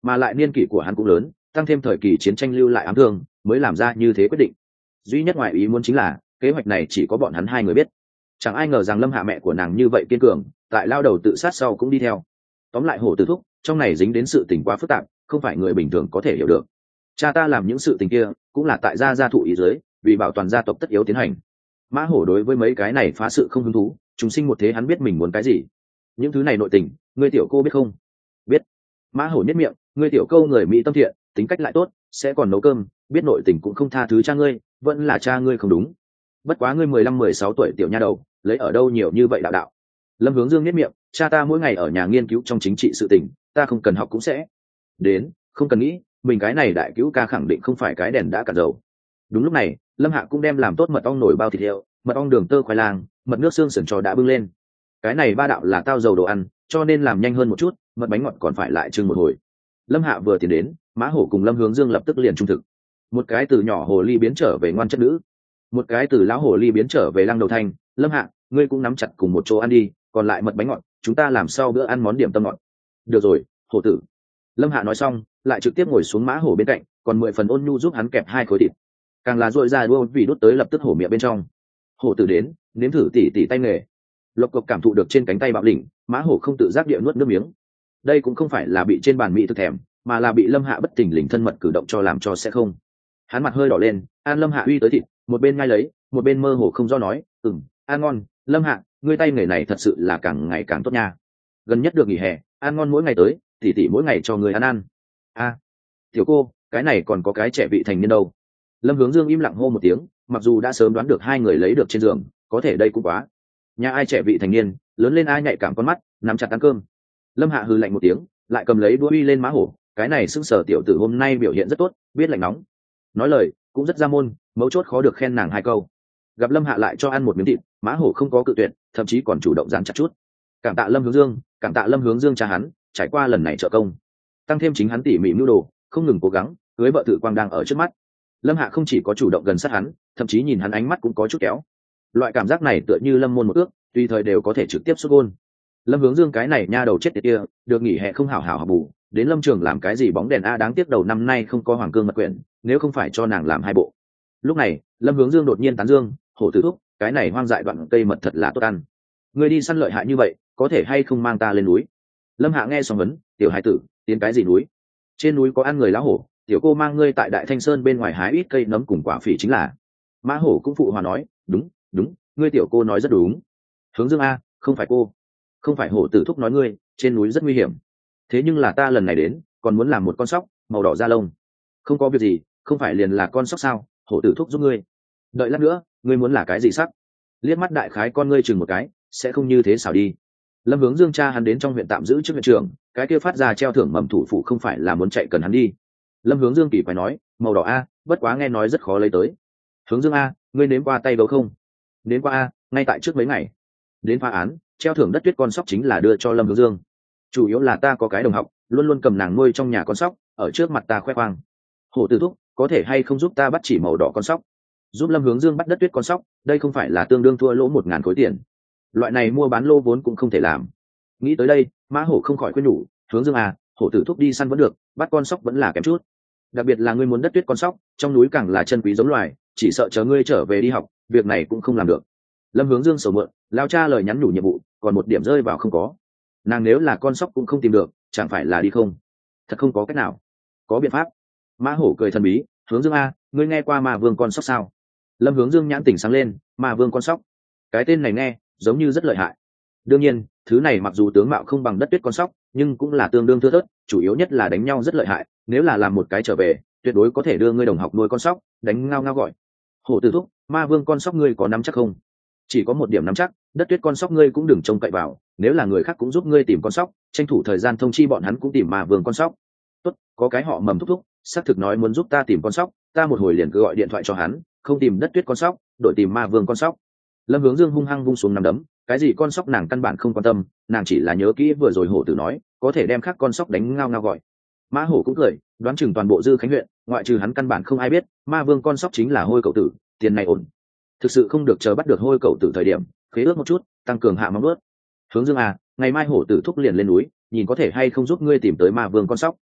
[SPEAKER 1] mà lại niên kỷ của hắn cũng lớn, tăng thêm thời kỳ chiến tranh lưu lại ám thương, mới làm ra như thế quyết định. Duy nhất ngoại ý muốn chính là kế hoạch này chỉ có bọn hắn hai người biết, chẳng ai ngờ rằng Lâm Hạ mẹ của nàng như vậy kiên cường, tại lao đầu tự sát sau cũng đi theo. Tóm lại Hổ Tử thúc, trong này dính đến sự tình quá phức tạp, không phải người bình thường có thể hiểu được. Cha ta làm những sự tình kia cũng là tại gia gia thụ ý dưới, vì bảo toàn gia tộc tất yếu tiến hành. Mã Hổ đối với mấy cái này phá sự không hứng thú, chúng sinh một thế hắn biết mình muốn cái gì. Những thứ này nội tình, ngươi tiểu cô biết không? Biết. Mã Hổ nhếch miệng, ngươi tiểu câu người mỹ tâm thiện, tính cách lại tốt, sẽ còn nấu cơm, biết nội tình cũng không tha thứ cha ngươi, vẫn là cha ngươi không đúng. Bất quá ngươi mười lăm mười sáu tuổi tiểu nha đầu, lấy ở đâu nhiều như vậy đạo đạo. Lâm Hướng Dương nhếch miệng, cha ta mỗi ngày ở nhà nghiên cứu trong chính trị sự tình, ta không cần học cũng sẽ đến, không cần nghĩ, mình cái này đại cứu ca khẳng định không phải cái đèn đã cạn dầu. Đúng lúc này, Lâm Hạ cũng đem làm tốt mật ong nổi bao thịt heo, mật ong đường tơ khoai lang, mật nước xương sườn trò đã bưng lên. Cái này ba đạo là tao dầu đồ ăn, cho nên làm nhanh hơn một chút, mật bánh ngọt còn phải lại trưng một hồi. Lâm Hạ vừa tiến đến, Mã Hổ cùng Lâm Hướng Dương lập tức liền trung thực. Một cái từ nhỏ hồ ly biến trở về ngoan chất nữ, một cái từ lão hồ ly biến trở về lăng đầu thanh. Lâm Hạ, ngươi cũng nắm chặt cùng một chỗ ăn đi, còn lại mật bánh ngọt, chúng ta làm sau bữa ăn món điểm tâm ngọt. Được rồi, Hổ tử. Lâm Hạ nói xong, lại trực tiếp ngồi xuống Mã Hổ bên cạnh, còn mười phần ôn nhu giúp hắn kẹp hai khối thịt. Càng là dội ra đua vì đút tới lập tức hổ miệng bên trong. Hổ tử đến, nếm thử tỉ tỉ tay nghề. Lộc Cộc cảm thụ được trên cánh tay bạo đỉnh, Mã Hổ không tự giác địa nuốt nước miếng. Đây cũng không phải là bị trên bàn mỹ thực thèm, mà là bị Lâm Hạ bất thình lình thân mật cử động cho làm cho sẽ không. Hắn mặt hơi đỏ lên, an Lâm Hạ uy tới thịt, một bên ngay lấy, một bên mơ hồ không do nói, ừm, ăn ngon, Lâm Hạ, ngươi tay nghề này thật sự là càng ngày càng tốt nha. Gần nhất được nghỉ hè, ăn ngon mỗi ngày tới, tỉ tỉ mỗi ngày cho người ăn ăn. A, tiểu cô, cái này còn có cái trẻ vị thành niên đâu. Lâm Hướng Dương im lặng hô một tiếng, mặc dù đã sớm đoán được hai người lấy được trên giường, có thể đây cũng quá. Nhà ai trẻ vị thành niên, lớn lên ai nhạy cảm con mắt, nắm chặt ăn cơm. Lâm Hạ hừ lạnh một tiếng, lại cầm lấy đũa uy lên Mã Hổ, cái này sững sờ tiểu tử hôm nay biểu hiện rất tốt, biết lạnh nóng. Nói lời cũng rất ra môn, mấu chốt khó được khen nàng hai câu. Gặp Lâm Hạ lại cho ăn một miếng thịt, Mã Hổ không có cự tuyệt, thậm chí còn chủ động dán chặt chút. Cảm tạ Lâm Hướng Dương, cảm tạ Lâm Hướng Dương cha hắn, trải qua lần này trợ công, tăng thêm chính hắn tỉ mỉ mưu đồ, không ngừng cố gắng, cưới vợ tự quang đang ở trước mắt. Lâm Hạ không chỉ có chủ động gần sát hắn, thậm chí nhìn hắn ánh mắt cũng có chút kéo. Loại cảm giác này tựa như lâm môn một ước, tùy thời đều có thể trực tiếp xuất gôn. Lâm Hướng Dương cái này nha đầu chết tiệt kia, được nghỉ hè không hảo hảo học bù, đến lâm trường làm cái gì bóng đèn a, đáng tiếc đầu năm nay không có hoàng cương mật quyển, nếu không phải cho nàng làm hai bộ. Lúc này, Lâm Hướng Dương đột nhiên tán dương, Hổ tử thúc, cái này hoang dại đoạn cây mật thật là tốt ăn. Ngươi đi săn lợi hại như vậy, có thể hay không mang ta lên núi? Lâm Hạ nghe xong vấn, tiểu hải tử, tiến cái gì núi? Trên núi có ăn người lão hổ, tiểu cô mang ngươi tại Đại Thanh Sơn bên ngoài hái ít cây nấm cùng quả phỉ chính là. Mã Hổ cũng phụ hòa nói, đúng, đúng, ngươi tiểu cô nói rất đúng. Hướng Dương a, không phải cô, không phải Hổ tử thúc nói ngươi, trên núi rất nguy hiểm. Thế nhưng là ta lần này đến, còn muốn làm một con sóc, màu đỏ da lông. Không có việc gì, không phải liền là con sóc sao? Hổ tử thúc giúp ngươi. Đợi lát nữa, ngươi muốn là cái gì sắc? Liếc mắt đại khái con ngươi chừng một cái, sẽ không như thế xảo đi. Lâm Hướng Dương cha hắn đến trong huyện tạm giữ trước huyện trưởng, cái kia phát ra treo thưởng mầm thủ phụ không phải là muốn chạy cần hắn đi. Lâm Hướng Dương kỳ phải nói, màu đỏ a, bất quá nghe nói rất khó lấy tới. Hướng Dương a, ngươi nếm qua tay gấu không? Đến qua a, ngay tại trước mấy ngày. Đến phá án, treo thưởng đất tuyết con sóc chính là đưa cho Lâm Hướng Dương. Chủ yếu là ta có cái đồng học, luôn luôn cầm nàng nuôi trong nhà con sóc, ở trước mặt ta khoe khoang. Hổ tử thúc, có thể hay không giúp ta bắt chỉ màu đỏ con sóc? Giúp Lâm Hướng Dương bắt đất tuyết con sóc, đây không phải là tương đương thua lỗ một ngàn khối tiền. Loại này mua bán lô vốn cũng không thể làm. Nghĩ tới đây, Mã Hổ không khỏi khuyên nhủ, Hướng Dương à, Hổ tử thúc đi săn vẫn được, bắt con sóc vẫn là kém chút. Đặc biệt là ngươi muốn đất tuyết con sóc, trong núi càng là chân quý giống loài, chỉ sợ chờ ngươi trở về đi học, việc này cũng không làm được. Lâm Hướng Dương sầu mượn, lao cha lời nhắn nhủ nhiệm vụ, còn một điểm rơi vào không có. Nàng nếu là con sóc cũng không tìm được, chẳng phải là đi không? Thật không có cách nào. Có biện pháp. Mã Hổ cười thần bí, Hướng Dương a, ngươi nghe qua Ma Vương con sóc sao? Lâm Hướng Dương nhãn tỉnh sáng lên, Ma Vương con sóc, cái tên này nghe giống như rất lợi hại. Đương nhiên, thứ này mặc dù tướng mạo không bằng đất tuyết con sóc, nhưng cũng là tương đương thưa thớt, chủ yếu nhất là đánh nhau rất lợi hại. Nếu là làm một cái trở về, tuyệt đối có thể đưa ngươi đồng học nuôi con sóc đánh ngao ngao gọi. Hổ tử thúc, Ma Vương con sóc ngươi có nắm chắc không? Chỉ có một điểm nắm chắc, đất tuyết con sóc ngươi cũng đừng trông cậy vào, nếu là người khác cũng giúp ngươi tìm con sóc, tranh thủ thời gian thông chi bọn hắn cũng tìm Ma Vương con sóc. Tốt, có cái họ Mầm thúc thúc, xác thực nói muốn giúp ta tìm con sóc, ta một hồi liền cứ gọi điện thoại cho hắn, không tìm đất tuyết con sóc, đổi tìm Ma Vương con sóc. Lâm Hướng Dương hung hăng vung xuống nắm đấm, cái gì con sóc nàng căn bản không quan tâm, nàng chỉ là nhớ kỹ vừa rồi Hổ tử nói, có thể đem khác con sóc đánh ngao ngao gọi. Mã Hổ cũng cười, đoán chừng toàn bộ Dư Khánh huyện, ngoại trừ hắn căn bản không ai biết, Ma Vương con sóc chính là Hôi Cậu Tử, tiền này ổn. Thực sự không được chờ bắt được Hôi Cậu Tử thời điểm, khế ước một chút, tăng cường hạ móng nuốt. Hướng Dương à, ngày mai Hổ tử thúc liền lên núi, nhìn có thể hay không giúp ngươi tìm tới Ma Vương con sóc.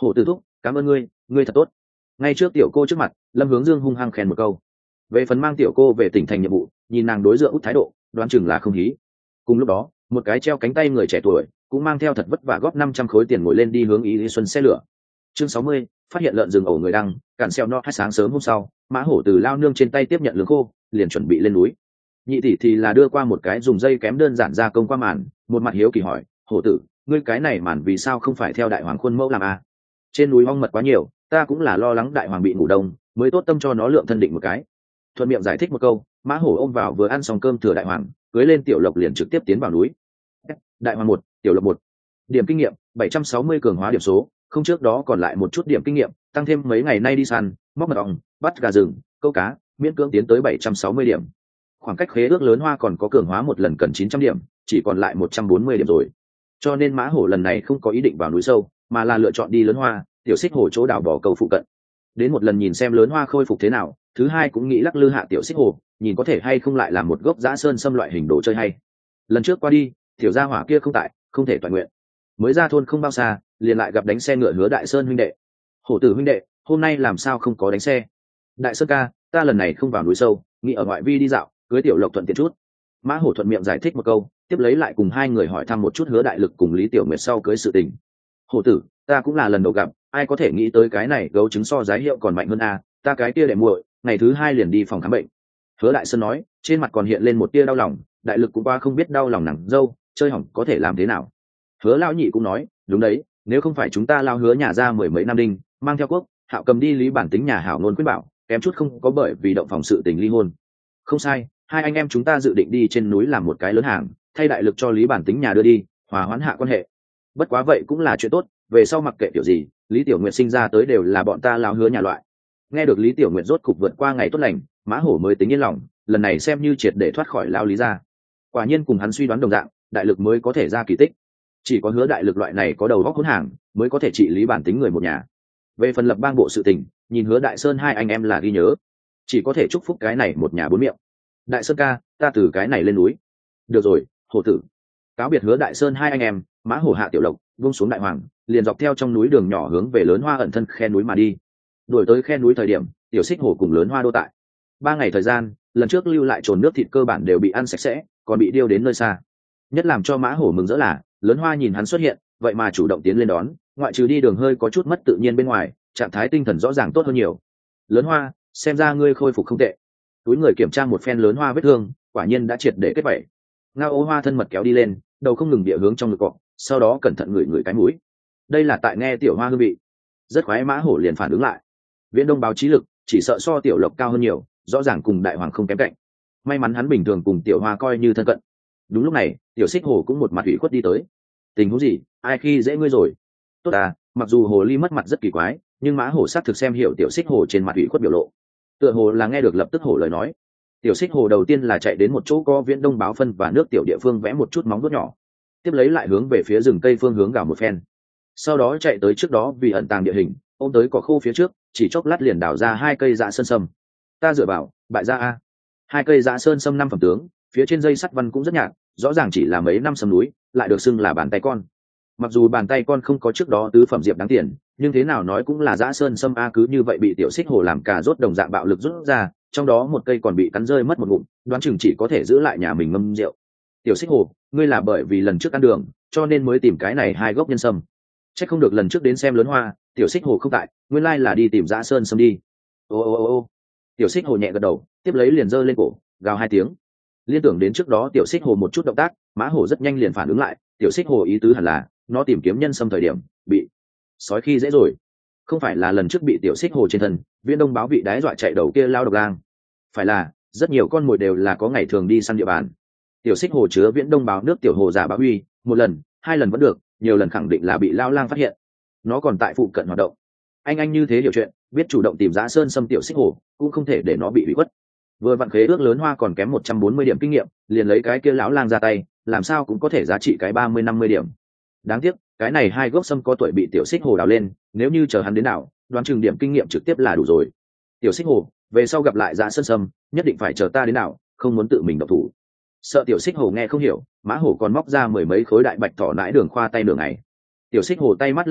[SPEAKER 1] Hổ tử thúc, cảm ơn ngươi, ngươi thật tốt. Ngay trước tiểu cô trước mặt, Lâm Hướng Dương hung hăng khen một câu. Về phần mang tiểu cô về tỉnh thành nhiệm vụ, nhìn nàng đối dượng út thái độ, đoán chừng là không hí. Cùng lúc đó, một cái treo cánh tay người trẻ tuổi cũng mang theo thật vất vả góp năm trăm khối tiền ngồi lên đi hướng Ý Lý Xuân xe lửa. Chương sáu mươi, phát hiện lợn rừng ổ người đăng, cản xeo no hai sáng sớm hôm sau, Mã Hổ từ lao nương trên tay tiếp nhận lương khô, liền chuẩn bị lên núi. Nhị tỷ thì là đưa qua một cái dùng dây kém đơn giản ra công qua màn, một mặt hiếu kỳ hỏi, "Hổ tử, ngươi cái này màn vì sao không phải theo đại hoàng khuôn mẫu làm a? Trên núi ong mật quá nhiều, ta cũng là lo lắng đại hoàng bị ngủ đông, mới tốt tâm cho nó lượng thân định một cái." Thuận miệng giải thích một câu, Mã Hổ ôm vào vừa ăn xong cơm thừa đại hoàng, cưới lên tiểu lộc liền trực tiếp tiến vào núi. Đại hoàng một, tiểu lộc một. Điểm kinh nghiệm bảy trăm sáu mươi cường hóa điểm số, không trước đó còn lại một chút điểm kinh nghiệm, tăng thêm mấy ngày nay đi săn, móc mật ong, bắt gà rừng, câu cá, miễn cưỡng tiến tới bảy trăm sáu mươi điểm. Khoảng cách khế ước lớn hoa còn có cường hóa một lần cần chín trăm điểm, chỉ còn lại một trăm bốn mươi điểm rồi. Cho nên Mã Hổ lần này không có ý định vào núi sâu, mà là lựa chọn đi lớn hoa, tiểu xích hồ chỗ đảo bỏ cầu phụ cận. Đến một lần nhìn xem lớn hoa khôi phục thế nào, thứ hai cũng nghĩ lắc lư hạ tiểu xích hồ, nhìn có thể hay không lại làm một gốc dã sơn xâm loại hình đồ chơi hay. Lần trước qua đi, tiểu gia hỏa kia không tại, không thể toàn nguyện. Mới ra thôn không bao xa, liền lại gặp đánh xe ngựa Hứa Đại Sơn huynh đệ. Hổ tử huynh đệ, hôm nay làm sao không có đánh xe? Đại Sơn ca, ta lần này không vào núi sâu, nghĩ ở ngoại vi đi dạo, cưới tiểu lộc thuận tiện chút. Mã Hổ thuận miệng giải thích một câu, tiếp lấy lại cùng hai người hỏi thăm một chút Hứa Đại Lực cùng Lý Tiểu Nguyệt sau cưới sự tình. Hổ tử, ta cũng là lần đầu gặp, ai có thể nghĩ tới cái này gấu trứng so giá hiệu còn mạnh hơn a, ta cái kia để muội, ngày thứ hai liền đi phòng khám bệnh. Hứa Đại Sơn nói, trên mặt còn hiện lên một tia đau lòng, Đại Lực cũng qua không biết đau lòng nàng dâu, chơi hỏng có thể làm thế nào. Hứa lão nhị cũng nói, đúng đấy, nếu không phải chúng ta lao Hứa nhà ra mười mấy năm đinh, mang theo quốc, Hạo cầm đi Lý bản tính nhà hảo ngôn quyết bảo, kém chút không có bởi vì động phòng sự tình ly hôn. Không sai, hai anh em chúng ta dự định đi trên núi làm một cái lớn hàng, thay Đại Lực cho Lý bản tính nhà đưa đi, hòa hoãn hạ quan hệ. Bất quá vậy cũng là chuyện tốt, về sau mặc kệ kiểu gì, Lý Tiểu Nguyệt sinh ra tới đều là bọn ta lao Hứa nhà loại. Nghe được Lý Tiểu Nguyệt rốt cục vượt qua ngày tốt lành, Mã Hổ mới tính yên lòng, lần này xem như triệt để thoát khỏi lao Lý ra. Quả nhiên cùng hắn suy đoán đồng dạng, Đại Lực mới có thể ra kỳ tích. Chỉ có Hứa Đại Lực loại này có đầu óc hỗn hàng, mới có thể trị lý bản tính người một nhà. Về phần lập bang bộ sự tình, nhìn Hứa Đại Sơn hai anh em là ghi nhớ, chỉ có thể chúc phúc cái này một nhà bốn miệng. Đại Sơn ca, ta từ cái này lên núi. Được rồi, Hổ tử. Cáo biệt Hứa Đại Sơn hai anh em, Mã Hổ hạ tiểu lộc, buông xuống đại hoàng, liền dọc theo trong núi đường nhỏ hướng về lớn hoa ẩn thân khe núi mà đi. Đuổi tới khe núi thời điểm, tiểu xích hổ cùng lớn hoa đô tại. Ba ngày thời gian, lần trước lưu lại trồn nước thịt cơ bản đều bị ăn sạch sẽ, còn bị điêu đến nơi xa. Nhất làm cho Mã Hổ mừng rỡ là, lớn hoa nhìn hắn xuất hiện, vậy mà chủ động tiến lên đón, ngoại trừ đi đường hơi có chút mất tự nhiên bên ngoài, trạng thái tinh thần rõ ràng tốt hơn nhiều. Lớn hoa, xem ra ngươi khôi phục không tệ. Túi người kiểm tra một phen lớn hoa vết thương, quả nhiên đã triệt để kết vảy. Ngao Ô Hoa thân mật kéo đi lên, đầu không ngừng địa hướng trong ngực cọ, sau đó cẩn thận ngửi ngửi cái mũi. Đây là tại nghe tiểu hoa hương vị. Rất khoái, Mã Hổ liền phản ứng lại. Viễn Đông báo trí lực, chỉ sợ so tiểu lộc cao hơn nhiều, rõ ràng cùng đại hoàng không kém cạnh. May mắn hắn bình thường cùng tiểu hoa coi như thân cận. Đúng lúc này, tiểu xích hồ cũng một mặt ủy khuất đi tới. Tình huống gì, ai khi dễ ngươi rồi? Tốt à, mặc dù hồ ly mất mặt rất kỳ quái, nhưng Mã Hổ xác thực xem hiểu tiểu xích hồ trên mặt ủy khuất biểu lộ. Tựa hồ là nghe được lập tức hổ lời nói. Tiểu xích hồ đầu tiên là chạy đến một chỗ có Viễn Đông báo phân và nước tiểu địa phương vẽ một chút móng vuốt nhỏ, tiếp lấy lại hướng về phía rừng cây phương hướng gào một phen, sau đó chạy tới trước đó vì ẩn tàng địa hình, ôm tới cỏ khô phía trước, chỉ chốc lát liền đào ra hai cây dã sơn sâm. Ta dựa vào, bại gia a. Hai cây dã sơn sâm năm phẩm tướng, phía trên dây sắt văn cũng rất nhạt, rõ ràng chỉ là mấy năm sâm núi, lại được xưng là bàn tay con. Mặc dù bàn tay con không có trước đó tứ phẩm diệp đáng tiền, nhưng thế nào nói cũng là dã sơn sâm a, cứ như vậy bị tiểu xích hồ làm cà rốt đồng dạng bạo lực rút ra, trong đó một cây còn bị cắn rơi mất một ngụm, đoán chừng chỉ có thể giữ lại nhà mình ngâm rượu. Tiểu xích hồ, ngươi là bởi vì lần trước ăn đường, cho nên mới tìm cái này hai gốc nhân sâm. Chắc không được lần trước đến xem lớn hoa, tiểu xích hồ không tại, nguyên lai là đi tìm dã sơn sâm đi. Ô ô ô ô. Tiểu xích hồ nhẹ gật đầu, tiếp lấy liền giơ lên cổ, gào hai tiếng. Liên tưởng đến trước đó tiểu xích hồ một chút động tác, Mã Hổ rất nhanh liền phản ứng lại, tiểu xích hồ ý tứ hẳn là nó tìm kiếm nhân sâm thời điểm bị sói khi dễ rồi. Không phải là lần trước bị tiểu xích hồ trên thân Viễn Đông báo vị đái dọa chạy đầu kia lao độc lang. Phải là rất nhiều con mồi đều là có ngày thường đi săn địa bàn. Tiểu xích hồ chứa Viễn Đông báo nước tiểu hồ giả báo huy, một lần hai lần vẫn được, nhiều lần khẳng định là bị lao lang phát hiện. Nó còn tại phụ cận hoạt động. Anh anh như thế hiểu chuyện, biết chủ động tìm dã sơn xâm tiểu xích hồ, cũng không thể để nó bị bị khuất. Vừa vặn khế ước lớn hoa còn kém một trăm bốn mươi điểm kinh nghiệm, liền lấy cái kia lão lang ra tay, làm sao cũng có thể giá trị cái ba mươi năm mươi điểm. Đáng tiếc, cái này hai gốc sâm có tuổi bị tiểu xích hồ đào lên, nếu như chờ hắn đến nào, đoán chừng điểm kinh nghiệm trực tiếp là đủ rồi. Tiểu xích hồ, về sau gặp lại dã sơn sâm, nhất định phải chờ ta đến nào, không muốn tự mình động thủ. Sợ tiểu xích hồ nghe không hiểu, Mã Hổ còn móc ra mười mấy khối đại bạch thỏ nãi đường khoa tay đường này. Tiểu xích hồ tay mắt lanh lẹ,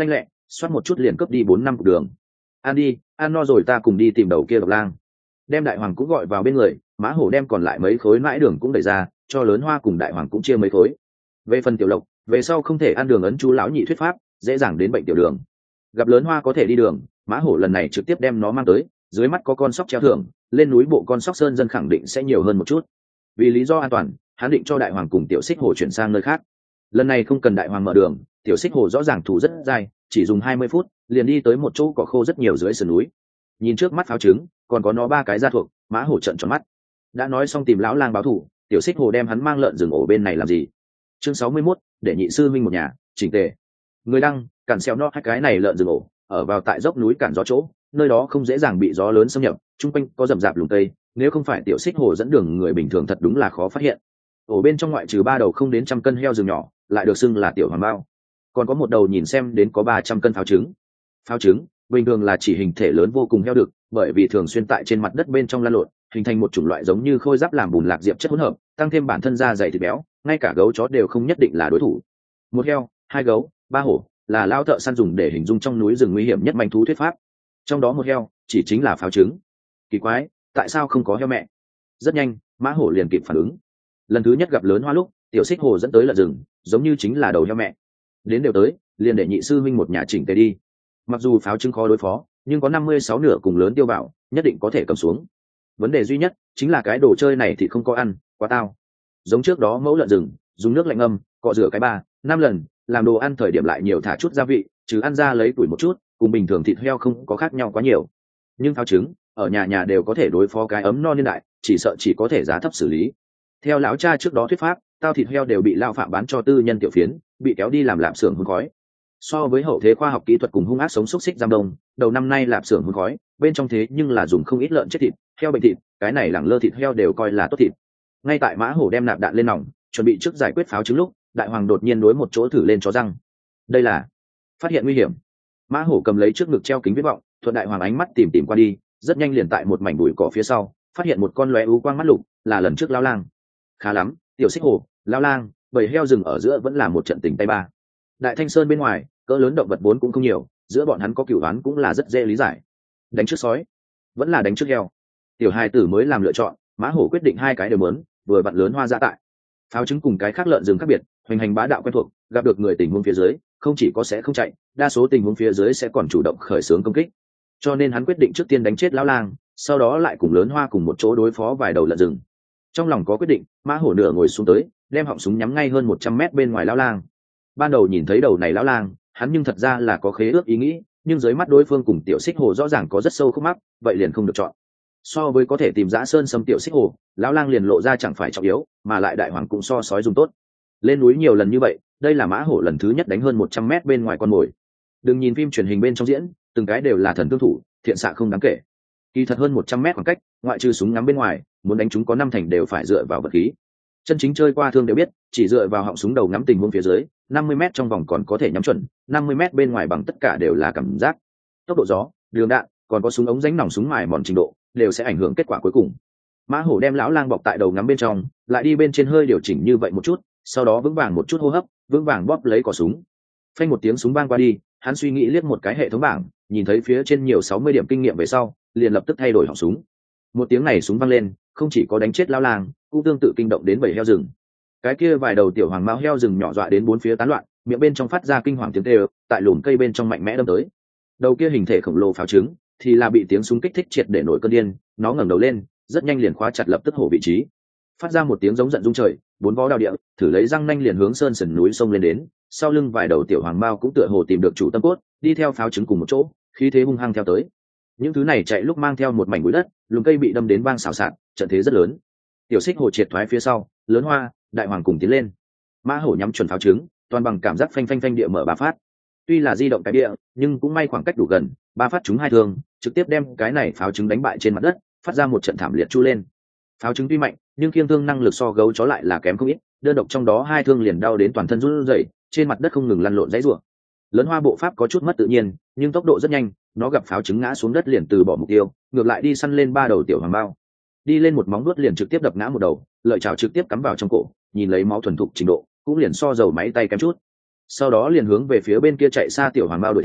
[SPEAKER 1] xoát một chút liền cướp đi bốn năm cục đường. Ăn đi, ăn no rồi ta cùng đi tìm đầu kia độc lang. Đem đại hoàng cũng gọi vào bên người, mã hổ đem còn lại mấy khối mãi đường cũng đẩy ra, cho lớn hoa cùng đại hoàng cũng chia mấy khối. Về phần tiểu lộc, về sau không thể ăn đường ấn chú lão nhị thuyết pháp, dễ dàng đến bệnh tiểu đường. Gặp lớn hoa có thể đi đường, mã hổ lần này trực tiếp đem nó mang tới, dưới mắt có con sóc treo thưởng, lên núi bộ con sóc sơn dân khẳng định sẽ nhiều hơn một chút. Vì lý do an toàn, hắn định cho đại hoàng cùng tiểu xích hổ chuyển sang nơi khác. Lần này không cần đại hoàng mở đường, tiểu xích hổ rõ ràng thủ rất dài, chỉ dùng hai mươi phút liền đi tới một chỗ cỏ khô rất nhiều dưới sườn núi. Nhìn trước mắt pháo trứng, còn có nó ba cái da thuộc, mã hổ trợn tròn mắt. Đã nói xong tìm lão lang báo thù, tiểu xích hổ đem hắn mang lợn rừng ổ bên này làm gì? Chương sáu mươi mốt, để nhị sư minh một nhà chỉnh tề. Người đăng cản xeo nó hai cái này lợn rừng ổ ở vào tại dốc núi cản gió chỗ, nơi đó không dễ dàng bị gió lớn xâm nhập, chung quanh có rậm rạp lùm cây, nếu không phải tiểu xích hổ dẫn đường người bình thường thật đúng là khó phát hiện. Ổ bên trong ngoại trừ ba đầu không đến trăm cân heo rừng nhỏ, lại được xưng là tiểu hoàng bao, còn có một đầu nhìn xem đến có ba trăm cân pháo trứng. Pháo trứng bình thường là chỉ hình thể lớn vô cùng heo đực, bởi vì thường xuyên tại trên mặt đất bên trong lăn lộn, hình thành một chủng loại giống như khôi giáp làm bùn lạc diệp chất hỗn hợp, tăng thêm bản thân da dày thịt béo, ngay cả gấu chó đều không nhất định là đối thủ. Một heo, hai gấu, ba hổ là lao thợ săn dùng để hình dung trong núi rừng nguy hiểm nhất manh thú thuyết pháp. Trong đó một heo chỉ chính là pháo trứng. Kỳ quái, tại sao không có heo mẹ? Rất nhanh, mã hổ liền kịp phản ứng. Lần thứ nhất gặp lớn hoa lúc, tiểu xích hổ dẫn tới lợn rừng, giống như chính là đầu heo mẹ. Đến đều tới, liền để nhị sư huynh một nhà chỉnh tề đi. Mặc dù pháo trứng khó đối phó, nhưng có năm mươi sáu nửa cùng lớn tiêu bảo, nhất định có thể cầm xuống. Vấn đề duy nhất chính là cái đồ chơi này thì không có ăn, quá tao. Giống trước đó mẫu lợn rừng, dùng nước lạnh ngâm, cọ rửa cái ba, năm lần, làm đồ ăn thời điểm lại nhiều thả chút gia vị, trừ ăn ra lấy tuổi một chút, cùng bình thường thịt heo không có khác nhau quá nhiều. Nhưng pháo trứng, ở nhà nhà đều có thể đối phó cái ấm no niên đại, chỉ sợ chỉ có thể giá thấp xử lý. Theo lão cha trước đó thuyết pháp, tao thịt heo đều bị lao phạm bán cho tư nhân tiểu phiến, bị kéo đi làm lạp xưởng hun khói. So với hậu thế khoa học kỹ thuật cùng hung ác sống xúc xích giam đông, đầu năm nay lạp xưởng hun khói, bên trong thế nhưng là dùng không ít lợn chết thịt, heo bệnh thịt, cái này lẳng lơ thịt heo đều coi là tốt thịt. Ngay tại mã hổ đem nạp đạn lên nòng, chuẩn bị trước giải quyết pháo trứng lúc, đại hoàng đột nhiên đối một chỗ thử lên chó răng. Đây là phát hiện nguy hiểm. Mã hổ cầm lấy trước ngực treo kính viễn vọng, thuận đại hoàng ánh mắt tìm tìm qua đi, rất nhanh liền tại một mảnh bụi cỏ phía sau phát hiện một con lóe ú quang mắt lục, là lần trước lao lang. Khá lắm, tiểu xích hổ, lao lang, bầy heo rừng ở giữa vẫn là một trận tình tay ba. Đại Thanh Sơn bên ngoài, cỡ lớn động vật vốn cũng không nhiều, giữa bọn hắn có cửu oán cũng là rất dễ lý giải. Đánh trước sói, vẫn là đánh trước heo. Tiểu hai tử mới làm lựa chọn, mã hổ quyết định hai cái đều muốn, vừa vặn lớn hoa ra tại. Pháo trứng cùng cái khác lợn rừng khác biệt, hoành hành bá đạo quen thuộc, gặp được người tình huống phía dưới, không chỉ có sẽ không chạy, đa số tình huống phía dưới sẽ còn chủ động khởi xướng công kích. Cho nên hắn quyết định trước tiên đánh chết lão lang, sau đó lại cùng lớn hoa cùng một chỗ đối phó vài đầu lợn rừng. Trong lòng có quyết định, mã hổ nửa ngồi xuống tới, đem họng súng nhắm ngay hơn một trăm mét bên ngoài lão lang. Ban đầu nhìn thấy đầu này lão lang, hắn nhưng thật ra là có khế ước ý nghĩ, nhưng dưới mắt đối phương cùng tiểu xích hồ rõ ràng có rất sâu khúc mắc, vậy liền không được chọn. So với có thể tìm dã sơn xâm tiểu xích hồ, lão lang liền lộ ra chẳng phải trọng yếu, mà lại đại hoàng cũng so sói dùng tốt. Lên núi nhiều lần như vậy, đây là mã hổ lần thứ nhất đánh hơn một trăm mét bên ngoài con mồi. Đừng nhìn phim truyền hình bên trong diễn, từng cái đều là thần tương thủ, thiện xạ không đáng kể. Kỳ thật hơn một trăm mét khoảng cách, ngoại trừ súng ngắm bên ngoài, muốn đánh chúng có năm thành đều phải dựa vào vật khí. Chân chính chơi qua thương đều biết, chỉ dựa vào họng súng đầu ngắm tình huống phía dưới, năm mươi mét trong vòng còn có thể nhắm chuẩn, năm mươi mét bên ngoài bằng tất cả đều là cảm giác. Tốc độ gió, đường đạn, còn có súng ống ránh nòng súng mài mòn trình độ, đều sẽ ảnh hưởng kết quả cuối cùng. Mã hổ đem lão lang bọc tại đầu ngắm bên trong, lại đi bên trên hơi điều chỉnh như vậy một chút, sau đó vững vàng một chút hô hấp, vững vàng bóp lấy cò súng. Phanh một tiếng súng vang qua đi, hắn suy nghĩ liếc một cái hệ thống bảng, nhìn thấy phía trên nhiều sáu mươi điểm kinh nghiệm về sau, liền lập tức thay đổi họng súng. Một tiếng này súng vang lên, không chỉ có đánh chết lão lang, cũng tương tự kinh động đến bầy heo rừng. Cái kia vài đầu tiểu hoàng mao heo rừng nhỏ dọa đến bốn phía tán loạn, miệng bên trong phát ra kinh hoàng tiếng kêu, tại lùm cây bên trong mạnh mẽ đâm tới. Đầu kia hình thể khổng lồ pháo trứng, thì là bị tiếng súng kích thích triệt để nổi cơn điên, nó ngẩng đầu lên, rất nhanh liền khóa chặt lập tức hổ vị trí, phát ra một tiếng giống giận rung trời, bốn vó đào địa, thử lấy răng nanh liền hướng sơn sườn núi sông lên đến. Sau lưng vài đầu tiểu hoàng mao cũng tựa hồ tìm được chủ tâm cốt, đi theo pháo trứng cùng một chỗ, khí thế hung hăng theo tới. Những thứ này chạy lúc mang theo một mảnh bụi đất, lùm cây bị đâm đến vang xào xạc, trận thế rất lớn. Tiểu xích hồ triệt thoái phía sau, lớn hoa, đại hoàng cùng tiến lên. Mã hổ nhắm chuẩn pháo trứng, toàn bằng cảm giác phanh phanh phanh địa mở ba phát. Tuy là di động cái địa, nhưng cũng may khoảng cách đủ gần, ba phát trúng hai thương, trực tiếp đem cái này pháo trứng đánh bại trên mặt đất, phát ra một trận thảm liệt chu lên. Pháo trứng tuy mạnh, nhưng kiêng thương năng lực so gấu chó lại là kém không ít, đơn độc trong đó hai thương liền đau đến toàn thân run rẩy, trên mặt đất không ngừng lăn lộn dãy rủa. Lớn hoa bộ pháp có chút mất tự nhiên, nhưng tốc độ rất nhanh, nó gặp pháo trứng ngã xuống đất liền từ bỏ mục tiêu, ngược lại đi săn lên ba đầu tiểu hoàng bao. Đi lên một móng vuốt liền trực tiếp đập ngã một đầu, lợi chảo trực tiếp cắm vào trong cổ, nhìn lấy máu thuần thục trình độ, cũng liền so dầu máy tay kém chút. Sau đó liền hướng về phía bên kia chạy xa tiểu hoàng bao đuổi theo,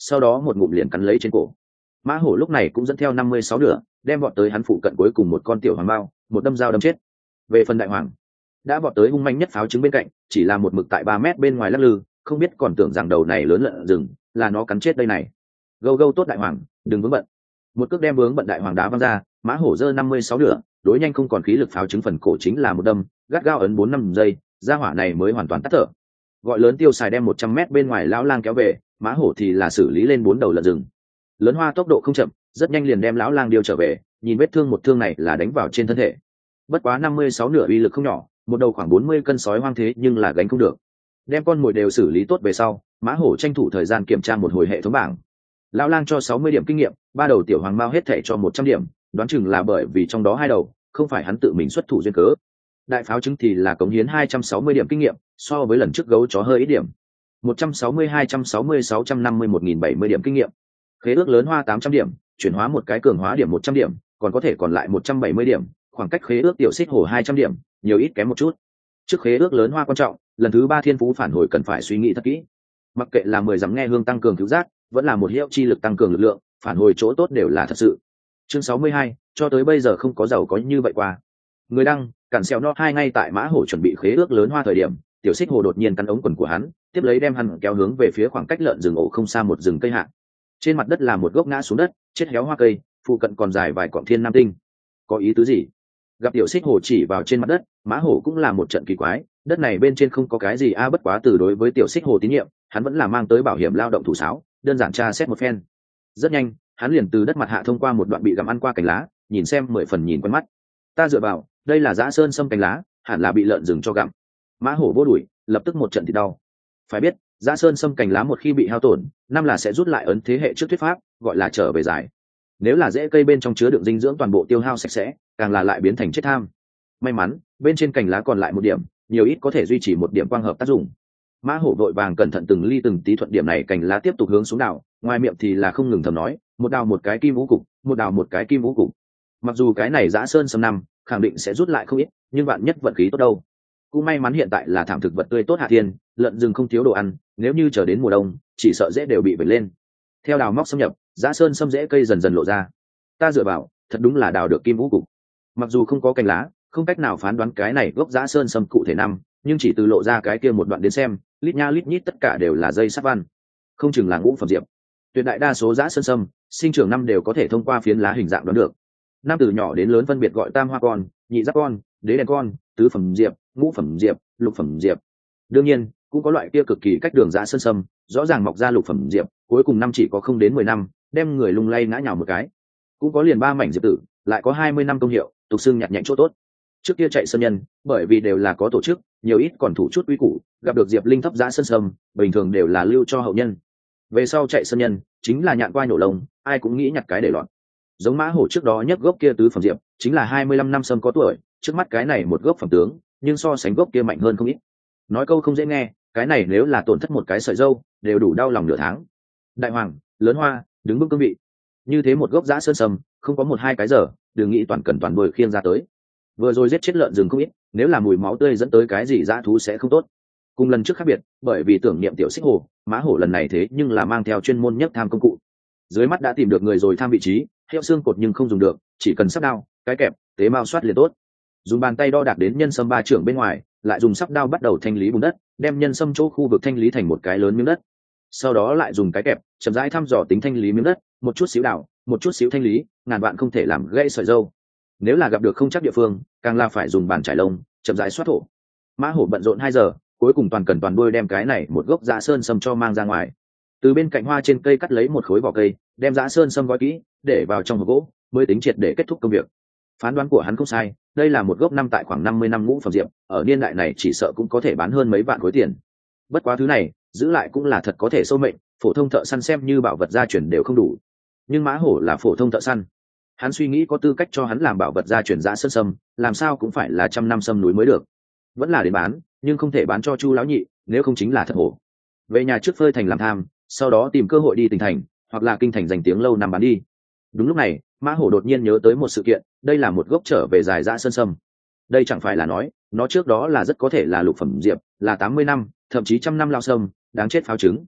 [SPEAKER 1] sau đó một ngụm liền cắn lấy trên cổ. Mã hổ lúc này cũng dẫn theo năm mươi sáu nửa, đem vọt tới hắn phụ cận cuối cùng một con tiểu hoàng mao, một đâm dao đâm chết. Về phần đại hoàng, đã vọt tới hung manh nhất pháo trứng bên cạnh, chỉ là một mực tại ba mét bên ngoài lắc lư, không biết còn tưởng rằng đầu này lớn lợn rừng là nó cắn chết đây này. Gâu gâu tốt đại hoàng, đừng vướng bận. Một cước đem vướng bận đại hoàng đá văng ra, mã hổ giơ năm mươi sáu nửa, đối nhanh không còn khí lực pháo trứng phần cổ chính là một đâm, gắt gao ấn bốn năm giây, gia hỏa này mới hoàn toàn tắt thở. Gọi lớn tiêu xài đem một trăm mét bên ngoài lão lang kéo về, mã hổ thì là xử lý lên bốn đầu lợn rừng. Lớn hoa tốc độ không chậm, rất nhanh liền đem lão lang điều trở về, nhìn vết thương một thương này là đánh vào trên thân thể. Bất quá năm mươi sáu nửa uy lực không nhỏ, một đầu khoảng bốn mươi cân sói hoang thế nhưng là gánh không được. Đem con mồi đều xử lý tốt về sau, mã hổ tranh thủ thời gian kiểm tra một hồi hệ thống bảng. Lão lang cho sáu mươi điểm kinh nghiệm, ba đầu tiểu hoàng mao hết thể cho một trăm điểm, đoán chừng là bởi vì trong đó hai đầu không phải hắn tự mình xuất thủ duyên cớ. Đại pháo trứng thì là cống hiến hai trăm sáu mươi điểm kinh nghiệm, so với lần trước gấu chó hơi ít điểm. một trăm sáu mươi, hai trăm sáu mươi, sáu trăm năm mươi, một nghìn bảy mươi điểm kinh nghiệm. Khế ước lớn hoa tám trăm điểm, chuyển hóa một cái cường hóa điểm một trăm điểm, còn có thể còn lại một trăm bảy mươi điểm, khoảng cách khế ước tiểu xích hổ hai trăm điểm, nhiều ít kém một chút. Trước khế ước lớn hoa quan trọng, lần thứ ba thiên phú phản hồi cần phải suy nghĩ thật kỹ. Mặc kệ là mười dặm nghe hương tăng cường cứu giác, vẫn là một hiệu chi lực tăng cường lực lượng, phản hồi chỗ tốt đều là thật sự. Chương sáu mươi hai, cho tới bây giờ không có giàu có như vậy qua. Người đăng, cản xèo no hai ngay tại mã hổ chuẩn bị khế ước lớn hoa thời điểm, tiểu xích hồ đột nhiên cắn ống quần của hắn, tiếp lấy đem hắn kéo hướng về phía khoảng cách lợn rừng ổ không xa một rừng cây hạ. Trên mặt đất là một gốc ngã xuống đất, chết héo hoa cây, phụ cận còn dài vài cọng thiên nam tinh. Có ý tứ gì? Gặp tiểu xích hồ chỉ vào trên mặt đất, mã hổ cũng là một trận kỳ quái, đất này bên trên không có cái gì a, bất quá từ đối với tiểu xích hồ tín nhiệm, hắn vẫn là mang tới bảo hiểm lao động thủ sáo, đơn giản tra xét một phen. Rất nhanh, hắn liền từ đất mặt hạ thông qua một đoạn bị gặm ăn qua cành lá, nhìn xem mười phần nhìn quen mắt. Ta dựa vào, đây là dã sơn sâm cành lá, hẳn là bị lợn rừng cho gặm. Mã hổ vô đuổi, lập tức một trận thì đau. Phải biết, dã sơn sâm cành lá một khi bị hao tổn, năm là sẽ rút lại ấn thế hệ trước thuyết pháp, gọi là trở về giải. Nếu là rễ cây bên trong chứa đựng dinh dưỡng toàn bộ tiêu hao sạch sẽ, càng là lại biến thành chết tham. May mắn, bên trên cành lá còn lại một điểm, nhiều ít có thể duy trì một điểm quang hợp tác dụng. Mã hổ vội vàng cẩn thận từng ly từng tí thuận điểm này cành lá tiếp tục hướng xuống đảo, ngoài miệng thì là không ngừng thầm nói, một đào một cái kim vũ cục, một đào một cái kim vũ cục. Mặc dù cái này dã sơn sâm năm khẳng định sẽ rút lại không ít, nhưng bạn nhất vận khí tốt đâu. Cũng may mắn hiện tại là thảm thực vật tươi tốt hạ thiên, lợn rừng không thiếu đồ ăn, nếu như chờ đến mùa đông, chỉ sợ dễ đều bị vẩy lên. Theo đào móc xâm nhập, dã sơn sâm rễ cây dần dần lộ ra. Ta dựa vào, thật đúng là đào được kim vũ cục. Mặc dù không có cành lá, không cách nào phán đoán cái này gốc dã sơn sâm cụ thể năm, nhưng chỉ từ lộ ra cái kia một đoạn đến xem, lít nha lít nhít tất cả đều là dây sắt văn, không chừng là ngũ phẩm diệp. Tuyệt đại đa số dã sơn sâm sinh trưởng năm đều có thể thông qua phiến lá hình dạng đoán được. Năm từ nhỏ đến lớn phân biệt gọi tam hoa con, nhị giáp con, đế đèn con, tứ phẩm diệp, ngũ phẩm diệp, lục phẩm diệp. Đương nhiên, cũng có loại kia cực kỳ cách đường dã sơn sâm, rõ ràng mọc ra lục phẩm diệp, cuối cùng năm chỉ có không đến mười năm, đem người lung lay ngã nhào một cái. Cũng có liền ba mảnh diệp tử, lại có hai mươi năm công hiệu, tục xưng nhặt nhạnh chỗ tốt. Trước kia chạy sơn nhân, bởi vì đều là có tổ chức, nhiều ít còn thủ chút quý củ, gặp được diệp linh thấp dã sơn sâm, bình thường đều là lưu cho hậu nhân. Về sau chạy sơn nhân, chính là nhạn qua nhổ lông, ai cũng nghĩ nhặt cái để loạn. Giống mã hổ trước đó nhất gốc kia tứ phẩm diệp, chính là hai mươi lăm năm sâm có tuổi, trước mắt cái này một gốc phẩm tướng, nhưng so sánh gốc kia mạnh hơn không ít. Nói câu không dễ nghe, cái này nếu là tổn thất một cái sợi dâu, đều đủ đau lòng nửa tháng. Đại hoàng, lớn hoa, đứng bước cương vị. Như thế một gốc dã sơn sâm, không có một hai cái giờ, đừng nghĩ toàn cần toàn đuổi khiêng ra tới. Vừa rồi giết chết lợn rừng không ít, nếu là mùi máu tươi dẫn tới cái gì dã thú sẽ không tốt. Cùng lần trước khác biệt, bởi vì tưởng niệm tiểu xích hồ, mã hổ lần này thế nhưng là mang theo chuyên môn nhất tham công cụ. Dưới mắt đã tìm được người rồi tham vị trí, hiệu xương cột nhưng không dùng được, chỉ cần sắp đao, cái kẹp, tế mao soát liền tốt. Dùng bàn tay đo đạc đến nhân sâm ba trưởng bên ngoài, lại dùng sắp đao bắt đầu thanh lý bùn đất, đem nhân sâm chỗ khu vực thanh lý thành một cái lớn miếng đất. Sau đó lại dùng cái kẹp, chậm rãi thăm dò tính thanh lý miếng đất, một chút xíu đào, một chút xíu thanh lý, ngàn vạn không thể làm gãy sợi dâu. Nếu là gặp được không chắc địa phương, càng là phải dùng bàn trải lông, chậm rãi xoát thổ. Mã hổ bận rộn hai giờ, cuối cùng toàn cần toàn đuôi đem cái này một gốc dã sơn sâm cho mang ra ngoài. Từ bên cạnh hoa trên cây cắt lấy một khối vỏ cây, đem dã sơn sâm gói kỹ, để vào trong hộp gỗ, mới tính triệt để kết thúc công việc. Phán đoán của hắn không sai, đây là một gốc năm tại khoảng năm mươi năm ngũ phẩm diệp, ở niên đại này chỉ sợ cũng có thể bán hơn mấy vạn khối tiền. Bất quá thứ này, giữ lại cũng là thật có thể sâu mệnh, phổ thông thợ săn xem như bảo vật gia truyền đều không đủ. Nhưng mã hổ là phổ thông thợ săn, hắn suy nghĩ có tư cách cho hắn làm bảo vật gia truyền dã sơn sâm, làm sao cũng phải là trăm năm sâm núi mới được. Vẫn là đến bán, nhưng không thể bán cho Chu lão nhị, nếu không chính là thật hổ. Về nhà trước phơi thành làm tham, sau đó tìm cơ hội đi tỉnh thành, hoặc là kinh thành dành tiếng lâu năm bán đi. Đúng lúc này, mã hổ đột nhiên nhớ tới một sự kiện, đây là một gốc trở về dài dã sơn sâm. Đây chẳng phải là nói, nó trước đó là rất có thể là lục phẩm diệp, là tám mươi năm, thậm chí trăm năm lao sâm, đáng chết pháo trứng.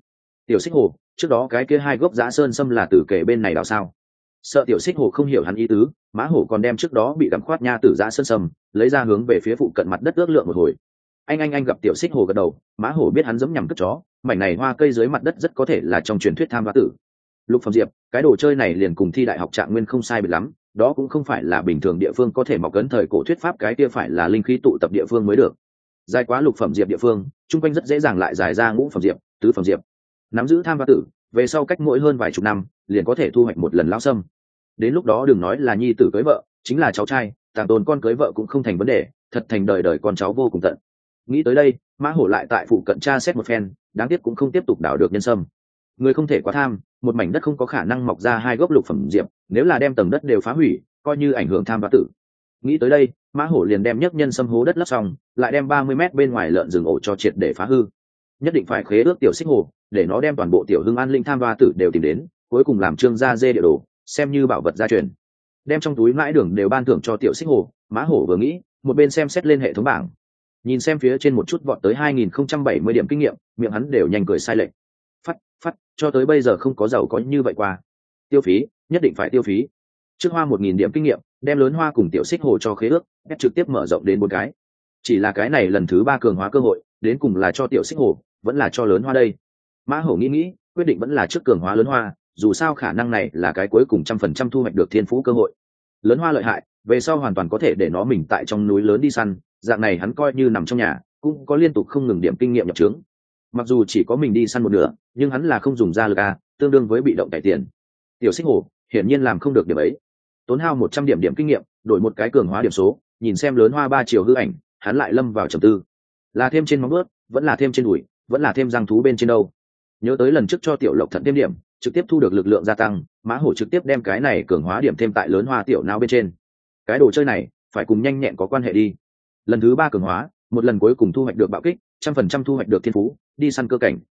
[SPEAKER 1] Tiểu Xích Hồ, trước đó cái kia hai gốc giã sơn sâm là từ kể bên này đào sao? Sợ Tiểu Xích Hồ không hiểu hắn ý tứ, Mã Hổ còn đem trước đó bị gặm khoát nha tử giã sơn sâm lấy ra hướng về phía phụ cận mặt đất ước lượng một hồi. Anh anh anh gặp Tiểu Xích Hồ gật đầu, Mã Hổ biết hắn giẫm nhầm cất chó, mảnh này hoa cây dưới mặt đất rất có thể là trong truyền thuyết tham hoa tử. Lục phẩm diệp, cái đồ chơi này liền cùng thi đại học trạng nguyên không sai biệt lắm, đó cũng không phải là bình thường địa phương có thể mọc cấn thời cổ thuyết pháp, cái kia phải là linh khí tụ tập địa phương mới được. Dài quá lục phẩm diệp địa phương, trung quanh rất dễ dàng lại dài ra ngũ phẩm diệp, tứ phẩm diệp. Nắm giữ tham hoa tử, về sau cách mỗi hơn vài chục năm, liền có thể thu hoạch một lần lao sâm. Đến lúc đó đừng nói là nhi tử cưới vợ, chính là cháu trai, tàng tồn con cưới vợ cũng không thành vấn đề, thật thành đời đời con cháu vô cùng tận. Nghĩ tới đây, Mã Hổ lại tại phụ cận tra xét một phen, đáng tiếc cũng không tiếp tục đào được nhân sâm. Người không thể quá tham, một mảnh đất không có khả năng mọc ra hai gốc lục phẩm diệp, nếu là đem tầng đất đều phá hủy, coi như ảnh hưởng tham hoa tử. Nghĩ tới đây, Mã Hổ liền đem nhấc nhân sâm hố đất lấp xong, lại đem ba mươi mét bên ngoài lợn rừng ổ cho triệt để phá hư. Nhất định phải khế ước Tiểu Xích Hồ, để nó đem toàn bộ Tiểu Hưng An linh tham hoa tử đều tìm đến, cuối cùng làm trương gia dê địa đồ, xem như bảo vật gia truyền. Đem trong túi mãi đường đều ban thưởng cho Tiểu Xích Hồ, Mã Hổ vừa nghĩ, một bên xem xét lên hệ thống bảng. Nhìn xem phía trên một chút vọt tới hai nghìn không trăm bảy mươi điểm kinh nghiệm, miệng hắn đều nhanh cười sai lệch. Phát, phát, cho tới bây giờ không có giàu có như vậy qua. Tiêu phí, nhất định phải tiêu phí. Trước hoa một nghìn điểm kinh nghiệm, đem lớn hoa cùng Tiểu Xích Hồ cho khế ước, ép trực tiếp mở rộng đến bốn cái. Chỉ là cái này lần thứ ba cường hóa cơ hội, đến cùng là cho Tiểu Xích Hồ, vẫn là cho lớn hoa đây. Mã Hổ nghĩ nghĩ, quyết định vẫn là trước cường hóa lớn hoa, dù sao khả năng này là cái cuối cùng trăm phần trăm thu hoạch được thiên phú cơ hội. Lớn hoa lợi hại, về sau hoàn toàn có thể để nó mình tại trong núi lớn đi săn, dạng này hắn coi như nằm trong nhà, cũng có liên tục không ngừng điểm kinh nghiệm nhập trướng. Mặc dù chỉ có mình đi săn một nửa, nhưng hắn là không dùng ra lực a, tương đương với bị động cải tiền. Tiểu Xích Hồ hiển nhiên làm không được điểm ấy, tốn hao một trăm điểm điểm kinh nghiệm, đổi một cái cường hóa điểm số, nhìn xem lớn hoa ba chiều hư ảnh, hắn lại lâm vào trầm tư. Là thêm trên móng vuốt, vẫn là thêm trên đùi, vẫn là thêm răng thú bên trên đâu? Nhớ tới lần trước cho Tiểu Lộc Thận thêm điểm, trực tiếp thu được lực lượng gia tăng, Mã Hổ trực tiếp đem cái này cường hóa điểm thêm tại lớn hoa tiểu não bên trên. Cái đồ chơi này phải cùng nhanh nhẹn có quan hệ đi. Lần thứ ba cường hóa, một lần cuối cùng thu hoạch được bạo kích, trăm phần trăm thu hoạch được thiên phú, đi săn cơ cảnh.